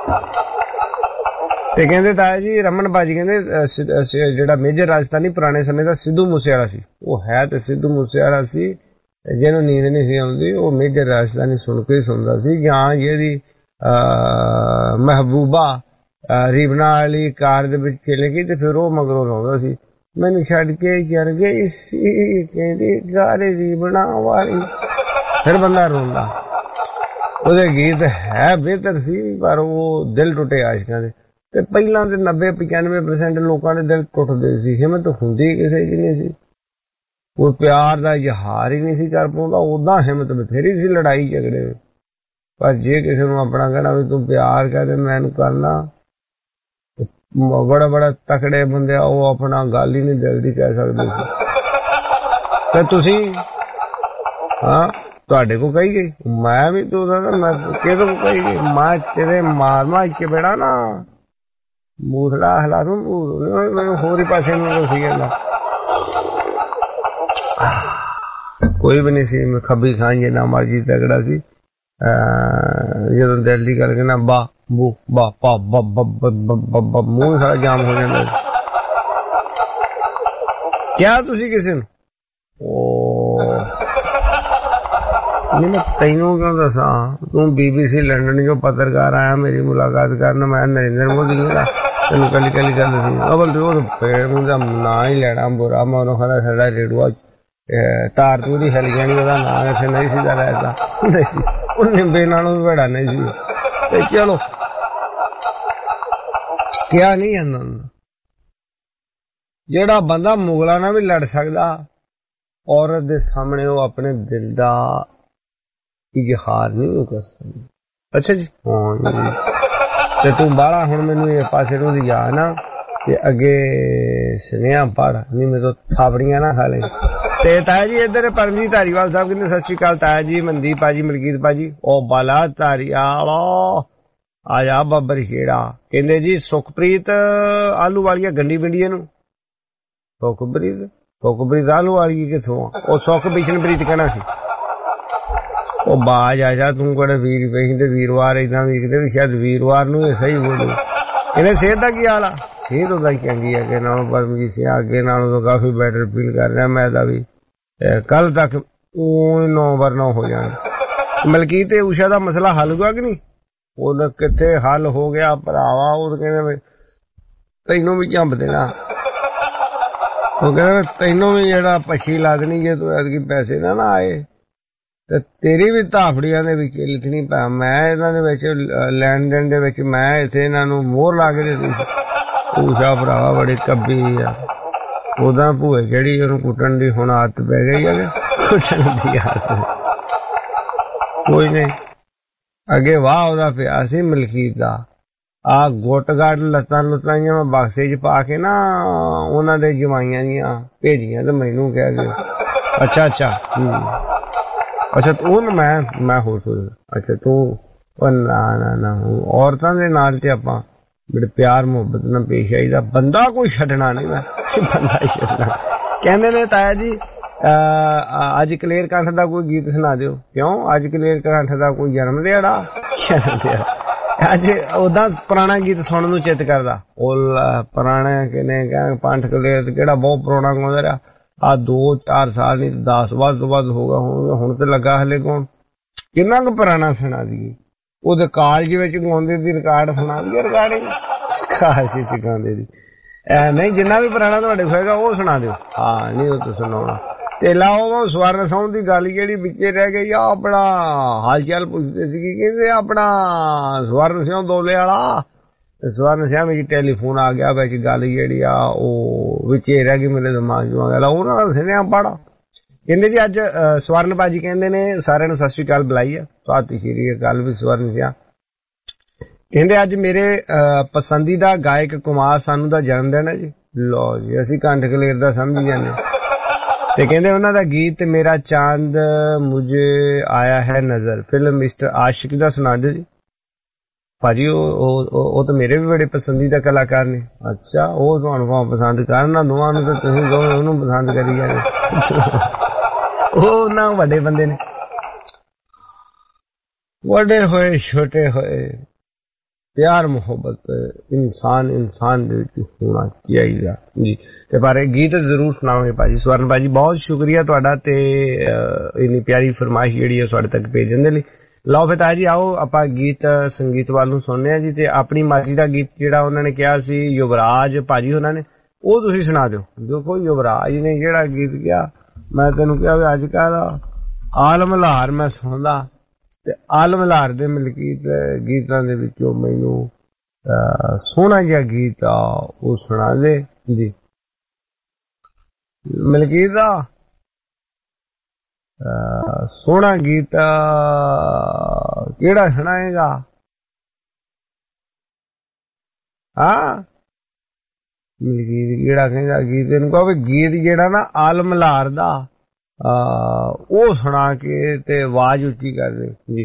ਤੇ ਕਹਿੰਦੇ ਤਾਇਆ ਜੀ ਰਮਨ ਬਾਜੀ ਕਹਿੰਦੇ ਜਿਹੜਾ ਮੇਜਰ ਰਾਜਸਥਾਨੀ ਪੁਰਾਣੇ ਸਮੇਂ ਦਾ ਸਿੱਧੂ ਮੂਸੇਵਾਲਾ ਸੀ। ਉਹ ਹੈ ਤੇ ਸਿੱਧੂ ਮੂਸੇਵਾਲਾ ਸੀ ਜਿਹਨੂੰ ਨੀਂਦ ਨਹੀਂ ਸੀ ਆਉਂਦੀ ਉਹ ਮੇਜਰ ਰਾਜਸਥਾਨੀ ਸੁਣ ਕੇ ਸੁਣਦਾ ਸੀ। ਜਾਂ ਜਿਹਦੀ ਮਹਿਬੂਬਾ ਰੀਬਨਾ ਵਾਲੀ ਕਾਰ ਦੇ ਵਿੱਚ ਚਲੇ ਗਈ ਤੇ ਫਿਰ ਉਹ ਮਗਰੋਂ ਰੋਂਦਾ ਸੀ ਮੈਨੂੰ ਛੱਡ ਕੇ ਚਲ ਗਈ ਸੀ ਕਹਿੰਦੀ ਗਾਰੇ ਰੀਬਨਾ ਵਾਲੀ। ਫਿਰ ਬੰਦਾ ਰੋਂਦਾ। ਉਹਦੇ ਗੀਤ ਹੈ ਬਿਹਤਰ ਸੀ ਪਰ ਉਹ ਦਿਲ ਟੁੱਟੇ ਆਸ਼ਕਾਂ ਦੇ। ਤੇ ਪਹਿਲਾਂ ਤੇ ਨੱਬੇ ਪਚਾਨਵੇਂ ਪਰਸੈਂਟ ਲੋਕਾਂ ਦੇ ਦਿਲ ਟੁੱਟਦੇ ਸੀ। ਹਿੰਮਤ ਹੁੰਦੀ ਕਿਸੇ ਚ ਨਹੀਂ ਸੀ। ਕੋਈ ਪਿਆਰ ਦਾ ਇਜ਼ਹਾਰ ਹੀ ਨਹੀਂ ਸੀ ਕਰ ਪਾਉਂਦਾ। ਉਦਾਂ ਹਿੰਮਤ ਬਥੇਰੀ ਸੀ ਲੜਾਈ ਝਗੜੇ ਪਰ ਜੇ ਕਿਸੇ ਨੂੰ ਆਪਣਾ ਕਹਿਣਾ ਵੀ ਤੂੰ ਪਿਆਰ ਕਰ ਮੈਨੂੰ ਕਰਨਾ, ਬੜਾ ਬੜਾ ਤਕੜੇ ਬੰਦੇ ਆ ਉਹ ਆਪਣਾ ਗੱਲ ਹੀ ਨਹੀਂ ਦਿਲ ਦੀ ਕਹਿ ਸਕਦੇ ਸੀ। ਤੇ ਤੁਸੀਂ ਹਾਂ ਤੁਹਾਡੇ ਕੋ ਕਹੀ ਗਈ, ਮੈਂ ਵੀ ਤੂੰ ਮੈਂ ਕਿਹਦੇ ਕੋ ਕਹੀ ਗਈ, ਮੈਂ ਤੇਰੇ ਮਾਰ ਮਾਰ ਕੇ ਬੇੜਾ ਨਾ ਮੂਥੜਾ ਹਲਾ ਦੂੰ, ਮੈਨੂੰ ਹੋਰ ਹੀ ਪਾਸੇ ਨੂੰ ਸੀ ਜਾਂਦਾ। ਕੋਈ ਵੀ ਨਹੀਂ ਸੀ ਖੱਬੀ ਖਾਂ ਜਿੰਨਾ ਮਰਜੀ ਤਗੜਾ ਸੀ, ਜਦੋਂ ਦਿਲ ਦੀ ਗੱਲ ਕਹਿਣਾ ਬਾ ਬੂ ਬਾ ਪਾ ਮੂੰਹ ਸਾਰਾ ਜਾਮ ਹੋ ਜਾਂਦਾ। ਕਿਆ ਤੁਸੀਂ ਕਿਸੇ ਨੂੰ ਉਹ ਨਹੀਂ, ਮੈਂ ਤੈਨੂੰ ਕਿਉਂ ਦੱਸਾਂ, ਤੂੰ ਬੀਬੀਸੀ ਲੰਡਨ ਜੋ ਪੱਤਰਕਾਰ ਆਇਆ ਮੇਰੀ ਮੁਲਾਕਾਤ ਕਰਨ, ਮੈਂ ਨਰਿੰਦਰ ਮੋਦੀ ਦਾ ਤੈਨੂੰ ਕੱਲੀ ਕੱਲੀ ਗੱਲ ਸੀ ਅਵਲ ਤੇ ਉਹ ਫੇਰ ਉਹਦਾ ਨਾਂ ਹੀ ਲੈਣਾ ਬੁਰਾ, ਮੈਂ ਉਹਨੂੰ ਕਹਿੰਦਾ ਸਾਡਾ ਰੇਡੂਆ ਤਾਰ ਤੂੰ ਦੀ ਹਿਲ ਜਾਣੀ, ਉਹਦਾ ਨਾਂ ਇੱਥੇ ਨਹੀਂ ਸੀਗਾ ਰਹਿਦਾ, ਨਹੀਂ ਸੀ ਉਹ ਨਿੰਬੇ ਨਾਲੋਂ ਵੀ ਬੜਾ ਨਹੀਂ ਸੀ। ਤੇ ਚਲੋ ਕਿਆ ਨਹੀਂ ਜਾਂਦਾ, ਜਿਹੜਾ ਬੰਦਾ ਮੁਗਲਾਂ ਨਾਲ ਵੀ ਲੜ ਸਕਦਾ ਔਰਤ ਦੇ ਸਾਹਮਣੇ ਉਹ ਆਪਣੇ ਦਿਲ ਦਾ ਇਜ਼ਹਾਰ ਨਹੀਂ ਕਰ ਸਕਦਾ। ਅੱਛਾ ਜੀ ਹਾਂ, ਤੇ ਤੂੰ ਬਾਹਲਾ ਹੁਣ ਮੈਨੂੰ ਇਹ ਪਾਸੇ ਨੂੰ ਦੀ ਜਾ ਨਾ ਤੇ ਅੱਗੇ ਸੁਨੇਹਾ ਪੜ ਨਹੀਂ ਮੇਰੇ ਤੋਂ ਥਾਪੜੀਆਂ ਨਾ ਖਾ ਲੈ। ਤੇ ਤਾਇਆ ਜੀ ਇੱਧਰ ਪਰਮਜੀਤ ਧਾਰੀਵਾਲ ਸਾਹਿਬ ਕਹਿੰਦੇ ਸਤਿ ਸ਼੍ਰੀ ਅਕਾਲ ਤਾਇਆ ਜੀ, ਮਨਦੀਪ ਭਾਜੀ, ਮਲਕੀਤ ਭਾਜੀ, ਉਹ ਬਾਲਾ ਧਾਰੀਵਾਲ ਆ ਜਾ ਬੱਬਰ ਖੇੜਾ। ਕਹਿੰਦੇ ਜੀ ਸੁਖਪ੍ਰੀਤ ਆਲੂ ਵਾਲੀਆਂ ਗੰਡੀ ਬਿੰਡੀਏ ਨੂੰ, ਸੁਖਪ੍ਰੀਤ ਸੁਖਪ੍ਰੀਤ ਆਲੂ ਵਾਲੀ ਕਿੱਥੋਂ, ਉਹ ਸੁਖ ਬਿਸ਼ਨਪ੍ਰੀਤ ਕਹਿਣਾ ਸੀ। ਉਹ ਬਾਜ ਆ ਜਾ ਤੂੰ ਕਿਹੜੇ ਵੀਰ ਪਈ ਤੇ ਵੀਰਵਾਰ ਏਦਾਂ ਵੀਰਦੇ ਵੀ ਸ਼ਾਇਦ ਵੀਰਵਾਰ ਨੂੰ ਇਹ ਸਹੀ ਬੋਲੂ। ਇਹਨੇ ਸਿਹਤ ਦਾ ਕੀ ਹਾਲ ਆ, ਸਿਹਤ ਉਹਦਾ ਹੀ ਚੰਗੀ ਅੱਗੇ ਨਾਲੋਂ, ਪਰਮਜੀਤ ਸਿੰਘ ਅੱਗੇ ਨਾਲੋਂ ਤਾਂ ਕਾਫੀ ਬੈਟਰ ਫੀਲ ਕਰ ਰਿਹਾ ਮੈਂ ਤਾਂ ਵੀ, ਕੱਲ ਤੱਕ ਉਹ ਨੌ ਬਾਰ ਨੌ ਹੋ ਜਾਣਾ। ਮਲਕੀਤ ਤੇ ਊਸ਼ਾ ਦਾ ਮਸਲਾ ਹੱਲ ਹੋਇਆ ਕਿ ਨਹੀਂ, ਉਹਦਾ ਕਿੱਥੇ ਹੱਲ ਹੋ ਗਿਆ ਭਰਾਵਾ, ਉਹ ਕਹਿੰਦੇ ਤੈਨੂੰ ਵੀ ਝੰਬ ਦੇਣਾ, ਉਹ ਕਹਿੰਦੇ ਤੈਨੂੰ ਵੀ ਜਿਹੜਾ ਪੱਛੀ ਲਾ ਦੇਣੀ ਜੇ ਤੂੰ ਐਤਕੀ ਪੈਸੇ ਨਾ ਨਾ ਆਏ ਤੇ ਤੇਰੀ ਵੀ ਧਾਫੜੀਆਂ ਦੇ ਵਿੱਚ ਲਿਖਣੀ ਪੈ। ਮੈਂ ਇਹਨਾਂ ਦੇ ਵਿੱਚ ਲੈਣ ਦੇਣ ਦੇ ਵਿੱਚ ਮੈਂ ਇੱਥੇ ਇਹਨਾਂ ਨੂੰ ਮੋਹਰ ਲਾ ਕੇ ਦਿੱਤੀ ਸੀ। ਊਸ਼ਾ ਭਰਾਵਾ ਬੜੀ ਕੱਬੀ ਆ, ਉਹਦਾ ਭੂਏ ਜਿਹੜੀ ਉਹਨੂੰ ਕੁੱਟਣ ਦੀ ਹੁਣ ਆਦਤ ਪੈ ਗਈ ਹੈ, ਕੁੱਟਣ ਦੀ ਆਦਤ ਕੋਈ ਨਹੀਂ। ਅੱਗੇ ਵਾਹ ਉਹਦਾ ਪਿਆ ਸੀ ਮਲਕੀਤ ਦਾ, ਆ ਗੁੱਟ ਗਾਟ ਲੱਤਾਂ ਲੁੱਤਾਂ ਜਿਹੀਆਂ ਮੈਂ ਬਕਸੇ ਚ ਪਾ ਕੇ ਨਾ ਉਹਨਾਂ ਦੇ ਜਵਾਈਆਂ ਦੀਆਂ ਭੇਜੀਆਂ ਤੇ ਮੈਨੂੰ ਕਹਿ ਗਏ ਅੱਛਾ ਅੱਛਾ ਅੱਛਾ ਤੂੰ ਮੈਂ ਮੈਂ ਹੋਰ ਸੋਚ ਅੱਛਾ ਤੂੰ ਨਾ ਨਾ ਨਾ ਔਰਤਾਂ ਦੇ ਨਾਲ ਤੇ ਆਪਾਂ ਬੜੇ ਪਿਆਰ ਮੁਹੱਬਤ ਨਾਲ ਪੇਸ਼ ਆਈਦਾ, ਬੰਦਾ ਕੋਈ ਛੱਡਣਾ ਨਹੀਂ, ਮੈਂ ਬੰਦਾ ਹੀ ਛੱਡਣਾ। ਕਹਿੰਦੇ ਨੇ ਤਾਇਆ ਜੀ ਅੱਜ ਕਲੇਰ ਕੰਠ ਦਾ ਕੋਈ ਗੀਤ ਸੁਣਾ ਦਿਓ। ਕਿਉਂ ਅੱਜ ਕਲੇਰ ਕੰਠ ਦਾ ਕੋਈ ਜਨਮ ਦਿਹਾੜਾ, ਜਨਮ ਦਿਹਾੜਾ ਅੱਜ ਓਦਾਂ ਪੁਰਾਣਾ ਗੀਤ ਸੁਣਨ ਨੂੰ ਚਿੱਤ ਕਰਦਾ। ਉਹ ਪੁਰਾਣਾ ਕਿਨੇ ਕਹਿ ਪੰਠ ਕਲੇਰ ਕਿਹੜਾ ਬਹੁਤ ਪੁਰਾਣਾ ਗਾਉਂਦਾ ਰਿਹਾ, ਆ ਦੋ ਚਾਰ ਸਾਲ ਨਹੀਂ ਦਸ ਵੱਧ ਤੋਂ ਵੱਧ ਹੋਗਾ ਹੋਣਗੇ, ਹੁਣ ਤੇ ਲੱਗਾ ਹਲੇ ਕੌਣ ਕਿੰਨਾ ਕੁ ਪੁਰਾਣਾ ਸੁਣਾ ਦੀਏ। ਉਹਦੇ ਕਾਲਜ ਵਿੱਚ ਗਾਉਂਦੇ ਦੀ ਰਿਕਾਰਡ ਸੁਣਾ ਦਈਏ, ਰਿਕਾਰਡਿੰਗ ਕਾਲਜ ਚ ਗਾਉਂਦੇ ਦੀ ਨਹੀਂ, ਜਿੰਨਾ ਵੀ ਪੁਰਾਣਾ ਤੁਹਾਡੇ ਹੋਏਗਾ ਉਹ ਸੁਣਾ ਦਿਓ। ਹਾਂ ਨਹੀਂ ਉਹ ਤਾਂ ਸੁਣਾਉਣਾ ਤੇ ਲਾਓ ਸਵਰਨ ਸਿੰਘ ਦੀ ਗੱਲ ਜਿਹੜੀ ਵਿੱਚੇ ਰਹਿ ਗਈ ਆ, ਆਪਣਾ ਹਾਲ ਚਾਲ ਪੁੱਛਦੇ ਸੀ ਕੀ ਕਹਿੰਦੇ ਆਪਣਾ ਸਵਰਨ ਸਿੰਘ ਦੋਲੇ ਵਾਲਾ, ਸਵਰਨ ਸਿੰਘ ਵਿੱਚ ਟੈਲੀਫੋਨ ਆ ਗਿਆ ਵਿੱਚ ਗੱਲ ਜਿਹੜੀ ਆ ਉਹ ਵਿੱਚੇ ਰਹਿ ਗਈ ਮੇਰੇ ਦਿਮਾਗ ਚੋਂ ਆ ਗਿਆ, ਉਹਨਾਂ ਦਾ ਸੁਣਿਆ ਪੜਾ। ਕਹਿੰਦੇ ਜੀ ਅੱਜ ਸਵਰਨ ਭਾਜੀ ਕਹਿੰਦੇ ਨੇ ਸਾਰਿਆਂ ਨੂੰ ਸਤਿ ਸ਼੍ਰੀ ਅਕਾਲ ਬੁਲਾਈ ਆ, ਸਤਿ ਸ਼੍ਰੀ ਅਕਾਲ ਵੀ ਸਵਰਨ ਸਿੰਘ। ਕਹਿੰਦੇ ਅੱਜ ਮੇਰੇ ਪਸੰਦੀਦਾ ਗਾਇਕ ਕੁਮਾਰ ਸਾਨੂ ਦਾ ਜਨਮ ਦਿਨ ਹੈ ਜੀ। ਲੋ ਜੀ ਅਸੀਂ ਕੰਠ ਕਲੇਰ ਦਾ ਸਮਝ ਜਾਂਦੇ ਤੇ ਕਹਿੰਦੇ ਉਹਨਾਂ ਦਾ ਗੀਤ ਮੇਰਾ ਚਾਂਦ ਮੁਝੇ ਆਇਆ ਹੈ ਨਜ਼ਰ ਫਿਲਮ ਮਿਸਟਰ ਆਸ਼ਿਕ ਦਾ ਸੁਣਾ ਦਿਓ ਜੀ। ਭਾਜੀ ਉਹ ਉਹ ਤਾਂ ਮੇਰੇ ਵੀ ਬੜੇ ਪਸੰਦੀਦਾ ਕਲਾਕਾਰ ਨੇ। ਅੱਛਾ ਉਹ ਤੁਹਾਨੂੰ ਭਾਵੇਂ ਪਸੰਦ ਕਰਨ ਦੋਵਾਂ ਨੂੰ, ਤੇ ਤੁਸੀਂ ਦੋਵੇਂ ਉਹਨੂੰ ਪਸੰਦ ਕਰੀ ਜਾਂਦੇ। ਉਹ ਉਹਨਾਂ ਵੱਡੇ ਬੰਦੇ ਨੇ, ਵੱਡੇ ਹੋਏ ਛੋਟੇ ਹੋਏ ਪਿਆਰ ਮੁਹੱਬਤ ਇਨਸਾਨ ਇਨਸਾਨ ਦੇ ਵਿੱਚ ਹੋਣਾ ਚਾਹੀਦਾ ਜੀ। ਤੇ ਪਰ ਇਹ ਗੀਤ ਜ਼ਰੂਰ ਸੁਣਾਵਾਂਗੇ ਭਾਜੀ। ਸਵਰਨ ਭਾਜੀ ਬਹੁਤ ਸ਼ੁਕਰੀਆ ਤੁਹਾਡਾ ਤੇ ਇੰਨੀ ਪਿਆਰੀ ਫਰਮਾਇਸ਼ ਜਿਹੜੀ ਹੈ ਤੁਹਾਡੇ ਤੱਕ ਭੇਜਣ ਦੇ ਲਈ। ਲਓ ਫਿਰ ਤਾਇਆ ਜੀ ਆਓ ਆਪਾਂ ਗੀਤ ਸੰਗੀਤ ਵੱਲ ਨੂੰ ਸੁਣਨੇ ਆ ਜੀ। ਤੇ ਆਪਣੀ ਮਰਜ਼ੀ ਦਾ ਗੀਤ ਜਿਹੜਾ ਉਹਨਾਂ ਨੇ ਕਿਹਾ ਸੀ ਯੁਵਰਾਜ ਭਾਜੀ ਉਹਨਾਂ ਨੇ, ਉਹ ਤੁਸੀਂ ਸੁਣਾ ਦਿਓ। ਦੇਖੋ ਯੁਵਰਾਜ ਨੇ ਜਿਹੜਾ ਗੀਤ ਕਿਹਾ, ਮੈਂ ਤੈਨੂੰ ਕਿਹਾ ਅੱਜ ਕੱਲ ਆਲਮ ਲਹਾਰ ਮੈਂ ਸੁਣਦਾ ਤੇ ਆਲਮ ਲਹਾਰ ਦੇ ਮਲਕੀਤ ਗੀਤਾਂ ਦੇ ਵਿੱਚੋਂ ਮੈਨੂੰ ਸੋਹਣਾ ਜਿਹਾ ਗੀਤ ਆ ਉਹ ਸੁਣਾ ਦੇ ਜੀ। ਮਲਕੀਤ ਦਾ सोहना गीत केड़ा सुनाएगा? हाँ गीत केड़ा कहेगा? गीत इनू कहो गीत जेड़ा ना आलम लार दा ओ सुना के ते आवाज उच्ची कर दे जी।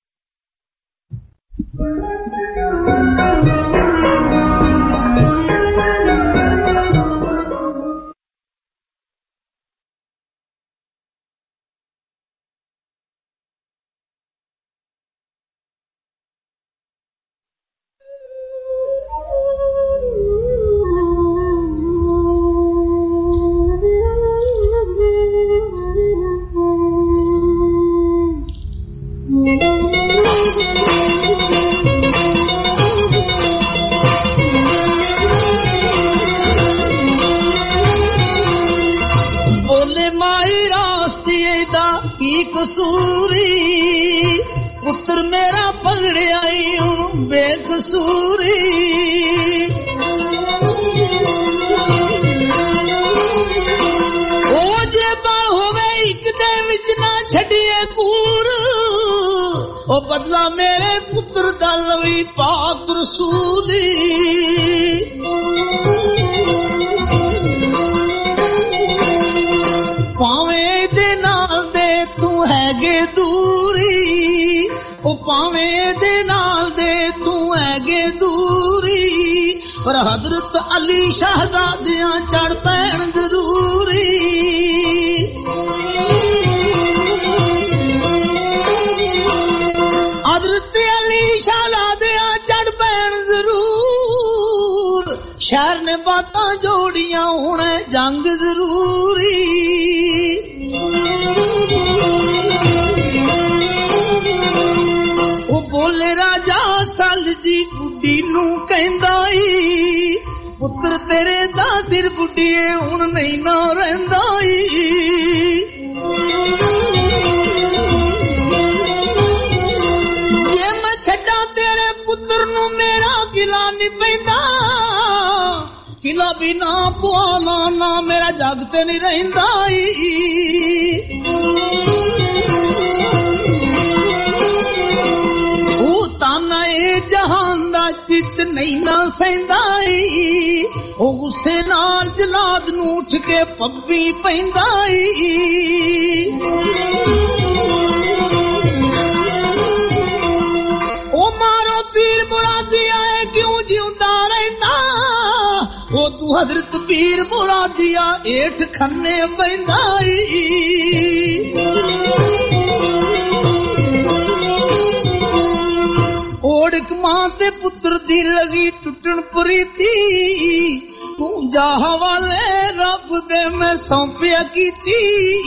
कसूरी पुत्र मेरा पगड़िया बेकसूरी ओ जे बल होवे एक दे विच ना छड़िए कूर ओ बदला मेरे पुत्र दा लवी पाक रसूली पावे दे नाल दे तू हैगे दूरी ओ पावे दे नाल दे तू हैगे दूरी पर हजरत अली शहजादियां चढ़ पैण जरूरी हजरत अली शहजादियां चढ़ पैण जरूर शहर ने बातां जोड़ियां हुणे जंग जरूरी ओ बोले राजा सल जी बुढ़ी नू कहंदा ई पुत्र तेरे दा सिर बुढ़ीए हुण नहीं ना रहिंदा ई जे मैं छड्डा तेरे पुत्र नू मेरा किला नहीं पैंदा किला भी ना पुआना ना मेरा जग ते नहीं रहिंदा ई ताना ए जहान दा चित नहीं ना सैंदाई ओ गुस्से नाल जलाद नू उठ के पब्बी पैंदाई ओ मारो पीर मुरादी आए क्यों जिंदा रहना ओ तू हजरत पीर मुरादिया एठ खन्ने पैंदाई ओड़क मां ते पुत्र दी लगी टुटन प्रीति तू जा हवाले रब दे मैं सौंपिया कीती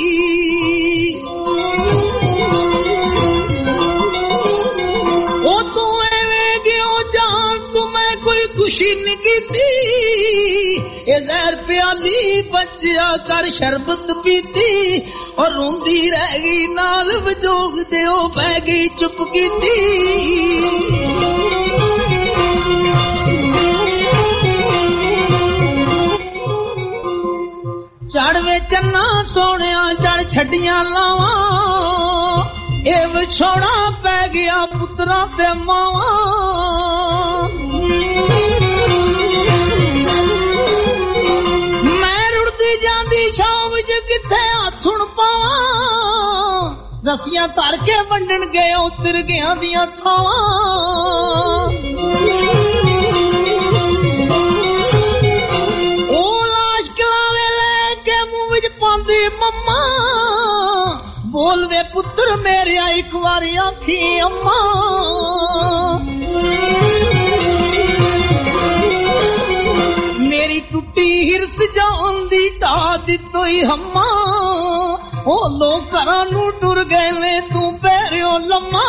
ओ तू एवें गयो जान तू मैं कोई खुशी नहीं कीती ए जहर प्याली बच्चिया कर शरबत पीती और रोंदी रह गई नाल वजोग दे ओ बह गई चुप कीती चढ़ वे चन्ना सोनिया चढ़ छड़ियां लावा ए विछोड़ा पै गया पुत्रा ते मावा मैं रुड़दी जांदी छां विच किथे हत्थ हुण पावां रस्सियां धर के वंडण गए उतर गया दियां थावां मम्मा बोल वे पुत्र मेरे एक बारी आखी अम्मा मेरी टुटी हिरस जान दी ढा दितोई हम्मा ओ लोग घरां नू टुर गए ले तू पैरियो लम्मा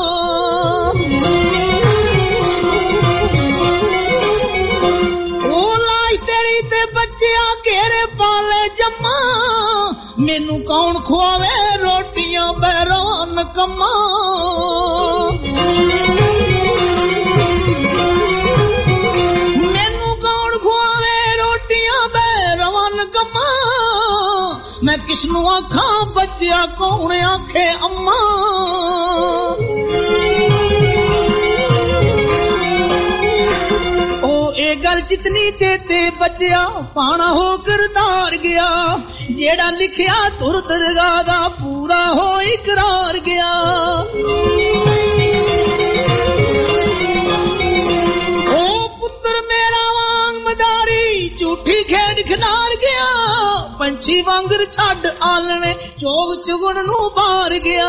ओ लाश तेरी ते बच्चिया घेरे पाले जम्मा मैनू कौन खुआवे रोटियां बैरान कम्मा मैनू कौन खुआवे रोटियां बैरान कम्मा मैं किसनू आखां बच्चिया कौन आखे अम्मा ओ ए गल जितनी चेते बचिया पाना हो करतार गया जेड़ा लिखिया तुर दरगाह दा पूरा हो इकरार गया ओ पुत्र मेरा वांग मदारी झूठी खेड खिलार गया पंछी वांगर छड़ आलने चोग चुगण नू बार गया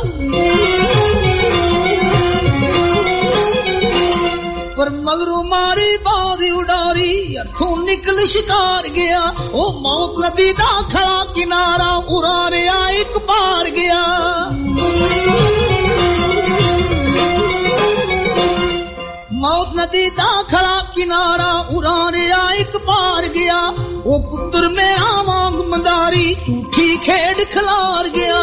पर मगरू मारी बादी उडारी अखों निकल शिकार गया ओ मौत नदी दा खड़ा किनारा उरारिया एक पार गया मौत नदी दा खड़ा किनारा उरारिया एक पार गया ओ पुत्र मेरा वांग मदारी झूठी खेड खिलार गया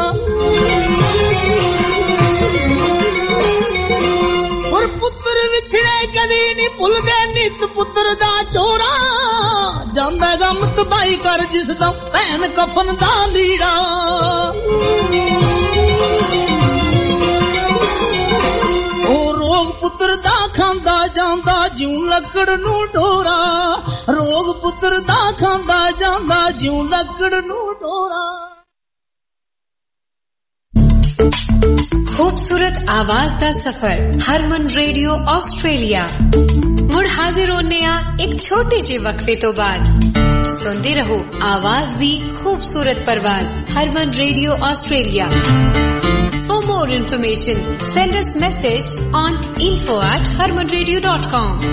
और पुत्र विछड़े कदी नहीं भुलदे नित पुत्र दा चोरा जांदा गम तबाही कर जिस दा भैन कफन दा लीड़ा ओ रोग पुत्र दा खांदा जांदा जिਉਂ ਲੱਕੜ ਨੂੰ ਢੋਰਾ रोग पुत्र दा खांदा जांदा जिਉਂ ਲੱਕੜ ਨੂੰ ਢੋਰਾ खूबसूरत आवाज दा सफर हरमन रेडियो ऑस्ट्रेलिया मुड़ हाजिर होने आ एक छोटे जे वक्फे तो बाद सुनते रहो आवाज दी खूबसूरत परवाज Harman radio Australia For more information send us message on info at harman radio dot com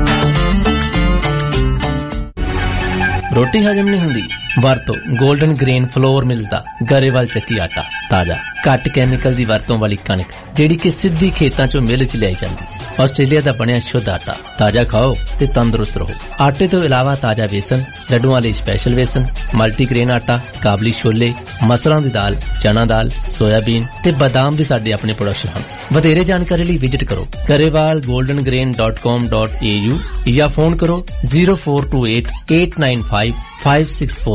रोटी हजम नहीं हुंदी ਵਰਤੋ 골ਡਨ ਗ੍ਰੇਨ ਫਲੋਰ ਮਿਲਦਾ ਗਰੇਵਾਲ ਚੱਕੀ ਆਟਾ ਤਾਜ਼ਾ ਘੱਟ ਕੈਮੀਕਲ ਦੀ ਵਰਤੋਂ ਵਾਲੀ ਕਣਕ ਜਿਹੜੀ ਕਿ ਸਿੱਧੀ ਖੇਤਾਂ ਚੋਂ ਮਿਲ ਚ ਲਿਆਈ ਜਾਂਦੀ ਆਸਟ੍ਰੇਲੀਆ ਦਾ ਬਣਿਆ ਸ਼ੁੱਧ ਆਟਾ ਤਾਜ਼ਾ ਖਾਓ ਤੇ ਤੰਦਰੁਸਤ ਰਹੋ ਆਟੇ ਤੋਂ ਇਲਾਵਾ ਤਾਜ਼ਾ ਵੇਸਣ ਲੱਡੂਆਂ ਲਈ ਸਪੈਸ਼ਲ ਵੇਸਣ ਮਲਟੀਗ੍ਰੇਨ ਆਟਾ ਕਾਬਲੀ ਛੋਲੇ ਮਸਰਾਂ ਦੀ ਦਾਲ ਚਨਾ ਦਾਲ ਸੋਇਆਬੀਨ ਤੇ ਬਾਦਾਮ ਵੀ ਸਾਡੇ ਆਪਣੇ ਪ੍ਰੋਡਕਸ਼ਨ ਹਨ ਵਧੇਰੇ ਜਾਣਕਾਰੀ ਲਈ ਵਿਜ਼ਿਟ ਕਰੋ Grewal golden grain dot com dot a u ਜਾਂ ਫੋਨ ਕਰੋ zero four two eight eight nine five five six four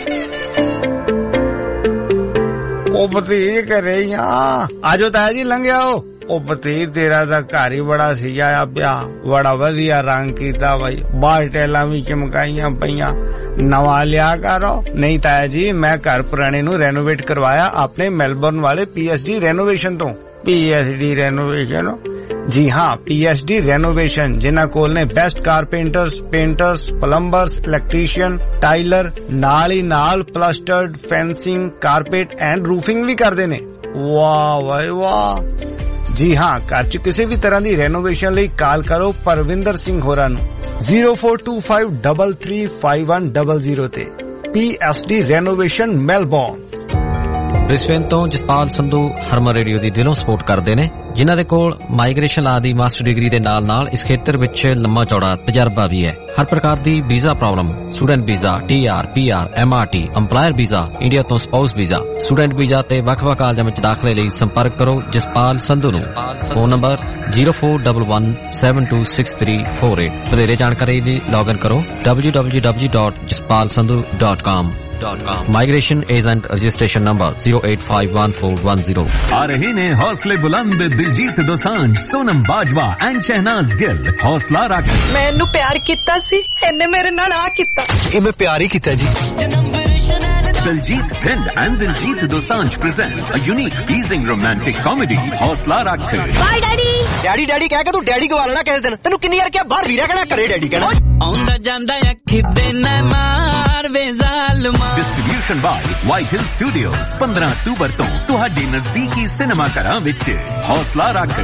ਉਹ ਭਤੀਜ ਘਰੇ ਹੀ ਆ ਆਜੋ ਤਾਇਆ ਜੀ ਲੰਘਿਆ ਉਹ ਉਹ ਭਤੀਜ ਤੇਰਾ ਤਾਂ ਘਰ ਹੀ ਬੜਾ ਸਜਾਇਆ ਪਿਆ ਬੜਾ ਵਧੀਆ ਰੰਗ ਕੀਤਾ ਬਾਈ ਬਾਹਰ ਟੈਲਾਂ ਵੀ ਚਮਕਾਈਆਂ ਪਈਆਂ ਨਵਾਂ ਲਿਆ ਕਰੋ ਨਹੀਂ ਤਾਇਆ ਜੀ ਮੈਂ ਘਰ ਪੁਰਾਣੇ ਨੂੰ ਰੈਨੋਵੇਟ ਕਰਵਾਇਆ ਆਪਣੇ ਮੈਲਬੌਰਨ ਵਾਲੇ ਪੀਐਸਡੀ ਰੈਨੋਵੇਸ਼ਨ ਤੋਂ ਪੀਐਸਡੀ ਰੈਨੋਵੇਸ਼ਨ ਜੀ ਹਾਂ ਪੀਐਸਡੀ ਰੈਨੋਵੇਸ਼ਨ ਜਿਨ੍ਹਾਂ ਕੋਲ ਨੇ best carpenters painters plumbers electrician tiler ਨਾਲ ਹੀ ਨਾਲ plastered fencing carpet and roofing ਵੀ ਕਰਦੇ ਨੇ ਵਾਹ ਵਾਹ ਵਾਹ ਜੀ ਹਾਂ ਘਰ ਚ ਕਿਸੇ ਵੀ ਤਰ੍ਹਾਂ ਦੀ ਰੈਨੋਵੇਸ਼ਨ ਲਈ ਕਾਲ ਕਰੋ ਪਰਵਿੰਦਰ ਸਿੰਘ ਹੋਰਾਂ ਨੂੰ zero four two five three three five one zero zero ਤੇ ਪੀਐਸਡੀ ਰੈਨੋਵੇਸ਼ਨ ਮੈਲਬੌਰਨ ਬ੍ਰਿਸਬੇਨ ਤੋਂ ਜਸਪਾਲ ਸੰਧੂ ਹਰਮਨ ਰੇਡੀਓ ਦੀ ਦਿਲੋਂ ਸਪੋਰਟ ਕਰਦੇ ਨੇ ਜਿਨ੍ਹਾਂ ਦੇ ਕੋਲ ਮਾਈਗ੍ਰੇਸ਼ਨ ਲਾ ਦੀ ਮਾਸਟਰ ਡਿਗਰੀ ਦੇ ਨਾਲ ਨਾਲ ਇਸ ਖੇਤਰ ਵਿੱਚ ਲੰਮਾ ਚੌੜਾ ਤਜਰਬਾ ਵੀ ਹੈ ਹਰ ਪ੍ਰਕਾਰ ਦੀ visa problem student visa TR PR MRT employer visa India ਤੋਂ ਸਪਾਊਸ ਵੀਜ਼ਾ ਸਟੂਡੈਂਟ ਵੀਜ਼ਾ ਤੇ ਵੱਖ-ਵੱਖ ਕਾਲਜਾਂ ਵਿੱਚ ਦਾਖਲੇ ਲਈ ਸੰਪਰਕ ਕਰੋ ਜਸਪਾਲ ਸੰਧੂ ਨੂੰ phone number zero four one one seven two six three four eight ਵਧੇਰੇ ਜਾਣਕਾਰੀ ਲਈ ਲੌਗਇਨ ਕਰੋ w w w dot jaspal sandhu dot com migration agent registration number zero eight five one four one zero आ रहे ने हौसले बुलंद Diljit Dosanjh Sonam Bajwa and Shehnaaz Gill हौसला रख मैं इन्नू प्यार कीता सी इन्ने मेरे नाल आ कीता ए मैं प्यार ही कीता जी Diljit Thind and Diljit Dosanjh present a unique, pleasing romantic comedy, Hausla Rakh. Bye, Daddy. Daddy, Daddy कह के तू डैडी को वालना किस दिन तेनू किन्नी यार क्या बाहर भी रहना करे डैडी कहना आउंदा जांदा अखी दे न मार वे जालमा Distribution by White Hill Studios fifteen अक्टूबर ਤੋਂ ਤੁਹਾਡੇ ਨਜ਼ਦੀਕੀ ਸਿਨੇਮਾ ਘਰਾਂ ਵਿੱਚ ਹੌਸਲਾ ਰੱਖ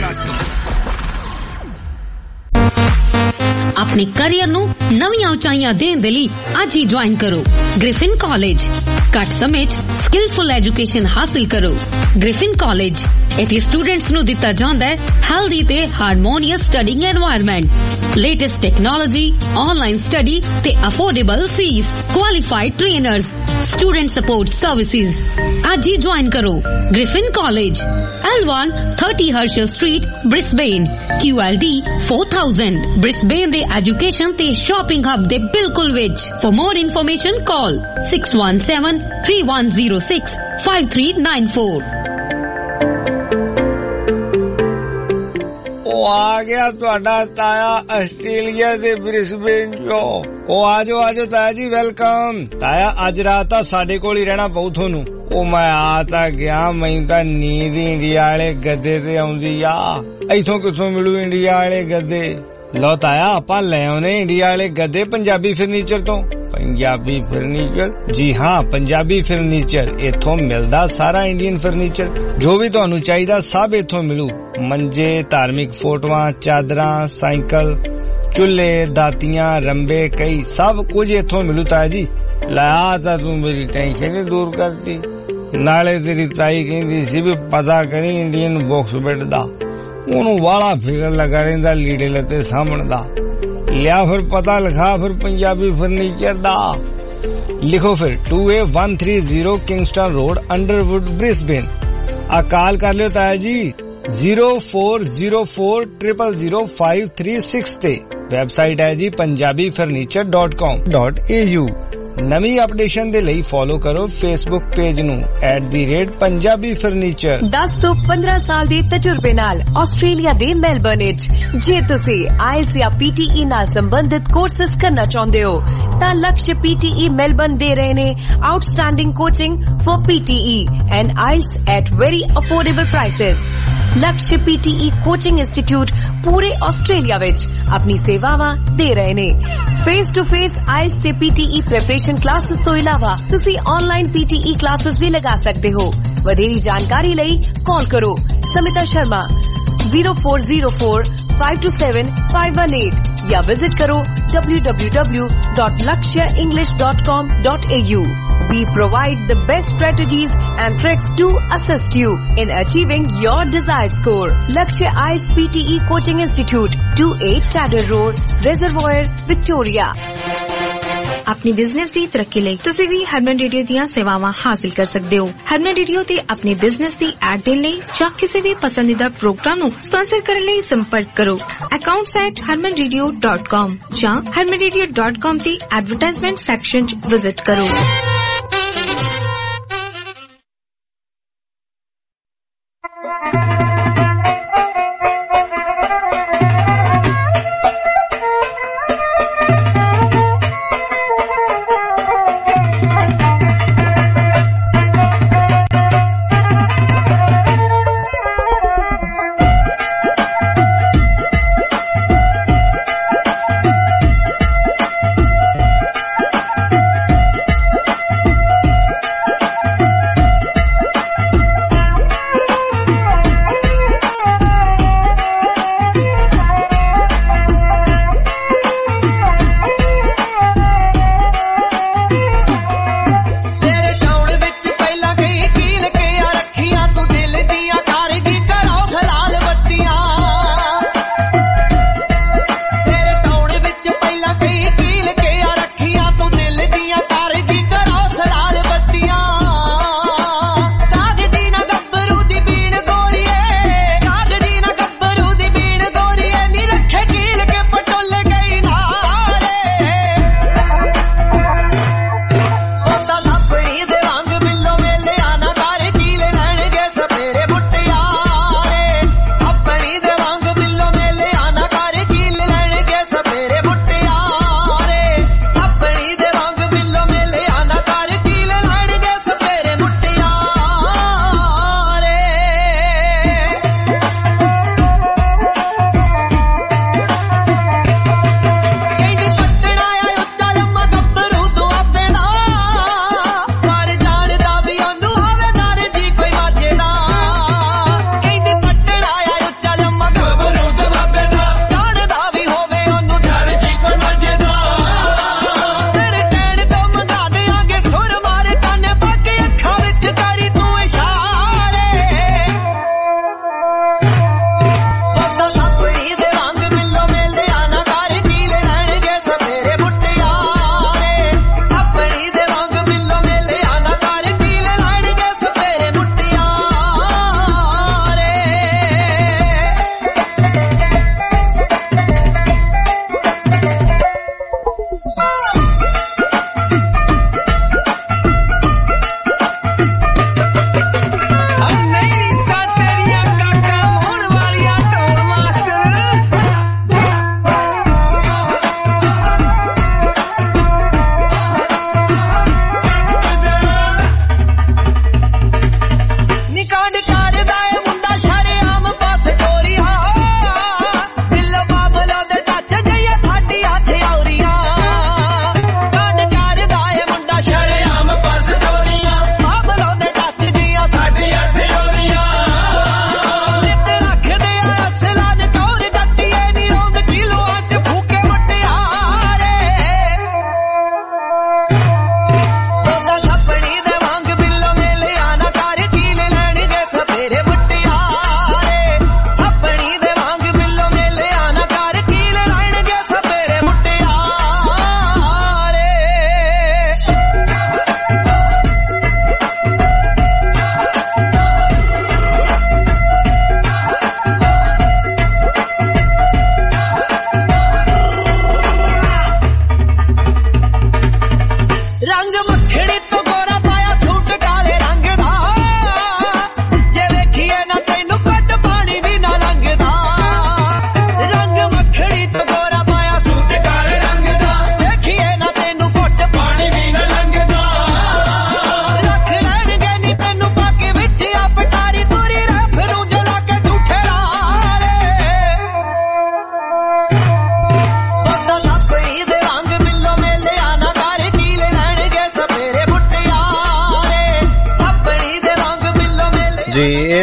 ਆਪਣੇ ਕੈਰੀਅਰ ਨੂੰ ਨਵੀਆਂ ਉਚਾਈਆਂ ਦੇਣ ਦੇ ਲਈ ਅੱਜ ਹੀ ਜੁਆਇਨ ਕਰੋ ਗ੍ਰਿਫਿਨ ਕਾਲਜ ਘੱਟ ਸਮੇਂ 'ਚ ਸਕਿਲਫੁਲ ਐਜੂਕੇਸ਼ਨ ਹਾਸਲ ਕਰੋ ਗ੍ਰਿਫਿਨ ਕਾਲਜ ਇੱਥੇ ਸਟੂਡੈਂਟਸ ਨੂੰ ਦਿੱਤਾ ਜਾਂਦਾ ਹੈ ਹੈਲਦੀ ਤੇ harmonious studying environment, latest technology, online study ਤੇ affordable fees, qualified trainers, student support services. आज ही ज्वाइन करो Griffin college, L one thirty Herschel street, Brisbane, Q L D four thousand. Brisbane दे एजुकेशन ते shopping hub दे बिल्कुल विच। For more information call six one seven three one zero six five three nine four. आ गया तुहाडा ताया Australia दे Brisbane चो। ओ आजो आजो ताया जी वेलकम। ताया अज रात ता साडे कोल ही रहना पऊ थोनू। ओ मैं आ ता गया, मैं ता नींद इंडिया वाले गद्दे ते आउंदी आ। इथों किथों मिलू इंडिया वाले गद्दे? लो ताया आपां ले आउने इंडिया वाले गद्दे पंजाबी फर्नीचर तो। पंजाबी फर्नीचर? जी हाँ, पंजाबी फर्नीचर। इथों मिलदा सारा इंडियन फर्नीचर, जो भी तुहानू चाहिदा सब इथों मिलू। मंजे, धार्मिक फोटोआं, चादरां, साइकिल, चुल्हे, दातियां, रंबे, कई सब कुछ इथों मिलू ताया जी। ला ता तू मेरी टेंशन ही दूर करती। नाले तेरी ताई कहंदी सी भी पता करी इंडियन बॉक्स बेड दा, ਉਹਨੂੰ ਵਾਲਾ ਫਿਕਰ ਲੱਗਾ ਰਹਿੰਦਾ ਲੀੜੇ ਲੱਤੇ ਸਾਂਭਣ ਦਾ। ਲਿਆ ਫਿਰ ਪਤਾ ਲਿਖਾ ਫਿਰ ਪੰਜਾਬੀ ਫਰਨੀਚਰ ਦਾ। ਲਿਖੋ ਫਿਰ two A one three zero Kingston road, Underwood, Brisbane. आ कॉल कर लियो ताया जी zero four zero four triple zero five three six ते। वेबसाइट है जी Punjabi furniture dot com dot A U. नवी अपडेशन दे लई फॉलो करो फेसबुक पेज नू at the rate Punjabi furniture. दस तो पंद्रह साल दे तजुर्बे नाल आस्ट्रेलिया दे मेलबर्न विच जे तुसी आइल्स या पीटीई नाल संबंधित कोर्सेस करना चाहुंदे हो तां लक्ष्य पीटीई मेलबर्न दे रहे ने outstanding coaching for PTE and IELTS at very affordable prices. Lakshya PTE coaching institute पूरे आस्ट्रेलिया विच अपनी सेवावां दे रहे ने। फेस टू फेस आइल्स ते पीटीई प्रिपरेशन क्लासेस तो इलावा तुसी ऑनलाइन पीटीई क्लासेस भी लगा सकते हो। वधेरी जानकारी लई कॉल करो Samita Sharma zero four zero four five two seven five one eight या विजिट करो W W W dot Lakshya English dot com dot A U. We provide the best strategies and tricks to assist you in achieving your desired score. Lakshya I E L T S P T E Coaching Institute, two eight Chadder Road, Reservoir, Victoria. अपनी business ਦੀ ਤਰੱਕੀ ਲਈ ਤੁਸੀਂ ਵੀ ਹਰਮਨ radio ਦੀਆਂ ਸੇਵਾਵਾਂ ਹਾਸਲ ਕਰ ਸਕਦੇ ਹੋ। ਹਰਮਨ ਰੇਡੀਓ ਤੇ ਆਪਣੇ ਬਿਜ਼ਨਸ ਦੀ ਐਡ ਦੇਣ ਲਈ ਜਾਂ ਕਿਸੇ ਵੀ ਪਸੰਦੀਦਾ ਪ੍ਰੋਗਰਾਮ ਨੂੰ ਸਪਾਂਸਰ ਕਰਨ ਲਈ ਸੰਪਰਕ ਕਰੋ accounts at harman radio dot com ਜਾਂ harman radio dot com ਤੇ ਐਡਵਰਟਾਈਜ਼ਮੈਂਟ ਸੈਕਸ਼ਨ 'ਚ ਵਿਜ਼ਿਟ ਕਰੋ।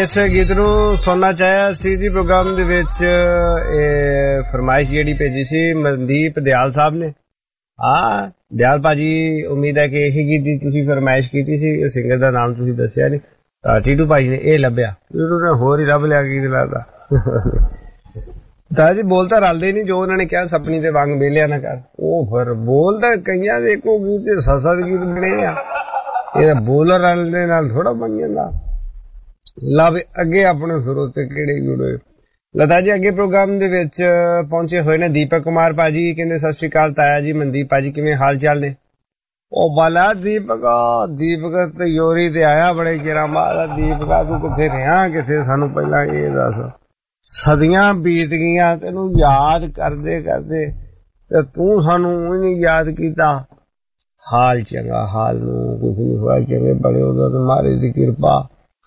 ਇਸ ਗੀਤ ਨੂੰ ਸੁਣਨਾ ਚਾਹਿਆ ਸੀ ਜੀ ਪ੍ਰੋਗਰਾਮ ਦੇ ਵਿੱਚ। ਇਹ ਫਰਮਾਇਸ਼ ਜਿਹੜੀ ਭੇਜੀ ਸੀ ਮਨਦੀਪ ਦਿਆਲ ਸਾਹਿਬ ਨੇ। ਹਾਂ ਦਿਆਲ ਭਾਜੀ, ਉਮੀਦ ਹੈ ਕਿ ਇਹੀ ਗੀਤ ਦੀ ਤੁਸੀਂ ਫਰਮਾਇਸ਼ ਕੀਤੀ ਸੀ। ਸਿੰਗਰ ਦਾ ਨਾਮ ਤੁਸੀਂ ਦੱਸਿਆ ਨਹੀਂ ਤਾਂ ਟੀਟੂ ਭਾਜੀ ਨੇ ਇਹ ਲੱਭਿਆ, ਟੀਟੂ ਨੇ ਹੋਰ ਹੀ ਲੱਭ ਲਿਆ ਗੀਤ ਲੱਗਦਾ। ਤਾਂ ਜੀ ਬੋਲ ਤਾਂ ਰਲਦੇ ਨਹੀਂ, ਜੋ ਉਹਨਾਂ ਨੇ ਕਿਹਾ ਸਪਨੀ ਦੇ ਵਾਂਗ ਵੇਲਿਆ ਨਾ ਕਰ, ਉਹ ਫਿਰ ਬੋਲ ਤਾਂ ਕਈਆਂ ਦੇ ਇੱਕੋ ਗੀਤ ਤੇ ਸੱਤ ਸੱਤ ਗੀਤ ਬਣੇ ਆ। ਇਹਦਾ ਬੋਲਰ ਰਲਦੇ ਨਾਲ ਥੋੜਾ ਬਣ ਜਾਂਦਾ। ਲਵ ਅੱਗੇ ਆਪਣੇ ਫਿਰ ਉੱਤੇ ਕਿਹੜੇ ਜੁੜੇ। ਲਤਾ ਜੀ ਅੱਗੇ ਪ੍ਰੋਗਰਾਮ ਦੇ ਵਿੱਚ ਪਹੁੰਚੇ ਹੋਏ ਨੇ ਦੀਪਕ ਕੁਮਾਰ ਭਾਜੀ, ਕਹਿੰਦੇ ਸਤਿ ਸ਼੍ਰੀ ਅਕਾਲ ਤਾਇਆ ਜੀ, ਮਨਦੀਪ ਭਾਜੀ ਕਿਵੇਂ ਹਾਲ ਚਾਲ ਨੇ? ਉਹ ਬਾਲਾ ਦੀਪਕ, ਦੀਪਕ ਤੇ ਯੋਰੀ ਤੇ ਆਇਆ ਬੜੇ ਚਿਰਾਂ ਬਾਅਦ। ਦੀਪਕਾ ਤੂੰ ਕਿੱਥੇ ਰਿਹਾ, ਕਿੱਥੇ ਸਾਨੂੰ ਪਹਿਲਾਂ ਇਹ ਦੱਸ। ਸਦੀਆਂ ਬੀਤ ਗਈਆਂ ਤੈਨੂੰ ਯਾਦ ਕਰਦੇ ਕਰਦੇ ਤੇ ਤੂੰ ਸਾਨੂੰ ਨਹੀਂ ਯਾਦ ਕੀਤਾ। ਹਾਲ ਚੰਗਾ, ਹਾਲ ਨੂੰ ਕੁਝ ਨਹੀਂ ਹੋਇਆ, ਚੰਗੇ ਬੜੇ ਉਹਦਾ ਤੇ ਮਾਰੇ ਦੀ ਕਿਰਪਾ।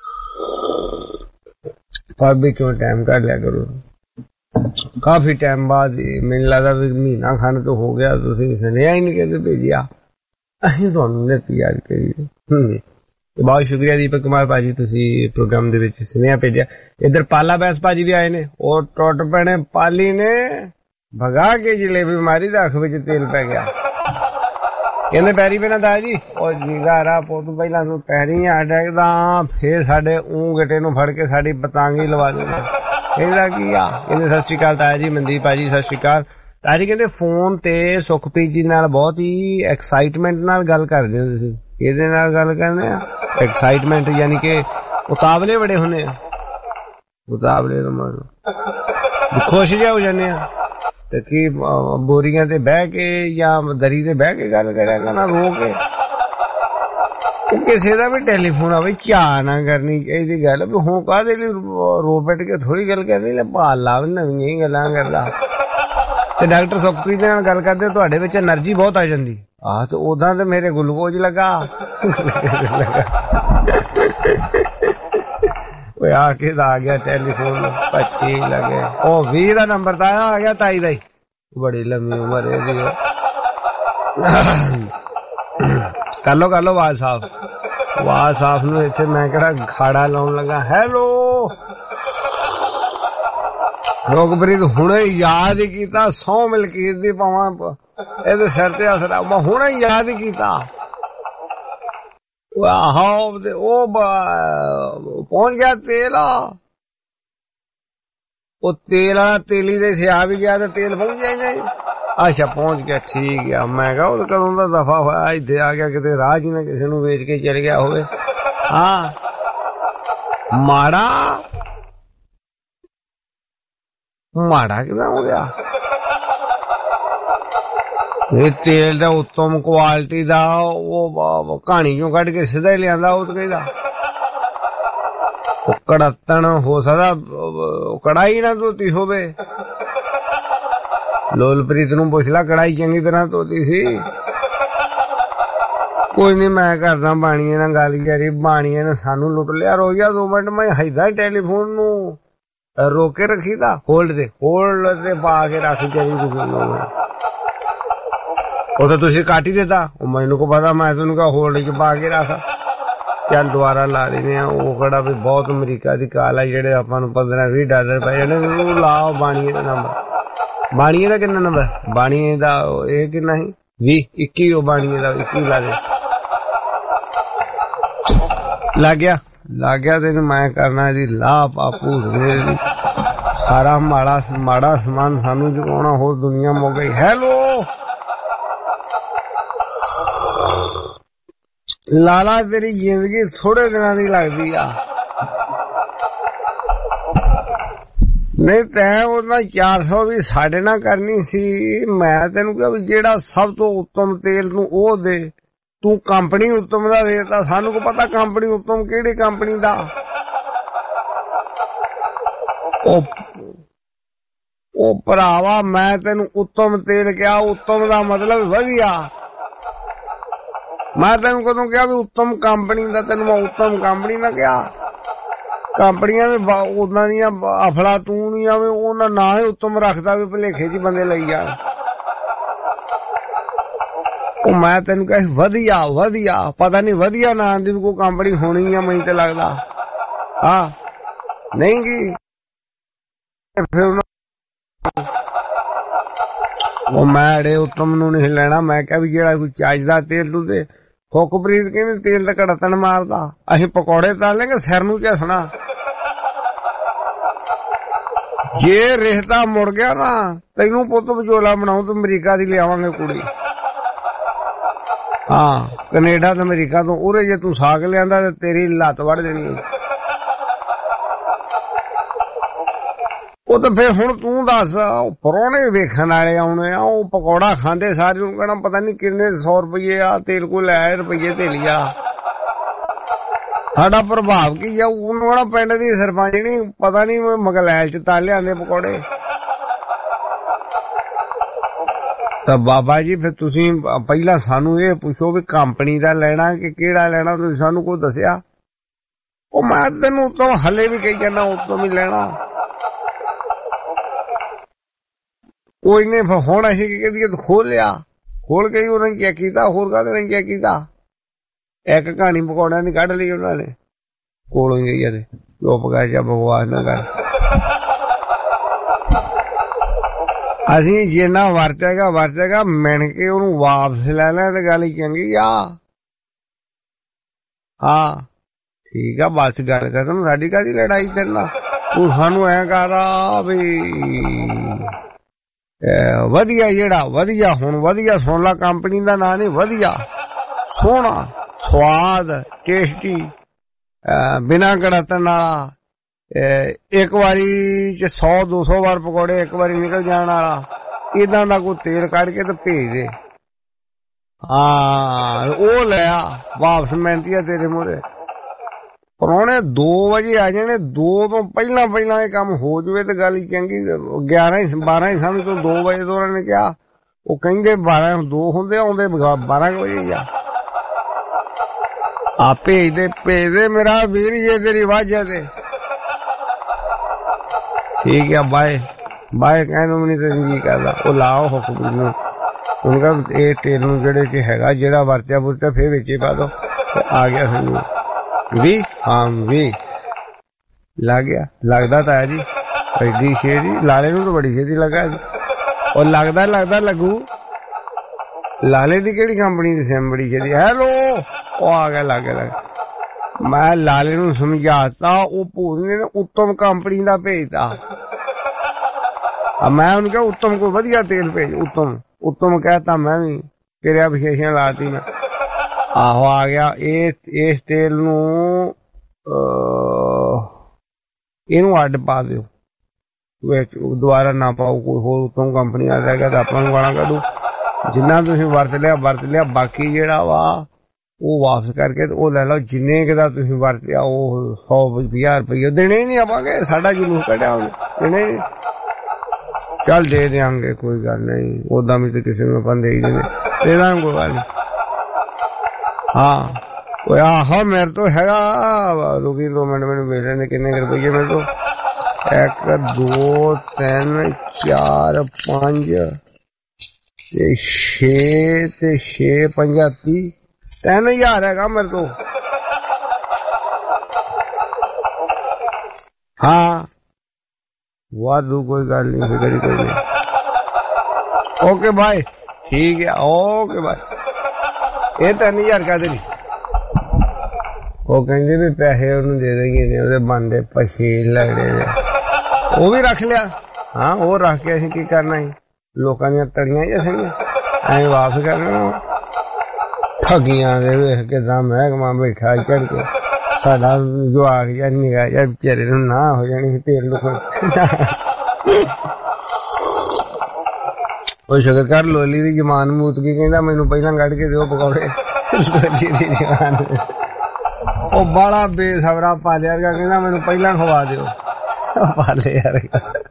ਪਰ ਵੀ ਕਿਉਂ ਟਾਈਮ ਕੱਢ ਲਿਆ ਕਰੋ, ਕਾਫੀ ਟਾਈਮ ਬਾਅਦ ਮੈਨੂੰ ਲੱਗਦਾ ਵੀ ਮਹੀਨਾ ਖਾਨ ਤੋਂ ਹੋ ਗਿਆ ਤੁਸੀਂ ਸੁਨੇਹਾ ਹੀ ਨਹੀਂ ਕਹਿੰਦੇ ਭੇਜਿਆ। ਅਸੀਂ ਤੁਹਾਨੂੰ ਨਿੱਤੀ ਯਾਦ ਕਰੀਏ। ਬਹੁਤ ਸ਼ੁਕਰੀਆ ਦੀਪਕ ਕੁਮਾਰ ਭਾਜੀ, ਤੁਸੀਂ ਪ੍ਰੋਗਰਾਮ ਦੇ ਵਿੱਚ ਸੁਨੇਹਾ ਭੇਜਿਆ। ਇੱਧਰ ਪਾਲਾ ਬੈਸ ਭਾਜੀ ਵੀ ਆਏ ਨੇ, ਉਹ ਟੁੱਟ ਪੈਣੇ ਪਾਲੀ ਨੇ ਭਗਾ ਕੇ ਜਲੇਬੀ ਮਾਰੀ ਤਾਂ ਅੱਖ ਵਿੱਚ ਤੇਲ ਪੈ ਗਿਆ। ਕਹਿੰਦੇ ਪੈਰੀ ਪੈਣਾ ਦਾ ਜੀ, ਉਹ ਜੀਗਾਰਾ ਪੁੱਤ ਪਹਿਲਾਂ ਤੂੰ ਪੈਰੀ ਆ ਡੈਗਦਾ, ਫੇਰ ਸਾਡੇ ਊਂ ਗਿੱਟੇ ਨੂੰ ਫੜ ਕੇ ਸਾਡੀ ਪਤੰਗ ਹੀ ਲਵਾ ਦਿੰਦੇ। ਇਹਦਾ ਕੀ ਆ? ਕਹਿੰਦੇ ਸਤਿ ਸ਼੍ਰੀ ਅਕਾਲ ਤਾਇਆ ਜੀ, ਮਨਦੀਪ ਭਾਜੀ ਸਤਿ ਸ਼੍ਰੀ ਅਕਾਲ। ਤਾਇਆ ਜੀ ਕਹਿੰਦੇ ਫੋਨ ਤੇ ਸੁਖਪ੍ਰੀਤ ਜੀ ਨਾਲ ਬਹੁਤ ਹੀ ਐਕਸਾਈਟਮੈਂਟ ਨਾਲ ਗੱਲ ਕਰਦੇ ਹੋ ਤੁਸੀਂ। ਇਹਦੇ ਨਾਲ ਗੱਲ ਕਰਨੇ ਆ ਐਕਸਾਈਟਮੈਂਟ, ਯਾਨੀ ਕਿ ਉਤਾਵਲੇ ਬੜੇ ਹੁੰਦੇ ਆ। ਉਤਾਵਲੇ ਦਾ ਮਤਲਬ ਖੁਸ਼ ਜਿਹਾ ਹੋ ਜਾਂਦੇ ਆ ਤੇ ਕੀ ਬੋਰੀਆਂ ਤੇ ਬਹਿ ਕੇ ਜਾਂ ਦਰੀ ਤੇ ਬਹਿ ਕੇ ਗੱਲ ਕਰਿਆ ਕਰਨਾ ਰੋ ਕੇ। ਕਿਸੇ ਦਾ ਵੀ ਟੈਲੀਫੋਨ ਆਵੇ ਚਾਹ ਨਾ ਕਰਨੀ ਚਾਹੀਦੀ ਗੱਲ ਵੀ ਹੁਣ ਕਾਹਦੇ ਲਈ ਰੋ ਬੈਠ ਕੇ ਥੋੜੀ ਗੱਲ ਕਰਨੀ, ਲੈ ਭਾਲ ਲਾ ਨਵੀਆਂ ਹੀ ਗੱਲਾਂ ਕਰਦਾ। ਤੇ ਡਾਕਟਰ ਸੁਖਪ੍ਰੀਤ ਨਾਲ ਗੱਲ ਕਰਦੇ ਤੁਹਾਡੇ ਵਿੱਚ એનર્ਜੀ ਬਹੁਤ ਆ ਜਾਂਦੀ। ਆਹ ਤੇ ਉਦਾਂ ਤੇ ਮੇਰੇ ਗਲੂਕੋਜ਼ ਲੱਗਾ। ਓਏ ਆ ਕੇ ਦਾ ਆ ਗਿਆ ਟੈਲੀਫੋਨ ਪੱਚੀ ਲੱਗੇ, ਉਹ ਵੀਹ ਦਾ ਨੰਬਰ ਤਾਂ ਆ ਗਿਆ ਤਾਈ ਦਾ ਹੀ। ਬੜੀ ਲੰਮੀ ਉਮਰ ਇਹਦੀ। ਕਰ ਲੋ ਕਰ ਲੋ ਆਵਾਜ਼ ਸਾਫ, ਆਵਾਜ਼ ਸਾਫ ਨੂੰ ਇੱਥੇ ਮੈਂ ਕਿਹੜਾ ਖਾੜਾ ਲਾਉਣ ਲੱਗਾ। ਹੈਲੋ ਰੋਗਪ੍ਰੀਤ, ਹੁਣੇ ਯਾਦ ਹੀ ਕੀਤਾ, ਸੌ ਮਲਕੀਤ ਦੀ ਪਾਵਾਂ ਇਹਦੇ ਸਿਰ ਤੇ ਅਸਰ, ਮੈਂ ਹੁਣੇ ਯਾਦ ਹੀ ਕੀਤਾ। ਆਹੋ ਉਹ ਪਹੁੰਚ ਗਿਆ ਤੇਲ, ਉਹ ਤੇਲ ਆ ਤੇਲੀ ਦੇ ਸਿਆ ਵੀ ਗਿਆ ਤੇ ਤੇਲ ਪਹੁੰਚ ਜਾਏ। ਅੱਛਾ ਪਹੁੰਚ ਗਿਆ, ਠੀਕ ਆ। ਮੈਂ ਕਿਹਾ ਉਹ ਕਦੋਂ ਦਾ ਦਫਾ ਹੋਇਆ, ਇੱਥੇ ਆ ਗਿਆ, ਕਿਤੇ ਰਾਹ ਜੀ ਨਾ ਕਿਸੇ ਨੂੰ ਵੇਚ ਕੇ ਚਲ ਗਿਆ ਹੋਵੇ। ਹਾਂ ਮਾੜਾ ਮਾੜਾ ਕਿਦਾਂ ਹੋ ਗਿਆ? ਇਹ ਤੇਲ ਦਾ ਉੱਤਮ ਕੁਆਲਿਟੀ ਦਾ, ਉਹ ਕਹਾਣੀ ਚੋਂ ਕੱਢ ਕੇ ਸਿੱਧਾ ਹੀ ਲਿਆਂਦਾ। ਉਹ ਤਾਂ ਕਹਿੰਦਾ ਉਹ ਕੜਤਣ ਹੋ ਸਕਦਾ ਕੜਾਈ ਨਾ ਧੋਤੀ ਹੋਵੇ। ਲੋਲਪ੍ਰੀਤ ਨੂੰ ਪੁੱਛ ਲਾ, ਕੜਾਈ ਚੰਗੀ ਤਰ੍ਹਾਂ ਧੋਤੀ ਸੀ? ਕੋਈ ਨੀ, ਮੈਂ ਕਰਦਾ ਬਾਣੀਏ ਨਾਲ ਗੱਲ ਕਰੀ। ਬਾਣੀਏ ਨੇ ਸਾਨੂੰ ਲੁੱਟ ਲਿਆ। ਰੋਇਆ ਦੋ ਮਿੰਟ ਮੈਂ ਏਦਾਂ ਟੈਲੀਫੋਨ ਨੂੰ ਰੋਕ ਕੇ ਰੱਖੀ ਦਾ, ਹੋਲਡ ਤੇ ਹੋਲਡ ਤੇ ਪਾ ਕੇ ਰੱਖ ਚਲੀ। ਉਹ ਤਾਂ ਤੁਸੀਂ ਕੱਟ ਹੀ ਦਿੱਤਾ। ਉਹ ਮੈਨੂੰ ਕੋ ਪਤਾ, ਮੈਂ ਤੁਹਾਨੂੰ ਕਿਹਾ ਹੋਲਡ ਚ ਪਾ ਕੇ ਰੱਖ। ਚੱਲ ਦੁਬਾਰਾ ਲਾ ਲੈਨੇ ਆ। ਉਹ ਕਿਹੜਾ ਵੀ ਬਹੁਤ ਅਮਰੀਕਾ ਦੀ ਕਾਲ ਆ, ਜਿਹੜੇ ਆਪਾਂ ਨੂੰ ਪੰਦਰਾਂ ਵੀਹ ਡਾਲਰ ਪੈ ਜਾਣੇ। ਉਹ ਲਾਓ ਬਾਣੀਏ ਦਾ ਨੰਬਰ। ਬਾਣੀਏ ਦਾ ਕਿੰਨਾ ਨੰਬਰ? ਬਾਣੀਏ ਦਾ ਇਹ ਕਿੰਨਾ ਸੀ? ਵੀਹ ਇੱਕੀ। ਉਹ ਬਾਣੀਏ ਦਾ ਇੱਕੀ ਲਾ ਦੇ। ਲੱਗ ਗਿਆ ਲੱਗ ਗਿਆ ਤੈਨੂੰ ਮੈਂ ਕਰਨਾ ਇਹਦੀ ਲਾਹ ਪਾਪੂ। ਸਾਰਾ ਮਾੜਾ ਮਾੜਾ ਸਮਾਨ ਸਾਨੂੰ ਚੁਕਾਉਣਾ, ਹੋਰ ਦੁਨੀਆ ਮੁੱਕ ਗਈ। ਹੈਲੋ ਲਾਲਾ, ਤੇਰੀ ਜ਼ਿੰਦਗੀ ਥੋੜੇ ਦਿਨਾਂ ਦੀ ਲੱਗਦੀ ਆ। ਨਹੀਂ ਤੈਂ ਉਹਨਾਂ ਚਾਰ ਸੌ ਵੀ ਸਾਡੇ ਨਾਲ ਕਰਨੀ ਸੀ। ਮੈਂ ਤੈਨੂੰ ਕਿਹਾ ਵੀ ਜਿਹੜਾ ਸਭ ਤੋਂ ਉੱਤਮ ਤੇਲ ਤੂੰ ਉਹ ਦੇ। ਤੂੰ ਕੰਪਨੀ ਉੱਤਮ ਦਾ ਦੇਤਾ। ਸਾਨੂੰ ਕੋ ਪਤਾ ਕੰਪਨੀ ਉੱਤਮ ਕਿਹੜੀ ਕੰਪਨੀ ਦਾ। ਉਹ ਉਹ ਭਰਾਵਾ ਮੈਂ ਤੈਨੂੰ ਉੱਤਮ ਤੇਲ ਕਿਹਾ। ਉੱਤਮ ਦਾ ਮਤਲਬ ਵਧੀਆ। ਮੈਂ ਤੈਨੂੰ ਕਦੋਂ ਕਿਹਾ ਵੀ ਉੱਤਮ ਕੰਪਨੀ ਦਾ? ਤੈਨੂੰ ਮੈਂ ਉੱਤਮ ਕੰਪਨੀ ਦਾ ਕਿਹਾ। ਕੰਪਨੀਆਂ ਵੀ ਉਹਨਾਂ ਦੀਆਂ ਅਫਲਾ ਤੂੰ ਨੀ ਆਵੇ, ਉਹਨਾਂ ਨਾ ਹੀ ਉੱਤਮ ਰੱਖਦਾ ਵੀ ਭੁਲੇਖੇ ਚ ਬੰਦੇ ਲਈ ਜਾਣ। ਉਹ ਮੈਂ ਤੈਨੂੰ ਕਿਹਾ ਵਧੀਆ ਵਧੀਆ, ਪਤਾ ਨੀ ਵਧੀਆ ਨਾਂ ਦੀ ਵੀ ਕੋਈ ਕੰਪਨੀ ਹੋਣੀ ਆ, ਮੈਨੂੰ ਤੇ ਲੱਗਦਾ। ਹਾਂ ਨਹੀਂ ਗੀ। ਫਿਰ ਉਹ ਮੈਂ ਅੜੇ ਉੱਤਮ ਨੂੰ ਨਹੀਂ ਲੈਣਾ। ਮੈਂ ਕਿਹਾ ਵੀ ਜਿਹੜਾ ਕੋਈ ਚੱਜਦਾ ਤੇਲ ਤੂੰ ਤੇ ਫੁੱਕਪ੍ਰੀਤ ਕਹਿੰਦੀ ਤੇਲ ਤਾਂ ਕੜਤਨ ਮਾਰਦਾ, ਅਸੀਂ ਪਕੌੜੇ ਤਾਲਾਂਗੇ ਸਿਰ ਨੂੰ ਝਸਣਾ। ਜੇ ਰਿਸ਼ਤਾ ਮੁੜ ਗਿਆ ਨਾ ਤੈਨੂੰ ਪੁੱਤ ਵਿਚੋਲਾ ਬਣਾਉ ਤੇ ਅਮਰੀਕਾ ਦੀ ਲਿਆਵਾਂਗੇ ਕੁੜੀ। ਹਾਂ ਕੈਨੇਡਾ ਤੇ ਅਮਰੀਕਾ ਤੋਂ ਉਰੇ ਜੇ ਤੂੰ ਸਾਗ ਲਿਆਂਦਾ ਤੇ ਤੇਰੀ ਲੱਤ ਵੜ ਦੇਣੀ। ਉਹ ਤਾਂ ਫੇਰ ਹੁਣ ਤੂੰ ਦੱਸ, ਪ੍ਰਾਹੁਣੇ ਵੇਖਣ ਵਾਲੇ ਆਉਣੇ ਆ, ਉਹ ਪਕੌੜਾ ਖਾਂਦੇ ਸਾਰੇ ਨੂੰ ਕਹਿਣਾ ਪਤਾ ਨੀ ਕਿੰਨੇ ਸੌ ਰੁਪਈਏ ਆ ਤੇਲ ਕੋਲ ਲੈ ਰੁਪਈਏ ਤੇ ਲਿਆ। ਸਾਡਾ ਪ੍ਰਭਾਵ ਕੀ ਆ? ਉਹਨੂੰ ਕਹਿਣਾ ਪਿੰਡ ਦੀ ਸਰਪੰਚ ਨੀ ਪਤਾ ਨੀ ਮਗਲੈਲ ਚ ਤਾਂ ਲਿਆਂਦੇ ਪਕੌੜੇ। ਤਾਂ ਬਾਬਾ ਜੀ ਫਿਰ ਤੁਸੀਂ ਪਹਿਲਾਂ ਸਾਨੂੰ ਇਹ ਪੁੱਛੋ ਵੀ ਕੰਪਨੀ ਦਾ ਲੈਣਾ ਕਿ ਕਿਹੜਾ ਲੈਣਾ, ਤੁਸੀਂ ਸਾਨੂੰ ਕੋਈ ਦੱਸਿਆ? ਉਹ ਮੈਂ ਤੈਨੂੰ ਉਤੋਂ ਹਲੇ ਵੀ ਕਹੀ ਜਾਂਦਾ ਉਤੋਂ ਵੀ ਲੈਣਾ। ਕੋਈ ਨੇ ਹੁਣ ਅਸੀਂ ਕੀ ਕਰੀਏ, ਖੋਲ ਲਿਆ, ਖੋਲ ਕੇ ਹੀ ਉਹਨਾਂ ਨੇ ਚੈੱਕ ਕੀਤਾ, ਹੋਰ ਕਾਹਦੇ ਨੇ ਚੈੱਕ ਕੀਤਾ? ਇੱਕ ਕਹਾਣੀ ਪਕੌੜਿਆਂ ਦੀ ਕੱਢ ਲਈ ਉਹਨਾਂ ਨੇ ਕੋਲੋਂ ਗਈ ਆ ਤੇ ਚੁੱਪ ਕਰ ਜਾ ਬਕਵਾਸ ਨਾ ਕਰ। ਅਸੀਂ ਜਿੰਨਾ ਵਰਤੇਗਾ ਵਰਤੇਗਾ ਮਿਣ ਕੇ ਉਹਨੂੰ ਵਾਪਸ ਲੈ ਲੈ ਤੇ ਗੱਲ ਚੰਗੀ ਆ। ਹਾਂ ਠੀਕ ਆ ਬਸ ਗੱਲ ਖਤਮ, ਸਾਡੀ ਕਾਹਦੀ ਲੜਾਈ ਤੇਰੇ ਨਾਲ? ਤੂੰ ਸਾਨੂੰ ਐ ਕਰ ਵੀ ਵਧੀਆ ਜਿਹੜਾ ਵਧੀਆ ਹੁਣ ਵਧੀਆ ਸੁਣ ਲਾ, ਕੰਪਨੀ ਦਾ ਨਾਂ ਨਹੀਂ, ਵਧੀਆ ਸੋਹਣਾ ਸਵਾਦ ਟੇਸਟੀ ਬਿਨਾਂ ਕੜਤਨ ਵਾਲਾ, ਇੱਕ ਵਾਰੀ ਚ ਸੌ ਦੋ ਸੌ ਵਾਰ ਪਕੌੜੇ ਇੱਕ ਵਾਰੀ ਨਿਕਲ ਜਾਣ ਵਾਲਾ, ਏਦਾਂ ਦਾ ਕੋਈ ਤੇਲ ਕੱਢ ਕੇ ਤੇ ਭੇਜ ਦੇ। ਹਾਂ ਉਹ ਲਿਆ ਵਾਪਸ ਮਿਹਨਤੀ ਆ ਤੇਰੇ ਮੂਹਰੇ। ਪ੍ਰਾਹੁਣੇ ਦੋ ਵਜੇ ਆ ਜਾਣੇ, ਦੋ ਤੋਂ ਪਹਿਲਾਂ ਪਹਿਲਾਂ ਇਹ ਕੰਮ ਹੋ ਜਾਵੇ ਤੇ ਗੱਲ ਚੰਗੀ। ਗਿਆਰਾਂ ਹੀ ਬਾਰਾਂ ਹੀ ਸਮਝ ਤੋਂ ਦੋ ਵਜੇ ਤੋਂ ਉਹਨਾਂ ਨੇ ਕਿਹਾ, ਉਹ ਕਹਿੰਦੇ ਬਾਰਾਂ ਦੋ ਹੁੰਦੇ ਆਉਂਦੇ ਬਾਰਾਂ ਵਜੇ ਆ। ਆ ਭੇਜਦੇ ਭੇਜਦੇ ਮੇਰਾ ਵੀਰ ਜੇ ਤੇਰੀ ਵਾਜਾ ਤੇ ਠੀਕ ਆ। ਬਾਏ ਬਾਏ ਕਹਿਣ ਨੂੰ ਨਹੀਂ ਤੇ ਜੀ ਕਰਦਾ। ਉਹ ਲਾਓ ਹੁਕਮ ਨੂੰ, ਉਹਨੂੰ ਕਹ ਇਹ ਤੇਲ ਨੂੰ ਜਿਹੜੇ ਚ ਹੈਗਾ ਜਿਹੜਾ ਵਰਤਿਆ ਵਰਤਿਆ ਫੇਰ ਵਿੱਚ ਪਾ ਦੋ। ਆ ਗਿਆ ਸਾਨੂੰ ਵੀ ਹਾਂ ਵੀ ਲੱਗ ਗਿਆ। ਲੱਗਦਾ ਤਾਂ ਹੈ ਜੀ ਐਡੀ ਛੇਤੀ, ਲਾਲੇ ਨੂੰ ਤਾਂ ਬੜੀ ਛੇਤੀ ਲੱਗਾ ਜੀ। ਉਹ ਲੱਗਦਾ ਲੱਗਦਾ ਲੱਗੂ। ਲਾਲੇ ਦੀ ਕਿਹੜੀ ਕੰਪਨੀ ਦੀ ਸਿਮ ਬੜੀ ਛੇਤੀ? ਹੈਲੋ ਉਹ ਆ ਗਿਆ ਲੱਗ ਗਿਆ। ਮੈਂ ਲਾਲੇ ਨੂੰ ਸਮਝਾਤਾ, ਉਹ ਭੂਤ ਨੇ ਉੱਤਮ ਕੰਪਨੀ ਦਾ ਭੇਜਤਾ। ਮੈਂ ਉਹਨੂੰ ਕਿਹਾ ਉੱਤਮ ਕੋਈ ਵਧੀਆ ਤੇਲ ਭੇਜ। ਉੱਤਮ ਉੱਤਮ ਕਹਿਤਾ ਮੈਂ ਵੀ ਕਿਰਿਆ ਵਿਸ਼ੇਸ਼ਣ ਲਾਤੀ ਮੈਂ। ਆਹੋ ਆ ਗਿਆ। ਇਹ ਇਸ ਤੇਲ ਨੂੰ ਇਹਨੂੰ ਅੱਡ ਪਾ ਦਿਓ, ਦੁਬਾਰਾ ਨਾ ਪਾਓ। ਕੋਈ ਹੋਰ ਉੱਤੋਂ ਕੰਪਨੀ ਆ ਜਾਏਗਾ ਤਾਂ ਆਪਾਂ ਨੂੰ ਗਾਲਾਂ ਕੱਢੂ। ਜਿੰਨਾ ਤੁਸੀਂ ਵਰਤ ਲਿਆ ਵਰਤ ਲਿਆ, ਬਾਕੀ ਜਿਹੜਾ ਵਾ ਉਹ ਵਾਪਸ ਕਰਕੇ ਤੇ ਉਹ ਲੈ ਲਓ। ਜਿੰਨੇ ਕੁ ਦਾ ਤੁਸੀਂ ਵਰਤਿਆ ਉਹ ਸੌ ਪੰਜਾਹ ਰੁਪਈਏ ਦੇਣੇ ਹੀ ਨਹੀਂ ਆਵਾਂਗੇ। ਸਾਡਾ ਜਲੂਸ ਕੱਢਿਆ ਉਹਨੇ, ਦੇਣੇ ਨਹੀਂ। ਚੱਲ ਦੇ ਦਿਆਂਗੇ ਕੋਈ ਗੱਲ ਨਹੀਂ, ਓਦਾਂ ਵੀ ਤੇ ਕਿਸੇ ਨੂੰ ਆਪਾਂ ਦੇ ਹੀ ਦੇਣੇ, ਦੇ ਦਾਂਗੇ ਕੋਈ ਗੱਲ ਨਹੀਂ। ਹਾਂ ਓਏ ਆਹੋ ਮੇਰੇ ਤੋਂ ਹੈਗਾ, ਰੁਕੀ ਦੋ ਮਿੰਟ ਮੈਨੂੰ ਵੇਖ ਲੈਣੇ ਕਿੰਨੇ ਰੁਪਈਏ ਮੇਰੇ ਤੋਂ। ਇੱਕ ਦੋ ਤਿੰਨ ਚਾਰ ਪੰਜ ਤੇ ਛੇ ਤੇ ਛੇ ਪੰਜਾ ਤੀਹ, ਤਿੰਨ ਹਜ਼ਾਰ ਹੈਗਾ ਮੇਰੇ ਤੋਂ। ਹਾਂ ਵਾਧੂ ਕੋਈ ਗੱਲ ਨਹੀਂ, ਫਿਕਰ ਕੋਈ ਨਹੀਂ। ਓਕੇ ਬਾਏ, ਠੀਕ ਹੈ ਓਕੇ ਬਾਏ। ਇਹ ਤਿੰਨ ਹਜ਼ਾਰ ਕਾਹਦੇ ਲਈ? ਉਹ ਕਹਿੰਦੇ ਵੀ ਪੈਸੇ ਉਹਨੂੰ ਦੇ ਦੇਂਗੇ ਨੇ, ਉਹਦੇ ਬਣਦੇ ਪਛੇ ਲੱਗਦੇ ਨੇ। ਉਹ ਵੀ ਰੱਖ ਲਿਆ। ਹਾਂ ਉਹ ਰੱਖ ਕੇ ਅਸੀਂ ਕੀ ਕਰਨਾ ਸੀ? ਲੋਕਾਂ ਦੀਆਂ ਤੜੀਆਂ ਹੀ ਅਸੀਂ ਐਂ ਵਾਪਸ ਕਰਨਾ। ਠੱਗੀਆਂ ਦੇ ਵੇਖ ਕੇ ਤਾਂ ਮਹਿਕਮਾ ਬੈਠਾ ਚੜ ਕੇ, ਸਾਡਾ ਜਵਾਕ ਜਾਂ ਨਿਗਾਹ ਜਾਂ ਵਿਚਾਰੇ ਨੂੰ ਨਾ ਹੋ ਜਾਣੀ ਤੇਲ ਨੂੰ। ਉਹ ਸ਼ੁਕਰ ਕਰ ਲੋਲੀ ਦੀ ਜਮਾਨ ਮੂਤ ਕੀ ਕਹਿੰਦਾ ਮੈਨੂੰ ਪਹਿਲਾਂ ਕੱਢ ਕੇ ਦਿਓ ਪਕੌੜੇ। ਲੋਲੀ ਦੀ ਜਮਾਨ ਉਹ ਬਾਲਾ ਬੇਸਬਰਾ ਪਾਲਿਆ ਵਰਗਾ ਕਹਿੰਦਾ ਮੈਨੂੰ ਪਹਿਲਾਂ ਖਵਾ ਦਿਓ। ਪਾਲੇ ਯਾਰ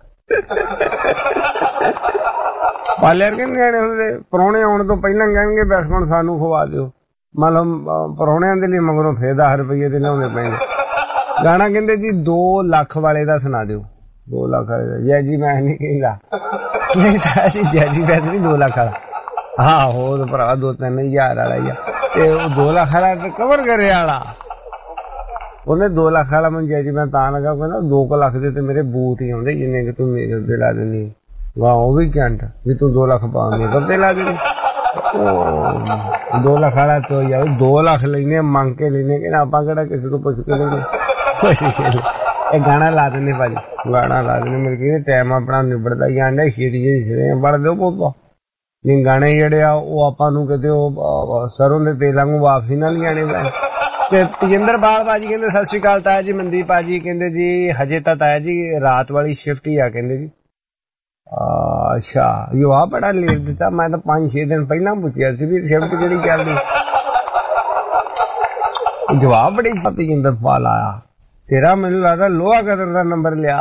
ਪਾਲੇ ਵਰਗੇ ਨਿਆਣੇ ਹੁੰਦੇ, ਪ੍ਰਾਹੁਣੇ ਆਉਣ ਤੋਂ ਪਹਿਲਾਂ ਕਹਿਣਗੇ ਬਸ ਹੁਣ ਸਾਨੂੰ ਖਵਾ ਦਿਓ। ਮਤਲਬ ਪ੍ਰਾਹੁਣਿਆਂ ਦੇ ਲਈ ਮਗਰੋਂ ਫੇਰ ਦਸ ਰੁਪਈਏ ਦੇ ਲਿਆਉਣੇ ਪੈਂਦੇ। ਗਾਣਾ ਕਹਿੰਦੇ ਜੀ ਦੋ ਲੱਖ ਵਾਲੇ ਦਾ ਸੁਣਾ ਦਿਓ। ਦੋ ਲੱਖ ਵਾਲੇ ਦਾ ਜੈ ਜੀ ਮੈਂ ਨਹੀਂ ਕਹਿੰਦਾ, ਨਹੀਂ ਤਾਂ ਅਸੀਂ ਜੈ ਜੀ ਵੈਸੇ ਨਹੀਂ ਦੋ ਲੱਖ ਵਾਲਾ। ਹਾਂ ਹੋਰ ਭਰਾ ਦੋ ਤਿੰਨ ਹਜ਼ਾਰ ਵਾਲਾ ਹੀ ਆ। ਤੇ ਉਹ ਦੋ ਲੱਖ ਵਾਲਾ ਤੇ ਕਵਰ ਕਰੇ ਵਾਲਾ ਉਹਨੇ ਦੋ ਲੱਖ ਵਾਲਾ ਮੈਨੂੰ ਜੈਜਮੈਂਟ ਤਾਂ ਲਗਾ, ਕਹਿੰਦਾ ਦੋ ਕੁ ਲੱਖ ਦੇ ਤੇ ਮੇਰੇ ਬੂਟ ਹੀ ਆਉਂਦੇ ਜਿੰਨੇ ਕਿ ਤੂੰ ਮੇਰੇ ਉੱਤੇ ਲਾ ਦਿੰਦੀ। ਵਾਹ ਉਹ ਵੀ ਘੰਟ ਵੀ ਤੂੰ ਦੋ ਲੱਖ ਪਾ ਮੇਰੇ ਉੱਤੇ ਲਾ ਦਿੰਦੀ। ਦੋ ਲੱਖ ਵਾਲਾ ਤੋਂ ਯਾਰ ਦੋ ਲੱਖ ਲੈਨੇ ਮੰਗ ਕੇ ਲੈਨੇ ਕਿ ਆਪਾਂ ਕਿਹੜਾ ਕਿਸੇ ਤੋਂ ਪੁੱਛ ਕੇ ਲੈਨੇ। ਇਹ ਗਾਣਾ ਲਾ ਦਿੰਦੇ ਭਾਜੀ, ਗਾਣਾ ਲਾ ਦਿੰਦੇ। ਮੇਰੇ ਕਹਿੰਦੇ ਟਾਈਮ ਆਪਣਾ ਨਿਬੜਦਾ ਹੀ ਆਂਡਾ ਛੇਤੀ ਜਿਹੀ ਵੜ ਦਿਓ ਪੋਪਾ। ਨਹੀਂ ਗਾਣੇ ਜਿਹੜੇ ਆ ਉਹ ਆਪਾਂ ਨੂੰ ਕਿਤੇ ਉਹ ਸਰੋਂ ਦੇ ਤੇਲਾਂ ਨੂੰ ਵਾਪਸੀ ਨਾਲ ਲਿਆਣੇ ਪੈ। ਤੇ ਤੇਜਿੰਦਰ ਬਾਲ ਭਾਜੀ ਕਹਿੰਦੇ ਸਤਿ ਸ਼੍ਰੀ ਅਕਾਲ ਤਾਇਆ ਜੀ। ਮਨਦੀਪ ਭਾਜੀ ਕਹਿੰਦੇ ਜੀ ਹਜੇ ਤਾਂ ਤਾਇਆ ਜੀ ਰਾਤ ਵਾਲੀ ਸ਼ਿਫਟ ਹੀ ਆ ਕਹਿੰਦੇ ਜੀ। ਅੱਛਾ ਜਵਾਬ ਬੜਾ ਲੇਟ ਦਿੱਤਾ, ਮੈਂ ਤਾਂ ਪੰਜ ਛੇ ਦਿਨ ਪਹਿਲਾਂ ਪੁੱਛਿਆ ਸੀ ਵੀ ਸ਼ਿਫਟ ਕਿਹੜੀ ਚੱਲਦੀ। ਜਵਾਬ ਬੜੀ ਤੇਜਿੰਦਰ ਪਾਲ ਆਇਆ। ਤੇਰਾ ਮੈਨੂੰ ਲੱਗਦਾ ਲੋਹਾ ਕਦਰ ਦਾ ਨੰਬਰ ਲਿਆ।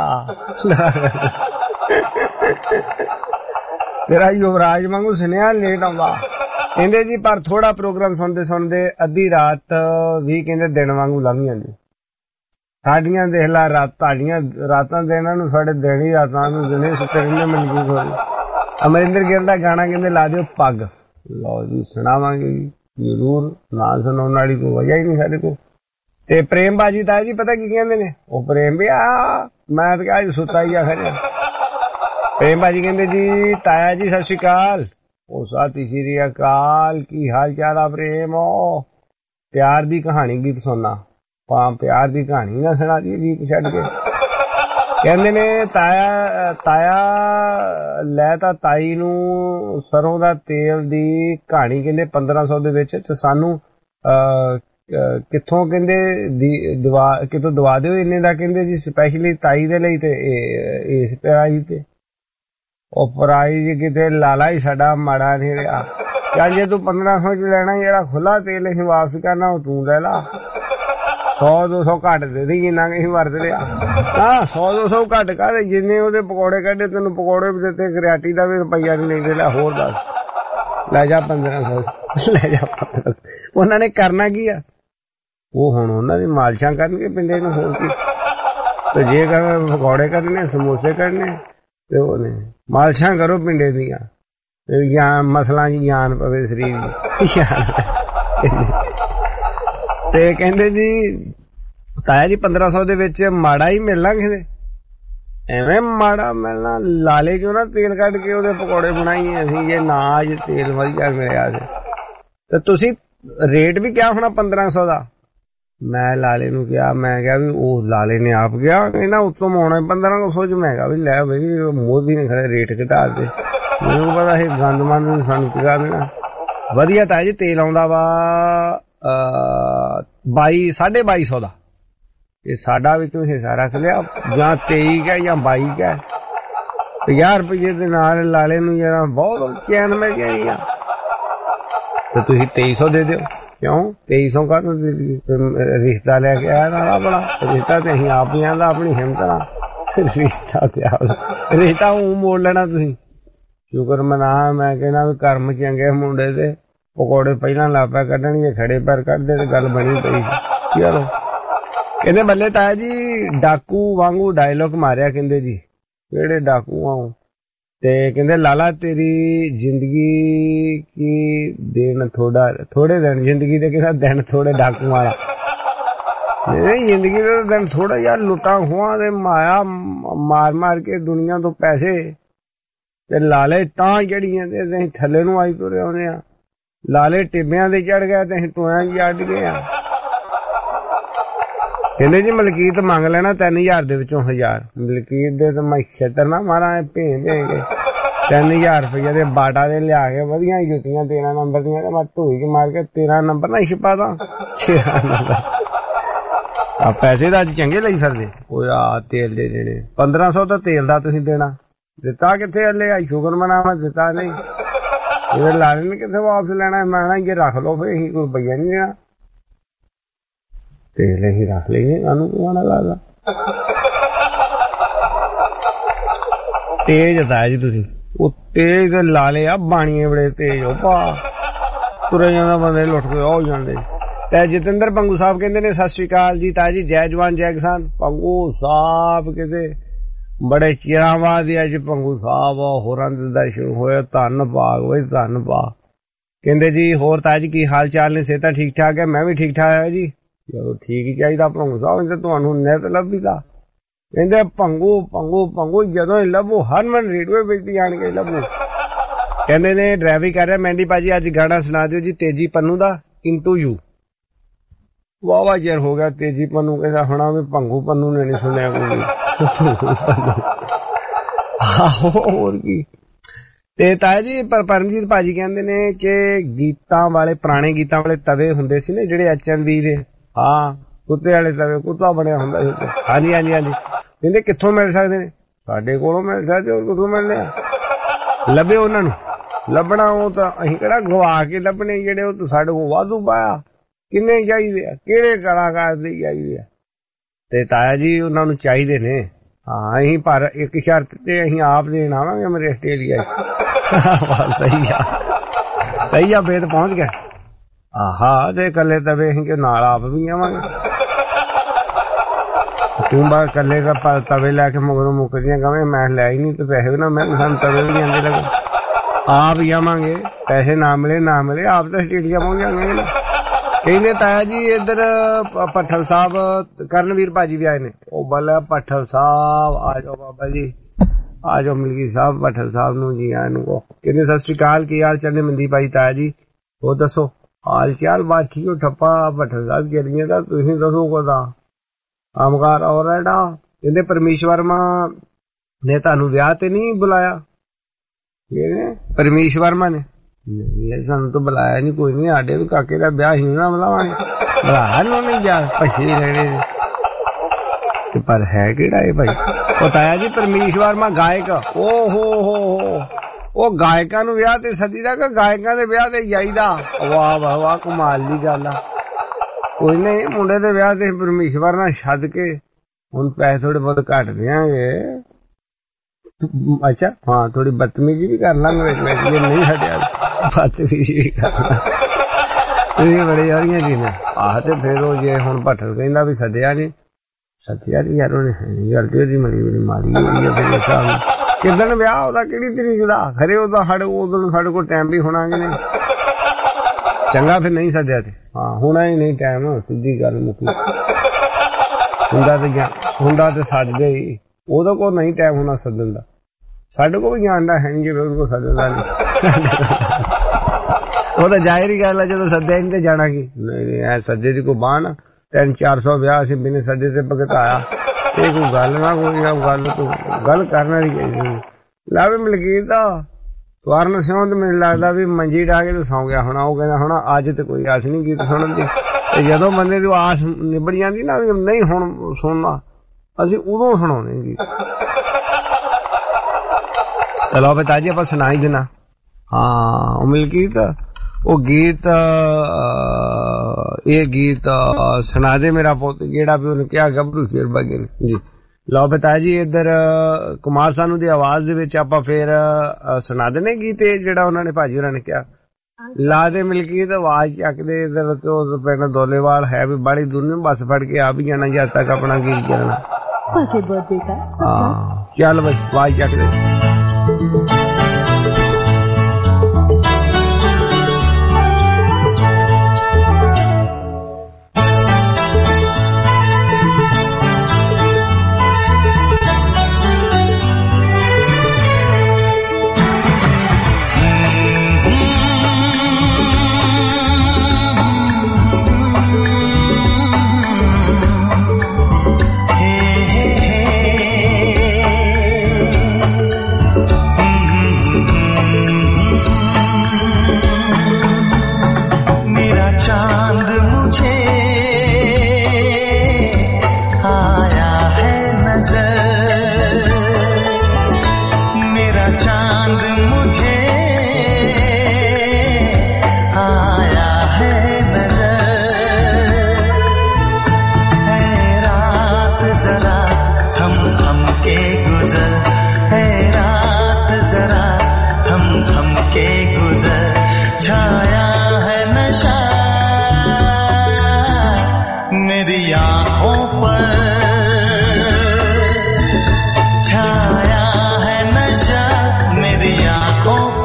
ਤੇਰਾ ਯੁਵਰਾਜ ਵਾਂਗੂ ਸੁਨੇਹਾ ਲੇਟ ਆਉਂਦਾ। ਕਹਿੰਦੇ ਜੀ ਪਰ ਥੋੜਾ ਪ੍ਰੋਗਰਾਮ ਸੁਣਦੇ ਸੁਣਦੇ ਅੱਧੀ ਰਾਤ ਵੀ ਕਹਿੰਦੇ ਦਿਨ ਵਾਂਗੂ ਲੰਘ ਜਾਂਦੀ। ਸਾਡੀਆਂ ਦੇਖ ਲਾ ਰਾਤ ਤੁਹਾਡੀਆਂ ਰਾਤਾਂ ਦਿਨਾਂ ਨੂੰ ਸਾਡੇ ਦਿਨ ਹੀ ਰਾਤਾਂ ਨੂੰ ਦਿਨੇ ਸੁੱਤੇ ਰਹਿੰਦੇ ਮਨਜੂਰ ਹੋ ਗਏ। ਅਮਰਿੰਦਰ ਗਿੱਲ ਦਾ ਗਾਣਾ ਕਹਿੰਦੇ ਲਾ ਦਿਓ ਪੱਗ। ਲਓ ਜੀ ਸੁਣਾਵਾਂਗੇ ਜੀ ਜ਼ਰੂਰ, ਨਾ ਸੁਣਾਉਣ ਵਾਲੀ ਕੋਈ ਵਜ੍ਹਾ ਹੀ ਨਹੀਂ ਸਾਡੇ ਕੋਲ। ਤੇ ਪ੍ਰੇਮ ਬਾਜੀ ਤਾਇਆ ਜੀ ਪਤਾ ਕੀ ਕਹਿੰਦੇ ਨੇ, ਉਹ ਪ੍ਰੇਮ ਵੀ ਆ ਮੈਂ ਤਾਂ ਕਿਹਾ ਸੁੱਤਾ ਹੀ ਆ ਖਰੇ। ਪ੍ਰੇਮ ਬਾਜੀ ਕਹਿੰਦੇ ਜੀ ਤਾਇਆ ਜੀ ਸਤਿ ਸ਼੍ਰੀ ਅਕਾਲ। ਉਹ ਸਤਿ ਸ਼੍ਰੀ ਅਕਾਲ, ਕੀ ਹਾਲ ਚਾਲ ਆ ਪ੍ਰੇਮ? ਪਿਆਰ ਦੀ ਕਹਾਣੀ ਗੀਤ ਸੁਣਨਾ, ਪਾ ਪਿਆਰ ਦੀ ਕਹਾਣੀ ਨਾ ਸੁਣਾ ਦੀ ਗੀਤ ਛੱਡ ਕੇ। ਕਹਿੰਦੇ ਨੇ ਤਾਇਆ ਤਾਇਆ ਲੈ ਤਾਂ ਤਾਈ ਨੂੰ ਸਰੋਂ ਦਾ ਤੇਲ ਦੀ ਕਹਾਣੀ ਕਹਿੰਦੇ ਪੰਦਰਾਂ ਸੌ ਦੇ ਵਿੱਚ, ਤੇ ਸਾਨੂੰ ਅਹ ਕਿੱਥੋਂ ਕਹਿੰਦੇ ਦਵਾ ਕਿਤੋਂ ਦਵਾ ਦਿਓ ਇੰਨੇ ਦਾ ਕਹਿੰਦੇ ਜੀ ਸਪੈਸ਼ਲੀ ਤਾਈ ਦੇ ਲਈ। ਤੇ ਇਸ ਪ੍ਰਾਈਜ਼ ਤੇ ਉਹ ਪ੍ਰਾਈਜ਼ ਕਿਤੇ ਲਾਲਾ ਹੀ ਸਾਡਾ ਮਾੜਾ ਨਹੀਂ ਰਿਹਾ। ਚੱਲ ਜੇ ਤੂੰ ਪੰਦਰਾਂ ਸੌ ਚ ਲੈਣਾ ਜਿਹੜਾ ਖੁੱਲਾ ਤੇਲ ਅਸੀਂ ਵਾਪਸ ਕਰਨਾ ਉਹ ਤੂੰ ਲੈ ਲਾ। ਸੌ ਦੋ ਸੌ ਘੱਟ ਦੇ ਦੀ ਜਿੰਨਾ ਅਸੀਂ ਵਰਤ ਲਿਆ। ਹਾਂ ਸੌ ਦੋ ਸੌ ਘੱਟ ਕਰ, ਜਿੰਨੇ ਉਹਦੇ ਪਕੌੜੇ ਕੱਢੇ ਤੈਨੂੰ ਪਕੌੜੇ ਵੀ ਦਿੱਤੇ, ਕਰਿਆਟੀ ਦਾ ਵੀ ਰੁਪਈਆ ਵੀ ਨਹੀਂ ਦੇ ਲਿਆ। ਹੋਰ ਦੱਸ ਲੈ ਜਾ ਪੰਦਰਾਂ ਸੌ ਲੈ ਜਾ ਪੰਦਰਾਂ ਸੌ। ਉਹਨਾਂ ਨੇ ਕਰਨਾ ਕੀ ਆ? ਉਹ ਹੁਣ ਉਹਨਾਂ ਦੀ ਮਾਲਸ਼ਾਂ ਕਰਨਗੇ ਪਿੰਡੇ ਨੂੰ, ਹੋਰ ਕੀ। ਤੇ ਜੇ ਕਹੇ ਪਕੌੜੇ ਕਰਨੇ ਸਮੋਸੇ ਕਰਨੇ ਤੇ ਉਹਨੇ ਮਾਲਸ਼ਾਂ ਕਰੋ ਪਿੰਡੇ ਦੀਆਂ, ਜਾਂ ਮਸਲਾਂ ਦੀ ਜਾਨ ਪਵੇ ਸਰੀਰ ਦੀ। ਤੇ ਕਹਿੰਦੇ ਜੀ ਤਾਇਆ ਜੀ ਪੰਦਰਾਂ ਸੌ ਦੇ ਵਿੱਚ ਮਾੜਾ ਹੀ ਮਿਲਣਾ ਕਿਸੇ ਐਵੇਂ ਮਾੜਾ ਮਿਲਣਾ। ਲਾਲੇ ਚੋਂ ਨਾ ਤੇਲ ਕੱਢ ਕੇ ਉਹਦੇ ਪਕੌੜੇ ਬਣਾਈਏ ਅਸੀਂ, ਜੇ ਨਾ ਅੱਜ ਤੇਲ ਵਧੀਆ ਮਿਲਿਆ ਤੇ। ਤੁਸੀਂ ਰੇਟ ਵੀ ਕਿਹਾ ਹੋਣਾ ਪੰਦਰਾਂ ਸੌ ਦਾ। ਮੈਂ ਲਾਲੇ ਨੂੰ ਕਿਹਾ, ਮੈਂ ਕਿਹਾ ਵੀ ਉਹ ਲਾਲੇ ਨੇ ਆਪ ਗਿਆ ਕਹਿੰਦਾ ਉੱਤੋਂ ਆਉਣਾ ਪੰਦਰਾਂ ਸੌ ਚ। ਮੈਂ ਕਿਹਾ ਵੀ ਲੈ ਬਈ ਮੋਦੀ ਨੇ ਖੜੇ ਰੇਟ ਘਟਾ ਦੇ। ਮੈਨੂੰ ਪਤਾ ਇਹ ਗੰਦਮੰਦ ਸਾਨੂੰ ਚੁਕਾ ਦੇਣਾ। ਵਧੀਆ ਤਾਂ ਜੀ ਤੇਲ ਆਉਂਦਾ ਵਾ ਬਾਈ ਸਾਢੇ ਬਾਈ ਸੌ ਦਾ। ਇਹ ਸਾਡਾ ਵੀ ਤੁਸੀਂ ਹਿੱਸਾ ਰੱਖ ਲਿਆ, ਜਾਂ ਤੇਈ ਕਾ ਜਾਂ ਬਾਈ ਕਾ। ਪੰਜਾਹ ਰੁਪਈਏ ਦੇ ਨਾਲ ਲਾਲੇ ਨੂੰ ਜਿਹੜਾ ਬਹੁਤ ਚੈਨ ਮਿਲ ਜਾਣੀ ਆ। ਤੇ ਤੁਸੀਂ ਤੇਈ ਸੌ ਦੇ ਦਿਓ। ਕਿਉਂ ਤੇਈ ਸੌ ਕਾ ਰਿਸ਼ਤਾ ਲੈ ਕੇ ਆਇਆ ਨਾ ਬੜਾ ਰਿਸ਼ਤਾ ਤੇ ਅਸੀਂ ਆਪ ਹੀ ਆਂਦਾ ਆਪਣੀ ਹਿੰਮਤ ਨਾਲ ਰਿਸ਼ਤਾ ਤੇ ਰਿਸ਼ਤਾ ਉਹ ਮੋੜ ਲੈਣਾ ਤੁਸੀਂ। ਸ਼ੁਕਰ ਮਨਾ ਮੈਂ ਕਹਿੰਦਾ ਵੀ ਕਰਮ ਚੰਗੇ ਮੁੰਡੇ ਦੇ ਪਕੌੜੇ ਪਹਿਲਾਂ ਲਾਪਾ ਕੱਢਣਗੇ, ਖੜੇ ਪੈਰ ਕੱਢਦੇ ਤੇ ਗੱਲ ਬਣੀ ਪਈ। ਚਲੋ ਕਹਿੰਦੇ ਬੱਲੇ ਤਾਇਆ ਜੀ ਡਾਕੂ ਵਾਂਗੂ ਡਾਇਲੋਗ ਮਾਰਿਆ। ਕਹਿੰਦੇ ਜੀ ਕਿਹੜੇ ਡਾਕੂ ਆਉ? ਤੇ ਕਹਿੰਦੇ ਲਾਲਾ ਤੇਰੀ ਜ਼ਿੰਦਗੀ ਕੀ ਦਿਨ ਥੋੜਾ ਥੋੜੇ ਦਿਨ ਜ਼ਿੰਦਗੀ ਦੇ ਕਿਹੜਾ ਦਿਨ ਥੋੜੇ ਡਾਕੂ ਵਾਲਾ ਨਹੀਂ, ਜ਼ਿੰਦਗੀ ਦੇ ਦਿਨ ਥੋੜਾ ਯਾਰ ਲੁੱਟਾਂ ਖੋਹਾਂ ਦੇ ਮਾਇਆ ਮਾਰ ਮਾਰ ਕੇ ਦੁਨੀਆ ਤੋਂ ਪੈਸੇ ਤੇ ਲਾਲੇ ਤਾਂ ਜਿਹੜੀਆਂ ਤੇ ਅਸੀਂ ਥੱਲੇ ਨੂੰ ਆਈ ਤੁਰੇ ਆਉਂਦੇ ਆ। ਲਾਲੇ ਟਿੱਬਿਆਂ ਦੇ ਚੜ ਗਿਆ ਤੇ ਅਸੀਂ ਟੋਇਆਂ ਚ ਅੱਡ ਗਏ ਆ। ਕਹਿੰਦੇ ਜੀ ਮਲਕੀਤ ਮੰਗ ਲੈਣਾ ਤਿੰਨ ਹਜ਼ਾਰ ਦੇ ਵਿੱਚੋਂ ਹਜ਼ਾਰ। ਮਲਕੀਤ ਦੇ ਤਾਂ ਮੈਂ ਛੇਤਰ ਨਾ ਮਾਰਾਂ ਭੇ ਭੇ ਕੇ ਤਿੰਨ ਹਜ਼ਾਰ ਰੁਪਈਆ ਦੇ ਬਾਟਾ ਦੇ ਲਿਆ ਕੇ ਵਧੀਆ ਜੁੱਤੀਆਂ ਤੇਰਾਂ ਨੰਬਰ ਦੀਆਂ ਤੇ ਮੈਂ ਢੋਈ ਚ ਮਾਰ ਕੇ ਤੇਰਾਂ ਨੰਬਰ ਨਾ ਛਿਪਾ ਦਾ ਤੇਰਾਂ ਨੰਬਰ। ਆ ਪੈਸੇ ਤਾਂ ਅੱਜ ਚੰਗੇ ਲਈ ਫਿਰਦੇ। ਉਹ ਆ ਤੇਲ ਦੇ ਦੇਣੇ ਪੰਦਰਾਂ ਸੌ ਤਾਂ ਤੇਲ ਦਾ ਤੁਸੀਂ ਦੇਣਾ, ਦਿੱਤਾ ਕਿੱਥੇ ਹਲੇ? ਆ ਸ਼ੁਕਰ ਮਨਾਵਾ ਦਿੱਤਾ ਨਹੀਂ। ਇਹ ਲਾਲੇ ਨੇ ਕਿੱਥੇ ਵਾਪਸ ਲੈਣਾ? ਮੈਂ ਨਾ ਇਹ ਰੱਖ ਲਓ ਫਿਰ ਅਸੀਂ ਕੋਈ ਰੁਪਈਆ ਨਹੀਂ ਦੇਣਾ। ਤੇਲ ਅਸੀਂ ਰੱਖ ਲਈਏ, ਸਾਨੂੰ ਕਿਉਂ ਲੱਗਦਾ ਤੇਜ ਹਟਾਇਆ ਜੀ ਤੁਸੀਂ। ਉਹ ਤੇਜ ਤੇ ਲਾਲੇ ਆ ਬਾਣੀਏ ਬੜੇ ਤੇਜ। ਉਹ ਭਾ ਤੁਰੇ ਜਾਂਦਾ ਬੰਦੇ ਲੁੱਟ ਕੇ ਹੋ ਜਾਂਦੇ। ਤੇ ਜਤਿੰਦਰ ਪੰਗੂ ਸਾਹਿਬ ਕਹਿੰਦੇ ਨੇ ਸਤਿ ਸ਼੍ਰੀ ਅਕਾਲ ਜੀ ਤਾਇਆ ਜੀ, ਜੈ ਜਵਾਨ ਜੈ ਕਿਸਾਨ। ਪੰਗੂ ਸਾਹਿਬ ਕਿਤੇ ਬੜੇ ਚਿਰਾਂ ਬਾਅਦ ਅੱਜ ਪੰਗੂ ਸਾਹਿਬ ਹੋਰਾਂ ਦੇ ਦਰਸ਼ਨ ਹੋਏ। ਧੰਨ ਭਾਗ ਬਈ ਧੰਨ ਭਾਗ। ਕਹਿੰਦੇ ਜੀ ਹੋਰ ਤਾਇਆ ਜੀ ਕੀ ਹਾਲ ਚਾਲ ਨੇ? ਸਿਹਤਾਂ ਠੀਕ ਠਾਕ ਹੈ? ਮੈਂ ਵੀ ਠੀਕ ਠਾਕ ਹੈ ਜੀ। ਚਲੋ ਠੀਕ ਹੀ ਚਾਹੀਦਾ ਭੰਗੂ ਸਾਹਿਬ, ਤੇ ਤੁਹਾਨੂੰ ਨਿਤ ਲੱਭੀਦਾ। ਕਹਿੰਦੇ ਭੰਗੂ ਭੰਗੂ ਭੰਗੂ ਜਦੋਂ ਹੀ ਲੱਭੋ ਹਰਮਨ ਰੇਡੀਓ ਵਿੱਚ ਆਣ ਕੇ ਲੱਭੋ। ਕਹਿੰਦੇ ਨੇ ਡਰਾਈਵਰੀ ਕਰ ਰਿਹਾ ਮੈਂਡੀ ਭਾਜੀ, ਅੱਜ ਗਾਣਾ ਸੁਣਾ ਦਿਓ ਜੀ ਤੇਜੀ ਪੰਨੂ ਦਾ ਇੰਟੂ ਯੂ। ਵਾਵਾ ਚਿਰ ਹੋ ਗਿਆ ਤੇਜੀ ਪੰਨੂ ਕਹਿੰਦਾ ਹੋਣਾ ਵੀ ਭੰਗੂ ਪੰਨੂ ਨੇ ਨਹੀਂ ਸੁਣਿਆ ਕੋਈ। ਆਹੋ ਹੋਰ ਕੀ। ਤੇ ਤਾਇਆ ਜੀ ਪਰ ਪਰਮਜੀਤ ਭਾਜੀ ਕਹਿੰਦੇ ਨੇ ਕਿ ਗੀਤਾਂ ਵਾਲੇ ਪੁਰਾਣੇ ਗੀਤਾਂ ਵਾਲੇ ਤਵੇ ਹੁੰਦੇ ਸੀ ਨਾ ਜਿਹੜੇ ਐਚ ਐਮ ਵੀ ਦੇ, ਹਾਂ ਕੁੱਤੇ ਵਾਲੇ ਤਵੇ, ਕੁੱਤਾ ਬਣਿਆ ਹੁੰਦਾ ਸੀ। ਹਾਂਜੀ ਹਾਂਜੀ ਹਾਂਜੀ। ਕਹਿੰਦੇ ਕਿੱਥੋਂ ਮਿਲ ਸਕਦੇ ਨੇ? ਸਾਡੇ ਕੋਲੋਂ ਮਿਲ ਸਕਦੇ, ਹੋਰ ਕਿੱਥੋਂ ਮਿਲਣੇ ਆ? ਲੱਭੇ ਉਹਨਾਂ ਨੂੰ, ਲੱਭਣਾ ਉਹ ਤਾਂ ਅਸੀਂ ਕਿਹੜਾ ਗਵਾ ਕੇ ਲੱਭਣੇ, ਜਿਹੜੇ ਉਹ ਸਾਡੇ ਕੋਲ ਵਾਧੂ ਪਾਇਆ। ਕਿੰਨੇ ਚਾਹੀਦੇ ਆ, ਕਿਹੜੇ ਕਲਾਕਾਰ ਦੇ ਚਾਹੀਦੇ ਆ? ਤੇ ਤਾਇਆ ਜੀ ਉਹਨਾਂ ਨੂੰ ਚਾਹੀਦੇ ਨੇ। ਹਾਂ ਅਸੀਂ ਪਰ ਇੱਕ ਸ਼ਰਤ ਤੇ ਅਸੀਂ ਆਪ ਦੇਣ ਆਵਾਂਗੇ ਮੇਰੇ ਆਸਟ੍ਰੇਲੀਆ। ਸਹੀ ਆ ਸਹੀ ਆ, ਬੇਦ ਪਹੁੰਚ ਗਿਆ। ਆਹਾ ਤੇ ਇਕੱਲੇ ਤਵੇ ਅਸੀਂ ਕਿ ਨਾਲ ਆਪ ਵੀ ਆਵਾਂਗੇ। ਤੂੰ ਬਾ ਇਕੱਲੇ ਦਾ ਤਵੇ ਲੈ ਕੇ ਮਗਰੋਂ ਮੁੱਕਦੀਆਂ ਕਵੇਂ ਮੈਂ ਲੈ ਹੀ ਨਹੀਂ ਤੇ ਪੈਸੇ ਵੀ ਨਾ ਮੈਂ ਸਾਨੂੰ ਤਵੇ ਵੀ ਜਾਂਦੇ ਲੱਗੇ। ਆਪ ਹੀ ਆਵਾਂਗੇ, ਪੈਸੇ ਨਾ ਮਿਲੇ ਨਾ ਮਿਲੇ ਆਪ ਤਾਂ ਆਸਟ੍ਰੇਲੀਆ ਪਹੁੰਚ ਜਾਵਾਂਗੇ। ਕਹਿੰਦੇ ਤਾਇਆ ਜੀ ਇੱਧਰ ਭੱਠਲ ਸਾਹਿਬ ਕਰਨਵੀਰ ਭਾਜੀ ਵੀ ਆਏ ਨੇ। ਉਹ ਬੋਲਿਆ ਭੱਠਲ ਸਾਹਿਬ ਆ ਜਾਓ ਬਾਬਾ ਜੀ, ਆ ਜਾਓ ਮਿਲਗੀ ਸਾਹਿਬ ਭੱਠਲ ਸਾਹਿਬ ਨੂੰ ਜੀ ਆਇਆਂ ਨੂੰ। ਕਹਿੰਦੇ ਸਤਿ ਸ੍ਰੀ ਅਕਾਲ, ਕੀ ਹਾਲ ਚਾਲ ਨੇ ਮੰਦੀ ਭਾਈ? ਤਾਇਆ ਜੀ ਉਹ ਦੱਸੋ ਹਾਲ ਚਾਲ? ਬਾਤ ਠੀਕ ਹੋ ਠੱਪਾ ਭੱਠਲ ਸਾਹਿਬ ਚੱਲੀਏ ਤਾਂ ਤੁਸੀਂ ਦੱਸੋ ਕੋਦਾ ਆਮਕਾਰ ਔਰ ਐਡਾ। ਕਹਿੰਦੇ ਪਰਮੇਸ਼ ਵਰਮਾ ਨੇ ਤੁਹਾਨੂੰ ਵਿਆਹ ਤੇ ਨਹੀਂ ਬੁਲਾਇਆ? ਪਰਮੇਸ਼ ਵਰਮਾ ਨੇ ਸਾਨੂੰ ਤਾਂ ਬੁਲਾਇਆ ਨੀ, ਕੋਈ ਨੀ, ਸਾਡੇ ਵੀ ਕਾਕੇ ਦਾ ਵਿਆਹ ਹੀ ਨਾ ਬੁਲਾਵਾਂਗੇ, ਭਰਾ ਨੂੰ ਨਹੀਂ ਜਾ ਪਛੀ ਰਹਿਣੇ। ਪਰ ਹੈ ਕਿਹੜਾ ਇਹ ਭਾਈ? ਉਹ ਤਾਇਆ ਜੀ ਪਰਮੇਸ਼ ਵਰਮਾ ਗਾਇਕ, ਓ ਹੋ ਹੋ ਹੋ ਉਹ ਗਾਇਕਾਂ ਨੂੰ ਵਿਆਹ ਤੇ ਸੱਦੀਦਾ ਕਿ ਗਾਇਕਾਂ ਦੇ ਵਿਆਹ ਤੇ ਜਾਈਦਾ? ਵਾਹ ਵਾਹ ਵਾਹ, ਕਮਾਲ ਦੀ ਗੱਲ ਆ। ਕੋਈ ਨਹੀਂ, ਮੁੰਡੇ ਦੇ ਵਿਆਹ ਤੇ ਪਰਮੇਸ਼ ਵਰਮਾ ਛੱਡ ਕੇ ਹੁਣ ਪੈਸੇ ਥੋੜੇ ਬਹੁਤ ਘੱਟ ਦਿਆਂਗੇ। ਅੱਛਾ ਹਾਂ, ਥੋੜੀ ਬਦਤਮੀਜੀ ਵੀ ਕਰ ਲਾਂਗੇ, ਜੇ ਨਹੀਂ ਹਟਿਆ ਬਦਤਮੀਜੀ ਵੀ ਕਰ ਲਾਂਗੇ। ਇਹ ਬੜੇ ਯਾਰੀਆਂ ਜੀ ਨੇ। ਆਹ ਤੇ ਫਿਰ ਉਹ ਜੇ ਹੁਣ ਭੱਠਲ ਕਹਿੰਦਾ ਵੀ ਸੱਦਿਆ ਨੀ, ਸੱਦਿਆ ਨੀ ਯਾਰ ਉਹਨੇ, ਯਾਰ ਦੀ ਮੜੀ ਬੜੀ ਮਾਰੀ ਹੋਈ ਆ। ਫਿਰ ਹਿਸਾਬ ਕਿੱਦਣ ਵਿਆਹ ਉਹਦਾ, ਕਿਹੜੀ ਤਰੀਕ ਦਾ? ਖਰੇ ਉਹਦਾ ਸਾਡੇ ਉਦੋਂ ਸਾਡੇ ਕੋਲ ਟਾਈਮ ਵੀ ਹੋਣਾ ਕਿ ਨਹੀਂ? ਚੰਗਾ ਫਿਰ ਨਹੀਂ ਸੱਦਿਆ ਤੇ ਹਾਂ ਹੋਣਾ ਹੀ ਨਹੀਂ ਟਾਈਮ, ਸਿੱਧੀ ਗੱਲ ਮੁੱਕੀ। ਹੁੰਦਾ ਤੇ ਹੁੰਦਾ ਤੇ ਸੱਜ ਗਈ, ਉਹਦੇ ਕੋਲ ਨਹੀਂ ਟਾਈਮ ਹੋਣਾ ਸੱਦਣ ਦਾ। ਸਾਡੇ ਕੋਲ ਵੀ ਜਾਣਦਾ ਹੈ ਨੀ ਜਿਵੇਂ ਉਹਦੇ ਕੋਲ ਸੱਦਣ ਦਾ ਨਹੀਂ। ਉਹ ਤਾਂ ਜ਼ਾਹਿਰ ਹੀ ਗੱਲ ਆ, ਜਦੋਂ ਸੱਦਿਆ ਨਹੀਂ ਤੇ ਜਾਣਾ ਕੀ? ਨਹੀਂ ਐ ਸੱਦੇ ਦੀ ਕੋਈ ਬਾਣ ਤਿੰਨ ਚਾਰ ਸੌ ਵਿਆਹ ਅਸੀਂ ਬਿਨੇ ਸੱਦੇ ਤੇ ਭਗਤਾਇਆ। ਇਹ ਕੋਈ ਗੱਲ ਨਾ, ਕੋਈ ਗੱਲ ਤੂੰ ਗੱਲ ਕਰਨਾ ਨਹੀਂ ਚਾਹੀਦੀ। ਲੈ ਵੀ ਮਲਕੀਤ ਦਾ ਸਵਰਨ ਸਿਉਂ ਤੇ ਮੈਨੂੰ ਲੱਗਦਾ ਵੀ ਮੰਜੀ ਡਾ ਕੇ ਤੇ ਸੌਂ ਗਿਆ ਹੋਣਾ। ਉਹ ਕਹਿੰਦਾ ਹੋਣਾ ਅੱਜ ਤੇ ਕੋਈ ਆਸ ਨਹੀਂ ਗੀਤ ਸੁਣਨ ਦੀ। ਤੇ ਜਦੋਂ ਬੰਦੇ ਦੀ ਆਸ ਨਿਬੜ ਜਾਂਦੀ ਨਾ ਵੀ ਨਹੀਂ ਹੁਣ ਸੁਣਨਾ, ਅਸੀਂ ਉਦੋਂ ਸੁਣਾਉਣੇ ਗੀਤ। ਚਲੋ ਪਿਤਾ ਜੀ ਆਪਾਂ ਸੁਣਾ ਹੀ ਦੇਣਾ। ਹਾਂ ਉਹ ਮਲਕੀਤ ਉਹ ਗੀਤ, ਇਹ ਗੀਤ ਸੁਣਾ ਦੇ ਮੇਰਾ ਪੁੱਤ, ਜਿਹੜਾ ਵੀ ਉਹਨੇ ਕਿਹਾ ਗੱਭਰੂ ਸ਼ੇਰ ਬਾਗੇ ਨੇ ਜੀ। ਲਓ ਪਿਤਾ ਜੀ ਇੱਧਰ ਕੁਮਾਰ ਸਾਨੂ ਦੀ ਆਵਾਜ਼ ਦੇ ਵਿੱਚ ਆਪਾਂ ਫੇਰ ਸੁਣਾ ਦੇਣੇ ਗੀਤ ਜਿਹੜਾ ਉਹਨਾਂ ਨੇ ਭਾਜੀ ਹੋਰਾਂ ਨੇ ਕਿਹਾ। ਲਾ ਦੇ ਮਲਕੀਤ ਆਵਾਜ਼ ਚੱਕਦੇ ਇੱਧਰ ਤੋਂ ਪਿੰਡ ਦੋਲੇਵਾਲ ਹੈ ਵੀ ਬੜੀ ਦੂਰ ਨੇ, ਬੱਸ ਫੜ ਕੇ ਆ ਵੀ ਜਾਣਾ ਜਦ ਤੱਕ ਆਪਣਾ ਗੀਤ ਕਰਨਾ। ਹਾਂ ਚੱਲ ਬਈ ਆਵਾਜ਼ ਚੱਕਦੇ। छाया है नशा मेरी आंखों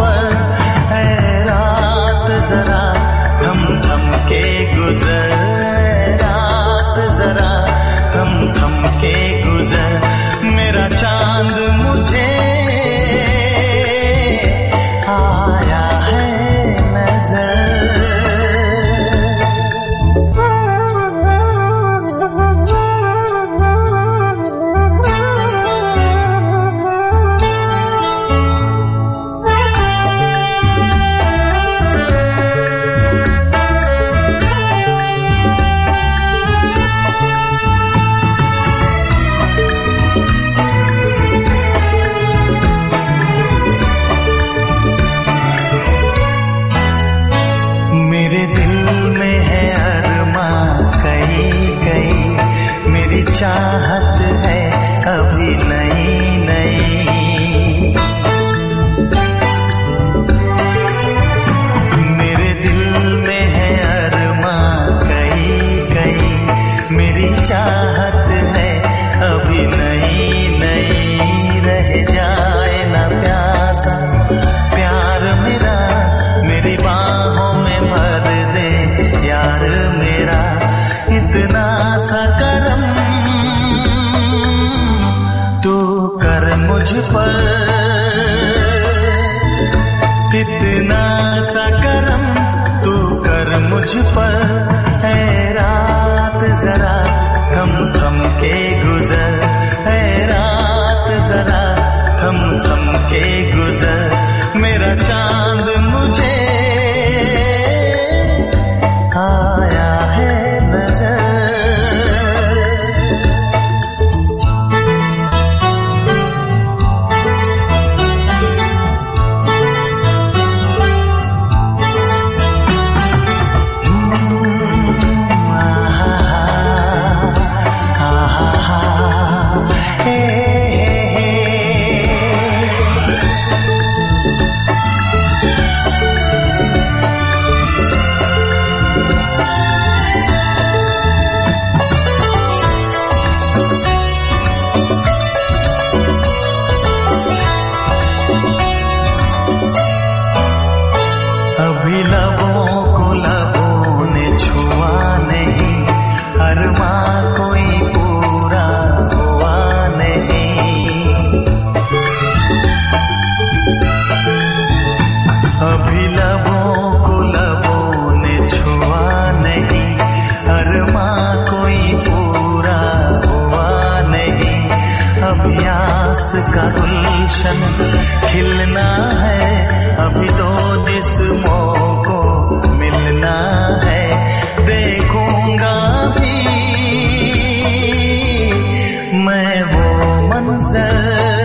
आया है नजर। चाहत है अभी नई नई, मेरे दिल में है अरमां कई कई, मेरी चाहत है अभी नई नई। रह जाए ना प्यासा प्यार मेरा, मेरी बाहों में भर दे यार मेरा, इतना सा करम मुझ पर, इतना सा करम तू कर मुझ पर। है रात जरा थम थम के गुजर, है रात जरा थम थम के गुजर, मेरा चांद मुझे आया है नजर। का गुलशन खिलना है, अभी तो जिस्मों को मिलना है। देखूंगा भी मैं वो मंजर,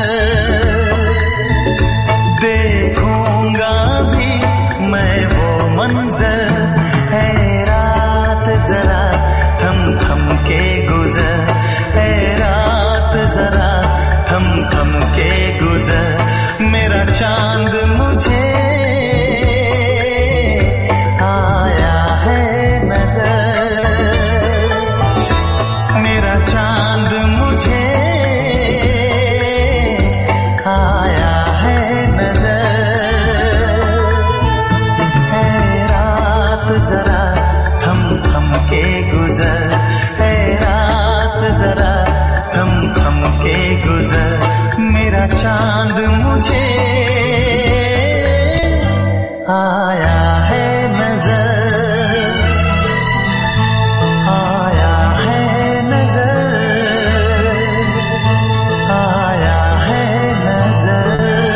देखूंगा भी मैं वो मंजर। है रात जरा थम थम के गुजर, है रात जरा थम थम के गुजर, मेरा चांद मुझे आया है नजर, मेरा चांद मुझे आया है नजर। है रात जरा थम थम के गुजर, है रात जरा थम थम के गुजर, मेरा चांद मुझे आया है नजर, आया है नजर, आया है नजर।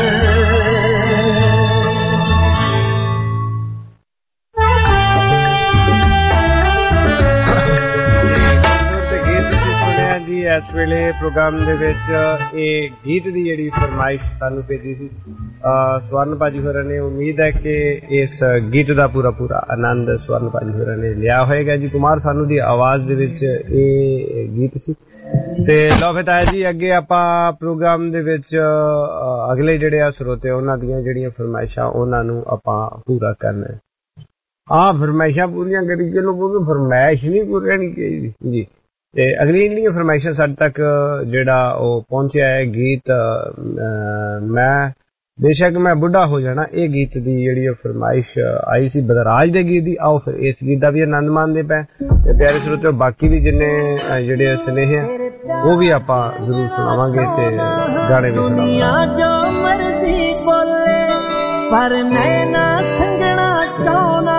इस वेले प्रोग्राम दे विच ਇਹ ਗੀਤ ਦੀ ਜਿਹੜੀ ਫਰਮਾਇਸ਼ ਸਾਨੂੰ ਭੇਜੀ ਸੀ ਸਵਰਨ ਭਾਜੀ ਹੋਰਾਂ ਨੇ। ਉਮੀਦ ਹੈ ਕਿ ਇਸ ਗੀਤ ਦਾ ਪੂਰਾ ਪੂਰਾ ਆਨੰਦ ਸਵਰਨ ਭਾਜੀ ਹੋਰਾਂ ਨੇ ਲਿਆ ਹੋਏਗਾ ਜੀ। ਕੁਮਾਰ ਸਾਨੂੰ ਦੀ ਆਵਾਜ਼ ਦੇ ਵਿੱਚ ਇਹ ਗੀਤ ਸੀ ਤੇ ਲਓ ਫਿਰ ਤਾਇਆ ਜੀ ਅੱਗੇ ਆਪਾਂ ਪ੍ਰੋਗਰਾਮ ਦੇ ਵਿੱਚ ਅਗਲੇ ਜਿਹੜੇ ਆ ਸਰੋਤੇ ਉਹਨਾਂ ਦੀਆਂ ਜਿਹੜੀਆਂ ਫਰਮਾਇਸ਼ਾਂ ਉਹਨਾਂ ਨੂੰ ਆਪਾਂ ਪੂਰਾ ਕਰਨਾ ਹੈ। ਆਹ ਫਰਮਾਇਸ਼ਾਂ ਪੂਰੀਆਂ ਕਰੀ ਚਲੋ, ਕਿਉਂਕਿ ਫਰਮਾਇਸ਼ ਨਹੀਂ ਪੂਰੀ ਰਹਿਣੀ ਚਾਹੀਦੀ ਜੀ। ਤੇ ਅਗਲੀ ਜਿਹੜੀਆਂ ਫਰਮਾਇਸ਼ਾਂ ਸਾਡੇ ਤੱਕ ਜਿਹੜਾ ਉਹ ਪਹੁੰਚਿਆ ਹੈ ਗੀਤ ਮੈਂ ਬੇਸ਼ੱਕ ਮੈਂ ਬੁੱਢਾ ਹੋ ਜਾਣਾ, ਇਹ ਗੀਤ ਦੀ ਜਿਹੜੀ ਫਰਮਾਇਸ਼ ਆਈ ਸੀ ਬਦਰਾਜ ਦੇ ਗੀਤ ਦੀ। ਆਓ ਫਿਰ ਇਸ ਗੀਤ ਦਾ ਵੀ ਆਨੰਦ ਮਾਣਦੇ ਪਏ ਤੇ ਪਿਆਰੇ ਸਰੋਤਿਓ ਬਾਕੀ ਵੀ ਜਿੰਨੇ ਜਿਹੜੇ ਸੁਨੇਹੇ ਆ ਉਹ ਵੀ ਆਪਾਂ ਜ਼ਰੂਰ ਸੁਣਾਵਾਂਗੇ ਤੇ ਗਾਣੇ ਵੀ ਸੁਣਾਵਾਂਗੇ। पर नैना संगना चाहना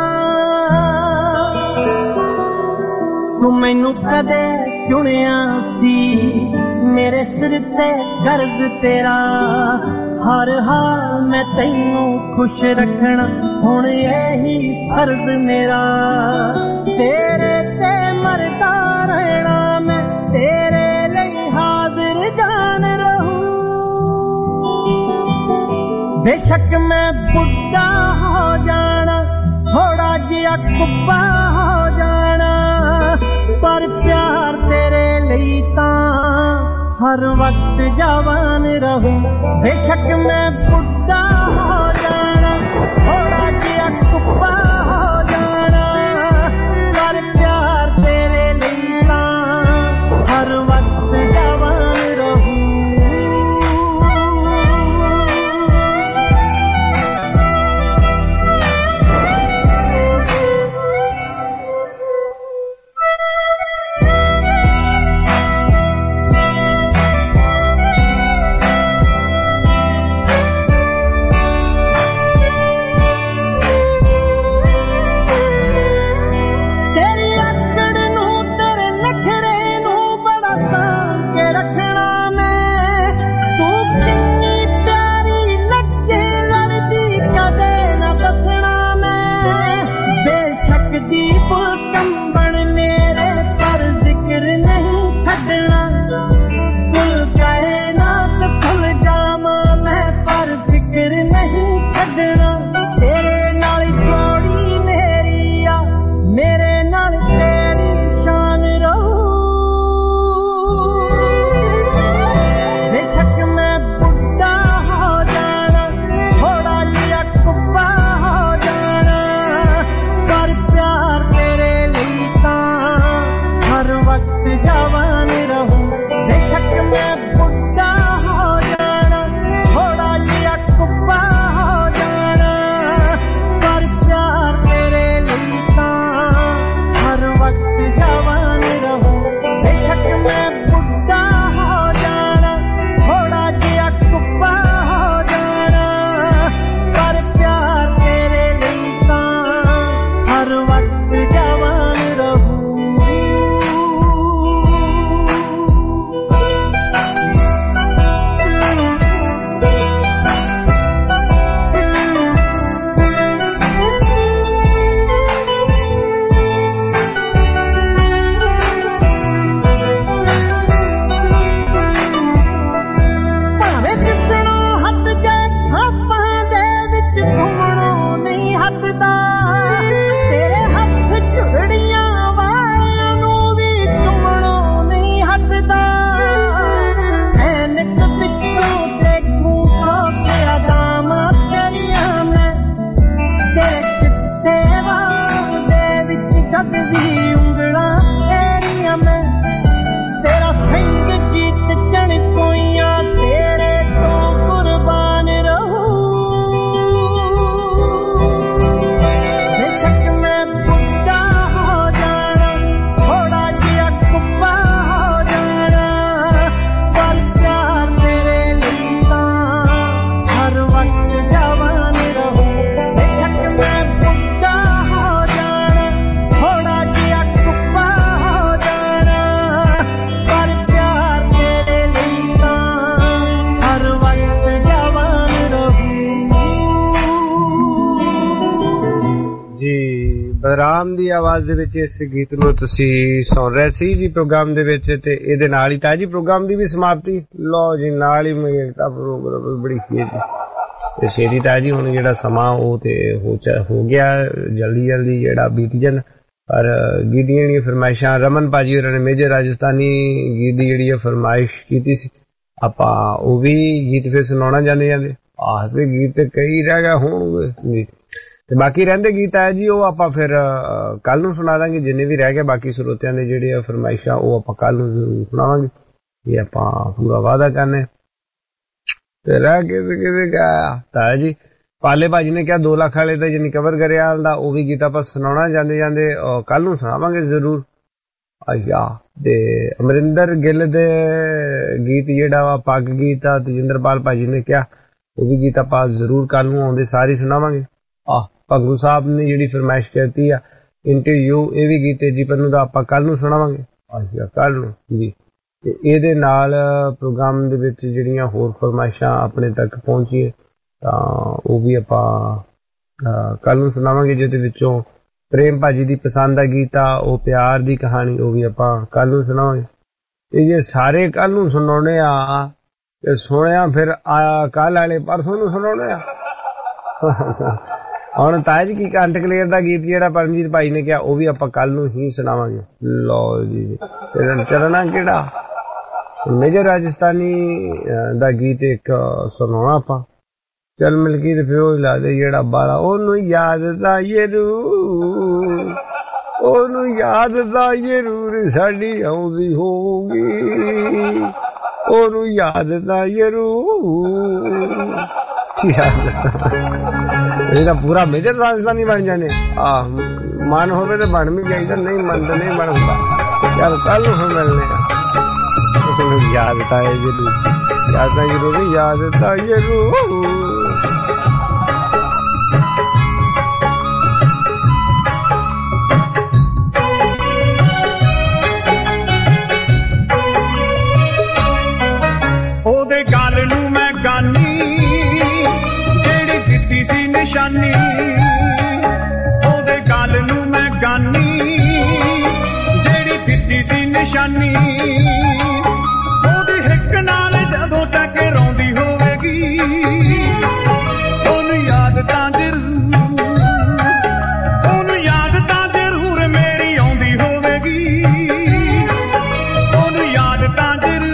तू मैनू कदे चुनिया सी मेरे सिर ते कर्ज तेरा हर हाल मैं तैनू खुश रखना हुण यही फर्ज मेरा तेरे ते मरदा रहना मैं तेरे लिए हाजिर जान रहूं बेशक मैं बुढ़ा हो जाना थोड़ा जिहा कुब्बा हो जाना पर प्यार तेरे लिए तां हर वक्त जवान रहूं बेशक मैं बुढ़ा हो जाना थोड़ा जिहा कुब्बा हो जाना पर प्यार तेरे लिए तां हर वक्त जवान रहूं ਰਾਮ ਦੀ ਆਵਾਜ਼ ਦੇ ਵਿੱਚ ਇਸ ਗੀਤ ਨੂੰ ਤੁਸੀਂ ਸੁਣ ਰਹੇ ਸੀ ਜੀ ਪ੍ਰੋਗਰਾਮ ਦੇ ਵਿੱਚ ਤੇ ਇਹਦੇ ਨਾਲ ਹੀ ਤਾਂ ਜੀ ਪ੍ਰੋਗਰਾਮ ਦੀ ਵੀ ਸਮਾਪਤੀ ਲਓ ਜੀ ਨਾਲ ਹੀ ਮੇਰਾ ਪ੍ਰੋਗਰਾਮ ਬੜੀ ਖੀਰ ਜੀ ਤੇ ਸ਼ੇਰੀ ਤਾਂ ਜੀ ਹੁਣ ਜਿਹੜਾ ਸਮਾਂ ਉਹ ਤੇ ਹੋ ਗਿਆ ਜਲਦੀ ਜਲਦੀ ਜਿਹੜਾ ਬੀਤ ਜਾਣ ਪਰ ਗੀਤ ਦੀਆਂ ਜਿਹੜੀਆਂ ਫਰਮਾਇਸ਼ਾਂ ਰਮਨ ਭਾਜੀ ਹੋਰਾਂ ਨੇ ਮੇਜਰ ਰਾਜਸਥਾਨੀ ਗੀਤ ਦੀ ਜਿਹੜੀ ਫਰਮਾਇਸ਼ ਕੀਤੀ ਸੀ ਆਪਾਂ ਉਹ ਵੀ ਗੀਤ ਫਿਰ ਸੁਣਾਉਣਾ ਚਾਹੁੰਦੇ ਜਾਂਦੇ ਆਹ ਤੇ ਗੀਤ ਕਈ ਰਹਿ ਗਏ ਹੋਣਗੇ ਤੇ ਬਾਕੀ ਰਹਿੰਦੇ ਗੀਤ ਹੈ ਜੀ ਉਹ ਆਪਾਂ ਫਿਰ ਕੱਲ ਨੂੰ ਸੁਣਾ ਦਾਂਗੇ ਜਿੰਨੇ ਵੀ ਰਹਿ ਗਏ ਬਾਕੀ ਸਰੋਤਿਆਂ ਦੇ ਜਿਹੜੇ ਫਰਮਾਇਸ਼ਾਂ ਉਹ ਆਪਾਂ ਕੱਲ ਨੂੰ ਸੁਣਾਵਾਂਗੇ ਇਹ ਆਪਾਂ ਪੂਰਾ ਵਾਅਦਾ ਕਰਨੇ ਤੇ ਰਹਿ ਕੇ ਕਿਤੇ ਗਿਆ ਤਾਂ ਜੀ ਪਾਲੇ ਭਾਜੀ ਨੇ ਕਿਹਾ ਦੋ ਲੱਖ ਵਾਲੇ ਦਾ ਜਿੰਨੀ ਕਵਰ ਕਰਿਆ ਦਾ ਉਹ ਵੀ ਗੀਤ ਆਪਾਂ ਸੁਣਾਉਣਾ ਜਾਂਦੇ ਜਾਂਦੇ ਕੱਲ ਨੂੰ ਸੁਣਾਵਾਂਗੇ ਜ਼ਰੂਰ ਅੱਛਾ ਤੇ ਅਮਰਿੰਦਰ ਗਿੱਲ ਦੇ ਗੀਤ ਜਿਹੜਾ ਵਾ ਪੱਗ ਗੀਤ ਆ ਤੇਜਿੰਦਰਪਾਲ ਭਾਜੀ ਨੇ ਕਿਹਾ ਇਹ ਵੀ ਗੀਤ ਆਪਾਂ ਜ਼ਰੂਰ ਕੱਲ ਨੂੰ ਆਉਂਦੇ ਸਾਰੇ ਸੁਣਾਵਾਂਗੇ। ਆਹ ਭੰਗੂ ਸਾਹਿਬ ਨੇ ਜਿਹੜੀ ਫਰਮਾਇਸ਼ ਕੀਤੀ ਆ ਇੰਟਰਵਿਊ, ਇਹ ਵੀ ਗੀਤ ਜੀ ਪੰਨੂ ਦਾ ਆਪਾਂ ਕੱਲ ਨੂੰ ਸੁਣਾਵਾਂਗੇ। ਅੱਛਾ ਕੱਲ ਨੂੰ ਜੀ। ਤੇ ਇਹਦੇ ਨਾਲ ਪ੍ਰੋਗਰਾਮ ਦੇ ਵਿੱਚ ਜਿਹੜੀਆਂ ਹੋਰ ਫਰਮਾਇਸ਼ਾਂ ਆਪਣੇ ਤੱਕ ਪਹੁੰਚੀਏ ਤਾਂ ਉਹ ਵੀ ਆਪਾਂ ਕੱਲ ਨੂੰ ਸੁਣਾਵਾਂਗੇ। ਜਿਹਦੇ ਵਿੱਚੋਂ ਪ੍ਰੇਮ ਭਾਜੀ ਦੀ ਪਸੰਦ ਦਾ ਗੀਤ ਆ, ਉਹ ਪਿਆਰ ਦੀ ਕਹਾਣੀ, ਉਹ ਵੀ ਆਪਾਂ ਕੱਲ ਨੂੰ ਸੁਣਾਵਾਂਗੇ। ਤੇ ਜੇ ਸਾਰੇ ਕੱਲ ਨੂੰ ਸੁਣਾਉਣੇ ਆ ਤੇ ਸੁਣਿਆ ਫਿਰ ਕੱਲ ਵਾਲੇ ਪਰਸੋਂ ਨੂੰ ਸੁਣਾਉਣੇ ਆ। ਹੁਣ ਤਾਜ ਕੀ ਕੰਟ ਕਲੀਅਰ ਦਾ ਗੀਤ ਜਿਹੜਾ ਪਰਮਜੀਤ ਭਾਈ ਨੇ ਕਿਹਾ ਉਹ ਵੀ ਆਪਾਂ ਕੱਲ ਨੂੰ ਹੀ ਸੁਣਾਵਾਂਗੇ। ਲਓ ਜੀ ਚਰਨਾ ਕਿਹੜਾ ਮੇਜਰ ਰਾਜਸਥਾਨੀ ਦਾ ਗੀਤ ਇੱਕ ਸੁਣਾਉਣਾ ਆਪਾਂ। ਚੱਲ ਮਿਲ ਗਈ ਤੇ ਫਿਰ ਉਹ ਲਾ ਦੇ ਜਿਹੜਾ ਬਾਲਾ ਉਹਨੂੰ ਯਾਦ ਦਾ ਜ਼ਰੂਰ, ਉਹਨੂੰ ਯਾਦ ਦਾ ਜ਼ਰੂਰ ਸਾਡੀ ਆਉਂਦੀ ਹੋਊਗੀ, ਉਹਨੂੰ ਯਾਦ ਦਾ ਜ਼ਰੂਰ। ਇਹਦਾ ਪੂਰਾ ਮੇਜਰ ਰਾਜਸਥਾਨੀ ਬਣ ਜਾਣੇ। ਆਹ ਮਨ ਹੋਵੇ ਤਾਂ ਬਣ ਵੀ ਜਾਈਦਾ, ਨਹੀਂ ਮਨ ਤਾਂ ਨਹੀਂ ਬਣਦਾ। ਚੱਲ ਕੱਲ ਨੂੰ ਮਿਲਣੇ ਆ। ਯਾਦ ਤਾਂ ਜ਼ਰੂਰ, ਯਾਦ ਤਾਂ ਜ਼ਰੂਰ, ਯਾਦ ਤਾਂ ਜ਼ਰੂਰ। ਉਹਦੇ ਗੱਲ ਨੂੰ ਮੈਂ ਗਾਨੀ ਜਿਹੜੀ ਦਿੱਤੀ ਸੀ ਨਿਸ਼ਾਨੀ, ਉਹਦੇ ਗੱਲ ਨੂੰ ਮੈਂ ਗਾਨੀ ਜਿਹੜੀ ਦਿੱਤੀ ਸੀ ਨਿਸ਼ਾਨੀ। ਉਹਦੀ ਹਿੱਕ ਨਾਲ ਜਦੋਂ ਤੱਕ ਰੋਂਦੀ ਹੋਵੇਗੀ, ਉਹਨੂੰ ਯਾਦ ਤਾਂ ਜ਼ਰੂਰ, ਉਹਨੂੰ ਯਾਦ ਤਾਂ ਜ਼ਰੂਰ ਮੇਰੀ ਆਉਂਦੀ ਹੋਵੇਗੀ, ਉਹਨੂੰ ਯਾਦ ਤਾਂ ਜ਼ਰੂਰ।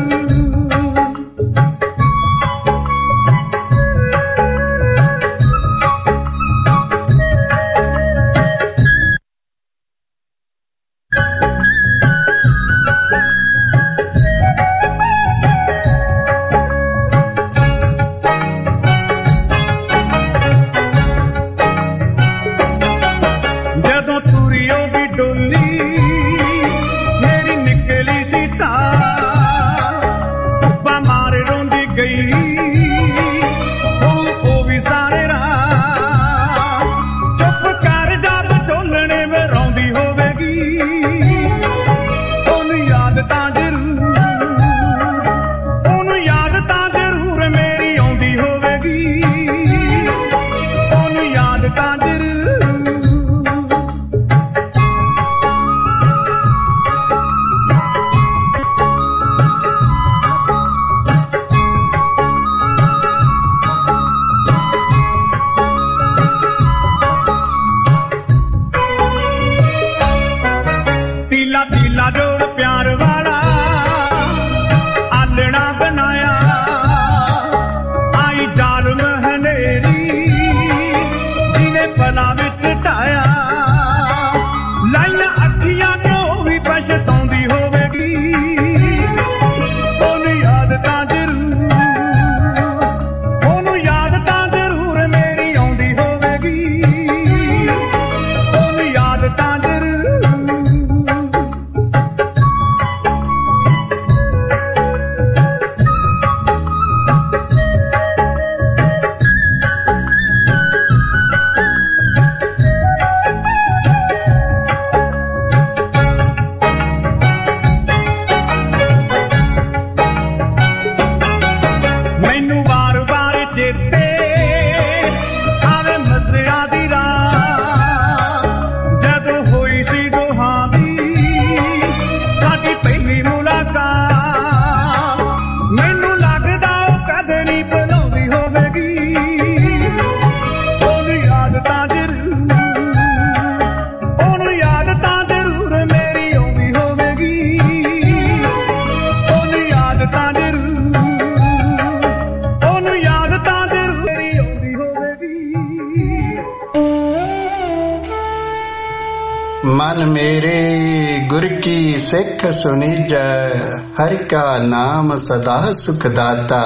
मन मेरे गुर की सिख सुनीजै, हर का नाम सदा सुखदाता,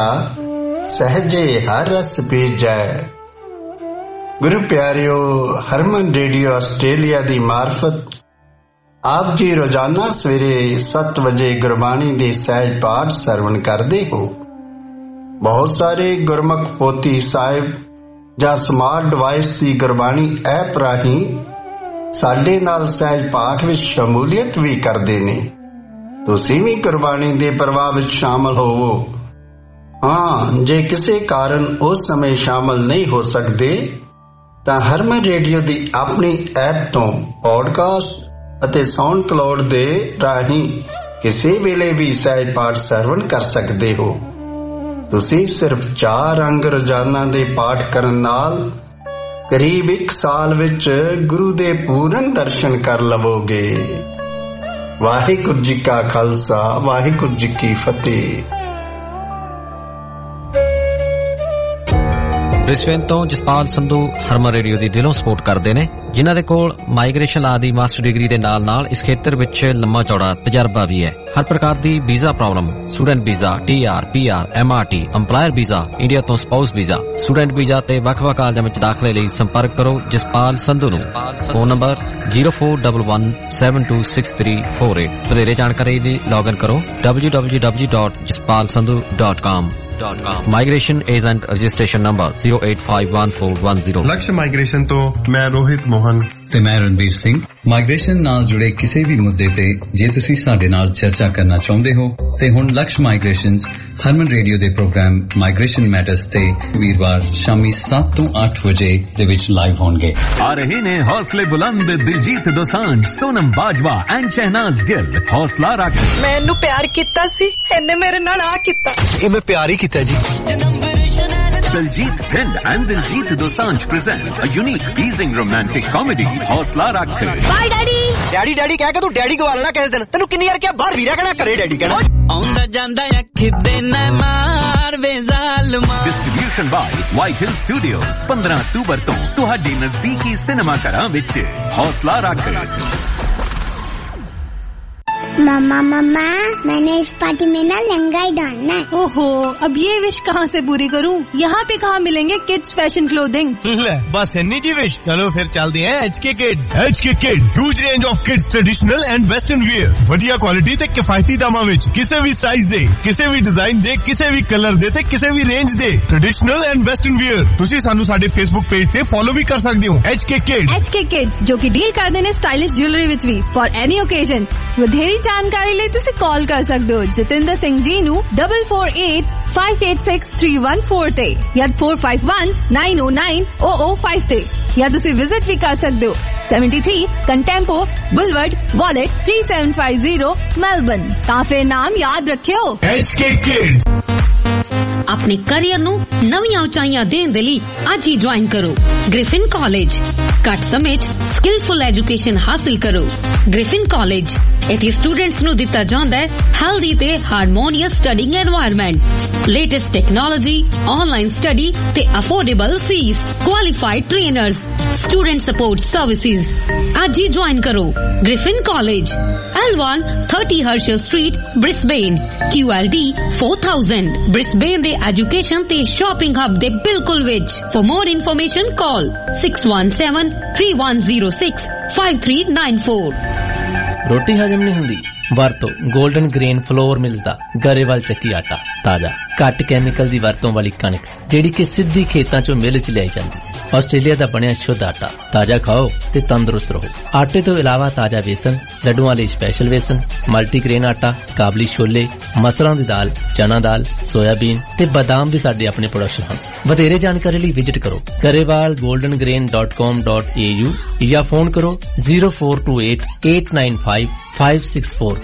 सहजे हर रस पीजै। गुरु प्यारियो, हरमन रेडियो आस्ट्रेलिया दी मार्फत आप जी रोजाना सवेरे सत्त बजे गुरबाणी दे सहज पाठ सरवण करते हो। ਬਹੁਤ ਸਾਰੇ ਗੁਰਮੁਖ ਪੋਥੀ ਸਾਹਿਬ ਜਾਂ ਸਮਾਰਟ ਡਿਵਾਈਸ ਦੀ ਗੁਰਬਾਣੀ ਐਪ ਰਾਹੀਂ ਸਾਡੇ ਨਾਲ ਸਹਿਜ ਪਾਠ ਵਿੱਚ ਸ਼ਮੂਲੀਅਤ ਵੀ ਕਰਦੇ ਨੇ। ਤੁਸੀਂ ਵੀ ਗੁਰਬਾਣੀ ਦੇ ਪ੍ਰਵਾਹ ਵਿੱਚ ਸ਼ਾਮਲ ਹੋਵੋ। ਹਾਂ, ਜੇ ਕਿਸੇ ਕਾਰਨ ਉਸ ਸਮੇਂ ਸ਼ਾਮਲ ਨਹੀਂ ਹੋ ਸਕਦੇ ਤਾਂ ਹਰਮਨ ਰੇਡੀਓ ਦੀ ਆਪਣੀ ਐਪ ਤੋਂ ਪੌਡਕਾਸਟ ਅਤੇ ਸਾਊਂਡ ਕਲਾਉਡ ਦੇ ਰਾਹੀਂ ਕਿਸੇ ਵੇਲੇ ਵੀ ਸਹਿਜ ਪਾਠ ਸਰਵਣ ਕਰ ਸਕਦੇ ਹੋ। ਤੁਸੀਂ ਸਿਰਫ ਚਾਰ ਅੰਗ ਰੋਜ਼ਾਨਾ ਦੇ ਪਾਠ ਕਰਨ ਨਾਲ ਕਰੀਬ ਇੱਕ ਸਾਲ ਵਿੱਚ ਗੁਰੂ ਦੇ ਪੂਰਨ ਦਰਸ਼ਨ ਕਰ ਲਵੋਗੇ। ਵਾਹਿਗੁਰੂ ਜੀ ਕਾ ਖਾਲਸਾ, ਵਾਹਿਗੁਰੂ ਜੀ ਕੀ ਫਤਿਹ। ਬ੍ਰਿਸਬੇਨ ਤੋਂ ਜਸਪਾਲ ਸੰਧੂ ਹਰਮਨ ਰੇਡੀਓ ਦੀ ਦਿਲੋਂ ਸਪੋਰਟ ਕਰਦੇ ਨੇ, ਜਿਨ੍ਹਾਂ ਦੇ ਕੋਲ ਮਾਈਗ੍ਰੇਸ਼ਨ ਲਾ ਦੀ ਮਾਸਟਰ ਡਿਗਰੀ ਦੇ ਨਾਲ ਨਾਲ ਇਸ ਖੇਤਰ ਵਿੱਚ ਲੰਮਾ ਚੌੜਾ ਤਜਰਬਾ ਵੀ ਹੈ। ਹਰ ਪ੍ਰਕਾਰ ਦੀ visa problem, student visa, T R, P R, M R T, employer visa, India ਤੋਂ ਸਪਾਊਸ ਵੀਜ਼ਾ, ਸਟੂਡੈਂਟ ਵੀਜ਼ਾ ਤੇ ਵੱਖ-ਵੱਖ ਕਾਲਜਾਂ ਵਿੱਚ ਦਾਖਲੇ ਲਈ ਸੰਪਰਕ ਕਰੋ ਜਸਪਾਲ ਸੰਧੂ ਨੂੰ। Phone number zero four one one seven two six three four eight. ਵਧੇਰੇ ਜਾਣਕਾਰੀ ਲਈ ਲੌਗਇਨ ਕਰੋ W W W dot Jaspal Sandhu dot com. Migration agent registration number zero eight five one four one zero. Lakshya migration ਤੋਂ ਮੈਂ ਰੋਹਿਤ ਮੋਹਨ ਤੇ ਮੈਂ Ranbir Singh. Migration ਨਾਲ ਜੁੜੇ ਕਿਸੇ ਵੀ ਮੁੱਦੇ ਤੇ ਜੇ ਤੁਸੀਂ ਸਾਡੇ ਨਾਲ ਚਰਚਾ ਕਰਨਾ ਚਾਹੁੰਦੇ ਹੋ ਤੇ ਹੁਣ ਲਕਸ਼ ਮਾਈਗ੍ਰੇਸ਼ਨਸ ਹਰਮਨ ਰੇਡੀਓ ਦੇ ਪ੍ਰੋਗਰਾਮ ਮਾਈਗ੍ਰੇਸ਼ਨ ਮੈਟਰਸ ਤੇ ਵੀਰਵਾਰ ਸ਼ਾਮੀ ਸੱਤ ਤੋਂ ਅੱਠ ਵਜੇ ਦੇ ਵਿੱਚ ਲਾਈਵ ਹੋਣਗੇ। ਆ ਰਹੇ ਨੇ ਹੌਸਲੇ ਬੁਲੰਦ ਦਿਲਜੀਤ ਦੋਸਾਂਝ, ਸੋਨਮ ਬਾਜਵਾ ਐਂਡ ਸ਼ਹਿਨਾਜ਼ ਗਿੱਲ। ਹੌਸਲਾ ਰੱਖ। ਮੈਂ ਇਹਨੂੰ ਪਿਆਰ ਕੀਤਾ ਸੀ, ਇਹਨੇ ਮੇਰੇ ਨਾਲ ਆ ਕੀਤਾ। ਇਹ ਮੈਂ ਪਿਆਰ ਹੀ ਕੀਤਾ ਜੀ। Diljit Thind and Diljit Dosanjh present a unique, pleasing romantic comedy. हौसला रख। Bye daddy। डैडी डैडी कह के तू डैडी को लेना किस दिन। तेनू किन्नी यार क्या बाहर वीरा कहना करे डैडी कहना। आंदा जांदा अखिदे न मार वे Zaalima. Distribution by White Hill Studios। पंद्रह अक्टूबर ਤੋਂ ਤੁਹਾਡੇ ਨਜ਼ਦੀਕੀ ਸਿਨੇਮਾ ਘਰਾਂ ਵਿੱਚ। हौसला रख। मम्मा मम्मा मैंने इस पार्टी में ना लहंगा ही डालना है। ओहो, अब ये विश कहाँ से पूरी करूँ? यहाँ पे कहाँ मिलेंगे किड्स फैशन क्लोथिंग? ले बस इन्नी जी विश। चलो फिर चलते हैं H K kids. H K kids huge range of kids traditional and western wear, ਵਧੀਆ ਕੁਆਲਿਟੀ ਤੇ ਕਿਫਾਇਤੀ ਦਾਮਾਂ ਵਿੱਚ, ਕਿਸੇ ਵੀ ਸਾਈਜ਼ ਦੇ, ਕਿਸੇ ਵੀ ਡਿਜ਼ਾਈਨ ਦੇ, ਕਿਸੇ ਵੀ ਕਲਰ ਦੇ ਤੇ ਕਿਸੇ ਵੀ ਰੇਂਜ ਦੇ ਟ੍ਰੈਡੀਸ਼ਨਲ ਐਂਡ ਵੈਸਟਰਨ ਵਿਅਰ। ਤੁਸੀਂ ਸਾਨੂੰ ਸਾਡੇ ਫੇਸਬੁੱਕ ਪੇਜ ਤੇ ਫੋਲੋ ਵੀ ਕਰ ਸਕਦੇ ਹੋ। H K kids. H K kids जो कि डील ਕਰਦੇ ਨੇ ਸਟਾਈਲਿਸ਼ ਜੁਐਲਰੀ ਵਿੱਚ ਵੀ ਫॉर एनी ओकेजन। ਵਧੇਰੀ ਜਾਣਕਾਰੀ ਲਈ ਤੁਸੀਂ ਕਾਲ ਕਰ ਸਕਦੇ ਹੋ ਜਤਿੰਦਰ ਸਿੰਘ ਜੀ ਨੂੰ double four eight five eight six three one four ਤੇ ਜਾਂ four five one nine O nine O O five ਤੇ, ਜਾਂ ਤੁਸੀਂ ਵਿਜ਼ਿਟ ਵੀ ਕਰ ਸਕਦੇ ਹੋ seventy three Contempo ਬੁਲਵਰਡ Wollert three seven five zero Melbourne. ਤਾਂ ਫਿਰ ਨਾਮ ਯਾਦ ਰੱਖਿਓ एच के किड्स। ਆਪਣੇ ਕਰੀਅਰ ਨੂੰ ਨਵੀਆਂ ਉਚਾਈਆਂ ਦੇਣ ਦੇ ਲਈ ਅੱਜ ਹੀ ਜੁਆਇਨ ਕਰੋ ਗ੍ਰਿਫਿਨ ਕਾਲਜ। ਘੱਟ ਸਮੇਂ 'ਚ ਸਕਿਲਫੁਲ ਐਜੂਕੇਸ਼ਨ ਹਾਸਲ ਕਰੋ। ਗ੍ਰਿਫਿਨ ਕਾਲਜ ਇੱਥੇ ਸਟੂਡੈਂਟਸ ਨੂੰ ਦਿੱਤਾ ਜਾਂਦਾ ਹੈ ਹੈਲਦੀ ਤੇ harmonious studying environment, latest technology, online study ਤੇ affordable fees, qualified trainers, student support services. ਅੱਜ ਹੀ ਜੁਆਇਨ ਕਰੋ Griffin college, L one thirty Herschel street, Brisbane, Q L D four thousand। Brisbane ਦੇ ਐਜੂਕੇਸ਼ਨ ਤੇ shopping hub ਦੇ ਬਿਲਕੁਲ ਵਿੱਚ। For more information call six one seven three one zero six five three nine four. ਰੋਟੀ ਹਜਮ ਨਹੀਂ ਹੁੰਦੀ? ਵਰਤੋ 골ਡਨ ਗ੍ਰੇਨ ਫਲੋਰ ਮਿਲਦਾ ਗਰੇਵਾਲ ਚੱਕੀ ਆਟਾ। ਤਾਜ਼ਾ ਘੱਟ ਕੈਮੀਕਲ ਦੀ ਵਰਤੋਂ ਵਾਲੀ ਕਣਕ ਜਿਹੜੀ ਕਿ ਸਿੱਧੀ ਖੇਤਾਂ ਚੋਂ ਮਿਲ ਚ ਲਿਆਈ ਜਾਂਦੀ। ਆਸਟ੍ਰੇਲੀਆ ਦਾ ਬਣਿਆ ਸ਼ੁੱਧ ਆਟਾ। ਤਾਜ਼ਾ ਖਾਓ ਤੇ ਤੰਦਰੁਸਤ ਰਹੋ। ਆਟੇ ਤੋਂ ਇਲਾਵਾ ਤਾਜ਼ਾ ਵੇਸਣ, ਲੱਡੂਆਂ ਲਈ ਸਪੈਸ਼ਲ ਵੇਸਣ, ਮਲਟੀਗ੍ਰੇਨ ਆਟਾ, ਕਾਬਲੀ ਛੋਲੇ, ਮਸਰਾਂ ਦੀ ਦਾਲ, ਚਨਾ ਦਾਲ, ਸੋਇਆਬੀਨ ਤੇ ਬਾਦਾਮ ਵੀ ਸਾਡੇ ਆਪਣੇ ਪ੍ਰੋਡਕਸ਼ਨ ਹਨ। ਵਧੇਰੇ ਜਾਣਕਾਰੀ ਲਈ ਵਿਜ਼ਿਟ ਕਰੋ Grewal golden grain dot com dot A U ਜਾਂ ਫੋਨ ਕਰੋ zero four two eight eight nine five five six four.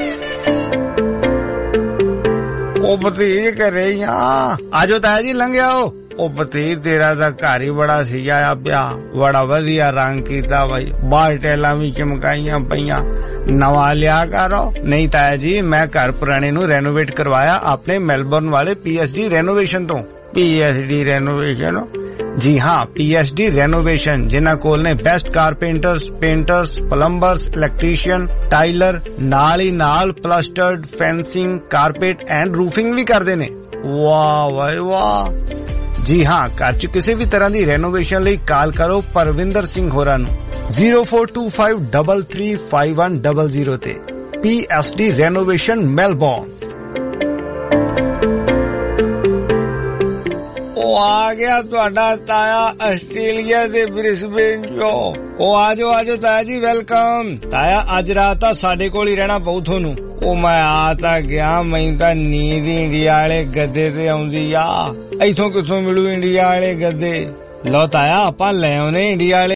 ਉਹ ਭਤੀਜ ਘਰੇ ਹੀ ਆ, ਆਜੋ ਤਾਇਆ ਜੀ ਲੰਘ ਆਓ। ਉਹ ਭਤੀਜ ਤੇਰਾ ਤਾਂ ਘਰ ਹੀ ਬੜਾ ਸਜਾਇਆ ਪਿਆ, ਬੜਾ ਵਧੀਆ ਰੰਗ ਕੀਤਾ ਬਾਈ, ਬਾਹਰ ਟੈਲਾਂ ਵੀ ਚਮਕਾਈਆਂ ਪਈਆਂ, ਨਵਾਂ ਲਿਆ ਕਰੋ। ਨਹੀਂ ਤਾਇਆ ਜੀ, ਮੈਂ ਘਰ ਪੁਰਾਣੇ ਨੂੰ ਰੈਨੋਵੇਟ ਕਰਵਾਇਆ ਆਪਣੇ ਮੈਲਬੌਰਨ ਵਾਲੇ ਪੀ ਐਸ ਡੀ ਰੈਨੋਵੇਸ਼ਨ ਤੋਂ। P S D renovation? ਜੀ ਹਾਂ, ਪੀ ਐਸ ਡੀ ਰੈਨੋਵੇਸ਼ਨ, ਜਿਨ੍ਹਾਂ ਕੋਲ ਨੇ best carpenters, painters, plumbers, electrician, tiler, ਨਾਲ ਹੀ ਨਾਲ plastered, fencing, carpet and roofing ਵੀ ਕਰਦੇ ਨੇ। ਵਾਹ ਵਾਹ ਵਾਹ। ਜੀ ਹਾਂ, ਘਰ ਚ ਕਿਸੇ ਵੀ ਤਰ੍ਹਾਂ ਦੀ ਰੈਨੋਵੇਸ਼ਨ ਲਈ ਕਾਲ ਕਰੋ ਪਰਵਿੰਦਰ ਸਿੰਘ ਹੋਰਾਂ ਨੂੰ zero four two five double three five one double zero ਤੇ। P S D renovation Melbourne. ਉਹ ਆ ਗਿਆ ਤੁਹਾਡਾ ਤਾਇਆ ਆਸਟ੍ਰੇਲੀਆ ਦੇ ਬ੍ਰਿਸਬੇਨ ਚੋਂ। ਉਹ ਆਜੋ ਆਜੋ ਤਾਇਆ ਜੀ ਵੈਲਕਮ। ਤਾਇਆ ਅੱਜ ਰਾਤ ਤਾਂ ਸਾਡੇ ਕੋਲ ਹੀ ਰਹਿਣਾ ਪਊ ਤੁਹਾਨੂੰ। ਉਹ ਮੈਂ ਆ ਤਾਂ ਗਿਆ, ਮੈਨੂੰ ਤਾਂ ਨੀਂਦ ਇੰਡੀਆ ਵਾਲੇ ਗੱਦੇ ਤੇ ਆਉਂਦੀ ਆ। ਇੱਥੋਂ ਕਿੱਥੋਂ ਮਿਲੂ ਇੰਡੀਆ ਵਾਲੇ ਗੱਦੇ? ਲਓ ਤਾਇਆ ਆਪਾਂ ਲੈ ਆਉਨੇ ਇੰਡੀਆ ਵਾਲੇ